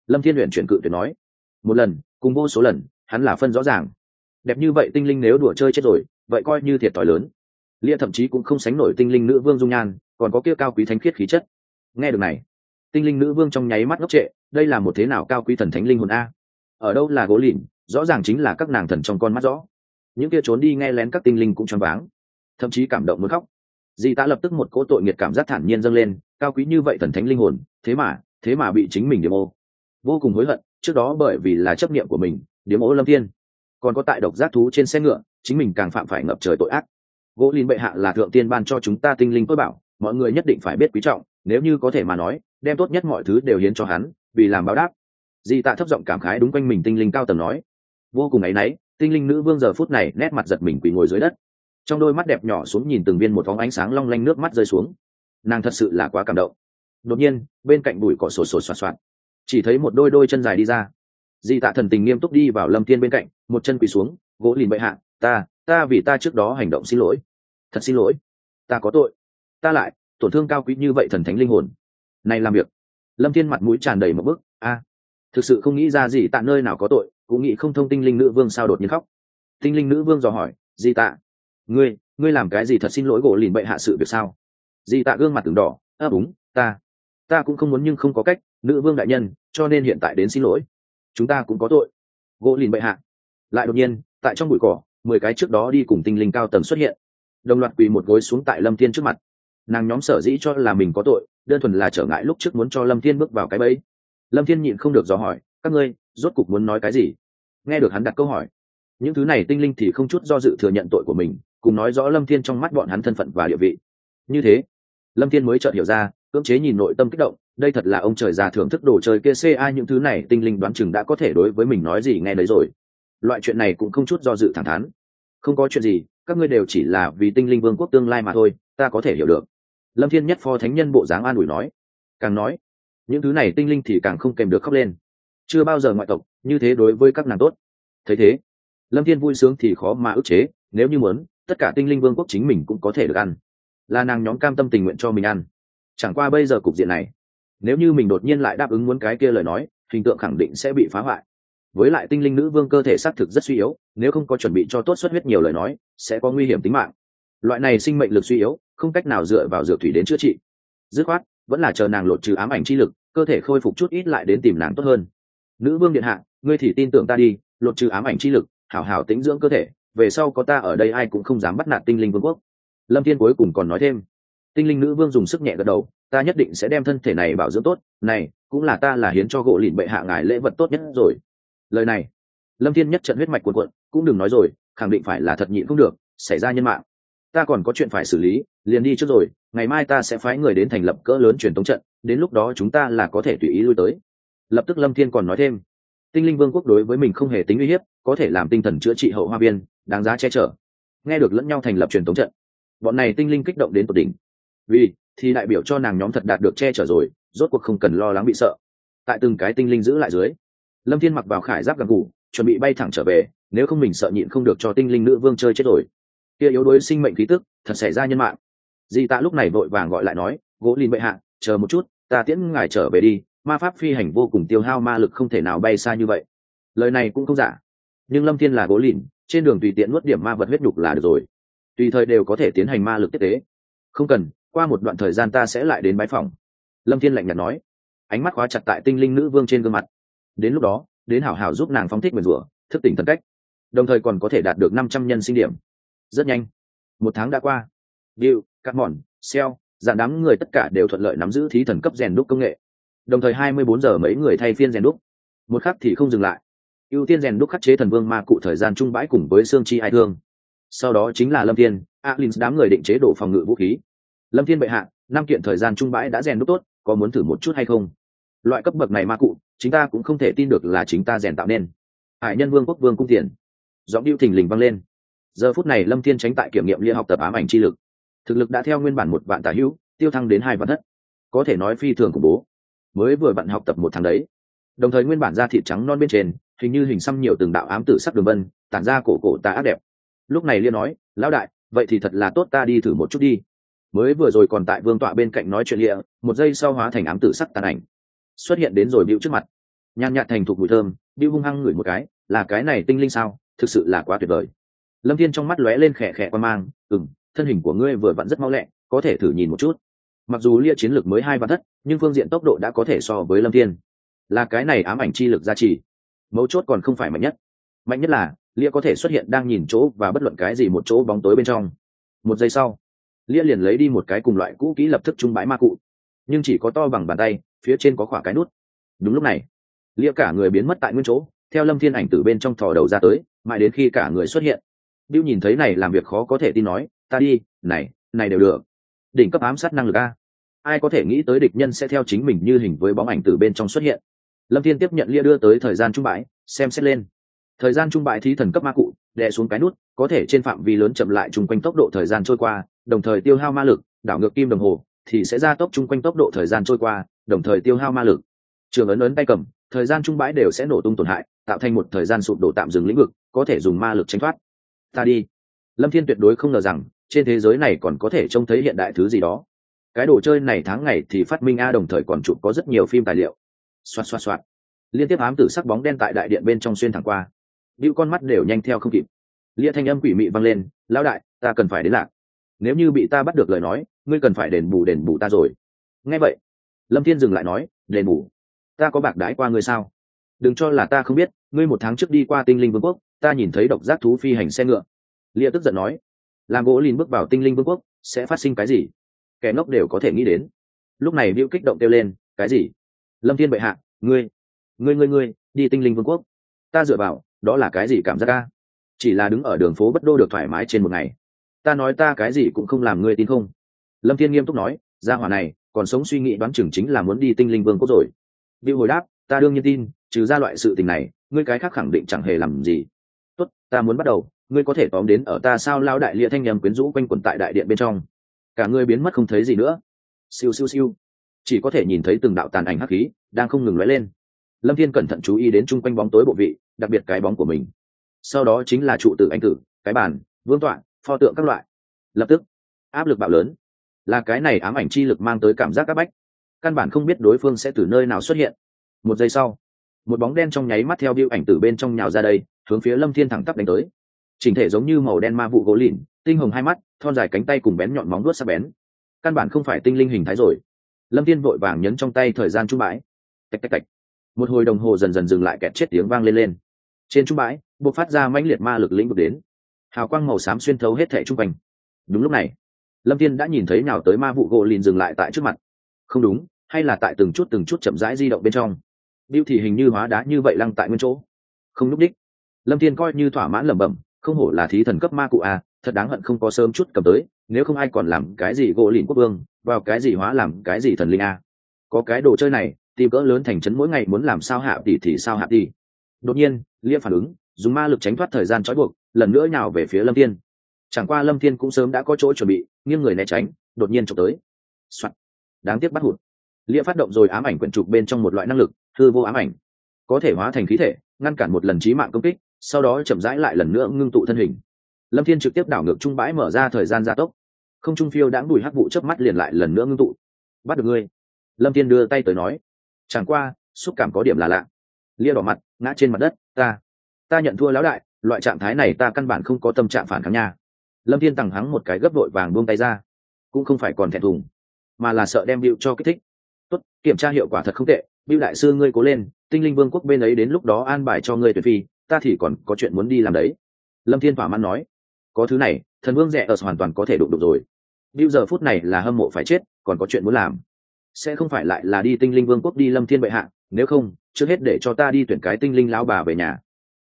Lâm Thiên luyện chuyển cự tuyệt nói. Một lần cùng vô số lần, hắn là phân rõ ràng. Đẹp như vậy tinh linh nếu đùa chơi chết rồi, vậy coi như thiệt thòi lớn. Lia thậm chí cũng không sánh nổi tinh linh nữ vương dung nhan, còn có kia cao quý thánh khiết khí chất. Nghe được này, tinh linh nữ vương trong nháy mắt ngốc trệ, đây là một thế nào cao quý thần thánh linh hồn a? Ở đâu là gỗ lìn, rõ ràng chính là các nàng thần trong con mắt rõ. Những kia trốn đi nghe lén các tinh linh cũng choáng váng, thậm chí cảm động muốn khóc. Di ta lập tức một cỗ tội nghiệt cảm giác thản nhiên dâng lên, cao quý như vậy thần thánh linh hồn, thế mà, thế mà bị chính mình điểm ô. Vô cùng hối hận, trước đó bởi vì là chấp niệm của mình, điểm ô Lâm Thiên. Còn có tại độc giác thú trên xe ngựa, chính mình càng phạm phải ngập trời tội ác. Gỗ lìn bệ hạ là thượng tiên ban cho chúng ta tinh linh tôi bảo, mọi người nhất định phải biết quý trọng, nếu như có thể mà nói, đem tốt nhất mọi thứ đều hiến cho hắn, vì làm báo đáp. Di tạ thấp giọng cảm khái đúng quanh mình tinh linh cao tầng nói. Vô cùng áy náy, tinh linh nữ vương giờ phút này nét mặt giật mình quỳ ngồi dưới đất, trong đôi mắt đẹp nhỏ xuống nhìn từng viên một phóng ánh sáng long lanh nước mắt rơi xuống. Nàng thật sự là quá cảm động. Đột nhiên bên cạnh bụi cỏ sổ sổ soạt soạt, chỉ thấy một đôi đôi chân dài đi ra. Di tạ thần tình nghiêm túc đi vào Lâm Thiên bên cạnh, một chân quỳ xuống. Gỗ lìn bệ hạ, ta ta vì ta trước đó hành động xin lỗi, thật xin lỗi, ta có tội, ta lại tổn thương cao quý như vậy thần thánh linh hồn này làm việc. Lâm Thiên mặt mũi tràn đầy một bức a, thực sự không nghĩ ra gì tạ nơi nào có tội, cũng nghĩ không thông tinh linh nữ vương sao đột nhiên khóc. Tinh linh nữ vương dò hỏi, di tạ, ngươi ngươi làm cái gì thật xin lỗi gỗ lìn bệ hạ sự việc sao? Di tạ gương mặt từng đỏ, ấp à, úng, ta ta cũng không muốn nhưng không có cách, nữ vương đại nhân, cho nên hiện tại đến xin lỗi, chúng ta cũng có tội. Gỗ lìn bệ hạ. Lại đột nhiên tại trong bụi cỏ, mười cái trước đó đi cùng tinh linh cao tầng xuất hiện, đồng loạt quỳ một gối xuống tại Lâm Thiên trước mặt. Nàng nhóm sở dĩ cho là mình có tội, đơn thuần là trở ngại lúc trước muốn cho Lâm Thiên bước vào cái bẫy. Lâm Thiên nhịn không được dò hỏi, các ngươi rốt cục muốn nói cái gì? Nghe được hắn đặt câu hỏi, những thứ này tinh linh thì không chút do dự thừa nhận tội của mình, cùng nói rõ Lâm Thiên trong mắt bọn hắn thân phận và địa vị. Như thế, Lâm Thiên mới chợt hiểu ra, cưỡng chế nhìn nội tâm kích động, đây thật là ông trời già thưởng thức đồ chơi kia ca, những thứ này tinh linh đoán chừng đã có thể đối với mình nói gì nghe đấy rồi. Loại chuyện này cũng không chút do dự thẳng thắn. Không có chuyện gì, các ngươi đều chỉ là vì tinh linh vương quốc tương lai mà thôi, ta có thể hiểu được. Lâm Thiên nhất phó thánh nhân bộ dáng an ủi nói. Càng nói, những thứ này tinh linh thì càng không kèm được khóc lên. Chưa bao giờ ngoại tộc như thế đối với các nàng tốt. Thấy thế, Lâm Thiên vui sướng thì khó mà ức chế, nếu như muốn, tất cả tinh linh vương quốc chính mình cũng có thể được ăn. Là nàng nhóm cam tâm tình nguyện cho mình ăn. Chẳng qua bây giờ cục diện này, nếu như mình đột nhiên lại đáp ứng muốn cái kia lời nói, hình tượng khẳng định sẽ bị phá hoại. Với lại tinh linh nữ vương cơ thể xác thực rất suy yếu, nếu không có chuẩn bị cho tốt xuất huyết nhiều lời nói, sẽ có nguy hiểm tính mạng. Loại này sinh mệnh lực suy yếu, không cách nào dựa vào dược thủy đến chữa trị. Dứt khoát, vẫn là chờ nàng lột trừ ám ảnh chi lực, cơ thể khôi phục chút ít lại đến tìm nàng tốt hơn. Nữ vương điện hạ, ngươi thì tin tưởng ta đi, lột trừ ám ảnh chi lực, hảo hảo tĩnh dưỡng cơ thể, về sau có ta ở đây ai cũng không dám bắt nạt tinh linh vương quốc. Lâm Thiên cuối cùng còn nói thêm. Tinh linh nữ vương dùng sức nhẹ gật đầu, ta nhất định sẽ đem thân thể này bảo dưỡng tốt, này cũng là ta là hiến cho gỗ lìn bệ hạ ngài lễ vật tốt nhất rồi. Lời này, Lâm Thiên nhất trận huyết mạch cuồn cuộn, cũng đừng nói rồi, khẳng định phải là thật nhịn không được, xảy ra nhân mạng. Ta còn có chuyện phải xử lý, liền đi trước rồi, ngày mai ta sẽ phái người đến thành lập cỡ lớn truyền tống trận, đến lúc đó chúng ta là có thể tùy ý lui tới. Lập tức Lâm Thiên còn nói thêm, tinh linh vương quốc đối với mình không hề tính uy hiếp, có thể làm tinh thần chữa trị hậu hoa viên, đáng giá che chở. Nghe được lẫn nhau thành lập truyền tống trận, bọn này tinh linh kích động đến tột đỉnh. Vì thì đại biểu cho nàng nhóm thật đạt được che chở rồi, rốt cuộc không cần lo lắng bị sợ. Tại từng cái tinh linh giữ lại dưới, Lâm Thiên mặc vào khải giáp găng ngủ, chuẩn bị bay thẳng trở về, nếu không mình sợ nhịn không được cho tinh linh nữ vương chơi chết rồi. Kia yếu đuối sinh mệnh khí tức, thật xảy ra nhân mạng. Di Tạ lúc này vội vàng gọi lại nói, gỗ lìn bệ hạ, chờ một chút, ta tiễn ngài trở về đi, ma pháp phi hành vô cùng tiêu hao ma lực không thể nào bay xa như vậy. Lời này cũng không giả, nhưng Lâm Thiên là gỗ lìn, trên đường tùy tiện nuốt điểm ma vật huyết nhục là được rồi, tùy thời đều có thể tiến hành ma lực tiếp tế. Không cần, qua một đoạn thời gian ta sẽ lại đến bái phòng. Lâm Thiên lạnh nhạt nói, ánh mắt khóa chặt tại tinh linh nữ vương trên gương mặt. Đến lúc đó, đến hảo hảo giúp nàng phóng thích nguyền rủa, thức tỉnh thần cách, đồng thời còn có thể đạt được năm trăm nhân sinh điểm. Rất nhanh, một tháng đã qua. Bill, Cát Mòn, Seo, dàn đám người tất cả đều thuận lợi nắm giữ thí thần cấp rèn đúc công nghệ. Đồng thời hai mươi bốn giờ mấy người thay phiên rèn đúc. Một khắc thì không dừng lại. Ưu tiên rèn đúc khắc chế thần vương ma cụ thời gian trung bãi cùng với xương chi ai thương. Sau đó chính là Lâm Thiên, Alin đám người định chế độ phòng ngự vũ khí. Lâm Thiên bệ hạ, năm kiện thời gian trung bãi đã rèn đúc tốt, có muốn thử một chút hay không? Loại cấp bậc này ma cụ, chính ta cũng không thể tin được là chính ta rèn tạo nên. Hải Nhân Vương quốc vương cung tiền. Giọng điệu thình lình vang lên. Giờ phút này Lâm Thiên tránh tại kiểm nghiệm liên học tập ám ảnh chi lực, thực lực đã theo nguyên bản một vạn tả hữu tiêu thăng đến hai vạn thất, có thể nói phi thường khủng bố. Mới vừa vặn học tập một tháng đấy, đồng thời nguyên bản da thịt trắng non bên trên hình như hình xăm nhiều từng đạo ám tử sắc đường vân, tản ra cổ cổ tà ác đẹp. Lúc này Liên nói, lão đại, vậy thì thật là tốt, ta đi thử một chút đi. Mới vừa rồi còn tại vương tọa bên cạnh nói chuyện lịa, một giây sau hóa thành ám tử sắc tàn ảnh xuất hiện đến rồi bĩu trước mặt. nhàn nhạt thành thục mùi thơm. Bill hung hăng ngửi một cái, là cái này tinh linh sao, thực sự là quá tuyệt vời. Lâm Thiên trong mắt lóe lên khẽ khẽ quan mang. Ừm, thân hình của ngươi vừa vặn rất mau lẹ, có thể thử nhìn một chút. Mặc dù Lia chiến lược mới hai vạn thất, nhưng phương diện tốc độ đã có thể so với Lâm Thiên. Là cái này ám ảnh chi lực gia trì, mấu chốt còn không phải mạnh nhất. Mạnh nhất là Lia có thể xuất hiện đang nhìn chỗ và bất luận cái gì một chỗ bóng tối bên trong. Một giây sau, Lia liền lấy đi một cái cùng loại cũ kỹ lập tức trung bãi ma cụ, nhưng chỉ có to bằng bàn tay, phía trên có khỏa cái nút. Đúng lúc này, Lia cả người biến mất tại nguyên chỗ, theo Lâm Thiên ảnh từ bên trong thò đầu ra tới, mãi đến khi cả người xuất hiện. Bill nhìn thấy này làm việc khó có thể tin nói, ta đi, này, này đều được. Đỉnh cấp ám sát năng lực a. Ai có thể nghĩ tới địch nhân sẽ theo chính mình như hình với bóng ảnh từ bên trong xuất hiện. Lâm Thiên tiếp nhận Lia đưa tới thời gian trung bãi, xem xét lên. Thời gian trung bãi thí thần cấp ma cụ, đè xuống cái nút, có thể trên phạm vi lớn chậm lại chung quanh tốc độ thời gian trôi qua, đồng thời tiêu hao ma lực, đảo ngược kim đồng hồ thì sẽ gia tốc chung quanh tốc độ thời gian trôi qua, đồng thời tiêu hao ma lực. Trường ấn ấn tay cầm, thời gian trung bãi đều sẽ nổ tung tổn hại, tạo thành một thời gian sụp đổ tạm dừng lĩnh vực, có thể dùng ma lực tránh thoát. Ta đi. Lâm Thiên tuyệt đối không ngờ rằng trên thế giới này còn có thể trông thấy hiện đại thứ gì đó. Cái đồ chơi này tháng ngày thì phát minh a, đồng thời còn chụp có rất nhiều phim tài liệu. Xoạt xoạt xoạt. Liên tiếp ám tử sắc bóng đen tại đại điện bên trong xuyên thẳng qua. Bĩu con mắt đều nhanh theo không kịp. Lia thanh âm quỷ mị vang lên, lão đại, ta cần phải đến lạc. Nếu như bị ta bắt được lời nói, ngươi cần phải đền bù đền bù ta rồi. Nghe vậy, Lâm Thiên dừng lại nói, đền bù? Ta có bạc đãi qua ngươi sao? Đừng cho là ta không biết, ngươi một tháng trước đi qua Tinh Linh Vương quốc, ta nhìn thấy độc giác thú phi hành xe ngựa. Lia tức giận nói, làm gỗ lìn bước vào Tinh Linh Vương quốc, sẽ phát sinh cái gì? Kẻ ngốc đều có thể nghĩ đến. Lúc này Bill kích động kêu lên, cái gì? Lâm Thiên bệ hạ, ngươi, ngươi ngươi ngươi, đi Tinh Linh Vương quốc? Ta dựa vào, đó là cái gì cảm giác a? Chỉ là đứng ở đường phố bất đô được thoải mái trên một ngày. Ta nói ta cái gì cũng không làm, ngươi tin không? Lâm Thiên nghiêm túc nói, gia hỏa này còn sống suy nghĩ đoán chừng chính là muốn đi Tinh Linh Vương quốc rồi. Bill hồi đáp, ta đương nhiên tin, trừ ra loại sự tình này, ngươi cái khác khẳng định chẳng hề làm gì. Tốt, ta muốn bắt đầu, ngươi có thể tóm đến ở ta sao? Lao đại Lia thanh nhầm quyến rũ quanh quẩn tại đại điện bên trong. Cả người biến mất không thấy gì nữa. Siêu siêu siêu, chỉ có thể nhìn thấy từng đạo tàn ảnh hắc khí đang không ngừng lóe lên. Lâm Thiên cẩn thận chú ý đến chung quanh bóng tối bộ vị, đặc biệt cái bóng của mình. Sau đó chính là trụ tử anh tử, cái bàn, vương tọa, pho tượng các loại. Lập tức áp lực bạo lớn, là cái này ám ảnh chi lực mang tới cảm giác áp bách, căn bản không biết đối phương sẽ từ nơi nào xuất hiện. Một giây sau, một bóng đen trong nháy mắt theo Bill ảnh tử bên trong nhào ra đây, hướng phía Lâm Thiên thẳng tắp đánh tới. Chỉnh thể giống như màu đen ma vụ gỗ lìn, tinh hồng hai mắt, thon dài cánh tay cùng bén nhọn móng vuốt sắc bén, căn bản không phải tinh linh hình thái rồi. Lâm Thiên vội vàng nhấn trong tay thời gian trung bãi, tạch tạch tạch, một hồi đồng hồ dần dần dừng lại, kẹt chết tiếng vang lên lên. Trên trung bãi bộc phát ra mãnh liệt ma lực lĩnh vực đến, hào quang màu xám xuyên thấu hết thảy trung quanh. Đúng lúc này, Lâm Thiên đã nhìn thấy nào tới ma vụ gỗ lìn dừng lại tại trước mặt. Không đúng, hay là tại từng chút từng chút chậm rãi di động bên trong. Bill thì hình như hóa đá như vậy lăng tại nguyên chỗ, không lúc đích. Lâm Thiên coi như thỏa mãn lẩm bẩm, không hổ là thí thần cấp ma cụ à, thật đáng hận không có sớm chút cầm tới, nếu không ai còn làm cái gì gỗ lìn quốc vương, vào cái gì hóa làm cái gì thần linh à. Có cái đồ chơi này, tìm cỡ lớn thành trấn mỗi ngày muốn làm sao hạ tỷ thì sao hạ tỷ. Đột nhiên, Lia phản ứng, dùng ma lực tránh thoát thời gian trói buộc, lần nữa nhào về phía Lâm Thiên. Chẳng qua Lâm Thiên cũng sớm đã có chỗ chuẩn bị, nghiêng người né tránh, đột nhiên chụp tới. Soạt. Đáng tiếc bắt hụt. Lia phát động rồi ám ảnh quyển trục bên trong một loại năng lực, hư vô ám ảnh, có thể hóa thành khí thể, ngăn cản một lần chí mạng công kích, sau đó chậm rãi lại lần nữa ngưng tụ thân hình. Lâm Thiên trực tiếp đảo ngược trung bãi, mở ra thời gian gia tốc. Không trung phiêu đãng đùi hắc vụ chớp mắt liền lại lần nữa ngưng tụ. Bắt được ngươi. Lâm Thiên đưa tay tới nói. Chẳng qua, xúc cảm có điểm là lạ. Lia đỏ mặt, ngã trên mặt đất, ta, ta nhận thua lão đại, loại trạng thái này ta căn bản không có tâm trạng phản kháng nha. Lâm Thiên tằng hắng một cái gấp đội vàng buông tay ra, cũng không phải còn thẹn thùng, mà là sợ đem Bill cho kích thích. Tốt, kiểm tra hiệu quả thật không tệ, Bill đại sư ngươi cố lên, Tinh Linh Vương quốc bên ấy đến lúc đó an bài cho ngươi tuyển phi, ta thì còn có chuyện muốn đi làm đấy. Lâm Thiên thỏa mãn nói, có thứ này, thần vương rẻ ở hoàn toàn có thể đụng đụng rồi. Bill giờ phút này là hâm mộ phải chết, còn có chuyện muốn làm, sẽ không phải lại là đi Tinh Linh Vương quốc đi. Lâm Thiên bệ hạ, nếu không, trước hết để cho ta đi tuyển cái tinh linh lão bà về nhà.